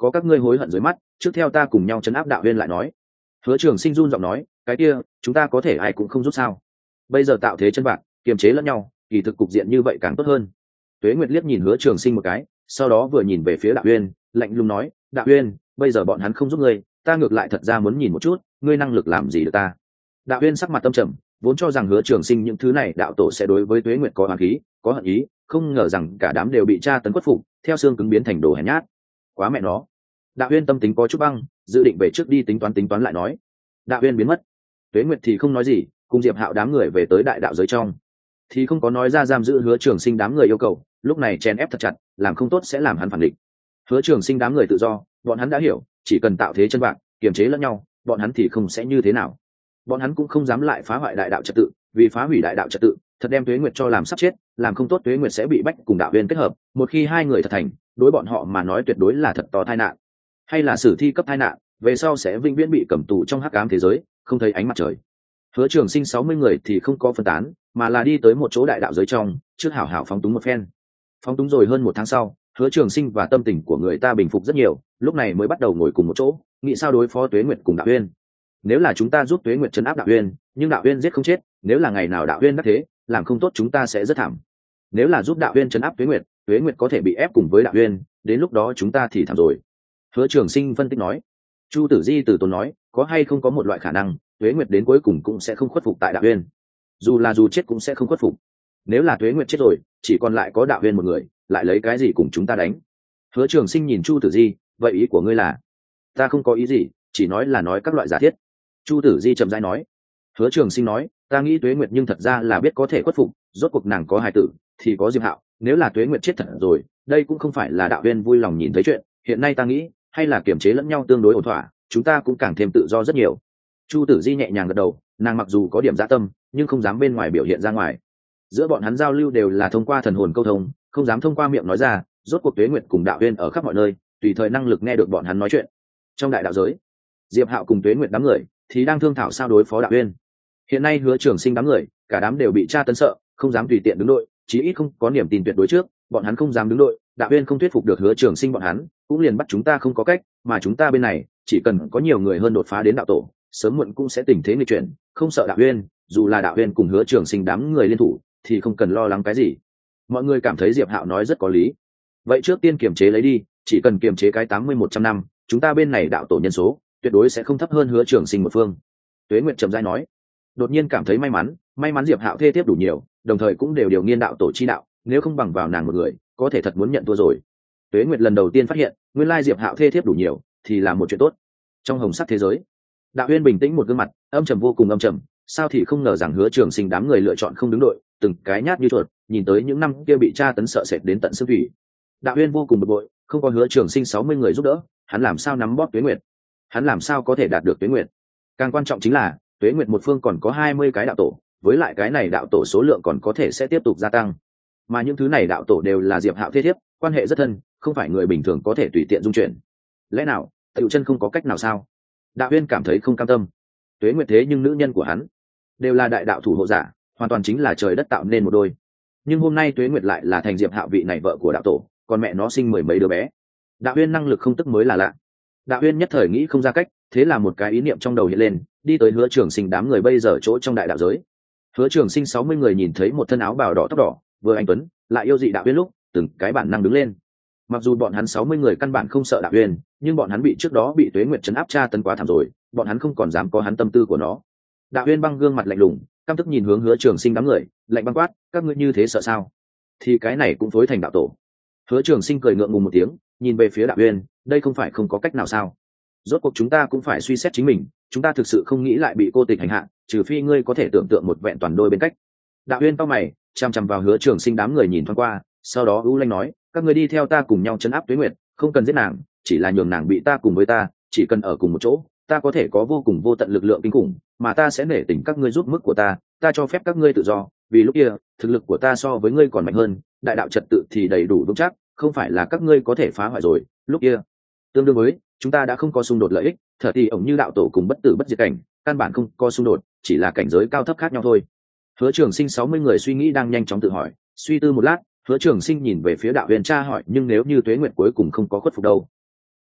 có các ngươi hối hận dưới mắt, trước theo ta cùng nhau chấn áp đạo huyên lại nói. Hứa Trường Sinh run giọng nói, cái kia chúng ta có thể ai cũng không rút sao? Bây giờ tạo thế chân bạc, kiềm chế lẫn nhau, kỳ thực cục diện như vậy càng tốt hơn. Tuế Nguyệt liếc nhìn Hứa Trường Sinh một cái, sau đó vừa nhìn về phía Đạo Uyên, lạnh lùng nói, Đạo Uyên, bây giờ bọn hắn không giúp ngươi, ta ngược lại thật ra muốn nhìn một chút, ngươi năng lực làm gì được ta. Đạo Uyên sắc mặt tâm trầm, vốn cho rằng Hứa Trường Sinh những thứ này đạo tổ sẽ đối với Tuế Nguyệt có oán khí, có hận ý, không ngờ rằng cả đám đều bị tra tấn khuất phục, theo xương cứng biến thành đồ hèn nhát. Quá mẹ nó. Đạo Uyên tâm tính có chút băng, dự định về trước đi tính toán tính toán lại nói. Đạo Uyên biến mất. Tuế Nguyệt thì không nói gì, cùng Diệp Hạo đám người về tới đại đạo giới trong, thì không có nói ra giam giữ Hứa Trường Sinh đám người yêu cầu, lúc này chèn ép thật chặt, làm không tốt sẽ làm hắn phản định. Hứa Trường Sinh đám người tự do, bọn hắn đã hiểu, chỉ cần tạo thế chân vạc, kiềm chế lẫn nhau, bọn hắn thì không sẽ như thế nào. Bọn hắn cũng không dám lại phá hoại đại đạo trật tự, vì phá hủy đại đạo trật tự, thật đem Tuế Nguyệt cho làm sắp chết, làm không tốt Tuế Nguyệt sẽ bị bách cùng Đạo Uyên kết hợp, một khi hai người thật thành, đối bọn họ mà nói tuyệt đối là thật to tai nạn, hay là sử thi cấp tai nạn, về sau sẽ vĩnh viễn bị cầm tù trong hắc ám thế giới, không thấy ánh mặt trời. Hứa Trường Sinh sáu mươi người thì không có phân tán, mà là đi tới một chỗ đại đạo giới trong, trước hảo hảo phóng túng một phen. Phóng túng rồi hơn một tháng sau, Hứa Trường Sinh và tâm tình của người ta bình phục rất nhiều, lúc này mới bắt đầu ngồi cùng một chỗ, nghĩ sao đối phó Tuế Nguyệt cùng Đạo Uyên. Nếu là chúng ta giúp Tuế Nguyệt trấn áp Đạo Uyên, nhưng Đạo Uyên giết không chết, nếu là ngày nào Đạo Uyên đắc thế, làm không tốt chúng ta sẽ rất thảm. Nếu là giúp Đạo Uyên trấn áp Tuế Nguyệt, Tuế Nguyệt có thể bị ép cùng với Đạo Uyên, đến lúc đó chúng ta thì thảm rồi. Hứa Trường Sinh phân tích nói. Chu Tử Di từ tốn nói, có hay không có một loại khả năng, Tuế Nguyệt đến cuối cùng cũng sẽ không khuất phục tại Đạo Uyên, dù là dù chết cũng sẽ không khuất phục. Nếu là Tuế Nguyệt chết rồi, chỉ còn lại có Đạo Uyên một người, lại lấy cái gì cùng chúng ta đánh? Hứa Trường Sinh nhìn Chu Tử Di, vậy ý của ngươi là? Ta không có ý gì, chỉ nói là nói các loại giả thiết. Chu Tử Di chậm rãi nói. Hứa Trường Sinh nói, ta nghĩ Tuế Nguyệt nhưng thật ra là biết có thể khuất phục, rốt cuộc nàng có hài tử, thì có Diệp Hạo, nếu là Tuế Nguyệt chết thật rồi, đây cũng không phải là Đạo Uyên vui lòng nhìn thấy chuyện, hiện nay ta nghĩ, hay là kiềm chế lẫn nhau tương đối ổn thỏa, chúng ta cũng càng thêm tự do rất nhiều. Chu Tử Di nhẹ nhàng gật đầu, nàng mặc dù có điểm dạ tâm, nhưng không dám bên ngoài biểu hiện ra ngoài. Giữa bọn hắn giao lưu đều là thông qua thần hồn câu thông, không dám thông qua miệng nói ra, rốt cuộc Tuế Nguyệt cùng Đạo Uyên ở khắp mọi nơi, tùy thời năng lực nghe được bọn hắn nói chuyện. Trong đại đạo giới, Diệp Hạo cùng Tuế Nguyệt đám người thì đang thương thảo sao đối phó Đạo Uyên. Hiện nay Hứa Trường Sinh đám người, cả đám đều bị tra tấn sợ, không dám tùy tiện đứng đội, chí ít không có niềm tin tuyệt đối trước, bọn hắn không dám đứng đội, Đạo Uyên không thuyết phục được Hứa Trường Sinh bọn hắn, cũng liền bắt chúng ta không có cách, mà chúng ta bên này, chỉ cần có nhiều người hơn đột phá đến đạo tổ, sớm muộn cũng sẽ tình thế nghịch chuyển, không sợ Đạo Uyên, dù là Đạo Uyên cùng Hứa Trường Sinh đám người liên thủ, thì không cần lo lắng cái gì. Mọi người cảm thấy Diệp Hạo nói rất có lý. Vậy trước tiên kiềm chế lấy đi, chỉ cần kiềm chế cái tám mươi một trăm năm, chúng ta bên này đạo tổ nhân số tuyệt đối sẽ không thấp hơn Hứa Trường Sinh một phương. Tuế Nguyệt trầm rãi nói. Đột nhiên cảm thấy may mắn, may mắn Diệp Hạo thê thiếp đủ nhiều, đồng thời cũng đều điều nghiên đạo tổ chi đạo, nếu không bằng vào nàng một người, có thể thật muốn nhận thua rồi. Tuế Nguyệt lần đầu tiên phát hiện, nguyên lai Diệp Hạo thê thiếp đủ nhiều, thì là một chuyện tốt. Trong hồng sắc thế giới, Đạo Uyên bình tĩnh một gương mặt, âm trầm vô cùng âm trầm, sao thì không ngờ rằng Hứa Trường Sinh đám người lựa chọn không đứng đội, từng cái nhát như chuột, nhìn tới những năm kia bị tra tấn sợ sệt đến tận xương thủy. Đạo Uyên vô cùng bực bội, không có Hứa Trường Sinh sáu mươi người giúp đỡ, hắn làm sao nắm bóp Tuế Nguyệt? Hắn làm sao có thể đạt được Tuế Nguyệt? Càng quan trọng chính là, Tuế Nguyệt một phương còn có hai mươi cái đạo tổ, với lại cái này đạo tổ số lượng còn có thể sẽ tiếp tục gia tăng. Mà những thứ này đạo tổ đều là Diệp Hạo thế thiếp, quan hệ rất thân, không phải người bình thường có thể tùy tiện dung chuyển. Lẽ nào, Tiểu Chân không có cách nào sao? Đạo Uyên cảm thấy không cam tâm. Tuế Nguyệt thế nhưng nữ nhân của hắn đều là đại đạo thủ hộ giả, hoàn toàn chính là trời đất tạo nên một đôi. Nhưng hôm nay Tuế Nguyệt lại là thành Diệp Hạo vị này vợ của đạo tổ, còn mẹ nó sinh mười mấy đứa bé. Đạo Uyên năng lực không tức mới là lạ. Đạo Uyên nhất thời nghĩ không ra cách, thế là một cái ý niệm trong đầu hiện lên, đi tới Hứa Trường Sinh đám người bây giờ chỗ trong đại đạo giới. Hứa Trường Sinh sáu mươi người nhìn thấy một thân áo bào đỏ tóc đỏ, vừa anh tuấn, lại yêu dị Đạo Uyên lúc, từng cái bản năng đứng lên. Mặc dù bọn hắn sáu mươi người căn bản không sợ Đạo Uyên, nhưng bọn hắn bị trước đó bị Tuế Nguyệt trấn áp tra tấn quá thảm rồi, bọn hắn không còn dám có hắn tâm tư của nó. Đạo Uyên băng gương mặt lạnh lùng, căm tức nhìn hướng Hứa Trường Sinh đám người, lạnh băng quát, các ngươi như thế sợ sao? Thì cái này cũng phối thành đạo tổ. Hứa Trường Sinh cười ngượng ngùng một tiếng, nhìn về phía Đạo Uyên, đây không phải không có cách nào sao? Rốt cuộc chúng ta cũng phải suy xét chính mình, chúng ta thực sự không nghĩ lại bị cô tịch hành hạ, trừ phi ngươi có thể tưởng tượng một vẹn toàn đôi bên cách. Đạo Uyên cau mày, chăm chăm vào Hứa Trường Sinh đám người nhìn thoáng qua, sau đó u lanh nói, các ngươi đi theo ta cùng nhau trấn áp Tuế Nguyệt, không cần giết nàng, chỉ là nhường nàng bị ta cùng với ta, chỉ cần ở cùng một chỗ, ta có thể có vô cùng vô tận lực lượng kinh khủng, mà ta sẽ nể tình các ngươi giúp mức của ta, ta cho phép các ngươi tự do, vì lúc kia, thực lực của ta so với ngươi còn mạnh hơn, đại đạo trật tự thì đầy đủ vững chắc, không phải là các ngươi có thể phá hoại rồi, lúc kia, tương đương với chúng ta đã không có xung đột lợi ích, thở thì ổng như đạo tổ cùng bất tử bất diệt cảnh, căn bản không có xung đột, chỉ là cảnh giới cao thấp khác nhau thôi. Hứa Trường Sinh sáu mươi người suy nghĩ đang nhanh chóng tự hỏi, suy tư một lát, Hứa Trường Sinh nhìn về phía Đạo Uyên tra hỏi, nhưng nếu như Tuế Nguyệt cuối cùng không có khuất phục đâu?